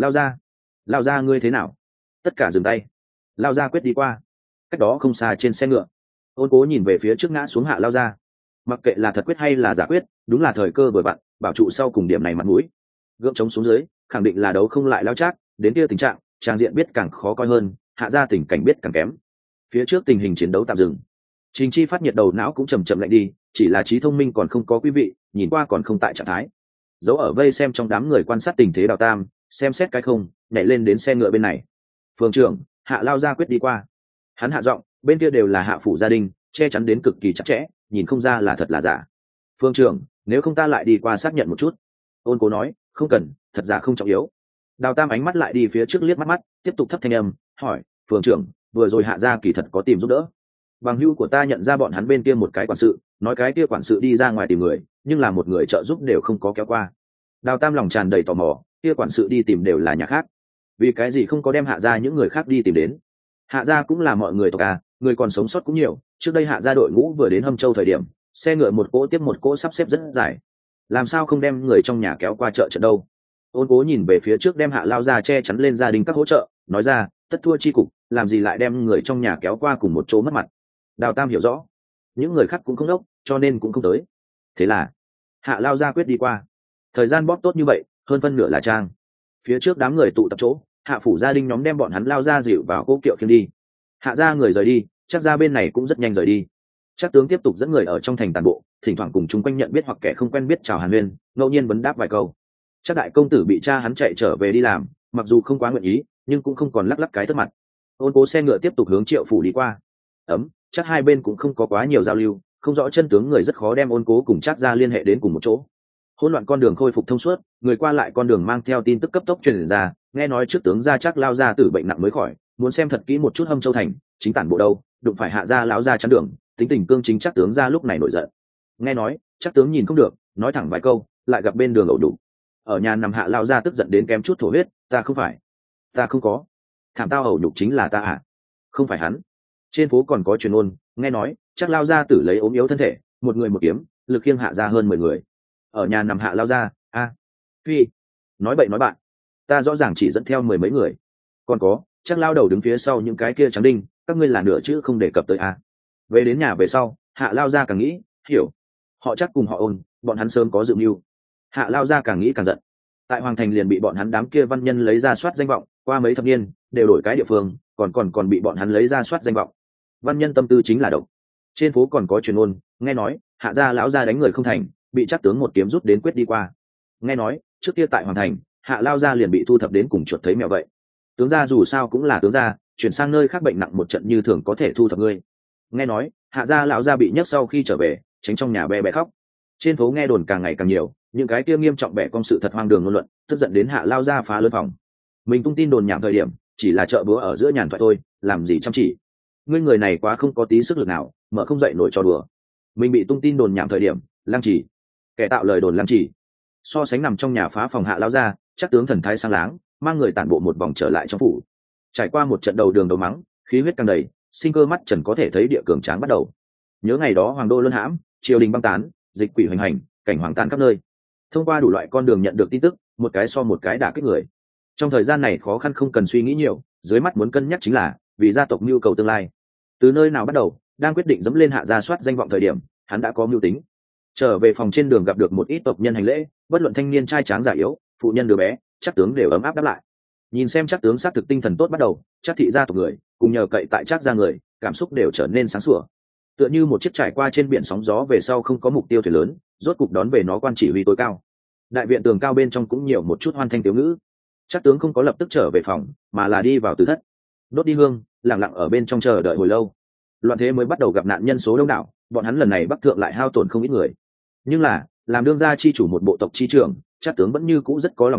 Lao gia ngươi thế nào? Tất cả dừng tay. Lao gia quyết đi qua. Cách đó không xa trên xe ngựa, Ôn Cố nhìn về phía trước ngã xuống Hạ lao gia. Mặc kệ là thật quyết hay là giả quyết, đúng là thời cơ vừa vặn, bảo trụ sau cùng điểm này mặt mũi. Gượng chống xuống dưới, khẳng định là đấu không lại Lao Trác, đến kia tình trạng, trang diện biết càng khó coi hơn, Hạ gia tình cảnh biết càng kém. Phía trước tình hình chiến đấu tạm dừng. Trình Chi phát nhiệt đầu não cũng chầm chậm lạnh đi, chỉ là trí thông minh còn không có quý vị, nhìn qua còn không tại trạng thái. Giấu ở vây xem trong đám người quan sát tình thế Đào Tam, xem xét cái không, nhảy lên đến xe ngựa bên này. Phường trưởng, Hạ lao gia quyết đi qua. Hắn hạ giọng, bên kia đều là hạ phủ gia đình, che chắn đến cực kỳ chặt chẽ, nhìn không ra là thật là giả. Phương trưởng, nếu không ta lại đi qua xác nhận một chút. Ôn Cố nói, không cần, thật giả không trọng yếu. Đào Tam ánh mắt lại đi phía trước liếc mắt, tiếp tục thấp thanh âm, hỏi, phường trưởng, vừa rồi Hạ gia kỳ thật có tìm giúp đỡ. Bằng hữu của ta nhận ra bọn hắn bên kia một cái quản sự, nói cái kia quản sự đi ra ngoài tìm người, nhưng là một người trợ giúp đều không có kéo qua. Đào Tam lòng tràn đầy tò mò, kia quản sự đi tìm đều là nhà khác, vì cái gì không có đem Hạ gia những người khác đi tìm đến? Hạ gia cũng là mọi người tộc à, người còn sống sót cũng nhiều. Trước đây Hạ gia đội ngũ vừa đến Hâm Châu thời điểm, xe ngựa một cỗ tiếp một cỗ sắp xếp rất dài, làm sao không đem người trong nhà kéo qua chợ trận đâu? Ôn Cố nhìn về phía trước đem Hạ lao ra che chắn lên gia đình các hỗ trợ, nói ra, tất thua chi cục, làm gì lại đem người trong nhà kéo qua cùng một chỗ mất mặt. Đào Tam hiểu rõ, những người khác cũng không đốc, cho nên cũng không tới. Thế là Hạ lao ra quyết đi qua. Thời gian bóp tốt như vậy, hơn phân nửa là trang. Phía trước đám người tụ tập chỗ, Hạ phủ gia đình nhóm đem bọn hắn lao ra dịu vào cố kiệu khiêng đi. Hạ gia người rời đi, chắc ra bên này cũng rất nhanh rời đi. Chắc tướng tiếp tục dẫn người ở trong thành tàn bộ, thỉnh thoảng cùng chúng quanh nhận biết hoặc kẻ không quen biết chào hàn huyên, ngẫu nhiên vấn đáp vài câu. Chắc đại công tử bị cha hắn chạy trở về đi làm, mặc dù không quá nguyện ý, nhưng cũng không còn lắc lắc cái thất mặt. Ôn Cố xe ngựa tiếp tục hướng Triệu phủ đi qua. Chắc hai bên cũng không có quá nhiều giao lưu, không rõ chân tướng người rất khó đem Ôn Cố cùng Chắc ra liên hệ đến cùng một chỗ. Hỗn loạn con đường khôi phục thông suốt, người qua lại con đường mang theo tin tức cấp tốc truyền ra, nghe nói trước tướng gia Chắc lao ra tử bệnh nặng mới khỏi, muốn xem thật kỹ một chút Hâm Châu thành, chính tản bộ đâu, đụng phải Hạ gia lão gia chắn đường, tính tình cương chính Chắc tướng gia lúc này nổi giận. Nghe nói, Chắc tướng nhìn không được, nói thẳng vài câu, lại gặp bên đường ẩu đụng. Ở nhà nằm Hạ lão gia tức giận đến kém chút thổ huyết, ta không có. Thảm tao ẩu nhục chính là ta à? Không phải hắn. Trên phố còn có truyền ôn, nghe nói, Chắc lao gia tử lấy ốm yếu thân thể, một người một kiếm, lực khiêng Hạ gia hơn 10 người. Ở nhà nằm Hạ lao gia, phi, nói bậy nói bạn, ta rõ ràng chỉ dẫn theo 10 mấy người. Còn có, Chắc lao đầu đứng phía sau những cái kia trắng đinh, các ngươi là nửa chữ không đề cập tới về đến nhà về sau, Hạ lao gia càng nghĩ, hiểu, họ Chắc cùng họ Ôn, bọn hắn sớm có dự mưu. Hạ lao gia càng nghĩ càng giận. Tại Hoàng Thành liền bị bọn hắn đám kia văn nhân lấy ra soát danh vọng, qua mấy thập niên đều đổi cái địa phương, còn bị bọn hắn lấy ra soát danh vọng. Văn nhân tâm tư chính là độc. Trên phố còn có truyền ôn, nghe nói Hạ gia lão gia đánh người không thành, bị Chắc tướng một kiếm rút đến quyết đi qua. Nghe nói trước kia tại Hoàng Thành, Hạ lao gia liền bị thu thập đến cùng chuột thấy mèo vậy. Tướng gia dù sao cũng là tướng gia, chuyển sang nơi khác bệnh nặng một trận như thường có thể thu thập ngươi. Nghe nói Hạ gia lão gia bị nhấc sau khi trở về, tránh trong nhà bé bé khóc. Trên phố nghe đồn càng ngày càng nhiều, những cái kia nghiêm trọng bẻ công sự thật hoang đường ngôn luận, tức giận đến Hạ lao gia phá lớn phòng. Mình tung tin đồn nhảm thời điểm, chỉ là chợ búa ở giữa nhàn thoại thôi, làm gì chăm chỉ. Ngươi người này quá không có tí sức lực nào, mở không dậy nổi trò đùa. Mình bị tung tin đồn nhảm thời điểm, lăng trì, kẻ tạo lời đồn lăng trì. So sánh nằm trong nhà phá phòng Hạ lao gia, Chắc tướng thần thái sang láng, mang người tản bộ một vòng trở lại trong phủ. Trải qua một trận đầu đường đấu mắng, khí huyết càng đầy, sinh cơ mắt trần có thể thấy địa cường tráng bắt đầu. Nhớ ngày đó hoàng đô luân hãm, triều đình băng tán, dịch quỷ hoành hành, cảnh hoàng tàn khắp nơi. Thông qua đủ loại con đường nhận được tin tức, một cái so một cái đả kích người. Trong thời gian này khó khăn không cần suy nghĩ nhiều, dưới mắt muốn cân nhắc chính là vì gia tộc nhu cầu tương lai. Từ nơi nào bắt đầu, đang quyết định dẫm lên Hạ gia soát danh vọng thời điểm, hắn đã có mưu tính. Trở về phòng trên đường gặp được một ít tộc nhân hành lễ, bất luận thanh niên trai tráng già yếu, phụ nhân đứa bé, Chắc tướng đều ấm áp đáp lại. Nhìn xem Chắc tướng xác thực tinh thần tốt bắt đầu, Chắc thị gia tộc người cùng nhờ cậy tại Chắc gia người, cảm xúc đều trở nên sáng sủa. Tựa như một chiếc trải qua trên biển sóng gió về sau không có mục tiêu thuyền lớn, rốt cục đón về nó quan chỉ huy tối cao. Đại viện tường cao bên trong cũng nhiều một chút hoan thanh tiểu ngữ. Chắc tướng không có lập tức trở về phòng, mà là đi vào tử thất, đốt đi hương, lặng lặng ở bên trong chờ đợi hồi lâu. Loạn thế mới bắt đầu gặp nạn nhân số đông đảo, bọn hắn lần này bắc thượng lại hao tổn không ít người. Nhưng là làm đương gia chi chủ một bộ tộc chi trưởng, Chắc tướng vẫn như cũ rất có lòng tin,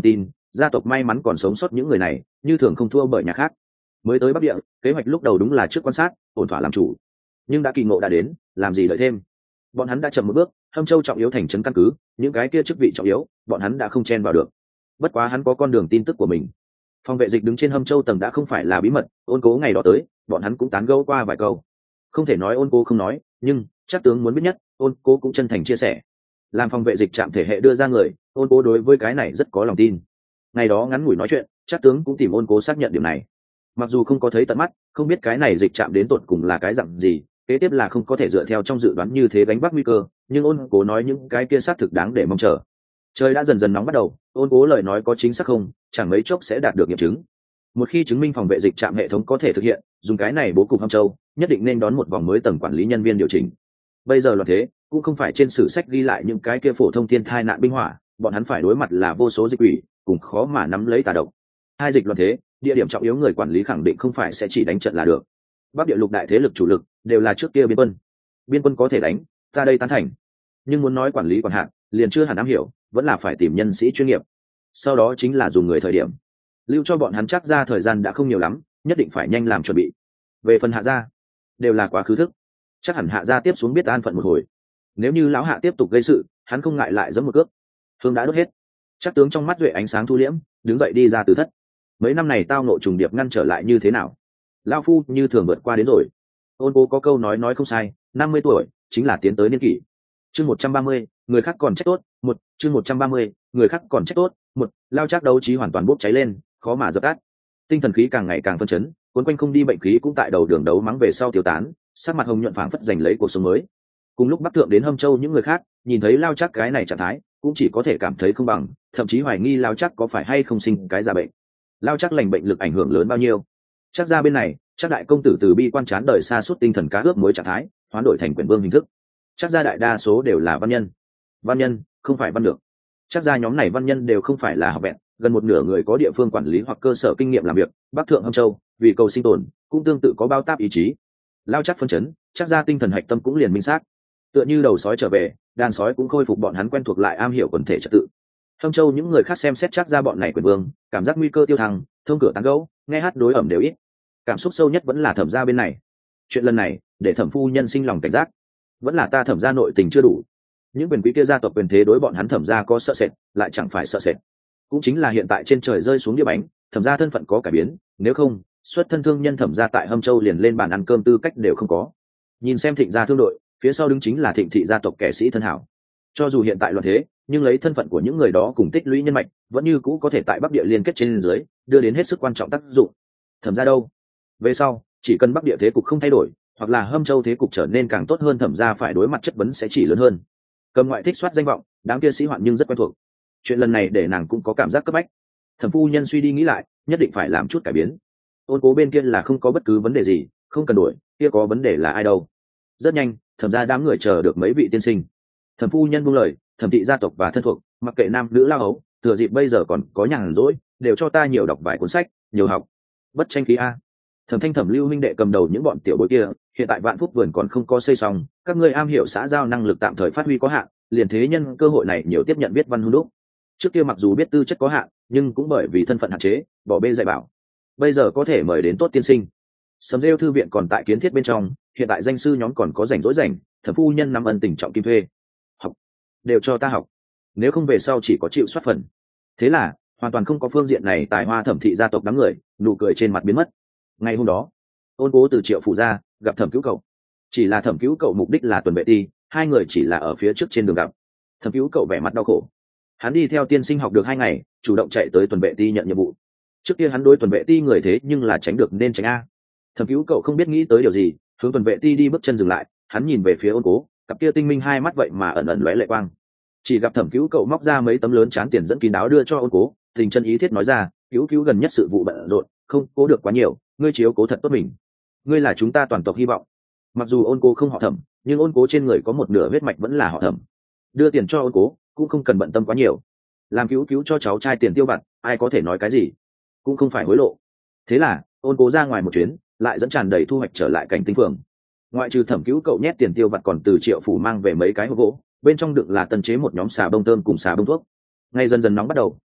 gia tộc may mắn còn sống sót những người này như thường không thua bởi nhà khác. Mới tới Bắc Địa, kế hoạch lúc đầu đúng là trước quan sát ổn thỏa làm chủ, nhưng đã kỳ ngộ đã đến, làm gì đợi thêm. Bọn hắn đã chậm một bước, Hâm Châu trọng yếu thành trấn căn cứ, những cái kia chức vị trọng yếu bọn hắn đã không chen vào được. Bất quá hắn có con đường tin tức của mình. Phòng vệ dịch đứng trên Hâm Châu tầng đã không phải là bí mật, Ôn Cố ngày đó tới bọn hắn cũng tán gẫu qua vài câu. Không thể nói Ôn Cố không nói, nhưng chắc tướng muốn biết nhất, Ôn Cố cũng chân thành chia sẻ. Làm phòng vệ dịch trạm thể hệ đưa ra người, Ôn Cố đối với cái này rất có lòng tin. Ngày đó ngắn ngủi nói chuyện, chắc tướng cũng tìm Ôn Cố xác nhận điểm này. Mặc dù không có thấy tận mắt, không biết cái này dịch trạm đến tột cùng là cái dạng gì, kế tiếp là không có thể dựa theo trong dự đoán như thế gánh vác nguy cơ, nhưng Ôn Cố nói những cái kia xác thực đáng để mong chờ. Trời đã dần dần nóng bắt đầu, Ôn Cố lời nói có chính xác không, chẳng mấy chốc sẽ đạt được nghiệm chứng. Một khi chứng minh phòng vệ dịch trạm hệ thống có thể thực hiện, dùng cái này bố cục Hâm Châu, nhất định nên đón một vòng mới tầng quản lý nhân viên điều chỉnh. Bây giờ loạn thế, cũng không phải trên sử sách ghi lại những cái kia phổ thông thiên thai nạn binh hỏa, bọn hắn phải đối mặt là vô số dịch quỷ, cùng khó mà nắm lấy tà độc. Hai dịch loạn thế, địa điểm trọng yếu người quản lý khẳng định không phải sẽ chỉ đánh trận là được. Bắc địa lục đại thế lực chủ lực đều là trước kia biên quân có thể đánh, ta đây tán thành. Nhưng muốn nói quản lý quản hạt, liền chưa hẳn am hiểu, vẫn là phải tìm nhân sĩ chuyên nghiệp. Sau đó chính là dùng người thời điểm, lưu cho bọn hắn chắc ra thời gian đã không nhiều lắm, nhất định phải nhanh làm chuẩn bị. Về phần Hạ gia, đều là quá khứ thức, chắc hẳn Hạ gia tiếp xuống biết an phận một hồi. Nếu như lão Hạ tiếp tục gây sự, hắn không ngại lại giẫm một cước. Hương đã đốt hết, chắc tướng trong mắt duệ ánh sáng thu liễm, đứng dậy đi ra từ thất. Mấy năm này tao nộ trùng điệp ngăn trở lại như thế nào, lão phu như thường vượt qua đến rồi. Ôn Cố có câu nói không sai, 50 tuổi chính là tiến tới niên kỷ. Chương 130, người khác còn trách tốt, chương 130, người khác còn trách tốt, lao chắc đấu trí hoàn toàn bốc cháy lên, khó mà dập tắt. Tinh thần khí càng ngày càng phân chấn, cuốn quanh không đi bệnh khí cũng tại đầu đường đấu mắng về sau tiêu tán, sắc mặt hồng nhuận phảng phất giành lấy cuộc sống mới. Cùng lúc Bắc thượng đến Hâm Châu những người khác nhìn thấy lao chắc cái này trạng thái, cũng chỉ có thể cảm thấy không bằng, thậm chí hoài nghi lao chắc có phải hay không sinh cái ra bệnh. Lao chắc lành bệnh lực ảnh hưởng lớn bao nhiêu? Chắc ra bên này, chắc đại công tử từ bi quan chán đời xa suốt tinh thần cá ướp mối trạng thái, hoán đổi thành quyền vương hình thức. Chắc ra đại đa số đều là văn nhân không phải văn được. Chắc ra nhóm này văn nhân đều không phải là học vẹn, gần một nửa người có địa phương quản lý hoặc cơ sở kinh nghiệm làm việc. Bắc thượng Hâm Châu vì cầu sinh tồn cũng tương tự có bao táp ý chí. Lao chắc phân chấn, chắc ra tinh thần hạch tâm cũng liền minh xác, tựa như đầu sói trở về, đàn sói cũng khôi phục bọn hắn quen thuộc lại am hiểu quần thể trật tự. Hâm Châu những người khác xem xét chắc ra bọn này quyền vương, cảm giác nguy cơ tiêu thăng, thông cửa tán gẫu, nghe hát đối ẩm đều ít. Cảm xúc sâu nhất vẫn là Thẩm gia bên này. Chuyện lần này để Thẩm phu nhân sinh lòng cảnh giác, vẫn là ta Thẩm gia nội tình chưa đủ. Những quyền quý kia gia tộc quyền thế đối bọn hắn Thẩm gia có sợ sệt, lại chẳng phải sợ sệt. Cũng chính là hiện tại trên trời rơi xuống đĩa bánh, Thẩm gia thân phận có cải biến, nếu không, xuất thân thương nhân Thẩm gia tại Hâm Châu liền lên bàn ăn cơm tư cách đều không có. Nhìn xem Thịnh gia thương đội, phía sau đứng chính là Thịnh thị gia tộc kẻ sĩ thân hảo. Cho dù hiện tại loạn thế, nhưng lấy thân phận của những người đó cùng tích lũy nhân mạch, vẫn như cũ có thể tại Bắc địa liên kết trên dưới, đưa đến hết sức quan trọng tác dụng. Thẩm gia đâu? Về sau, chỉ cần Bắc địa thế cục không thay đổi, hoặc là Hâm Châu thế cục trở nên càng tốt hơn, Thẩm gia phải đối mặt chất vấn sẽ chỉ lớn hơn. Cầm ngoại thích soát danh vọng, đám kia sĩ hoạn nhưng rất quen thuộc. Chuyện lần này để nàng cũng có cảm giác cấp bách. Thẩm phu nhân suy đi nghĩ lại, nhất định phải làm chút cải biến. Ôn Cố bên kia là không có bất cứ vấn đề gì, không cần đổi, kia có vấn đề là ai đâu. Rất nhanh, Thẩm gia đám người chờ được mấy vị tiên sinh. Thẩm phu nhân buông lời, Thẩm thị gia tộc và thân thuộc, mặc kệ nam nữ lao ấu, thừa dịp bây giờ còn có nhàn rỗi, đều cho ta nhiều đọc vài cuốn sách, nhiều học. Bất tranh khí a. Thẩm Thanh Thẩm Lưu minh đệ cầm đầu những bọn tiểu bối kia, hiện tại Vạn Phúc vườn còn không có xây xong, các ngươi am hiểu xã giao năng lực tạm thời phát huy có hạn, liền thế nhân cơ hội này nhiều tiếp nhận viết văn hung đúc. Trước kia mặc dù biết tư chất có hạn, nhưng cũng bởi vì thân phận hạn chế, bỏ bê dạy bảo. Bây giờ có thể mời đến tốt tiên sinh. Sầm Rêu thư viện còn tại kiến thiết bên trong, hiện tại danh sư nhóm còn có rảnh rỗi rảnh, Thẩm phu nhân nắm ân tình trọng kim thuê. Học, đều cho ta học, nếu không về sau chỉ có chịu soát phần. Thế là, hoàn toàn không có phương diện này tài hoa Thẩm thị gia tộc đám người, nụ cười trên mặt biến mất. Ngày hôm đó, Ôn Cố từ Triệu phủ ra, gặp Thẩm Cứu Cậu. Chỉ là Thẩm Cứu Cậu mục đích là tuần vệ ti, hai người chỉ là ở phía trước trên đường gặp. Thẩm Cứu Cậu vẻ mặt đau khổ. Hắn đi theo tiên sinh học được 2 ngày, chủ động chạy tới tuần vệ ti nhận nhiệm vụ. Trước kia hắn đối tuần vệ ti người thế nhưng là tránh được nên tránh a. Thẩm Cứu Cậu không biết nghĩ tới điều gì, hướng tuần vệ ti đi bước chân dừng lại, hắn nhìn về phía Ôn Cố, cặp kia tinh minh hai mắt vậy mà ẩn ẩn lóe lệ quang. Chỉ gặp Thẩm Cứu Cậu móc ra mấy tấm lớn trán tiền dẫn kín đáo đưa cho Ôn Cố, tình chân ý thiết nói ra, Cứu gần nhất sự vụ bận rộn, không cố được quá nhiều, ngươi chiếu cố thật tốt mình, ngươi là chúng ta toàn tộc hy vọng. Mặc dù Ôn Cố không họ Thẩm, nhưng Ôn Cố trên người có một nửa huyết mạch vẫn là họ Thẩm. Đưa tiền cho Ôn Cố cũng không cần bận tâm quá nhiều, làm Cứu cho cháu trai tiền tiêu vặt, ai có thể nói cái gì, cũng không phải hối lộ. Thế là Ôn Cố ra ngoài một chuyến, lại dẫn tràn đầy thu hoạch trở lại Cảnh Tinh phường. Ngoại trừ Thẩm Cứu Cậu nhét tiền tiêu vặt, còn từ Triệu phủ mang về mấy cái hộp gỗ, bên trong đựng là tân chế một nhóm xà bông thơm cùng xà bông thuốc. Ngay dần dần nóng bắt đầu,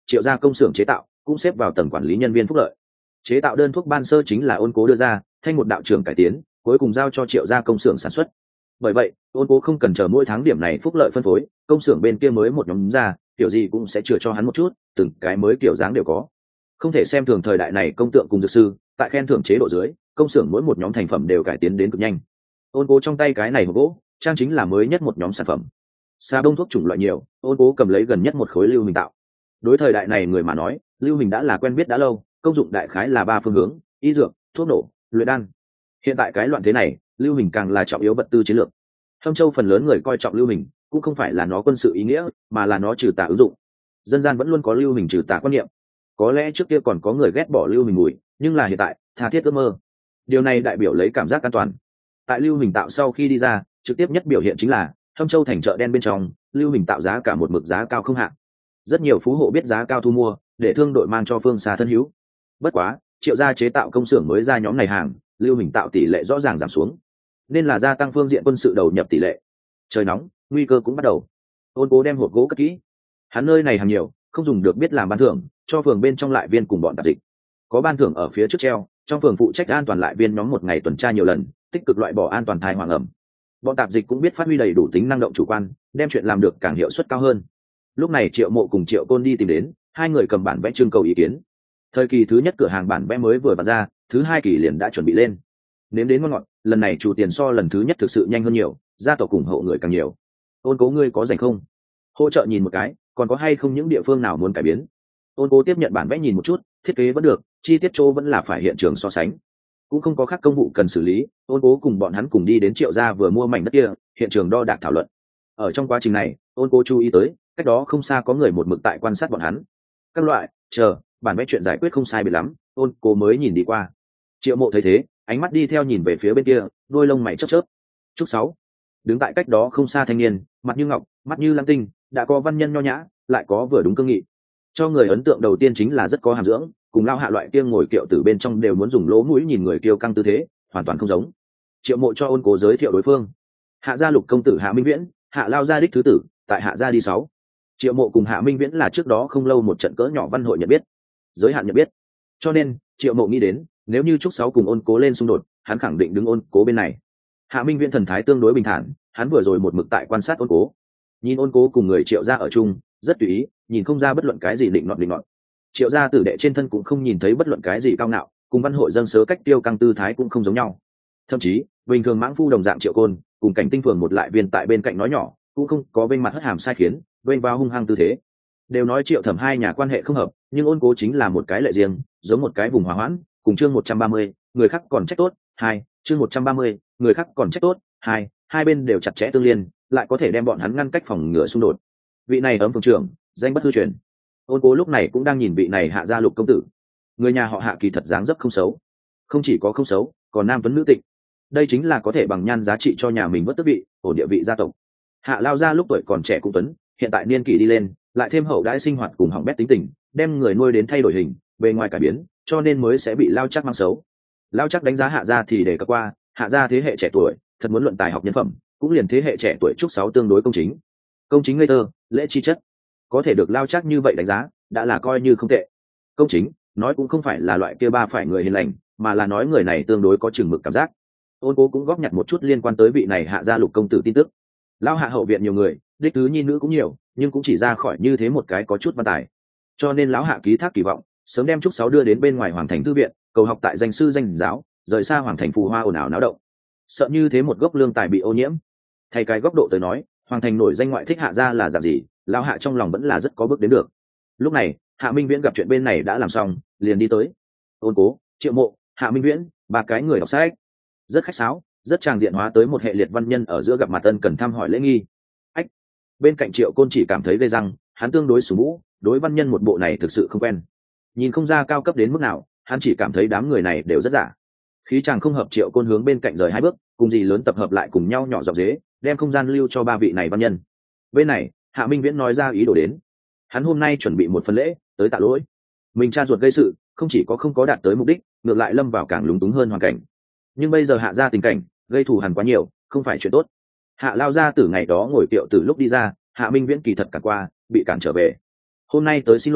triệu gia công xưởng chế tạo cũng xếp vào tầng quản lý nhân viên phúc lợi. Chế tạo đơn thuốc ban sơ chính là Ôn Cố đưa ra, thanh một đạo trưởng cải tiến, cuối cùng giao cho triệu gia công xưởng sản xuất. Bởi vậy Ôn Cố không cần chờ mỗi tháng điểm này phúc lợi phân phối, công xưởng bên kia mới một nhóm ra, kiểu gì cũng sẽ chừa cho hắn một chút, từng cái mới kiểu dáng đều có. Không thể xem thường thời đại này công tượng cùng dược sư, tại khen thưởng chế độ dưới, công xưởng mỗi một nhóm thành phẩm đều cải tiến đến cực nhanh. Ôn Cố trong tay cái này hộp gỗ trang chính là mới nhất một nhóm sản phẩm. Xà bông thuốc chủng loại nhiều, Ôn Cố cầm lấy gần nhất một khối lưu hình tạo. Đối thời đại này người mà nói, lưu hình đã là quen biết đã lâu, công dụng đại khái là 3 phương hướng: y dược, thuốc nổ, luyện đan. Hiện tại cái loạn thế này, lưu hình càng là trọng yếu vật tư chiến lược. Thâm Châu phần lớn người coi trọng lưu hình, cũng không phải là nó quân sự ý nghĩa, mà là nó trừ tà ứng dụng. Dân gian vẫn luôn có lưu hình trừ tà quan niệm. Có lẽ trước kia còn có người ghét bỏ lưu hình mùi, nhưng là hiện tại tha thiết ước mơ. Điều này đại biểu lấy cảm giác an toàn. Tại lưu hình tạo sau khi đi ra, trực tiếp nhất biểu hiện chính là Thâm Châu thành chợ đen bên trong, lưu hình tạo giá cả một mực giá cao không hạn. Rất nhiều phú hộ biết giá cao thu mua, để thương đội mang cho phương xa thân hữu. Bất quá triệu gia chế tạo công xưởng mới ra nhóm này hàng, lưu hình tạo tỷ lệ rõ ràng giảm xuống, nên là gia tăng phương diện quân sự đầu nhập tỷ lệ. Trời nóng, nguy cơ cũng bắt đầu. Ôn Cố đem hộp gỗ cất kỹ. Hắn nơi này hàng nhiều, không dùng được biết làm ban thưởng, cho phường bên trong lại viên cùng bọn tạp dịch. Có ban thưởng ở phía trước treo, trong phường phụ trách an toàn lại viên nhóm một ngày tuần tra nhiều lần, tích cực loại bỏ an toàn thai hoàng ẩm. Bọn tạp dịch cũng biết phát huy đầy đủ tính năng động chủ quan, đem chuyện làm được càng hiệu suất cao hơn. Lúc này Triệu Mộ cùng Triệu Côn đi tìm đến, hai người cầm bản vẽ trưng cầu ý kiến. Thời kỳ thứ nhất cửa hàng bản vẽ mới vừa vặn ra, thứ hai kỳ liền đã chuẩn bị lên. Nếm đến ngon ngọt, lần này chủ tiền so lần thứ nhất thực sự nhanh hơn nhiều, gia tộc ủng hộ người càng nhiều. Ôn Cố ngươi có rảnh không? Hỗ trợ nhìn một cái, còn có hay không những địa phương nào muốn cải biến? Ôn Cố tiếp nhận bản vẽ nhìn một chút, thiết kế vẫn được, chi tiết chỗ vẫn là phải hiện trường so sánh. Cũng không có khác công vụ cần xử lý, Ôn Cố cùng bọn hắn cùng đi đến Triệu gia vừa mua mảnh đất kia, hiện trường đo đạc thảo luận. Ở trong quá trình này, Ôn Cố chú ý tới, cách đó không xa có người một mực tại quan sát bọn hắn. Các loại, chờ, bản vẽ chuyện giải quyết không sai biệt lắm, Ôn Cố mới nhìn đi qua. Triệu Mộ thấy thế, ánh mắt đi theo nhìn về phía bên kia, đôi lông mày chớp chớp. Trúc Sáu đứng tại cách đó không xa thanh niên, mặt như ngọc, mắt như lam tinh, đã có văn nhân nho nhã, lại có vừa đúng cương nghị. Cho người ấn tượng đầu tiên chính là rất có hàm dưỡng, cùng lao hạ loại kia ngồi kiệu từ bên trong đều muốn dùng lỗ mũi nhìn người kiêu căng tư thế, hoàn toàn không giống. Triệu Mộ cho Ôn Cố giới thiệu đối phương. Hạ gia Lục công tử Hạ Minh Viễn, Hạ lao gia đích thứ tử, tại Hạ gia đi 6. Triệu Mộ cùng Hạ Minh Viễn là trước đó không lâu một trận cỡ nhỏ văn hội nhận biết, giới hạn nhận biết. Cho nên Triệu Mộ nghĩ đến, nếu như Trúc Sáu cùng Ôn Cố lên xung đột, hắn khẳng định đứng Ôn Cố bên này. Hạ Minh Viễn thần thái tương đối bình thản, hắn vừa rồi một mực tại quan sát Ôn Cố, nhìn Ôn Cố cùng người Triệu gia ở chung rất tùy ý, nhìn không ra bất luận cái gì định nọt. Triệu gia tử đệ trên thân cũng không nhìn thấy bất luận cái gì cao ngạo, cùng văn hội dâng sớ cách tiêu căng tư thái cũng không giống nhau. Thậm chí bình thường mãng phu đồng dạng Triệu Côn cùng Cảnh Tinh phường một lại viên tại bên cạnh nói nhỏ, cũng không có bên mặt hất hàm sai khiến, bên vào hung hăng tư thế. Đều nói Triệu Thẩm hai nhà quan hệ không hợp, nhưng Ôn Cố chính là một cái lệ riêng, giống một cái vùng hòa hoãn. Cùng chương 130, người khác còn trách tốt, 2, chương 130, người khác còn trách tốt, 2, hai bên đều chặt chẽ tương liên, lại có thể đem bọn hắn ngăn cách phòng ngừa xung đột. Vị này ấm phường trưởng, danh bất hư truyền. Ôn Cố lúc này cũng đang nhìn vị này Hạ gia Lục công tử. Người nhà họ Hạ kỳ thật dáng dấp không xấu, không chỉ có không xấu, còn nam tuấn nữ tịnh. Đây chính là có thể bằng nhan giá trị cho nhà mình vớt tước vị, ổn địa vị gia tộc. Hạ lao gia lúc tuổi còn trẻ cũng tuấn, hiện tại niên kỷ đi lên, lại thêm hậu đãi sinh hoạt cùng hỏng bét tính tình, đem người nuôi đến thay đổi hình, bề ngoài cải biến, cho nên mới sẽ bị lao chắc mang xấu. Lao chắc đánh giá Hạ gia thì để cập qua, Hạ gia thế hệ trẻ tuổi, thật muốn luận tài học nhân phẩm, cũng liền thế hệ trẻ tuổi Trúc Sáu tương đối công chính ngây thơ, lễ chi chất, có thể được lao chắc như vậy đánh giá, đã là coi như không tệ. Công chính, nói cũng không phải là loại kia ba phải người hiền lành, mà là nói người này tương đối có chừng mực cảm giác. Ôn Cố cũng góp nhặt một chút liên quan tới vị này Hạ gia Lục công tử tin tức. Lao Hạ hậu viện nhiều người, đích thứ nhi nữ cũng nhiều, nhưng cũng chỉ ra khỏi như thế một cái có chút văn tài. Cho nên lão Hạ ký thác kỳ vọng, sớm đem Trúc Sáu đưa đến bên ngoài Hoàng thành thư viện, cầu học tại danh sư danh giáo, rời xa Hoàng thành phù hoa ồn ào náo động. Sợ như thế một gốc lương tài bị ô nhiễm. Thay cái góc độ tới nói, Hoàng thành nổi danh ngoại thích Hạ gia là dạng gì, lão Hạ trong lòng vẫn là rất có bước đến được. Lúc này Hạ Minh Viễn gặp chuyện bên này đã làm xong, liền đi tới. Ôn Cố, Triệu Mộ, Hạ Minh Viễn, ba cái người đọc sách, rất khách sáo, rất tràng diện hóa tới một hệ liệt văn nhân ở giữa gặp mặt tân cần thăm hỏi lễ nghi. Ách, bên cạnh Triệu Côn chỉ cảm thấy gây răng, hắn tương đối sủ mũ, đối văn nhân một bộ này thực sự không quen, nhìn không ra cao cấp đến mức nào, hắn chỉ cảm thấy đám người này đều rất giả. Khí chàng không hợp, Triệu Côn hướng bên cạnh rời 2 bước, cùng gì lớn tập hợp lại cùng nhau nhỏ giọng dế, đem không gian lưu cho 3 vị này văn nhân. Bên này Hạ Minh Viễn nói ra ý đồ đến, hắn hôm nay chuẩn bị một phần lễ tới tạ lỗi. Mình cha ruột gây sự, không chỉ có không có đạt tới mục đích, ngược lại lâm vào càng lúng túng hơn hoàn cảnh. Nhưng bây giờ Hạ gia tình cảnh gây thù hằn quá nhiều, không phải chuyện tốt. Hạ lao gia từ ngày đó ngồi kiệu từ lúc đi ra, Hạ Minh Viễn kỳ thật cả qua bị cản trở về. Hôm nay tới xin lỗi,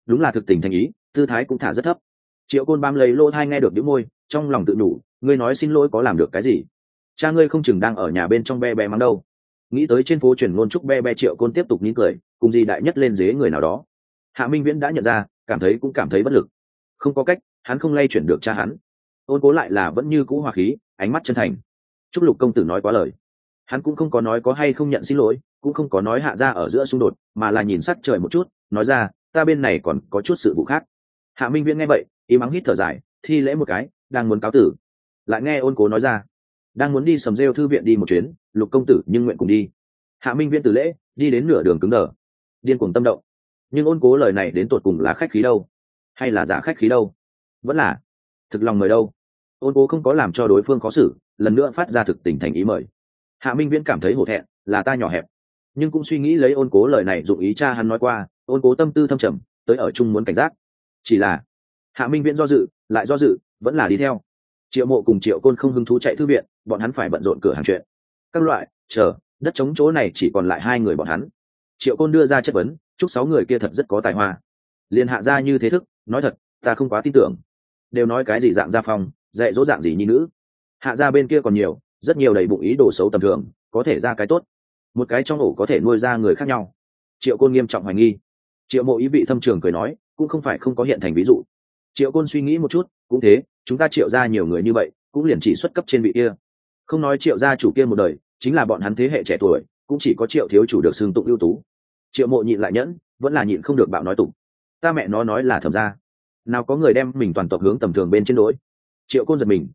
đúng là thực tình thành ý, tư thái cũng thả rất thấp. Triệu Côn bám lấy lỗ tai nghe được đĩu môi, trong lòng tự nhủ, ngươi nói xin lỗi có làm được cái gì? Cha ngươi không chừng đang ở nhà bên trong be be mắng đâu. Nghĩ tới trên phố truyền ngôn chúc be be, Triệu Côn tiếp tục nín cười, cùng gì đại nhất lên dế người nào đó. Hạ Minh Viễn đã nhận ra, cảm thấy bất lực. Không có cách, hắn không lay chuyển được cha hắn. Ôn Cố lại là vẫn như cũ hòa khí, ánh mắt chân thành. Chúc Lục công tử nói quá lời. Hắn cũng không có nói có hay không nhận xin lỗi, cũng không có nói Hạ gia ở giữa xung đột, mà là nhìn sắc trời một chút, nói ra, ta bên này còn có chút sự vụ khác. Hạ Minh Viễn nghe vậy, ý mắng hít thở dài, thi lễ một cái, đang muốn cáo tử. Lại nghe Ôn Cố nói ra, đang muốn đi Sầm Rêu thư viện đi một chuyến, Lục công tử nhưng nguyện cùng đi. Hạ Minh Viễn từ lễ, đi đến nửa đường cứng đờ, điên cuồng tâm động. Nhưng Ôn Cố lời này đến tột cùng là khách khí đâu, hay là giả khách khí đâu, vẫn là thực lòng mời đâu. Ôn Cố không có làm cho đối phương khó xử, lần nữa phát ra thực tình thành ý mời. Hạ Minh Viễn cảm thấy hổ thẹn, là ta nhỏ hẹp, nhưng cũng suy nghĩ lấy Ôn Cố lời này dụng ý cha hắn nói qua, Ôn Cố tâm tư thâm trầm, tới ở chung muốn cảnh giác. Chỉ là Hạ Minh Viễn do dự, lại do dự, vẫn là đi theo. Triệu Mộ cùng Triệu Côn không hứng thú chạy thư viện, bọn hắn phải bận rộn cửa hàng chuyện các loại, chờ đất trống chỗ này chỉ còn lại hai người bọn hắn. Triệu Côn đưa ra chất vấn, chúc 6 người kia thật rất có tài hoa. Liên Hạ gia như thế thức, nói thật, ta không quá tin tưởng. Đều nói cái gì dạng gia phong, dạy dỗ dạng gì nhi nữ. Hạ gia bên kia còn nhiều, rất nhiều đầy bụng ý đồ xấu tầm thường, có thể ra cái tốt. Một cái trong ổ có thể nuôi ra người khác nhau. Triệu Côn nghiêm trọng hoài nghi. Triệu Mộ ý vị thâm trường cười nói, cũng không phải không có hiện thành ví dụ. Triệu Côn suy nghĩ một chút, cũng thế, chúng ta Triệu gia nhiều người như vậy, cũng liền chỉ xuất cấp trên vị kia. Không nói Triệu gia chủ kia một đời, chính là bọn hắn thế hệ trẻ tuổi, cũng chỉ có Triệu thiếu chủ được xưng tụng ưu tú. Triệu Mộ nhịn lại nhẫn, vẫn là nhịn không được bạo nói tụng. Ta mẹ nó nói là Thẩm gia, nào có người đem mình toàn tộc hướng tầm thường bên trên đối. Triệu Côn giật mình,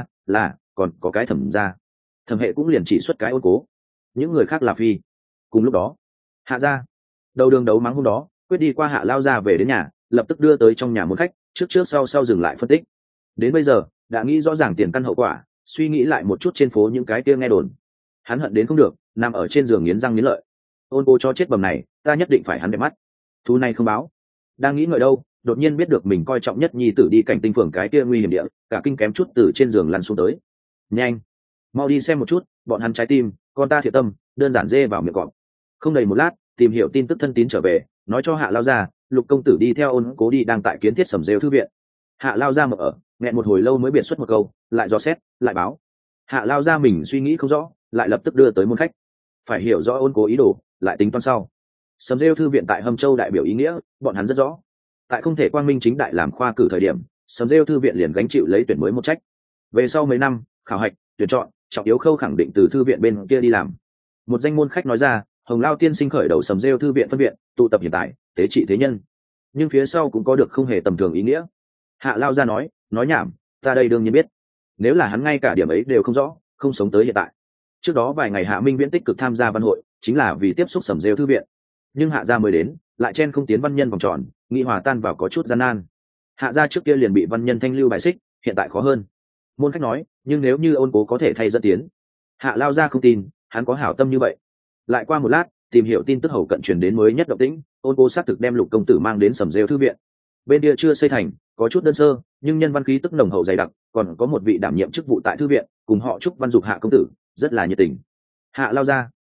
là còn có cái Thẩm gia, Thẩm hệ cũng liền chỉ xuất cái Ôn Cố, những người khác là phi. Cùng lúc đó, Hạ gia đầu đường đấu mắng hôm đó, quyết đi qua Hạ lao ra về đến nhà, lập tức đưa tới trong nhà môn khách, trước sau dừng lại phân tích. Đến bây giờ đã nghĩ rõ ràng tiền căn hậu quả, suy nghĩ lại một chút trên phố những cái kia nghe đồn, hắn hận đến không được, nằm ở trên giường nghiến răng nghiến lợi. Ôn Cố cho chết bầm này, ta nhất định phải hắn đẹp mắt, thú này không báo. Đang nghĩ ngợi đâu, đột nhiên biết được mình coi trọng nhất nhi tử đi cảnh tinh phường cái kia nguy hiểm địa, cả kinh kém chút từ trên giường lăn xuống tới. Nhanh, mau đi xem một chút, bọn hắn trái tim, con ta thiệt tâm, đơn giản dê vào miệng cọp. Không đầy một lát, tìm hiểu tin tức thân tín trở về, nói cho Hạ lao ra, Lục công tử đi theo Ôn Cố đi đang tại kiến thiết Sầm Rêu thư viện. Hạ lao ra mở ở, nghẹn một hồi lâu mới biệt xuất một câu, lại dò xét, lại báo. Hạ lao ra mình suy nghĩ không rõ, lại lập tức đưa tới môn khách. Phải hiểu rõ Ôn Cố ý đồ, lại tính toán sau. Sầm Rêu thư viện tại Hâm Châu đại biểu ý nghĩa, bọn hắn rất rõ. Tại không thể quang minh chính đại làm khoa cử thời điểm, Sầm Rêu thư viện liền gánh chịu lấy tuyển mới một trách. Về sau mấy năm, khảo hạch, tuyển chọn, trọng yếu khâu khẳng định từ thư viện bên kia đi làm. Một danh môn khách nói ra, Hồng Lao tiên sinh khởi đầu Sầm Rêu thư viện phân viện, tụ tập hiện tại, tế trị thế nhân. Nhưng phía sau cũng có được không hề tầm thường ý nghĩa. Hạ lao ra nói nhảm, ta đây đương nhiên biết. Nếu là hắn ngay cả điểm ấy đều không rõ, không sống tới hiện tại. Trước đó vài ngày Hạ Minh Viễn tích cực tham gia văn hội, chính là vì tiếp xúc Sầm Rêu thư viện. Nhưng Hạ gia mới đến, lại chen không tiến văn nhân vòng tròn, nghị hòa tan vào có chút gian nan. Hạ gia trước kia liền bị văn nhân thanh lưu bài xích, hiện tại khó hơn. Môn khách nói, nhưng nếu như Ôn Cố có thể thay dẫn tiến. Hạ lao ra không tin, hắn có hảo tâm như vậy. Lại qua một lát, tìm hiểu tin tức hậu cận truyền đến mới nhất động tĩnh, Ôn Cố xác thực đem Lục công tử mang đến Sầm Rêu thư viện. Bên kia chưa xây thành, có chút đơn sơ, nhưng nhân văn khí tức nồng hậu dày đặc, còn có một vị đảm nhiệm chức vụ tại thư viện, cùng họ Trúc Văn Dục Hạ công tử, rất là nhiệt tình. Hạ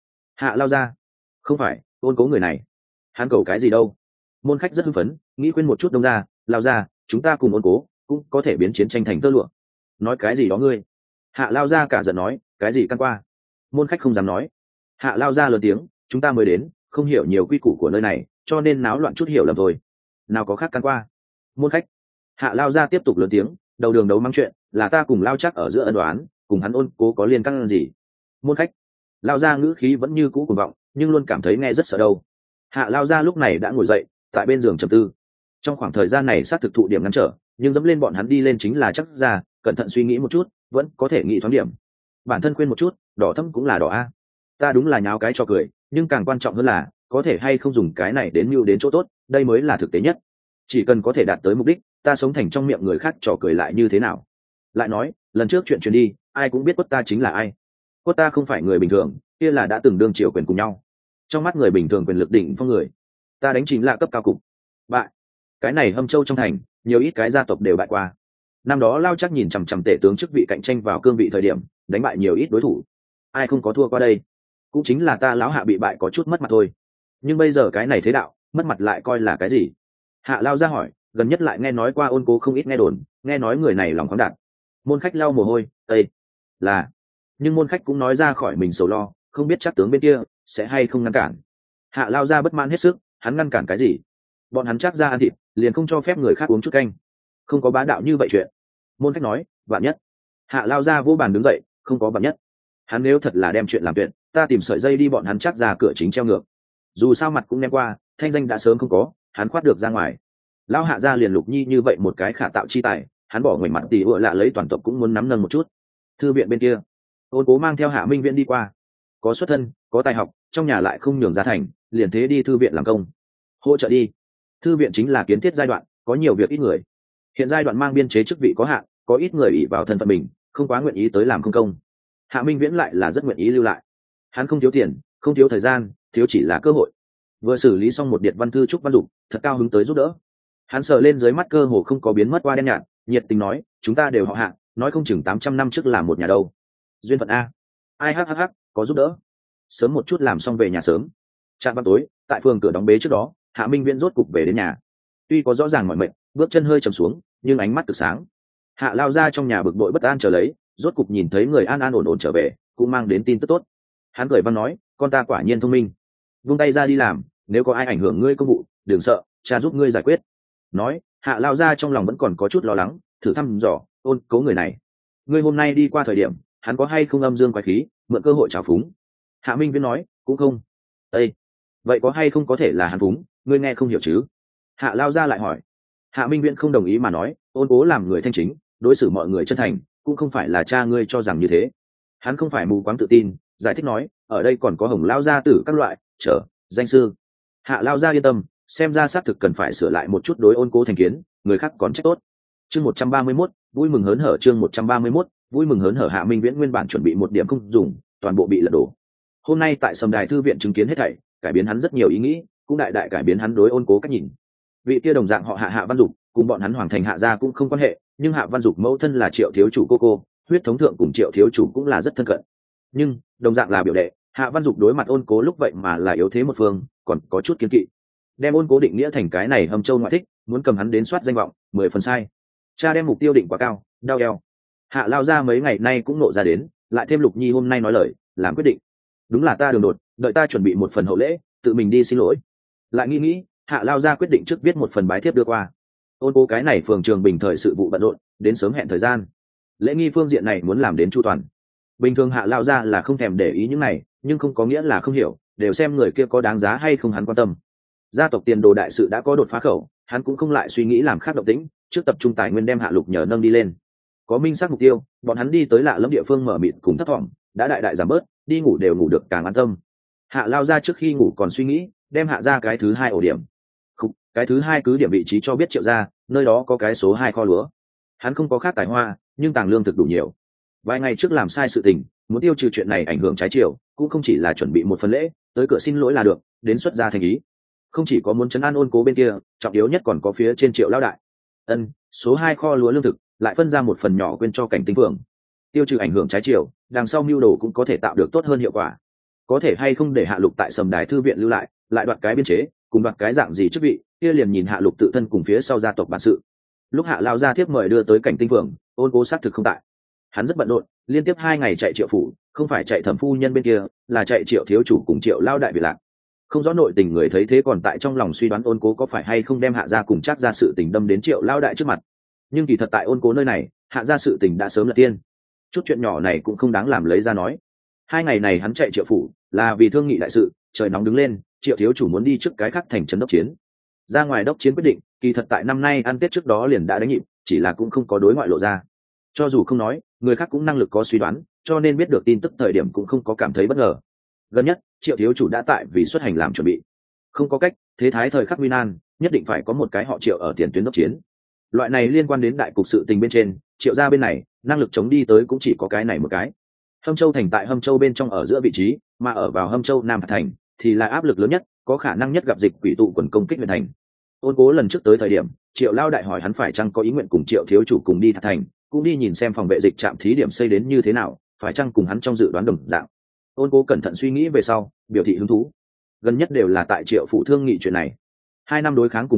lao ra, không phải Ôn Cố người này, hắn cầu cái gì đâu. Môn khách rất hưng phấn, nghĩ khuyên một chút đông ra, lao ra, chúng ta cùng Ôn Cố cũng có thể biến chiến tranh thành tơ lụa. Nói cái gì đó ngươi. Hạ lao ra cả giận nói, cái gì căn qua. Môn khách không dám nói. Hạ lao ra lớn tiếng, chúng ta mới đến, không hiểu nhiều quy củ của nơi này, cho nên náo loạn chút hiểu lầm thôi. Nào có khác căn qua. Môn khách. Hạ lao ra tiếp tục lớn tiếng, đầu đường đấu mắng chuyện, là ta cùng lao chắc ở giữa ân đoán, cùng hắn Ôn Cố có liên căn gì. Môn khách. Lao ra ngữ khí vẫn như cũ cuồng vọng, nhưng luôn cảm thấy nghe rất sợ đâu. Hạ lao ra lúc này đã ngồi dậy, tại bên giường trầm tư. Trong khoảng thời gian này sát thực thụ điểm ngăn trở, nhưng dẫm lên bọn hắn đi lên chính là chắc ra, cẩn thận suy nghĩ một chút, vẫn có thể nghĩ thoáng điểm. Bản thân khuyên một chút, đỏ thâm cũng là đỏ a. Ta đúng là nháo cái cho cười, nhưng càng quan trọng hơn là có thể hay không dùng cái này đến mưu đến chỗ tốt, đây mới là thực tế nhất. Chỉ cần có thể đạt tới mục đích, ta sống thành trong miệng người khác trò cười lại như thế nào. Lại nói, lần trước chuyện truyền đi, ai cũng biết quất ta chính là ai. Quất ta không phải người bình thường, kia là đã từng đương triều quyền cùng nhau. Trong mắt người bình thường quyền lực đỉnh phong người, ta đánh chính là cấp cao cục. Bại. Cái này Hâm Châu trong thành, nhiều ít cái gia tộc đều bại qua. Năm đó Lao chắc nhìn chằm chằm tể tướng chức vị cạnh tranh vào cương vị thời điểm, đánh bại nhiều ít đối thủ. Ai không có thua qua đây? Cũng chính là ta lão Hạ bị bại có chút mất mặt thôi. Nhưng bây giờ cái này thế đạo, mất mặt lại coi là cái gì? Hạ lao ra hỏi, gần nhất lại nghe nói qua ôn cố không ít nghe đồn, nghe nói người này lòng khoáng đạt. Môn khách lau mồ hôi, ây, là, nhưng môn khách cũng nói ra khỏi mình sầu lo, không biết chắc tướng bên kia sẽ hay không ngăn cản. Hạ lao ra bất mãn hết sức, hắn ngăn cản cái gì? Bọn hắn chắc ra ăn thịt, liền không cho phép người khác uống chút canh, không có bá đạo như vậy chuyện. Môn khách nói, vạn nhất. Hạ lao ra vô bàn đứng dậy, không có vạn nhất. Hắn nếu thật là đem chuyện làm tuyệt, ta tìm sợi dây đi bọn hắn chắc ra cửa chính treo ngược. Dù sao mặt cũng đem qua, thanh danh đã sớm không có, hắn khoát được ra ngoài. Lão Hạ gia liền Lục Nhi như vậy một cái khả tạo chi tài, hắn bỏ ngoảnh mặt tỉ ựa lạ lấy toàn tộc cũng muốn nắm nâng một chút. Thư viện bên kia, ôn cố mang theo Hạ Minh Viễn đi qua, có xuất thân, có tài học, trong nhà lại không nhường gia thành, liền thế đi thư viện làm công, hỗ trợ đi. Thư viện chính là kiến thiết giai đoạn, có nhiều việc ít người. Hiện giai đoạn mang biên chế chức vị có hạn, có ít người ỷ vào thân phận mình, không quá nguyện ý tới làm công. Hạ Minh Viễn lại là rất nguyện ý lưu lại. Hắn không thiếu tiền, không thiếu thời gian, thiếu chỉ là cơ hội. Vừa xử lý xong một điện văn thư trúc văn dục, thật cao hứng tới giúp đỡ. Hắn sờ lên dưới mắt cơ hồ không có biến mất qua đen nhạt, nhiệt tình nói, chúng ta đều họ Hạ, nói không chừng 800 năm trước làm một nhà đâu. Duyên phận a. Ai hắc, có giúp đỡ. Sớm một chút làm xong về nhà sớm. Trạm vào tối, tại phường cửa đóng bế trước đó, Hạ Minh Viễn rốt cục về đến nhà. Tuy có rõ ràng mỏi mệt, bước chân hơi trầm xuống, nhưng ánh mắt cực sáng. Hạ lao ra trong nhà bực bội bất an chờ lấy, rốt cục nhìn thấy người an an ổn ổn trở về, cũng mang đến tin tức tốt. Hắn cười văn nói, con ta quả nhiên thông minh. Vung tay ra đi làm, nếu có ai ảnh hưởng ngươi công vụ, đừng sợ, cha giúp ngươi giải quyết. Nói, Hạ lao ra trong lòng vẫn còn có chút lo lắng, thử thăm dò, ôn cố người này. Ngươi hôm nay đi qua thời điểm, hắn có hay không âm dương quái khí, mượn cơ hội trào phúng? Hạ Minh Viễn nói, cũng không. Ê, vậy có hay không có thể là hắn phúng, ngươi nghe không hiểu chứ? Hạ lao ra lại hỏi. Hạ Minh Viễn không đồng ý mà nói, ôn cố làm người thanh chính, đối xử mọi người chân thành, cũng không phải là cha ngươi cho rằng như thế. Hắn không phải mù quáng tự tin, giải thích nói, ở đây còn có Hồng lao gia tử các loại trở danh sư. Hạ lao gia yên tâm, xem ra xác thực cần phải sửa lại một chút đối ôn cố thành kiến, người khác còn trách tốt. Chương 131, vui mừng hớn hở. Chương 131, vui mừng hớn hở. Hạ Minh Viễn nguyên bản chuẩn bị một điểm không dùng, toàn bộ bị lật đổ. Hôm nay tại Sầm Đài thư viện chứng kiến hết thảy, cải biến hắn rất nhiều ý nghĩ, cũng đại đại cải biến hắn đối ôn cố cách nhìn. Vị kia đồng dạng họ Hạ, Hạ Văn Dục, cùng bọn hắn Hoàng Thành Hạ gia cũng không quan hệ, nhưng Hạ Văn Dục mẫu thân là Triệu thiếu chủ cô, huyết thống thượng cùng Triệu thiếu chủ cũng là rất thân cận. Nhưng đồng dạng là biểu đệ, Hạ Văn Dục đối mặt ôn cố lúc vậy mà là yếu thế một phương, còn có chút kiên kỵ. Đem ôn cố định nghĩa thành cái này hâm châu ngoại thích, muốn cầm hắn đến soát danh vọng, 10 phần sai. Cha đem mục tiêu định quá cao, đau eo. Hạ lao ra mấy ngày nay cũng nộ ra đến, lại thêm Lục Nhi hôm nay nói lời, làm quyết định. Đúng là ta đường đột, đợi ta chuẩn bị một phần hậu lễ, tự mình đi xin lỗi. Lại nghĩ, Hạ lao ra quyết định trước viết một phần bái thiếp đưa qua. Ôn cố cái này phường trường bình thời sự vụ bận rộn, đến sớm hẹn thời gian. Lễ nghi phương diện này muốn làm đến chu toàn. Bình thường Hạ lao ra là không thèm để ý những này, nhưng không có nghĩa là không hiểu, đều xem người kia có đáng giá hay không hắn quan tâm. Gia tộc tiền đồ đại sự đã có đột phá khẩu, hắn cũng không lại suy nghĩ làm khác động tĩnh, trước tập trung tài nguyên đem Hạ Lục nhờ nâng đi lên. Có minh xác mục tiêu, bọn hắn đi tới lạ lẫm địa phương mở mịt cùng thấp thỏm, đã đại đại giảm bớt, đi ngủ đều ngủ được càng an tâm. Hạ lao ra trước khi ngủ còn suy nghĩ, đem Hạ ra cái thứ 2 ổ điểm. Không, cái thứ 2 cứ điểm vị trí cho biết Triệu ra, nơi đó có cái số 2 kho lúa. Hắn không có khác tài hoa, nhưng tàng lương thực đủ nhiều. Vài ngày trước làm sai sự tình, muốn tiêu trừ chuyện này ảnh hưởng trái chiều, cũng không chỉ là chuẩn bị một phần lễ, tới cửa xin lỗi là được, đến xuất ra thành ý. Không chỉ có muốn trấn an ôn cố bên kia, trọng yếu nhất còn có phía trên Triệu lao đại. Số 2 kho lúa lương thực, lại phân ra một phần nhỏ quên cho cảnh tinh phường. Tiêu trừ ảnh hưởng trái chiều, đằng sau mưu đồ cũng có thể tạo được tốt hơn hiệu quả. Có thể hay không để Hạ Lục tại Sầm Đài thư viện lưu lại, lại đoạt cái biên chế, cùng đoạt cái dạng gì chức vị, kia liền nhìn Hạ Lục tự thân cùng phía sau gia tộc bản sự. Lúc Hạ lao ra thiếp mời đưa tới cảnh tinh phường, ôn cố xác thực không tại. Hắn rất bận rộn, liên tiếp 2 ngày chạy Triệu phủ, không phải chạy Thẩm phu nhân bên kia, là chạy Triệu thiếu chủ cùng Triệu lao đại bị lạc. Không rõ nội tình người thấy thế còn tại trong lòng suy đoán ôn cố có phải hay không đem Hạ gia cùng chắc ra sự tình đâm đến Triệu lao đại trước mặt. Nhưng kỳ thật tại ôn cố nơi này, Hạ gia sự tình đã sớm là tiên. Chút chuyện nhỏ này cũng không đáng làm lấy ra nói. 2 ngày này hắn chạy Triệu phủ là vì thương nghị đại sự, trời nóng đứng lên, Triệu thiếu chủ muốn đi trước cái khác thành trấn đốc chiến. Ra ngoài đốc chiến quyết định, kỳ thật tại năm nay ăn Tết trước đó liền đã đánh nhịp, chỉ là cũng không có đối ngoại lộ ra. Cho dù không nói, người khác cũng năng lực có suy đoán, cho nên biết được tin tức thời điểm cũng không có cảm thấy bất ngờ. Gần nhất, Triệu thiếu chủ đã tại vì xuất hành làm chuẩn bị. Không có cách, thế thái thời khắc nguy nan, nhất định phải có một cái họ Triệu ở tiền tuyến đốc chiến. Loại này liên quan đến đại cục sự tình bên trên, Triệu gia bên này, năng lực chống đi tới cũng chỉ có cái này một cái. Hâm Châu thành tại Hâm Châu bên trong ở giữa vị trí, mà ở vào Hâm Châu Nam thành thì là áp lực lớn nhất, có khả năng nhất gặp dịch quỷ tụ quần công kích huyện thành. Ôn cố lần trước tới thời điểm, Triệu lao đại hỏi hắn phải chăng có ý nguyện cùng Triệu thiếu chủ cùng đi Thạch thành, cũng đi nhìn xem phòng vệ dịch trạm thí điểm xây đến như thế nào, phải chăng cùng hắn trong dự đoán đồng dạng. Ôn cố cẩn thận suy nghĩ về sau, biểu thị hứng thú. Gần nhất đều là tại Triệu phủ thương nghị chuyện này. 2 năm đối kháng cùng quan chắc,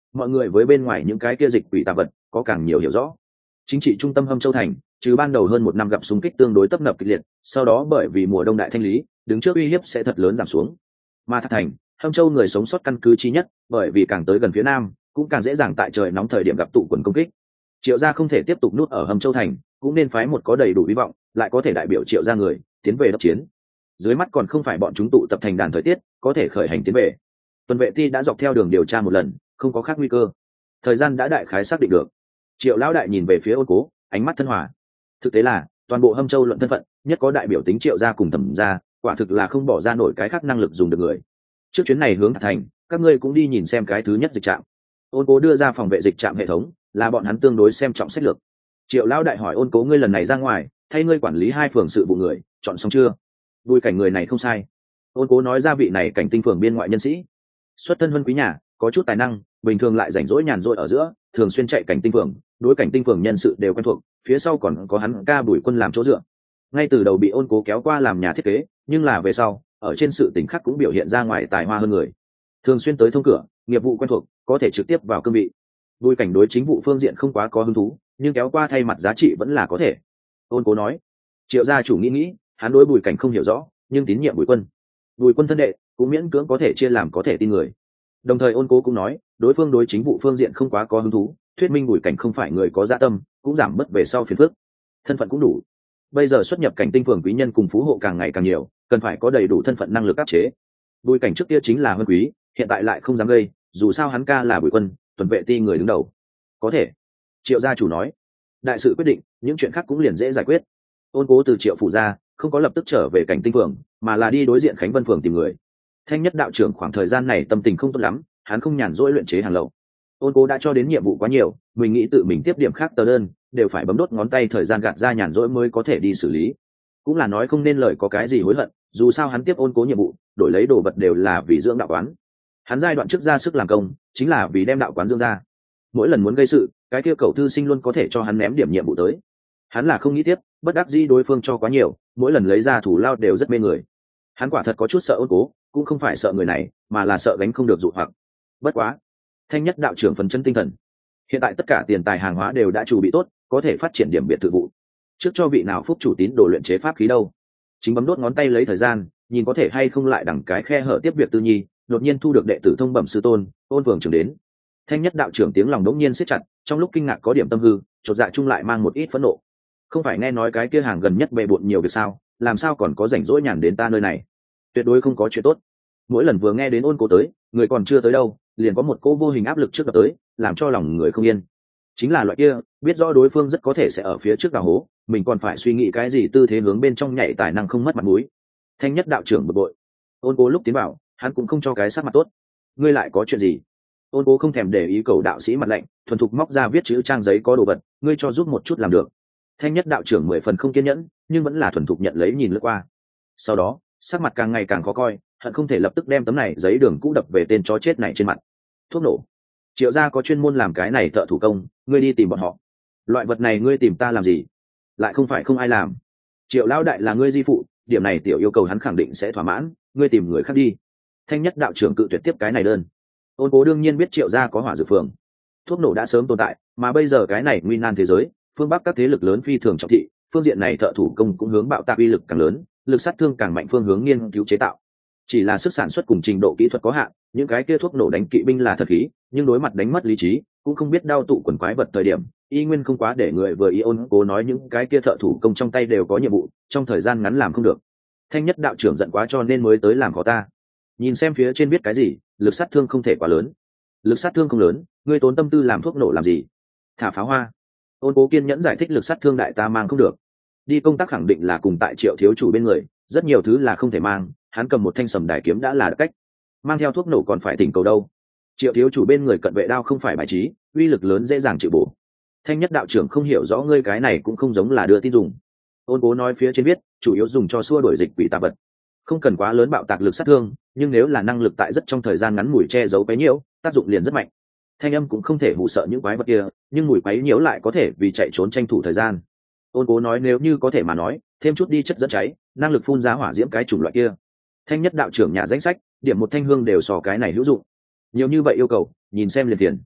mọi người với bên ngoài những cái kia dịch quỷ tà vật có càng nhiều hiểu rõ. Chính trị trung tâm Hâm Châu thành, trừ ban đầu hơn một năm gặp xung kích tương đối tấp nập kịch liệt, sau đó bởi vì mùa đông đại thanh lý, đứng trước uy hiếp sẽ thật lớn giảm xuống. Mà Thạch thành, Hâm Châu người sống sót căn cứ chi nhất, bởi vì càng tới gần phía nam, cũng càng dễ dàng tại trời nóng thời điểm gặp tụ quần công kích. Triệu gia không thể tiếp tục nuốt ở Hâm Châu thành, cũng nên phái một có đầy đủ hy vọng, lại có thể đại biểu Triệu gia người tiến về đốc chiến. Dưới mắt còn không phải bọn chúng tụ tập thành đàn thời tiết, có thể khởi hành tiến về. Tuần vệ ti đã dọc theo đường điều tra một lần, không có khác nguy cơ. Thời gian đã đại khái xác định được. Triệu lão đại nhìn về phía Ôn Cố, ánh mắt thân hòa. Thực tế là toàn bộ Hâm Châu luận thân phận, nhất có đại biểu tính Triệu gia cùng Thẩm gia, quả thực là không bỏ ra nổi cái khác năng lực dùng được người. Trước chuyến này hướng Thạch thành, các ngươi cũng đi nhìn xem cái thứ nhất dịch trạm. Ôn Cố đưa ra phòng vệ dịch trạm hệ thống, là bọn hắn tương đối xem trọng sách lược. Triệu lão đại hỏi Ôn Cố, ngươi lần này ra ngoài, thay ngươi quản lý 2 phường sự vụ người, chọn xong chưa? Bùi Cảnh người này không sai. Ôn Cố nói ra vị này Cảnh Tinh phường biên ngoại nhân sĩ, xuất thân huân quý nhà, có chút tài năng, bình thường lại rảnh rỗi nhàn rỗi ở giữa, thường xuyên chạy Cảnh Tinh phường, đối Cảnh Tinh phường nhân sự đều quen thuộc, phía sau còn có hắn ca Bùi Quân làm chỗ dựa. Ngay từ đầu bị Ôn Cố kéo qua làm nhà thiết kế, nhưng là về sau, ở trên sự tình khác cũng biểu hiện ra ngoài tài hoa hơn người. Thường xuyên tới thông cửa, nghiệp vụ quen thuộc, có thể trực tiếp vào cương vị. Bùi Cảnh đối chính vụ phương diện không quá có hứng thú, nhưng kéo qua thay mặt giá trị vẫn là có thể. Ôn Cố nói. Triệu gia chủ nghĩ, hắn đối Bùi Cảnh không hiểu rõ, nhưng tín nhiệm Bùi Quân. Bùi Quân thân đệ, cũng miễn cưỡng có thể chia làm có thể tin người. Đồng thời Ôn Cố cũng nói, đối phương đối chính vụ phương diện không quá có hứng thú, thuyết minh Bùi Cảnh không phải người có dạ tâm, cũng giảm bớt về sau phiền phức. Thân phận cũng đủ. Bây giờ xuất nhập Cảnh Tinh phường quý nhân cùng phú hộ càng ngày càng nhiều, cần phải có đầy đủ thân phận năng lực áp chế. Bùi Cảnh trước kia chính là huân quý, hiện tại lại không dám gây, dù sao hắn ca là Bùi Quân, tuần vệ ti người đứng đầu. Có thể. Triệu gia chủ nói. Đại sự quyết định, những chuyện khác cũng liền dễ giải quyết. Ôn Cố từ Triệu phủ ra, không có lập tức trở về Cảnh Tinh phường, mà là đi đối diện Khánh Vân phường tìm người. Thanh Nhất đạo trưởng khoảng thời gian này tâm tình không tốt lắm, hắn không nhàn rỗi luyện chế hàng lậu. Ôn Cố đã cho đến nhiệm vụ quá nhiều, mình nghĩ tự mình tiếp điểm khác tờ đơn, đều phải bấm đốt ngón tay thời gian gạt ra nhàn rỗi mới có thể đi xử lý. Cũng là nói không nên lời có cái gì hối hận, dù sao hắn tiếp Ôn Cố nhiệm vụ, đổi lấy đồ vật đều là vì dưỡng đạo quán. Hắn giai đoạn trước ra sức làm công, chính là vì đem đạo quán dưỡng ra. Mỗi lần muốn gây sự, cái kia cầu thư sinh luôn có thể cho hắn ném điểm nhiệm vụ tới. Hắn là không nghĩ tiếp, bất đắc dĩ đối phương cho quá nhiều, mỗi lần lấy ra thủ lao đều rất mê người. Hắn quả thật có chút sợ Ôn Cố, cũng không phải sợ người này, mà là sợ gánh không được dụ hoặc. Bất quá, Thanh Nhất đạo trưởng phấn chấn tinh thần. Hiện tại tất cả tiền tài hàng hóa đều đã chuẩn bị tốt, có thể phát triển điểm biệt thự vụ. Trước cho vị nào phúc chủ tín đồ luyện chế pháp khí đâu? Chính bấm đốt ngón tay lấy thời gian, nhìn có thể hay không lại đằng cái khe hở tiếp việc tư nhi, đột nhiên thu được đệ tử thông bẩm sư tôn, Ôn phường trưởng đến. Thanh Nhất đạo trưởng tiếng lòng đống nhiên siết chặt, trong lúc kinh ngạc có điểm tâm hư, chột dạ chung lại mang một ít phẫn nộ. Không phải nghe nói cái kia hàng gần nhất bề bộn nhiều việc sao, làm sao còn có rảnh rỗi nhàn đến ta nơi này? Tuyệt đối không có chuyện tốt. Mỗi lần vừa nghe đến Ôn Cố tới, người còn chưa tới đâu, liền có một cỗ vô hình áp lực trước gặp tới, làm cho lòng người không yên. Chính là loại kia, biết rõ đối phương rất có thể sẽ ở phía trước đào hố, mình còn phải suy nghĩ cái gì tư thế hướng bên trong nhảy, tài năng không mất mặt mũi. Thanh Nhất đạo trưởng bực bội. Ôn Cố lúc tiến vào, hắn cũng không cho cái sắc mặt tốt. Ngươi lại có chuyện gì? Ôn Cố không thèm để ý cầu đạo sĩ mặt lạnh, thuần thục móc ra viết chữ trang giấy có đồ vật, ngươi cho giúp một chút làm được. Thanh Nhất đạo trưởng 10 phần không kiên nhẫn, nhưng vẫn là thuần thục nhận lấy nhìn lướt qua. Sau đó, sắc mặt càng ngày càng khó coi, hận không thể lập tức đem tấm này giấy đường cũ đập về tên chó chết này trên mặt. Thuốc nổ. Triệu gia có chuyên môn làm cái này thợ thủ công, ngươi đi tìm bọn họ. Loại vật này ngươi tìm ta làm gì? Lại không phải không ai làm. Triệu lão đại là ngươi di phụ, điểm này tiểu yêu cầu hắn khẳng định sẽ thỏa mãn, ngươi tìm người khác đi. Thanh Nhất đạo trưởng cự tuyệt tiếp cái này đơn. Ôn Cố đương nhiên biết Triệu gia có hỏa dược phường, thuốc nổ đã sớm tồn tại, mà bây giờ cái này nguy nan thế giới, phương Bắc các thế lực lớn phi thường trọng thị, phương diện này thợ thủ công cũng hướng bạo tạc uy lực càng lớn, lực sát thương càng mạnh phương hướng nghiên cứu chế tạo. Chỉ là sức sản xuất cùng trình độ kỹ thuật có hạn, những cái kia thuốc nổ đánh kỵ binh là thật khí, nhưng đối mặt đánh mất lý trí, cũng không biết đao tụ quần quái vật thời điểm, y nguyên không quá để người vừa ý. Ôn Cố nói những cái kia thợ thủ công trong tay đều có nhiệm vụ, trong thời gian ngắn làm không được. Thanh Nhất đạo trưởng giận quá cho nên mới tới làm khó ta. Nhìn xem phía trên biết cái gì, lực sát thương không thể quá lớn. Lực sát thương không lớn, ngươi tốn tâm tư làm thuốc nổ làm gì? Thả pháo hoa. Ôn Cố kiên nhẫn giải thích lực sát thương đại ta mang không được. Đi công tác khẳng định là cùng tại Triệu thiếu chủ bên người, rất nhiều thứ là không thể mang, hắn cầm một thanh sầm đài kiếm đã là cách. Mang theo thuốc nổ còn phải thỉnh cầu đâu? Triệu thiếu chủ bên người cận vệ đao không phải bài trí, uy lực lớn dễ dàng chịu bổ. Thanh Nhất đạo trưởng không hiểu rõ ngươi cái này cũng không giống là đưa tin dùng. Ôn Cố nói phía trên viết, chủ yếu dùng cho xua đuổi dịch quỷ tà vật, không cần quá lớn bạo tạc lực sát thương, nhưng nếu là năng lực tại rất trong thời gian ngắn mùi che giấu quấy nhiễu, tác dụng liền rất mạnh. Thanh âm cũng không thể hù sợ những quái vật kia, nhưng mùi quấy nhiễu lại có thể vì chạy trốn tranh thủ thời gian. Ôn Cố nói nếu như có thể mà nói, thêm chút đi chất dẫn cháy, năng lực phun ra hỏa diễm cái chủng loại kia. Thanh Nhất đạo trưởng nhà danh sách, điểm một thanh hương đều so cái này hữu dụng. Nhiều như vậy yêu cầu, nhìn xem liền tiền.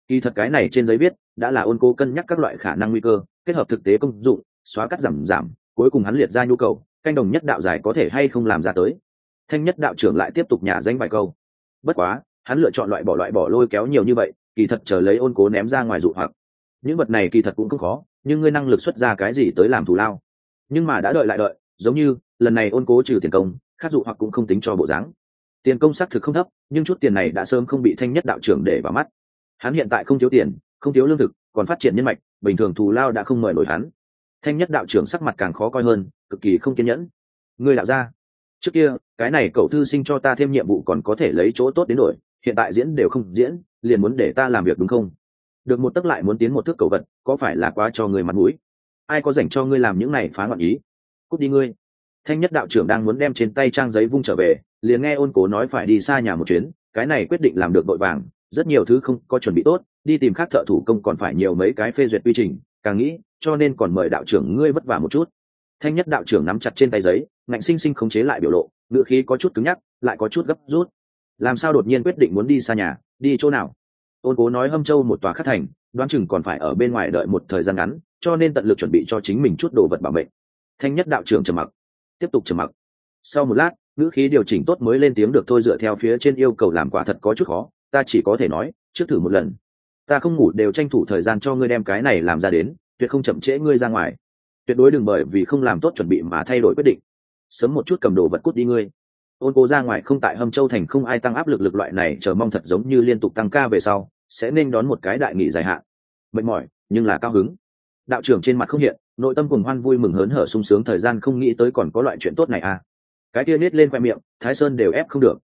Kỳ thật cái này trên giấy viết đã là ôn cố cân nhắc các loại khả năng nguy cơ, kết hợp thực tế công dụng, xóa cắt giảm, cuối cùng hắn liệt ra nhu cầu, canh đồng nhất đạo giải có thể hay không làm ra tới. Thanh nhất đạo trưởng lại tiếp tục nhả danh vài câu. Bất quá, hắn lựa chọn loại bỏ lôi kéo nhiều như vậy, kỳ thật chờ lấy ôn cố ném ra ngoài dụ hoặc. Những vật này kỳ thật cũng không khó, nhưng ngươi năng lực xuất ra cái gì tới làm thù lao. Nhưng mà đã đợi lại đợi, giống như lần này ôn cố trừ tiền công, khác dụ hoặc cũng không tính cho bộ dáng. Tiền công xác thực không thấp, nhưng chút tiền này đã sớm không bị thanh nhất đạo trưởng để vào mắt. Hắn hiện tại không thiếu tiền, không thiếu lương thực, còn phát triển nhân mạch, bình thường thù lao đã không mời nổi hắn. Thanh nhất đạo trưởng sắc mặt càng khó coi hơn, cực kỳ không kiên nhẫn. Ngươi đạo ra, trước kia cái này cậu thư sinh cho ta thêm nhiệm vụ còn có thể lấy chỗ tốt đến đổi, hiện tại diễn đều không diễn, liền muốn để ta làm việc đúng không? Được một tấc lại muốn tiến một thước cầu vật, có phải là quá cho người mặt mũi? Ai có dành cho ngươi làm những này phá loạn ý? Cút đi ngươi! Thanh nhất đạo trưởng đang muốn đem trên tay trang giấy vung trở về, liền nghe ôn cố nói phải đi xa nhà một chuyến, cái này quyết định làm được vội vàng, rất nhiều thứ không có chuẩn bị tốt, đi tìm khác thợ thủ công còn phải nhiều mấy cái phê duyệt quy trình, càng nghĩ cho nên còn mời đạo trưởng ngươi vất vả một chút. Thanh nhất đạo trưởng nắm chặt trên tay giấy, ngạnh sinh sinh khống chế lại biểu lộ, ngữ khí có chút cứng nhắc, lại có chút gấp rút. Làm sao đột nhiên quyết định muốn đi xa nhà, đi chỗ nào? Ôn cố nói Hâm Châu một tòa khắc thành, đoán chừng còn phải ở bên ngoài đợi một thời gian ngắn, cho nên tận lực chuẩn bị cho chính mình chút đồ vật bảo mệnh. Thanh nhất đạo trưởng trầm mặc, tiếp tục trầm mặc. Sau một lát, ngữ khí điều chỉnh tốt mới lên tiếng được thôi, dựa theo phía trên yêu cầu làm quả thật có chút khó, ta chỉ có thể nói trước thử một lần. Ta không ngủ đều tranh thủ thời gian cho ngươi đem cái này làm ra đến, tuyệt không chậm trễ ngươi ra ngoài, tuyệt đối đừng bởi vì không làm tốt chuẩn bị mà thay đổi quyết định. Sớm một chút cầm đồ vật cút đi ngươi. Ôn cố ra ngoài không tại Hâm Châu thành không ai tăng áp lực loại này, chờ mong thật giống như liên tục tăng ca về sau sẽ nên đón một cái đại nghỉ dài hạn. Mệt mỏi nhưng là cao hứng. Đạo trưởng trên mặt không hiện, nội tâm cùng hoan vui mừng hớn hở sung sướng, thời gian không nghĩ tới còn có loại chuyện tốt này à. Cái kia nết lên khoe miệng, Thái Sơn đều ép không được.